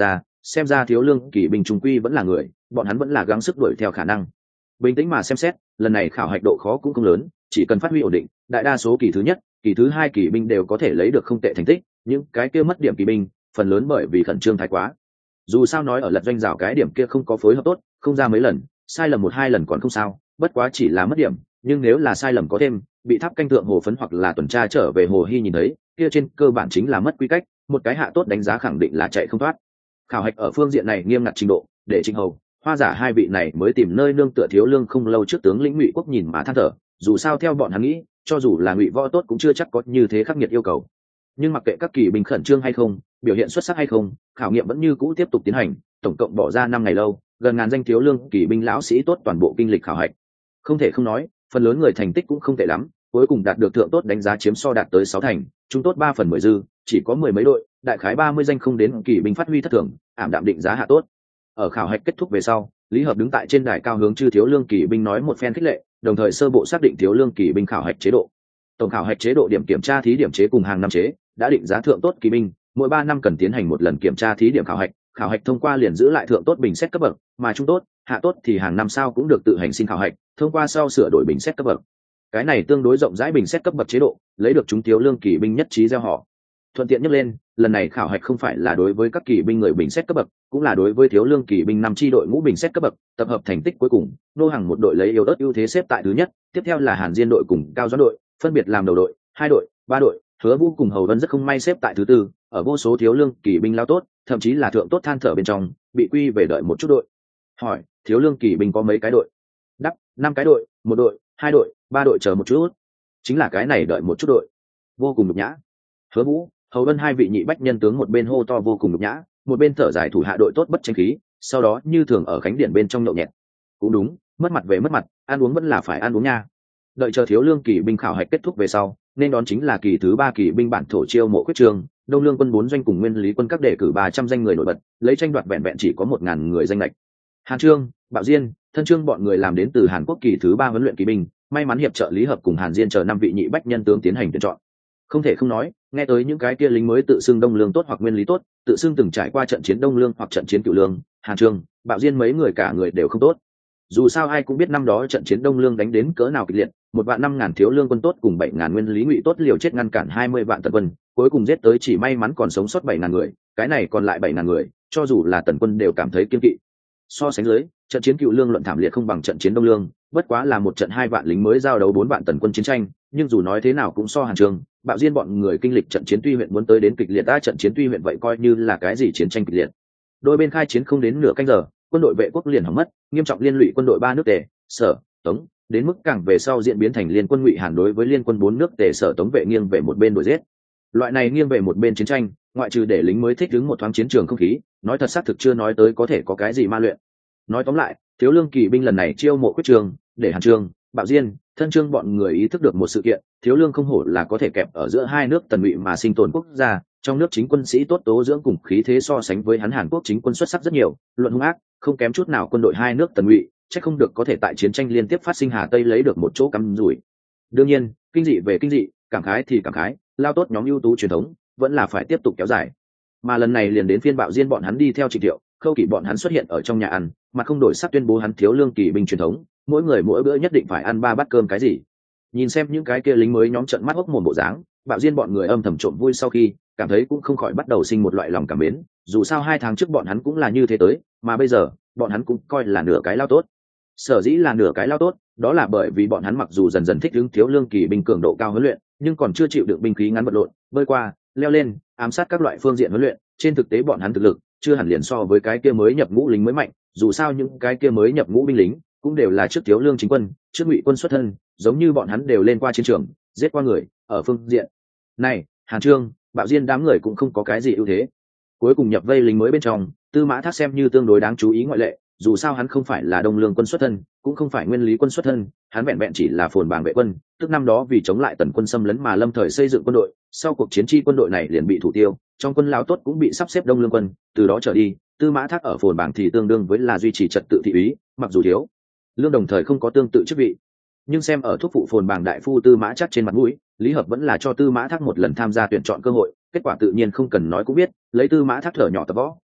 xem ra thiếu lương kỵ binh trung quy vẫn là người, bọn hắn vẫn là gắng sức đuổi theo khả năng. Bình tĩnh mà xem xét, lần này khảo hạch độ khó cũng không lớn, chỉ cần phát huy ổn định, đại đa số kỳ thứ nhất, kỳ thứ hai kỵ binh đều có thể lấy được không tệ thành tích. Những cái kia mất điểm kỵ binh phần lớn bởi vì khẩn trương thái quá. Dù sao nói ở lật doanh rào cái điểm kia không có phối hợp tốt, không ra mấy lần, sai lầm 1-2 lần còn không sao, bất quá chỉ là mất điểm, nhưng nếu là sai lầm có thêm, bị tháp canh thượng hồ phấn hoặc là tuần tra trở về hồ hy nhìn thấy, kia trên cơ bản chính là mất quy cách, một cái hạ tốt đánh giá khẳng định là chạy không thoát. Khảo hạch ở phương diện này nghiêm ngặt trình độ, để Trịnh Hầu, Hoa Giả hai vị này mới tìm nơi nương tựa thiếu lương không lâu trước tướng lĩnh Ngụy Quốc nhìn mà than thở, dù sao theo bọn hắn nghĩ, cho dù là Ngụy Võ tốt cũng chưa chắc có như thế khắc nghiệt yêu cầu. Nhưng mặc kệ các kỳ binh khẩn trương hay không, biểu hiện xuất sắc hay không, khảo nghiệm vẫn như cũ tiếp tục tiến hành, tổng cộng bỏ ra 5 ngày lâu, gần ngàn danh thiếu lương kỳ binh lão sĩ tốt toàn bộ kinh lịch khảo hạch. Không thể không nói, phần lớn người thành tích cũng không tệ lắm, cuối cùng đạt được thượng tốt đánh giá chiếm so đạt tới 6 thành, trung tốt 3/10 dư, chỉ có 10 mấy đội, đại khái 30 danh không đến kỳ binh phát huy thất thường, ảm đạm định giá hạ tốt. Ở khảo hạch kết thúc về sau, Lý Hợp đứng tại trên đài cao hướng chư thiếu lương kỳ binh nói một phen khích lệ, đồng thời sơ bộ xác định thiếu lương kỳ binh khảo hạch chế độ. Tổng khảo hạch chế độ điểm kiểm tra thí điểm chế cùng hàng năm chế, đã định giá thượng tốt kỳ binh, mỗi 3 năm cần tiến hành một lần kiểm tra thí điểm khảo hạch thông qua liền giữ lại thượng tốt bình xét cấp bậc, mà trung tốt, hạ tốt thì hàng năm sau cũng được tự hành xin khảo hạch, thông qua sau sửa đổi bình xét cấp bậc. Cái này tương đối rộng rãi bình xét cấp bậc chế độ, lấy được chúng thiếu lương kỳ binh nhất trí gieo họ. Thuận tiện nhắc lên, lần này khảo hạch không phải là đối với các kỳ binh người bình xét cấp bậc, cũng là đối với thiếu lương kỳ binh 5 chi đội ngũ bình xét cấp bậc, tập hợp thành tích cuối cùng, nô hàng một đội lấy yếu ớt ưu thế xếp tại thứ nhất, tiếp theo là Hàn Diên đội cùng Cao Doãn đội, phân biệt làm đầu đội, 2 đội, 3 đội, Hứa Vũ cùng Hầu Vân rất không may xếp tại thứ tư, ở vô số thiếu lương kỳ binh lao tốt, thậm chí là thượng tốt than thở bên trong, bị quy về đợi một chút đội. Hỏi, thiếu lương kỳ binh có mấy cái đội? Đáp, 5 cái đội, 1 đội, 2 đội, 3 đội chờ một chút. Chính là cái này đợi một chút đội. Vô cùng nhục nhã. Hứa Vũ, Hầu Vân hai vị nhị bách nhân tướng một bên hô to vô cùng nhục nhã, một bên thở dài thủ hạ đội tốt bất tranh khí, sau đó như thường ở khánh điện bên trong nhậu nhẹt. Cũng đúng, mất mặt về mất mặt, ăn uống vẫn là phải ăn uống nha. Đợi chờ thiếu lương kỳ binh khảo hạch kết thúc về sau, nên đón chính là kỳ thứ 3 kỳ binh bản thổ chiêu mộ quyết trường, Đông Lương quân 4 doanh cùng Nguyên Lý quân các đề cử 300 danh người nổi bật, lấy tranh đoạt vẹn vẹn chỉ có 1000 người danh lệch. Hàn Trương, Bạo Diên, Thân Trương bọn người làm đến từ Hàn Quốc kỳ thứ 3 huấn luyện kỳ binh, may mắn hiệp trợ Lý Hợp cùng Hàn Diên chờ 5 vị nhị bách nhân tướng tiến hành tuyển chọn. Không thể không nói, nghe tới những cái kia lính mới tự xưng Đông Lương tốt hoặc Nguyên Lý tốt, tự xưng từng trải qua trận chiến Đông Lương hoặc trận chiến Cửu Lương, Hàn Trương, Bạo Diên mấy người cả người đều không tốt. Dù sao ai cũng biết năm đó trận chiến Đông Lương đánh đến cỡ nào kịch liệt, 1.500.000 thiếu lương quân tốt cùng 7.000 Nguyên Lý Ngụy tốt liều chết ngăn cản 20 vạn tần quân, cuối cùng giết tới chỉ may mắn còn sống sót 7.000 người, cái này còn lại 7.000 người, cho dù là tần quân đều cảm thấy kiêng kỵ. So sánh dưới, trận chiến Cựu Lương luận thảm liệt không bằng trận chiến Đông Lương, bất quá là một trận 2 vạn lính mới giao đấu 4 vạn tần quân chiến tranh, nhưng dù nói thế nào cũng so Hàn Trương, Bạo Diên bọn người kinh lịch trận chiến Tuy huyện muốn tới đến kịch liệt ta trận chiến Tuy huyện vậy coi như là cái gì chiến tranh kịch liệt. Đôi bên khai chiến không đến nửa canh giờ, quân đội Vệ quốc liền hỏng mất, nghiêm trọng liên lụy quân đội 3 nước Tề, Sở, Tống, đến mức càng về sau diễn biến thành liên quân Ngụy Hàn đối với liên quân 4 nước Tề, Sở, Tống Vệ nghiêng về một bên đuổi giết. Loại này nghiêng về một bên chiến tranh, ngoại trừ để lính mới thích ứng một thoáng chiến trường không khí, nói thật xác thực chưa nói tới có thể có cái gì ma luyện. Nói tóm lại, thiếu lương kỳ binh lần này chiêu mộ quyết trường, để Hàn Trương, Bạo Diên, Thân Trương bọn người ý thức được một sự kiện, thiếu lương không hổ là có thể kẹp ở giữa hai nước Tần Ngụy mà sinh tồn quốc gia, trong nước chính quân sĩ tốt tố dưỡng cùng khí thế so sánh với hắn Hàn Quốc chính quân xuất sắc rất nhiều, luận hung ác, không kém chút nào quân đội hai nước Tần Ngụy, chắc không được có thể tại chiến tranh liên tiếp phát sinh Hà Tây lấy được một chỗ cắm rủi. Đương nhiên, kinh dị về kinh dị, cảm khái thì cảm khái, lao tốt nhóm ưu tú truyền thống vẫn là phải tiếp tục kéo dài. Mà lần này liền đến phiên Bạo Diên bọn hắn đi theo Trịnh Thiệu, Khâu Kỷ bọn hắn xuất hiện ở trong nhà ăn, mà không đổi sắc tuyên bố hắn thiếu lương kỳ binh truyền thống, mỗi người mỗi bữa nhất định phải ăn 3 bát cơm cái gì. Nhìn xem những cái kia lính mới nhóm trận mắt hốc mồm bộ dáng, Bạo Diên bọn người âm thầm trộm vui sau khi cảm thấy cũng không khỏi bắt đầu sinh một loại lòng cảm mến, dù sao 2 tháng trước bọn hắn cũng là như thế tới, mà bây giờ bọn hắn cũng coi là nửa cái lao tốt. Sở dĩ là nửa cái lao tốt, đó là bởi vì bọn hắn mặc dù dần dần thích ứng thiếu lương kỳ binh cường độ cao huấn luyện, nhưng còn chưa chịu được binh khí ngắn vật lộn, bơi qua, leo lên, ám sát các loại phương diện huấn luyện, trên thực tế bọn hắn thực lực chưa hẳn liền so với cái kia mới nhập ngũ lính mới mạnh, dù sao những cái kia mới nhập ngũ binh lính cũng đều là trước thiếu lương chính quân, trước Ngụy quân xuất thân, giống như bọn hắn đều lên qua chiến trường, giết qua người, ở phương diện này, Hàn Trương, Bạo Diên đám người cũng không có cái gì ưu thế. Cuối cùng nhập vây lính mới bên trong, Tư Mã Thác xem như tương đối đáng chú ý ngoại lệ, dù sao hắn không phải là Đông Lương quân xuất thân, cũng không phải Nguyên Lý quân xuất thân, hắn vẹn vẹn chỉ là phồn bảng vệ quân, tức năm đó vì chống lại tần quân xâm lấn mà lâm thời xây dựng quân đội, sau cuộc chiến chi quân đội này liền bị thủ tiêu, trong quân lão tốt cũng bị sắp xếp Đông Lương quân, từ đó trở đi, Tư Mã Thác ở phồn bảng thì tương đương với là duy trì trật tự thị úy, mặc dù thiếu lương đồng thời không có tương tự chức vị, nhưng xem ở thuốc phụ phồn bảng đại phu Tư Mã Chắc trên mặt mũi, Lý Hợp vẫn là cho Tư Mã Thác một lần tham gia tuyển chọn cơ hội, kết quả tự nhiên không cần nói cũng biết, lấy Tư Mã Thác thở nhỏ tập võ,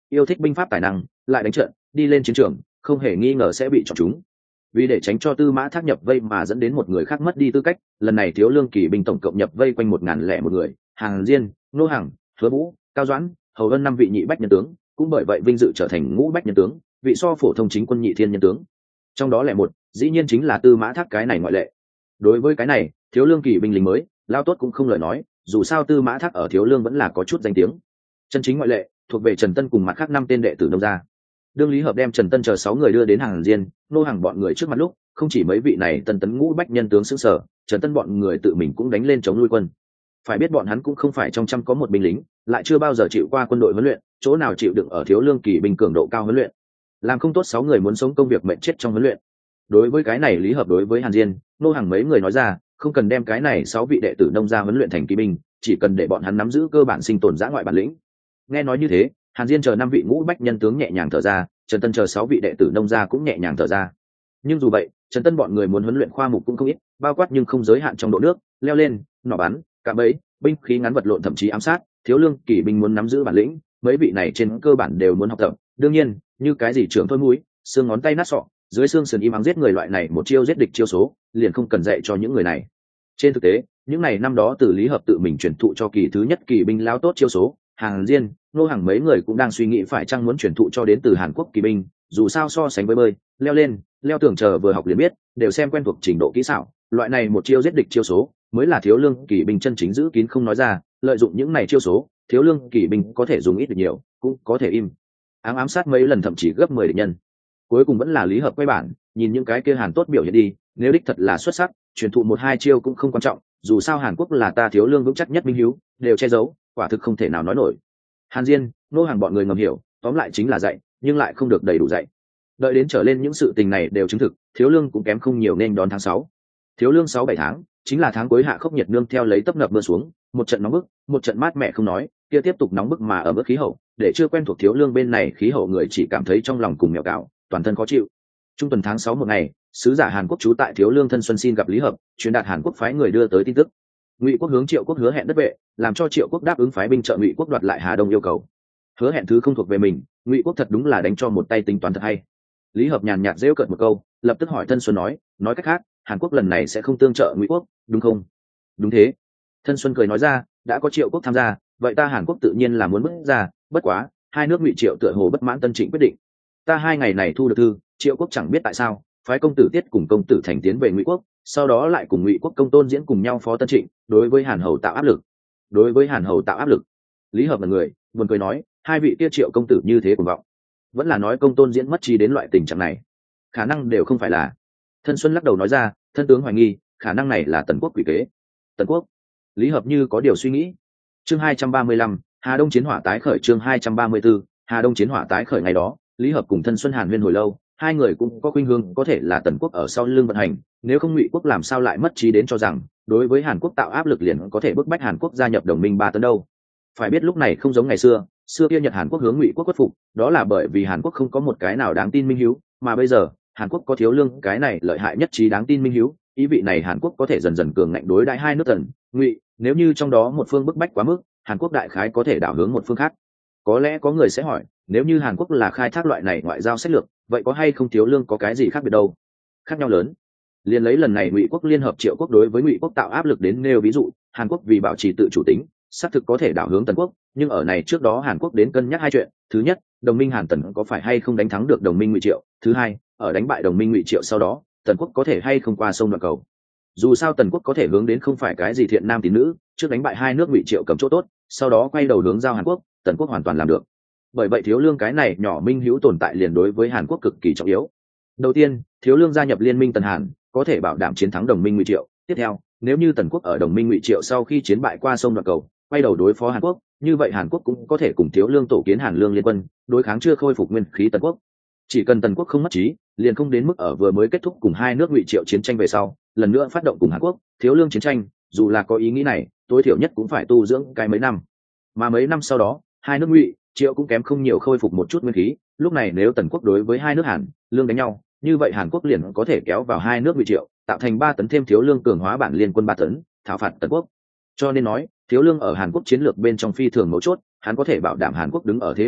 yêu thích binh pháp tài năng, lại đánh trận, đi lên chiến trường, không hề nghi ngờ sẽ bị chọn chúng. Vì để tránh cho Tư Mã Thác nhập vây mà dẫn đến một người khác mất đi tư cách, lần này Thiếu Lương kỵ binh tổng cộng nhập vây quanh 1001 người, Hàn Diên, Nô Hằng, Hứa Vũ, Cao Doãn, Hầu Ân 5 vị nhị bách nhân tướng, cũng bởi vậy vinh dự trở thành ngũ bách nhân tướng, vị so phổ thông chính quân nhị thiên nhân tướng. Trong đó lẻ một, dĩ nhiên chính là Tư Mã Thác, cái này ngoại lệ. Đối với cái này, Thiếu Lương kỵ binh lính mới, lao tốt cũng không lời nói, dù sao Tư Mã Thác ở Thiếu Lương vẫn là có chút danh tiếng. Chân chính ngoại lệ thuộc về Trần Tân cùng mặt khác 5 tên đệ tử Nông gia. Đương Lý Hợp đem Trần Tân chờ 6 người đưa đến Hàn Diên, Nô Hàng bọn người trước mặt lúc, không chỉ mấy vị này tân tấn ngũ bách nhân tướng sững sờ, Trần Tân bọn người tự mình cũng đánh lên chống nuôi quân. Phải biết bọn hắn cũng không phải trong trăm có một binh lính, lại chưa bao giờ chịu qua quân đội huấn luyện, chỗ nào chịu đựng ở Thiếu Lương kỵ binh cường độ cao huấn luyện. Làm không tốt 6 người muốn sống công việc mệnh chết trong huấn luyện. Đối với cái này Lý Hợp đối với Hàn Diên, Nô Hàng mấy người nói ra, không cần đem cái này 6 vị đệ tử Nông gia huấn luyện thành kỵ binh, chỉ cần để bọn hắn nắm giữ cơ bản sinh tồn dã ngoại bản lĩnh. Nghe nói như thế, Hàn Diên chờ 5 vị ngũ bách nhân tướng nhẹ nhàng thở ra, Trần Tân chờ 6 vị đệ tử Nông gia cũng nhẹ nhàng thở ra. Nhưng dù vậy, Trần Tân bọn người muốn huấn luyện khoa mục cũng không ít, bao quát nhưng không giới hạn trong độ nước, leo lên, nỏ bắn, cả bẫy, binh khí ngắn vật lộn thậm chí ám sát, Thiếu Lương kỵ binh muốn nắm giữ bản lĩnh, mấy vị này trên cơ bản đều muốn học tập. Đương nhiên, như cái gì trưởng thôi mũi, xương ngón tay nát sọ, dưới xương sườn im ắng giết người loại này một chiêu giết địch chiêu số, liền không cần dạy cho những người này. Trên thực tế, những này năm đó từ Lý Hợp tự mình truyền thụ cho kỳ thứ nhất kỵ binh lao tốt chiêu số, Hàn Diên, Nô Hàng mấy người cũng đang suy nghĩ phải chăng muốn truyền thụ cho đến từ Hàn Quốc kỵ binh, dù sao so sánh với bơi, leo lên, leo tường chờ vừa học liền biết, đều xem quen thuộc trình độ kỹ xảo, loại này một chiêu giết địch chiêu số, mới là Thiếu Lương kỵ binh chân chính giữ kín không nói ra, lợi dụng những này chiêu số, Thiếu Lương kỵ binh có thể dùng ít được nhiều, cũng có thể im ám sát mấy lần thậm chí gấp 10 địch nhân. Cuối cùng vẫn là Lý Hợp quay bản, nhìn những cái kia Hàn tốt biểu hiện đi, nếu đích thật là xuất sắc, truyền thụ 1-2 chiêu cũng không quan trọng, dù sao Hàn Quốc là ta Thiếu Lương vững chắc nhất minh hiếu, đều che giấu, quả thực không thể nào nói nổi. Hàn Diên, Nô Hàng bọn người ngầm hiểu, tóm lại chính là dạy, nhưng lại không được đầy đủ dạy. Đợi đến trở lên những sự tình này đều chứng thực, Thiếu Lương cũng kém không nhiều nên đón tháng 6. Thiếu Lương 6-7 tháng, chính là tháng cuối hạ khốc nhiệt nương theo lấy tấp nập mưa xuống, một trận nóng bức, một trận mát mẻ không nói, kia tiếp tục nóng bức mà ở mức khí hậu, để chưa quen thuộc Thiếu Lương bên này khí hậu người chỉ cảm thấy trong lòng cùng mèo cào, toàn thân khó chịu. Trung tuần tháng 6 một ngày, sứ giả Hàn Quốc trú tại Thiếu Lương Thân Xuân xin gặp Lý Hợp, truyền đạt Hàn Quốc phái người đưa tới tin tức. Ngụy quốc hướng Triệu quốc hứa hẹn đất vệ, làm cho Triệu quốc đáp ứng phái binh trợ Ngụy quốc đoạt lại Hà Đông yêu cầu. Hứa hẹn thứ không thuộc về mình, Ngụy quốc thật đúng là đánh cho một tay tính toán thật hay. Lý Hợp nhàn nhạt rêu cợt một câu, lập tức hỏi Thân Xuân nói cách khác, Hàn Quốc lần này sẽ không tương trợ Ngụy quốc, đúng không? Đúng thế. Thân Xuân cười nói ra, đã có Triệu quốc tham gia, vậy ta Hàn Quốc tự nhiên là muốn bước ra, bất quá, hai nước Ngụy Triệu tựa hồ bất mãn Tân Trịnh quyết định. Ta 2 ngày này thu được thư, Triệu quốc chẳng biết tại sao, phái công tử Tiết cùng công tử Thành tiến về Ngụy quốc, sau đó lại cùng Ngụy quốc công Tôn Diễn cùng nhau phó Tân Trịnh, đối với Hàn hầu tạo áp lực. Đối với Hàn hầu tạo áp lực. Lý Hợp là người, buồn cười nói, hai vị kia Triệu công tử như thế cuồng vọng, vẫn là nói công Tôn Diễn mất trí đến loại tình trạng này, khả năng đều không phải là. Thân Xuân lắc đầu nói ra, thân tướng hoài nghi, khả năng này là Tần quốc quỷ kế. Tần quốc? Lý Hợp như có điều suy nghĩ. Chương 235, Hà Đông chiến hỏa tái khởi. Chương 234, Hà Đông chiến hỏa tái khởi. Ngày đó, Lý Hợp cùng Thân Xuân hàn huyên hồi lâu, hai người cũng có khuynh hướng có thể là Tần quốc ở sau lưng vận hành, nếu không Ngụy quốc làm sao lại mất trí đến cho rằng đối với Hàn Quốc tạo áp lực liền có thể bức bách Hàn Quốc gia nhập đồng minh 3 tấn đâu. Phải biết lúc này không giống ngày xưa, xưa kia Nhật Hàn Quốc hướng Ngụy quốc khuất phục, đó là bởi vì Hàn Quốc không có một cái nào đáng tin minh hiếu, mà bây giờ Hàn Quốc có Thiếu Lương cái này lợi hại nhất trí đáng tin minh hiếu, ý vị này Hàn Quốc có thể dần dần cường ngạnh đối đãi hai nước Tần, Ngụy, nếu như trong đó một phương bức bách quá mức, Hàn Quốc đại khái có thể đảo hướng một phương khác. Có lẽ có người sẽ hỏi, nếu như Hàn Quốc là khai thác loại này ngoại giao sách lược, vậy có hay không Thiếu Lương có cái gì khác biệt đâu? Khác nhau lớn. Liên lấy lần này Ngụy quốc liên hợp Triệu quốc đối với Ngụy quốc tạo áp lực đến nêu ví dụ, Hàn Quốc vì bảo trì tự chủ tính, xác thực có thể đảo hướng Tần quốc, nhưng ở này trước đó Hàn Quốc đến cân nhắc 2 chuyện, thứ nhất, đồng minh Hàn Tần có phải hay không đánh thắng được đồng minh Ngụy Triệu, thứ hai, ở đánh bại đồng minh Ngụy Triệu sau đó, Tần quốc có thể hay không qua sông đoạn cầu. Dù sao Tần quốc có thể hướng đến không phải cái gì thiện nam tín nữ, trước đánh bại 2 nước Ngụy Triệu cầm chỗ tốt, sau đó quay đầu hướng giao Hàn Quốc, Tần quốc hoàn toàn làm được. Bởi vậy Thiếu Lương cái này nhỏ minh hữu tồn tại liền đối với Hàn Quốc cực kỳ trọng yếu. Đầu tiên, Thiếu Lương gia nhập liên minh Tần Hàn, có thể bảo đảm chiến thắng đồng minh Ngụy Triệu. Tiếp theo, nếu như Tần quốc ở đồng minh Ngụy Triệu sau khi chiến bại qua sông đoạn cầu, quay đầu đối phó Hàn Quốc, như vậy Hàn Quốc cũng có thể cùng Thiếu Lương tổ kiến Hàn Lương liên quân, đối kháng chưa khôi phục nguyên khí Tần quốc. Chỉ cần Tần quốc không mất trí, liền không đến mức ở vừa mới kết thúc cùng 2 nước Ngụy Triệu chiến tranh về sau, lần nữa phát động cùng Hàn Quốc, Thiếu Lương chiến tranh, dù là có ý nghĩ này, tối thiểu nhất cũng phải tu dưỡng cái mấy năm. Mà mấy năm sau đó, 2 nước Ngụy Triệu cũng kém không nhiều khôi phục một chút nguyên khí, lúc này nếu Tần quốc đối với 2 nước Hàn, Lương đánh nhau, như vậy Hàn Quốc liền có thể kéo vào 2 nước Ngụy Triệu, tạo thành 3 tấn thêm Thiếu Lương cường hóa bản liên quân 3 tấn, thảo phạt Tần quốc. Cho nên nói, Thiếu Lương ở Hàn Quốc chiến lược bên trong phi thường mấu chốt, hắn có thể bảo đảm Hàn Quốc đứng ở thế bất bại,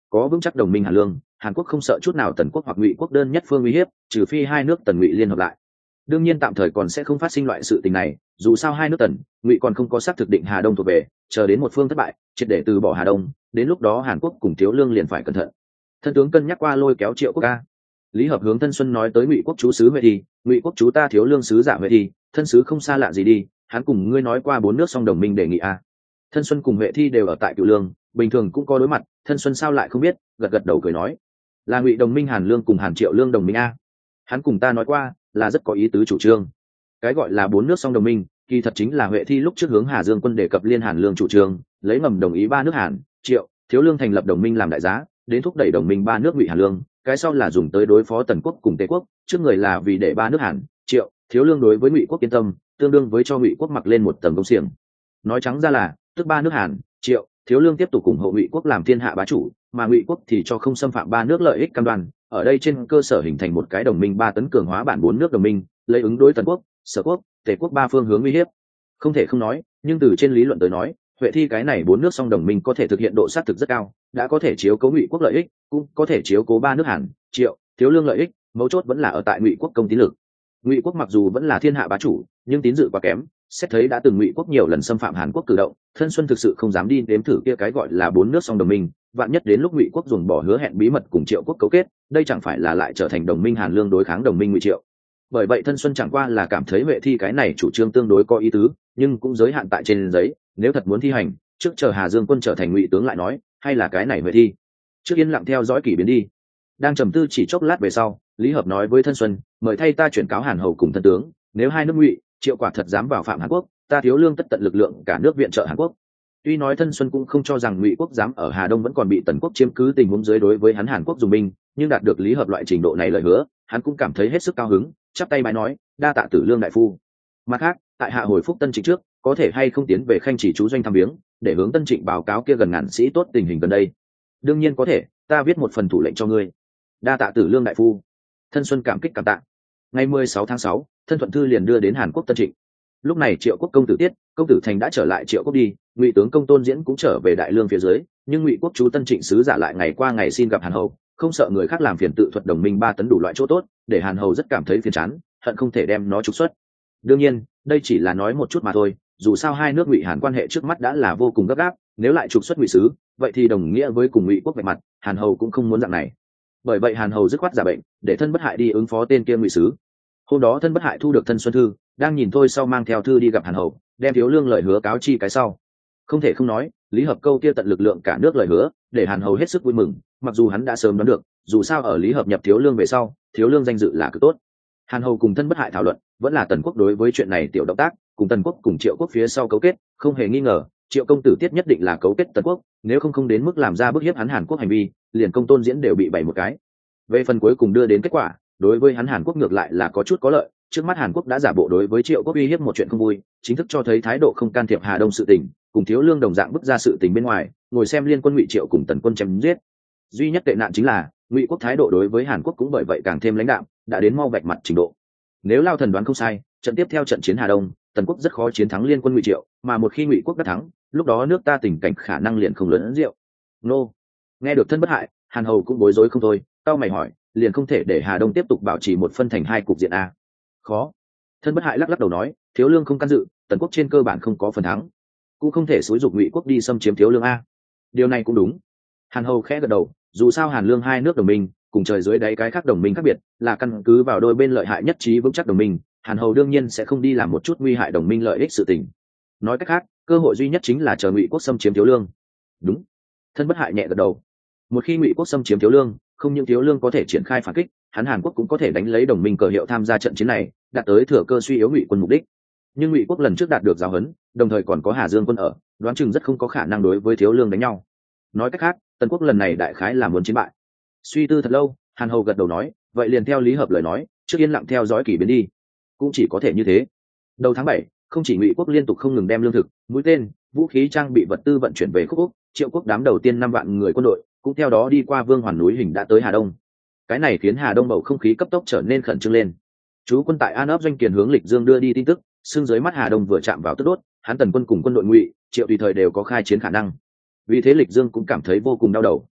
có vững chắc đồng minh Hàn Lương, Hàn Quốc không sợ chút nào Tần quốc hoặc Ngụy quốc đơn nhất phương uy hiếp, trừ phi hai nước Tần Ngụy liên hợp lại. Đương nhiên tạm thời còn sẽ không phát sinh loại sự tình này, dù sao hai nước Tần Ngụy còn không có xác thực định Hà Đông thuộc về, chờ đến một phương thất bại, triệt để từ bỏ Hà Đông, đến lúc đó Hàn Quốc cùng Thiếu Lương liền phải cẩn thận. Thân tướng cân nhắc qua lôi kéo Triệu Quốc ca. Lý Hợp hướng Thân Xuân nói tới Ngụy quốc chú sứ Huệ Thi, Ngụy quốc chú ta Thiếu Lương sứ giả Huệ Thi, thân sứ không xa lạ gì đi, hắn cùng ngươi nói qua bốn nước song đồng minh đề nghị a. Thân Xuân cùng Huệ Thi đều ở tại Cửu Lương, bình thường cũng có đối mặt, Thân Xuân sao lại không biết, gật gật đầu cười nói, là Ngụy đồng minh Hàn Lương cùng Hàn Triệu Lương đồng minh a. Hắn cùng ta nói qua, là rất có ý tứ chủ trương. Cái gọi là bốn nước song đồng minh, kỳ thật chính là Huệ Thi lúc trước hướng Hà Dương quân đề cập liên Hàn Lương chủ trương, lấy ngầm đồng ý ba nước Hàn, Triệu, Thiếu Lương thành lập đồng minh làm đại giá, đến thúc đẩy đồng minh ba nước Ngụy Hàn Lương, cái sau là dùng tới đối phó Tần quốc cùng Tề quốc, trước người là vì để ba nước Hàn, Triệu, Thiếu Lương đối với Ngụy quốc yên tâm, tương đương với cho Ngụy quốc mặc lên một tầng công xiềng. Nói trắng ra là, tức ba nước Hàn, Triệu, Thiếu Lương tiếp tục ủng hộ Ngụy quốc làm thiên hạ bá chủ, mà Ngụy quốc thì cho không xâm phạm ba nước lợi ích cam đoan, ở đây trên cơ sở hình thành một cái đồng minh ba tấn cường hóa bản bốn nước đồng minh, lấy ứng đối Tần quốc, Sở quốc, Tề quốc ba phương hướng uy hiếp. Không thể không nói, nhưng từ trên lý luận tới nói, Huệ Thi cái này bốn nước song đồng minh có thể thực hiện độ sát thực rất cao, đã có thể chiếu cố Ngụy quốc lợi ích, cũng có thể chiếu cố ba nước Hàn, Triệu, Thiếu Lương lợi ích, mấu chốt vẫn là ở tại Ngụy quốc công tín lực. Ngụy quốc mặc dù vẫn là thiên hạ bá chủ, nhưng tín dự quá kém, xét thấy đã từng Ngụy quốc nhiều lần xâm phạm Hàn quốc cử động, Thân Xuân thực sự không dám đi nếm thử kia cái gọi là bốn nước song đồng minh, vạn nhất đến lúc Ngụy quốc dùng bỏ hứa hẹn bí mật cùng Triệu quốc cấu kết, đây chẳng phải là lại trở thành đồng minh Hàn Lương đối kháng đồng minh Ngụy Triệu. Bởi vậy Thân Xuân chẳng qua là cảm thấy Huệ Thi cái này chủ trương tương đối có ý tứ, nhưng cũng giới hạn tại trên giấy, nếu thật muốn thi hành, trước chờ Hà Dương quân trở thành Ngụy tướng lại nói, hay là cái này Huệ Thi. Trước yên lặng theo dõi kỷ biến đi. Đang trầm tư chỉ chốc lát về sau, Lý Hợp nói với Thân Xuân, mời thay ta chuyển cáo Hàn hầu cùng thân tướng, nếu hai nước Ngụy, Triệu quả thật dám vào phạm Hàn Quốc, ta Thiếu Lương tất tận lực lượng cả nước viện trợ Hàn Quốc. Tuy nói Thân Xuân cũng không cho rằng Ngụy quốc dám ở Hà Đông vẫn còn bị Tần quốc chiếm cứ tình huống dưới đối với hắn Hàn Quốc dùng binh, nhưng đạt được Lý Hợp loại trình độ này lời hứa, hắn cũng cảm thấy hết sức cao hứng, chắp tay bái nói, đa tạ Tử Lương đại phu. Mặt khác, tại hạ hồi phúc Tân Trịnh trước, có thể hay không tiến về Khanh Chỉ chú doanh thăm viếng, để hướng Tân Trịnh báo cáo kia gần ngàn sĩ tốt tình hình gần đây. Đương nhiên có thể, ta viết một phần thủ lệnh cho ngươi. Đa tạ Tử Lương đại phu. Thân Xuân cảm kích cảm tạ. Ngày 16 tháng 6, thân thuận thư liền đưa đến Hàn Quốc Tân Trịnh. Lúc này Triệu quốc công tử Tiết, công tử Thành đã trở lại Triệu quốc đi, Ngụy tướng công Tôn Diễn cũng trở về Đại Lương phía dưới, nhưng Ngụy quốc chú Tân Trịnh sứ giả lại ngày qua ngày xin gặp Hàn hầu, không sợ người khác làm phiền tự thuật đồng minh ba tấn đủ loại chỗ tốt, để Hàn hầu rất cảm thấy phiền chán, hận không thể đem nó trục xuất. Đương nhiên, đây chỉ là nói một chút mà thôi, dù sao hai nước Ngụy Hàn quan hệ trước mắt đã là vô cùng gấp gáp, nếu lại trục xuất Ngụy sứ, vậy thì đồng nghĩa với cùng Ngụy quốc vạch mặt, Hàn hầu cũng không muốn dạng này. Bởi vậy Hàn hầu dứt khoát giả bệnh, để Thân Bất Hại đi ứng phó tên kia Ngụy sứ. Hôm đó Thân Bất Hại thu được Thân Xuân thư, đang nhìn thôi sau mang theo thư đi gặp Hàn hầu, đem Thiếu Lương lời hứa cáo chi cái sau. Không thể không nói, Lý Hợp câu kia tận lực lượng cả nước lời hứa, để Hàn hầu hết sức vui mừng, mặc dù hắn đã sớm đoán được, dù sao ở Lý Hợp nhập Thiếu Lương về sau, Thiếu Lương danh dự là cực tốt. Hàn hầu cùng Thân Bất Hại thảo luận, vẫn là Tần quốc đối với chuyện này tiểu động tác, cùng Tần quốc cùng Triệu quốc phía sau cấu kết, không hề nghi ngờ, Triệu công tử Tiết nhất định là cấu kết Tần quốc, nếu không đến mức làm ra bức hiếp hắn Hàn Quốc hành vi, liền công Tôn Diễn đều bị bày một cái. Về phần cuối cùng đưa đến kết quả, đối với hắn Hàn Quốc ngược lại là có chút có lợi, trước mắt Hàn Quốc đã giả bộ đối với Triệu quốc uy hiếp một chuyện không vui, chính thức cho thấy thái độ không can thiệp Hà Đông sự tình, cùng Thiếu Lương đồng dạng bức ra sự tình bên ngoài, ngồi xem liên quân Ngụy Triệu cùng Tần quân chém giết. Duy nhất tệ nạn chính là Ngụy quốc thái độ đối với Hàn Quốc cũng bởi vậy càng thêm lãnh đạm, đã đến mau vạch mặt trình độ. Nếu Lao Thần đoán không sai, trận tiếp theo trận chiến Hà Đông, Tần quốc rất khó chiến thắng liên quân Ngụy Triệu, mà một khi Ngụy quốc đã thắng, lúc đó nước ta tình cảnh khả năng liền không lớn rượu. Nô. Nghe được Thân Bất Hại, Hàn hầu cũng bối rối không thôi, tao mày hỏi, liền không thể để Hà Đông tiếp tục bảo trì một phân thành hai cục diện a? Khó. Thân Bất Hại lắc lắc đầu nói, Thiếu Lương không can dự, Tần quốc trên cơ bản không có phần thắng, cũng không thể xúi giục Ngụy quốc đi xâm chiếm Thiếu Lương a. Điều này cũng đúng. Hàn hầu khẽ gật đầu, dù sao Hàn Lương hai nước đồng minh, cùng trời dưới đáy cái khác đồng minh khác biệt, là căn cứ vào đôi bên lợi hại nhất trí vững chắc đồng minh, Hàn hầu đương nhiên sẽ không đi làm một chút nguy hại đồng minh lợi ích sự tình. Nói cách khác, cơ hội duy nhất chính là chờ Ngụy quốc xâm chiếm Thiếu Lương. Đúng. Thân Bất Hại nhẹ gật đầu. Một khi Ngụy quốc xâm chiếm Thiếu Lương, không những Thiếu Lương có thể triển khai phản kích, hắn Hàn Quốc cũng có thể đánh lấy đồng minh cờ hiệu tham gia trận chiến này, đạt tới thừa cơ suy yếu Ngụy quân mục đích. Nhưng Ngụy quốc lần trước đạt được giáo huấn, đồng thời còn có Hà Dương quân ở, đoán chừng rất không có khả năng đối với Thiếu Lương đánh nhau. Nói cách khác, Tần quốc lần này đại khái là muốn chiến bại. Suy tư thật lâu, Hàn hầu gật đầu nói, vậy liền theo Lý Hợp lời nói, trước yên lặng theo dõi kỷ biến đi. Cũng chỉ có thể như thế. Đầu tháng 7, không chỉ Ngụy quốc liên tục không ngừng đem lương thực, mũi tên, vũ khí trang bị vật tư vận chuyển về Khúc Quốc, Triệu quốc đám đầu tiên 5 vạn người quân đội, cũng theo đó đi qua Vương Hoàn núi hình đã tới Hà Đông. Cái này khiến Hà Đông bầu không khí cấp tốc trở nên khẩn trương lên. Chú quân tại An ấp doanh kiền hướng Lịch Dương đưa đi tin tức, xương dưới mắt Hà Đông vừa chạm vào tức đốt, hắn Tần quân cùng quân đội Ngụy, Triệu tùy thời đều có khai chiến khả năng. Vì thế Lịch Dương cũng cảm thấy vô cùng đau đầu.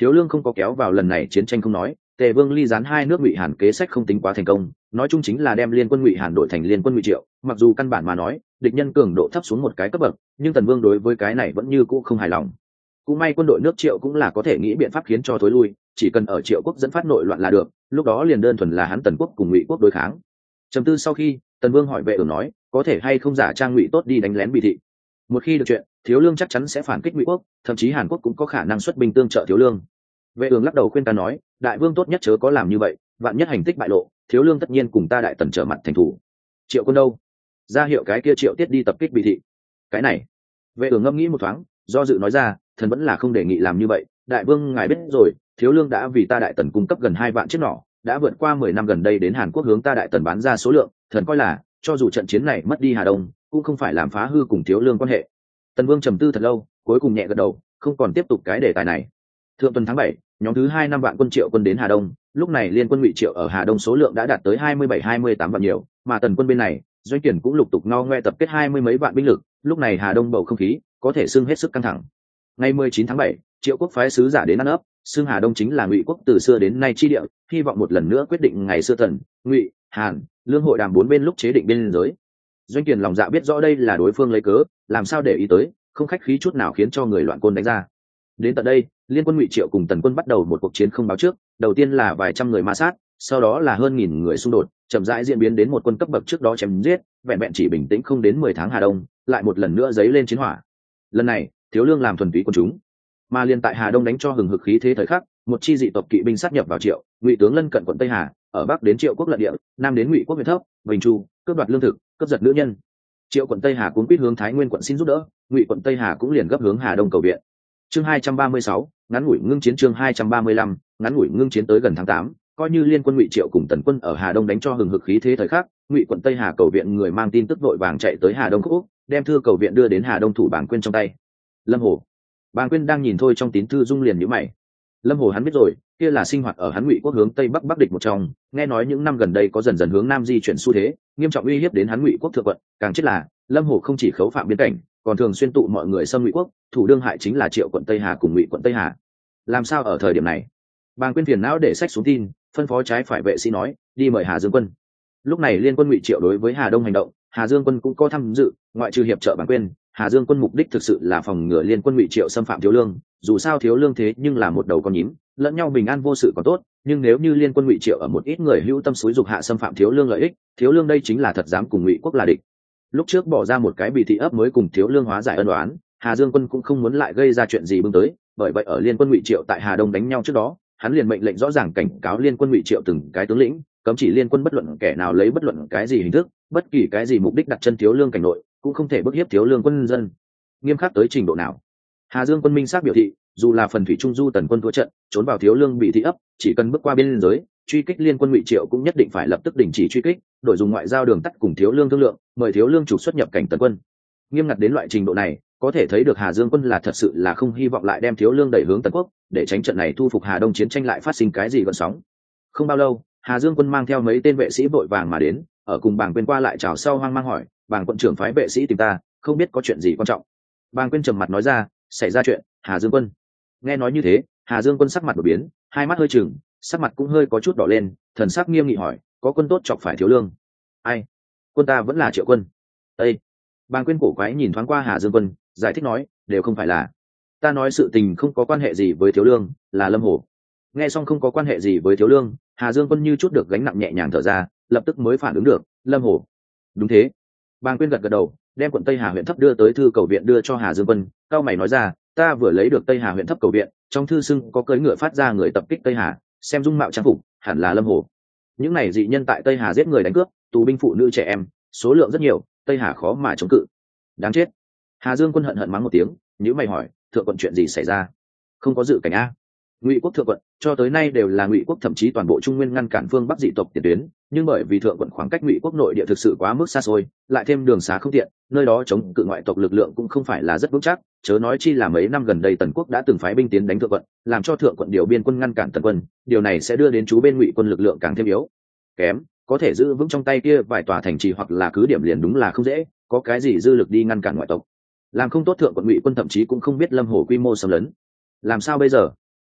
Thiếu Lương không có kéo vào lần này chiến tranh không nói, Tề Vương ly gián hai nước Ngụy Hàn kế sách không tính quá thành công, nói chung chính là đem liên quân Ngụy Hàn đổi thành liên quân Ngụy Triệu, mặc dù căn bản mà nói, địch nhân cường độ thấp xuống một cái cấp bậc, nhưng Tần Vương đối với cái này vẫn như cũ không hài lòng. Cũng may quân đội nước Triệu cũng là có thể nghĩ biện pháp khiến cho thối lui, chỉ cần ở Triệu quốc dẫn phát nội loạn là được, lúc đó liền đơn thuần là hắn Tần quốc cùng Ngụy quốc đối kháng. Trầm tư sau khi, Tần Vương hỏi Vệ Ưởng nói, có thể hay không giả trang Ngụy tốt đi đánh lén Bì thị. Một khi được chuyện, Thiếu Lương chắc chắn sẽ phản kích Ngụy quốc, thậm chí Hàn quốc cũng có khả năng xuất binh tương trợ Thiếu Lương. Vệ Ưởng lắc đầu khuyên ta nói, đại vương tốt nhất chớ có làm như vậy, vạn nhất hành tích bại lộ, Thiếu Lương tất nhiên cùng ta Đại Tần trở mặt thành thủ. Triệu quân đâu? Ra hiệu cái kia Triệu Tiết đi tập kích Bì thị. Cái này, Vệ Ưởng ngẫm nghĩ một thoáng, do dự nói ra, thần vẫn là không đề nghị làm như vậy. Đại vương ngài biết rồi, Thiếu Lương đã vì ta Đại Tần cung cấp gần 2 vạn chiếc nỏ, đã vượt qua 10 năm gần đây đến Hàn Quốc hướng ta Đại Tần bán ra số lượng, thần coi là cho dù trận chiến này mất đi Hà Đông, cũng không phải làm phá hư cùng Thiếu Lương quan hệ. Tần Vương trầm tư thật lâu, cuối cùng nhẹ gật đầu, không còn tiếp tục cái đề tài này. Thượng tuần tháng 7, nhóm thứ 2 năm vạn quân Triệu quân đến Hà Đông, lúc này liên quân Ngụy Triệu ở Hà Đông số lượng đã đạt tới 27-28 vạn nhiều, mà Tần quân bên này, Doanh Kiển cũng lục tục no ngoe tập kết 20 mấy vạn binh lực, lúc này Hà Đông bầu không khí có thể xưng hết sức căng thẳng. Ngày 19 tháng 7, Triệu quốc phái sứ giả đến ăn ấp, xưng Hà Đông chính là Ngụy quốc từ xưa đến nay chi địa, hy vọng một lần nữa quyết định ngày xưa Tần, Ngụy, Hàn, Lương hội đàm 4 bên lúc chế định biên giới. Doanh Kiển lòng dạ biết rõ đây là đối phương lấy cớ, làm sao để ý tới, không khách khí chút nào khiến cho người loạn côn đánh ra. Đến tận đây, liên quân Ngụy Triệu cùng Tần quân bắt đầu một cuộc chiến không báo trước, đầu tiên là vài trăm người ma sát, sau đó là hơn 1000 người xung đột, chậm rãi diễn biến đến một quân cấp bậc trước đó chém giết, vẹn vẹn chỉ bình tĩnh không đến 10 tháng Hà Đông, lại một lần nữa giấy lên chiến hỏa. Lần này, Thiếu Lương làm thuần túy quân chúng, mà liên tại Hà Đông đánh cho hừng hực khí thế thời khắc, một chi dị tộc kỵ binh sát nhập vào Triệu, Ngụy tướng lân cận quận Tây Hà, ở bắc đến Triệu quốc lận địa, nam đến Ngụy quốc huyện thấp, Bình Chu, cướp đoạt lương thực, cướp giật nữ nhân. Triệu quận Tây Hà cuốn quýt hướng Thái Nguyên quận xin giúp đỡ, Ngụy quận Tây Hà cũng liền gấp hướng Hà Đông cầu viện. Chương 236, ngắn ngủi ngưng chiến. Chương 235, ngắn ngủi ngưng chiến tới gần tháng 8, coi như liên quân Ngụy Triệu cùng Tần quân ở Hà Đông đánh cho hừng hực khí thế thời khắc, Ngụy quận Tây Hà cầu viện người mang tin tức vội vàng chạy tới Hà Đông Khúc, đem thư cầu viện đưa đến Hà Đông thủ Bàng Quyên trong tay. Lâm Hồ, Bàng Quyên đang nhìn thôi trong tín thư dung liền nhíu mày. Lâm Hồ hắn biết rồi, kia là sinh hoạt ở hắn Ngụy quốc hướng Tây Bắc Bắc địch một trong, nghe nói những năm gần đây có dần dần hướng Nam di chuyển xu thế, nghiêm trọng uy hiếp đến hắn Ngụy quốc thượng quận, càng chết là Lâm Hồ không chỉ khấu phạm biên cảnh, còn thường xuyên tụ mọi người xâm Ngụy quốc, thủ đương hại chính là Triệu quận Tây Hà cùng Ngụy quận Tây Hà. Làm sao ở thời điểm này? Bàng Quyên phiền não để sách xuống tin, phân phó trái phải vệ sĩ nói, đi mời Hà Dương quân. Lúc này liên quân Ngụy Triệu đối với Hà Đông hành động, Hà Dương quân cũng có tham dự, ngoại trừ hiệp trợ Bàng Quyên, Hà Dương quân mục đích thực sự là phòng ngừa liên quân Ngụy Triệu xâm phạm Thiếu Lương, dù sao Thiếu Lương thế nhưng là một đầu con nhím, lẫn nhau bình an vô sự còn tốt, nhưng nếu như liên quân Ngụy Triệu ở một ít người hữu tâm xúi dục hạ xâm phạm Thiếu Lương lợi ích, Thiếu Lương đây chính là thật dám cùng Ngụy quốc là địch. Lúc trước bỏ ra một cái Bì thị ấp mới cùng Thiếu Lương hóa giải ân oán, Hà Dương quân cũng không muốn lại gây ra chuyện gì bưng tới, bởi vậy ở liên quân Ngụy Triệu tại Hà Đông đánh nhau trước đó, hắn liền mệnh lệnh rõ ràng cảnh cáo liên quân Ngụy Triệu từng cái tướng lĩnh, cấm chỉ liên quân bất luận kẻ nào lấy bất luận cái gì hình thức, bất kỳ cái gì mục đích đặt chân Thiếu Lương cảnh nội, cũng không thể bức hiếp Thiếu Lương quân dân. Nghiêm khắc tới trình độ nào? Hà Dương quân minh xác biểu thị, dù là phần thủy trung du Tần quân thua trận, trốn vào Thiếu Lương bị thị ấp, chỉ cần bước qua biên giới, truy kích liên quân Ngụy Triệu cũng nhất định phải lập tức đình chỉ truy kích, đổi dùng ngoại giao đường tắt cùng Thiếu Lương thương lượng, mời Thiếu Lương trục xuất nhập cảnh Tần quân. Nghiêm ngặt đến loại trình độ này, có thể thấy được Hà Dương quân là thật sự là không hy vọng lại đem Thiếu Lương đẩy hướng Tần quốc, để tránh trận này thu phục Hà Đông chiến tranh lại phát sinh cái gì gợn sóng. Không bao lâu, Hà Dương quân mang theo mấy tên vệ sĩ vội vàng mà đến, ở cùng Bàng Quyên qua lại chào sau hoang mang hỏi, Bàng quận trưởng phái vệ sĩ tìm ta, không biết có chuyện gì quan trọng. Bàng Quyên trầm mặt nói ra, xảy ra chuyện. Hà Dương quân. Nghe nói như thế, Hà Dương quân sắc mặt đột biến, hai mắt hơi chừng, sắc mặt cũng hơi có chút đỏ lên, thần sắc nghiêm nghị hỏi, có quân tốt chọc phải Thiếu Lương? Ai? Quân ta vẫn là Triệu quân. Ê! Bàng Quyên cổ quái nhìn thoáng qua Hà Dương quân, giải thích nói, đều không phải là. Ta nói sự tình không có quan hệ gì với Thiếu Lương, là Lâm Hổ. Nghe xong không có quan hệ gì với Thiếu Lương, Hà Dương quân như chút được gánh nặng nhẹ nhàng thở ra, lập tức mới phản ứng được, Lâm Hổ. Đúng thế. Bàng Quyên gật gật đầu, đem quận Tây Hà huyện thấp đưa tới thư cầu viện đưa cho Hà Dương quân, cao mày nói ra, ta vừa lấy được Tây Hà huyện thấp cầu viện, trong thư xưng có cưỡi ngựa phát ra người tập kích Tây Hà, xem dung mạo trang phục, hẳn là Lâm Hổ. Những này dị nhân tại Tây Hà giết người đánh cướp, tù binh phụ nữ trẻ em, số lượng rất nhiều, Tây Hà khó mà chống cự. Đáng chết. Hà Dương quân hận hận mắng một tiếng, nhíu mày hỏi, thượng quận chuyện gì xảy ra? Không có dự cảnh a? Ngụy quốc thượng quận cho tới nay đều là Ngụy quốc thậm chí toàn bộ Trung Nguyên ngăn cản phương Bắc dị tộc tiền tuyến, nhưng bởi vì thượng quận khoảng cách Ngụy quốc nội địa thực sự quá mức xa xôi, lại thêm đường xá không tiện, nơi đó chống cự ngoại tộc lực lượng cũng không phải là rất vững chắc, chớ nói chi là mấy năm gần đây Tần quốc đã từng phái binh tiến đánh thượng quận, làm cho thượng quận điều biên quân ngăn cản Tần quân, điều này sẽ đưa đến chú bên Ngụy quân lực lượng càng thêm yếu kém, có thể giữ vững trong tay kia vài tòa thành trì hoặc là cứ điểm liền đúng là không dễ, có cái gì dư lực đi ngăn cản ngoại tộc. Làm không tốt thượng quận Ngụy quân thậm chí cũng không biết Lâm Hổ quy mô xâm lấn. Làm sao bây giờ?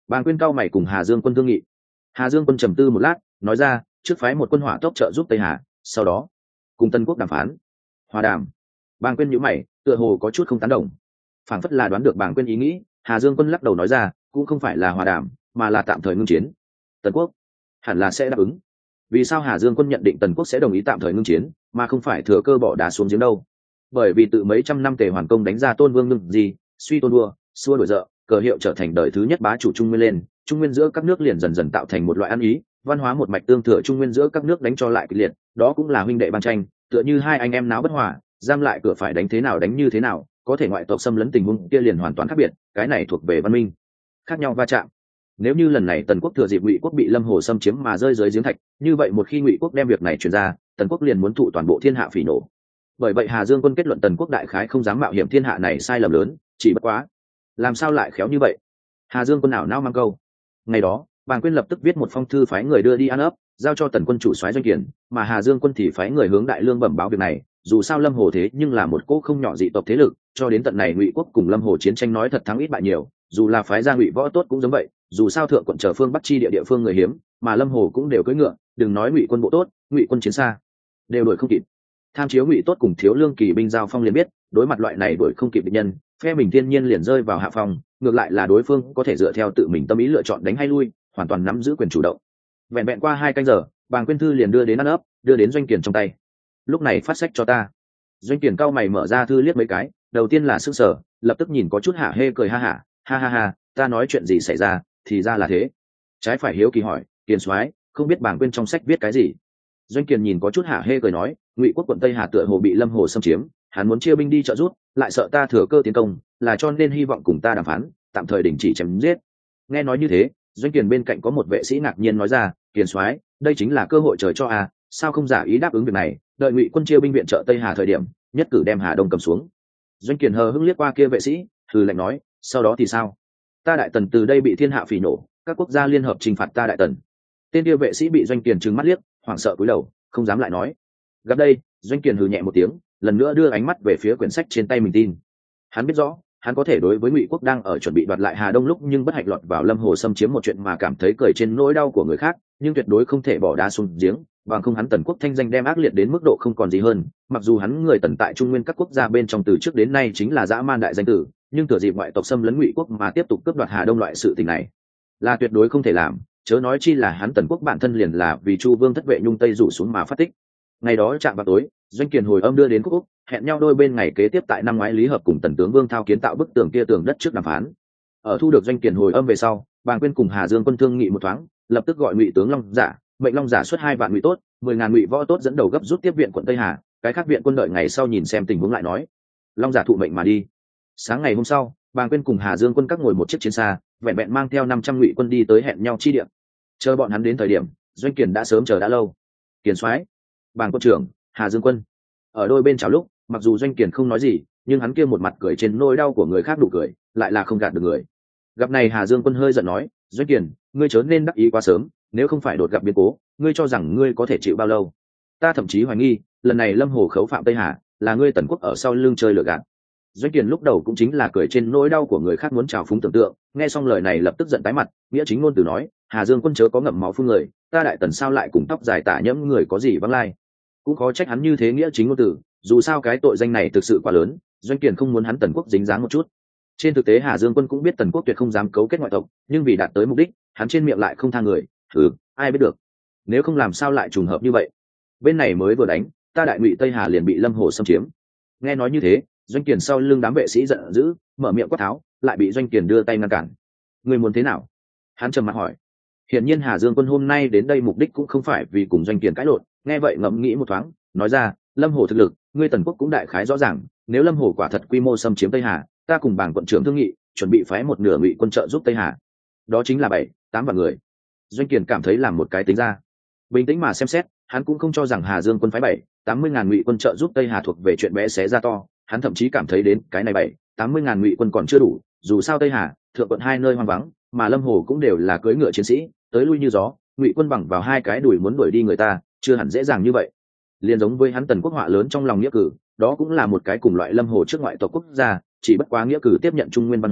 Bàng Quyên cao mày cùng Hà Dương Quân thương nghị. Hà Dương Quân trầm tư một lát, nói ra, trước phái một quân hỏa tốc trợ giúp Tây Hà, sau đó cùng Tân Quốc đàm phán. Hòa đàm. Bàng Quyên nhíu mày, tựa hồ có chút không tán đồng. Phảng phất là đoán được Bàng Quyên ý nghĩ, Hà Dương Quân lắc đầu nói ra, cũng không phải là hòa đàm, mà là tạm thời ngưng chiến. Tần Quốc hẳn là sẽ đáp ứng. Vì sao Hà Dương Quân nhận định Tần Quốc sẽ đồng ý tạm thời ngưng chiến, mà không phải thừa cơ bỏ đá xuống giếng đâu? Bởi vì từ mấy trăm năm Tề Hoàn Công đánh ra Tôn Vương ngưng gì, suy Tôn Vua, xua đổi dợ, cờ hiệu trở thành đời thứ nhất bá chủ Trung Nguyên lên, Trung Nguyên giữa các nước liền dần dần tạo thành một loại ăn ý, văn hóa một mạch tương thừa Trung Nguyên giữa các nước đánh cho lại kịch liệt, đó cũng là huynh đệ ban tranh, tựa như hai anh em náo bất hòa, giam lại cửa phải đánh thế nào đánh như thế nào, có thể ngoại tộc xâm lấn tình huống kia liền hoàn toàn khác biệt, cái này thuộc về văn minh khác nhau va chạm. Nếu như lần này Tần Quốc thừa dịp Ngụy Quốc bị Lâm Hồ xâm chiếm mà rơi dưới giếng thạch, như vậy một khi Ngụy Quốc đem việc này truyền ra, Tần Quốc liền muốn thụ toàn bộ thiên hạ phỉ nổ. Bởi vậy Hà Dương Quân kết luận Tần Quốc đại khái không dám mạo hiểm thiên hạ này sai lầm lớn, chỉ bất quá, làm sao lại khéo như vậy? Hà Dương Quân nào nao mang câu. Ngày đó, Bàng Quyên lập tức viết một phong thư phái người đưa đi ăn ấp, giao cho Tần Quân chủ soái Doanh Kiển, mà Hà Dương Quân thì phái người hướng Đại Lương bẩm báo việc này. Dù sao Lâm Hồ thế nhưng là một cỗ không nhỏ dị tộc thế lực, cho đến tận này Ngụy Quốc cùng Lâm Hồ chiến tranh nói thật thắng ít bại nhiều, dù là phái ra Ngụy Võ tốt cũng giống vậy, dù sao thượng quận trở phương Bắc chi địa phương người hiếm, mà Lâm Hồ cũng đều cưỡi ngựa, đừng nói Ngụy quân bộ tốt, Ngụy quân chiến xa, đều đuổi không kịp. Tham chiếu Ngụy tốt cùng thiếu lương kỳ binh giao phong liền biết, đối mặt loại này đuổi không kịp địch nhân, phe mình thiên nhiên liền rơi vào hạ phong, ngược lại là đối phương có thể dựa theo tự mình tâm ý lựa chọn đánh hay lui, hoàn toàn nắm giữ quyền chủ động. Vẹn vẹn qua 2 canh giờ, Bàng Quyên thư liền đưa đến ăn ấp, đưa đến Doanh Kiển trong tay. Lúc này phát sách cho ta. Doanh Kiển cao mày mở ra thư liếc mấy cái, đầu tiên là sững sờ, lập tức nhìn có chút hả hê cười ha hả, ha ha ha, ta nói chuyện gì xảy ra, thì ra là thế. Trái phải hiếu kỳ hỏi, Kiền soái, không biết Bàng Quyên trong sách viết cái gì? Doanh Kiền nhìn có chút hả hê cười nói, Ngụy Quốc quận Tây Hà tựa hồ bị Lâm Hồ xâm chiếm, hắn muốn chia binh đi trợ giúp, lại sợ ta thừa cơ tiến công, là cho nên hy vọng cùng ta đàm phán, tạm thời đình chỉ chém giết. Nghe nói như thế, Doanh Kiền bên cạnh có một vệ sĩ ngạc nhiên nói ra, Kiền soái, đây chính là cơ hội trời cho à, sao không giả ý đáp ứng việc này, đợi Ngụy quân chia binh viện trợ Tây Hà thời điểm, nhất cử đem Hà Đông cầm xuống. Doanh Kiền hờ hững liếc qua kia vệ sĩ, hừ lạnh nói, sau đó thì sao? Ta Đại Tần từ đây bị thiên hạ phỉ nổ, các quốc gia liên hợp trừng phạt ta Đại Tần. Tên kia vệ sĩ bị Doanh Kiền trừng mắt liếc, hoảng sợ cúi đầu, không dám lại nói. Gặp đây, Doanh Kiền hừ nhẹ một tiếng, lần nữa đưa ánh mắt về phía quyển sách trên tay mình tin. Hắn biết rõ, hắn có thể đối với Ngụy Quốc đang ở chuẩn bị đoạt lại Hà Đông lúc nhưng bất hạnh lọt vào Lâm Hồ xâm chiếm một chuyện mà cảm thấy cười trên nỗi đau của người khác, nhưng tuyệt đối không thể bỏ đá xuống giếng, bằng không hắn Tần Quốc thanh danh đem ác liệt đến mức độ không còn gì hơn. Mặc dù hắn người Tần tại Trung Nguyên các quốc gia bên trong từ trước đến nay chính là dã man đại danh tử, nhưng thừa dịp ngoại tộc xâm lấn Ngụy Quốc mà tiếp tục cướp đoạt Hà Đông loại sự tình này, là tuyệt đối không thể làm, chớ nói chi là hắn Tần Quốc bản thân liền là vì Chu Vương thất vệ nhung tây rủ xuống mà phát tích. Ngày đó chạm vào tối, Doanh Kiền hồi âm đưa đến Quốc Úc, hẹn nhau đôi bên ngày kế tiếp tại năm ngoái Lý Hợp cùng Tần tướng Vương Thao kiến tạo bức tường kia tường đất trước đàm phán. Ở thu được Doanh Kiền hồi âm về sau, Bàng Quyên cùng Hà Dương Quân thương nghị một thoáng, lập tức gọi Ngụy tướng Long Giả, mệnh Long Giả xuất 2 vạn ngụy tốt, 10.000 ngụy võ tốt dẫn đầu gấp rút tiếp viện quận Tây Hà, cái khác viện quân đợi ngày sau nhìn xem tình huống lại nói. Long Giả thụ mệnh mà đi. Sáng ngày hôm sau, Bàng Quyên cùng Hà Dương Quân các ngồi một chiếc chiến xa, vẹn vẹn mang theo 500 ngụy quân đi tới hẹn nhau chi địa. Chờ bọn hắn đến thời điểm, Doanh Kiền đã sớm chờ đã lâu. Kiền soái, Bàng quân trưởng, Hà Dương Quân. Ở đôi bên chào lúc, mặc dù Doanh Kiền không nói gì, nhưng hắn kia một mặt cười trên nỗi đau của người khác đủ cười, lại là không gạt được người. Gặp này Hà Dương Quân hơi giận nói, Doanh Kiền, ngươi chớ nên đắc ý quá sớm, nếu không phải đột gặp biến cố, ngươi cho rằng ngươi có thể chịu bao lâu? Ta thậm chí hoài nghi, lần này Lâm Hồ khấu phạm Tây Hà, là ngươi Tần Quốc ở sau lưng chơi lừa gạt. Doanh Kiền lúc đầu cũng chính là cười trên nỗi đau của người khác muốn trào phúng tưởng tượng, nghe xong lời này lập tức giận tái mặt, nghĩa chính ngôn từ nói, Hà Dương Quân chớ có ngậm máu phun người, ta Đại Tần sao lại cùng tóc dài tả nhẫm người có gì vắng lai. Cũng khó trách hắn như thế nghĩa chính ngôn từ, dù sao cái tội danh này thực sự quá lớn, Doanh Kiền không muốn hắn Tần Quốc dính dáng một chút. Trên thực tế Hà Dương Quân cũng biết Tần Quốc tuyệt không dám cấu kết ngoại tộc, nhưng vì đạt tới mục đích, hắn trên miệng lại không tha người, ai biết được. Nếu không làm sao lại trùng hợp như vậy. Bên này mới vừa đánh, ta Đại Ngụy Tây Hà liền bị Lâm Hồ xâm chiếm. Nghe nói như thế, Doanh Kiền sau lưng đám vệ sĩ giận dữ, mở miệng quát tháo, lại bị Doanh Kiền đưa tay ngăn cản. Người muốn thế nào? Hắn trầm mặt hỏi. Hiển nhiên Hà Dương Quân hôm nay đến đây mục đích cũng không phải vì cùng Doanh Kiền cãi lộn, nghe vậy ngẫm nghĩ một thoáng, nói ra, Lâm Hồ thực lực, ngươi Tần Quốc cũng đại khái rõ ràng, nếu Lâm Hồ quả thật quy mô xâm chiếm Tây Hà, ta cùng Bàng quận trưởng thương nghị, chuẩn bị phái một nửa Ngụy quân trợ giúp Tây Hà. Đó chính là 7-8 vạn người. Doanh Kiền cảm thấy làm một cái tính ra. Bình tĩnh mà xem xét, hắn cũng không cho rằng Hà Dương Quân phái 7-80 ngàn Ngụy quân trợ giúp Tây Hà thuộc về chuyện bé xé ra to, hắn thậm chí cảm thấy đến cái này 7-80 ngàn Ngụy quân còn chưa đủ, dù sao Tây Hà, thượng quận 2 nơi hoang vắng, mà Lâm Hồ cũng đều là cưỡi ngựa chiến sĩ, tới lui như gió, Ngụy quân bằng vào 2 cái đùi muốn đuổi đi người ta, chưa hẳn dễ dàng như vậy. Liên giống với hắn Tần Quốc họa lớn trong lòng nghĩa cử, đó cũng là một cái cùng loại Lâm Hồ trước ngoại tộc quốc gia, chỉ bất quá nghĩa cử tiếp nhận Trung Nguyên văn hóa,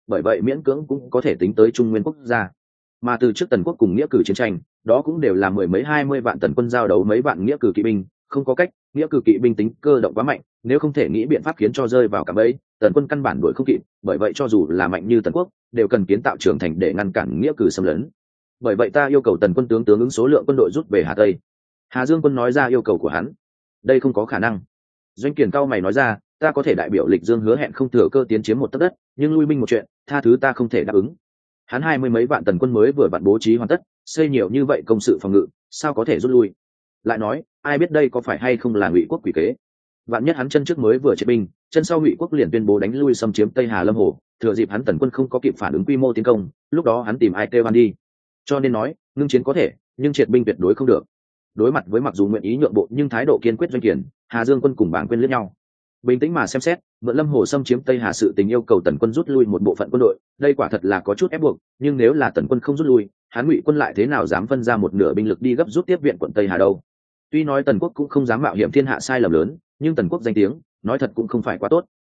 bởi vậy miễn cưỡng cũng có thể tính tới trung nguyên quốc gia. Mà từ trước tần quốc cùng nghĩa cử chiến tranh, đó cũng đều là mười mấy 20 vạn tần quân giao đấu mấy vạn nghĩa cử kỵ binh, không có cách, nghĩa cử kỵ binh tính cơ động quá mạnh, nếu không thể nghĩ biện pháp khiến cho rơi vào cả bẫy, tần quân căn bản đuổi không kịp, bởi vậy cho dù là mạnh như tần quốc, đều cần kiến tạo trưởng thành để ngăn cản nghĩa cử xâm lấn. Bởi vậy ta yêu cầu tần quân tướng ứng số lượng quân đội rút về Hà Tây. Hà Dương quân nói ra yêu cầu của hắn. Đây không có khả năng. Doanh Kiền cao mày nói ra, ta có thể đại biểu Lịch Dương hứa hẹn không thừa cơ tiến chiếm một tấc đất, nhưng lui binh một chuyện, tha thứ ta không thể đáp ứng. Hắn 20 mấy vạn tần quân mới vừa vặn bố trí hoàn tất, xây nhiều như vậy công sự phòng ngự, sao có thể rút lui? Lại nói, ai biết đây có phải hay không là Ngụy quốc quỷ kế? Vạn nhất hắn chân trước mới vừa triệt binh, chân sau Ngụy quốc liền tuyên bố đánh lui xâm chiếm Tây Hà Lâm Hồ, thừa dịp hắn tần quân không có kịp phản ứng quy mô tiến công, lúc đó hắn tìm ai kêu hắn đi. Cho nên nói, ngưng chiến có thể, nhưng triệt binh tuyệt đối không được. Đối mặt với mặc dù nguyện ý nhượng bộ nhưng thái độ kiên quyết Doanh Kiền, Hà Dương quân cùng Bảng Quyên liếc nhau. Bình tĩnh mà xem xét, mượn Lâm Hồ xâm chiếm Tây Hà sự tình yêu cầu tần quân rút lui một bộ phận quân đội, đây quả thật là có chút ép buộc, nhưng nếu là tần quân không rút lui, hắn Ngụy quân lại thế nào dám phân ra một nửa binh lực đi gấp rút tiếp viện quận Tây Hà đâu? Tuy nói tần quốc cũng không dám mạo hiểm thiên hạ sai lầm lớn, nhưng tần quốc danh tiếng, nói thật cũng không phải quá tốt.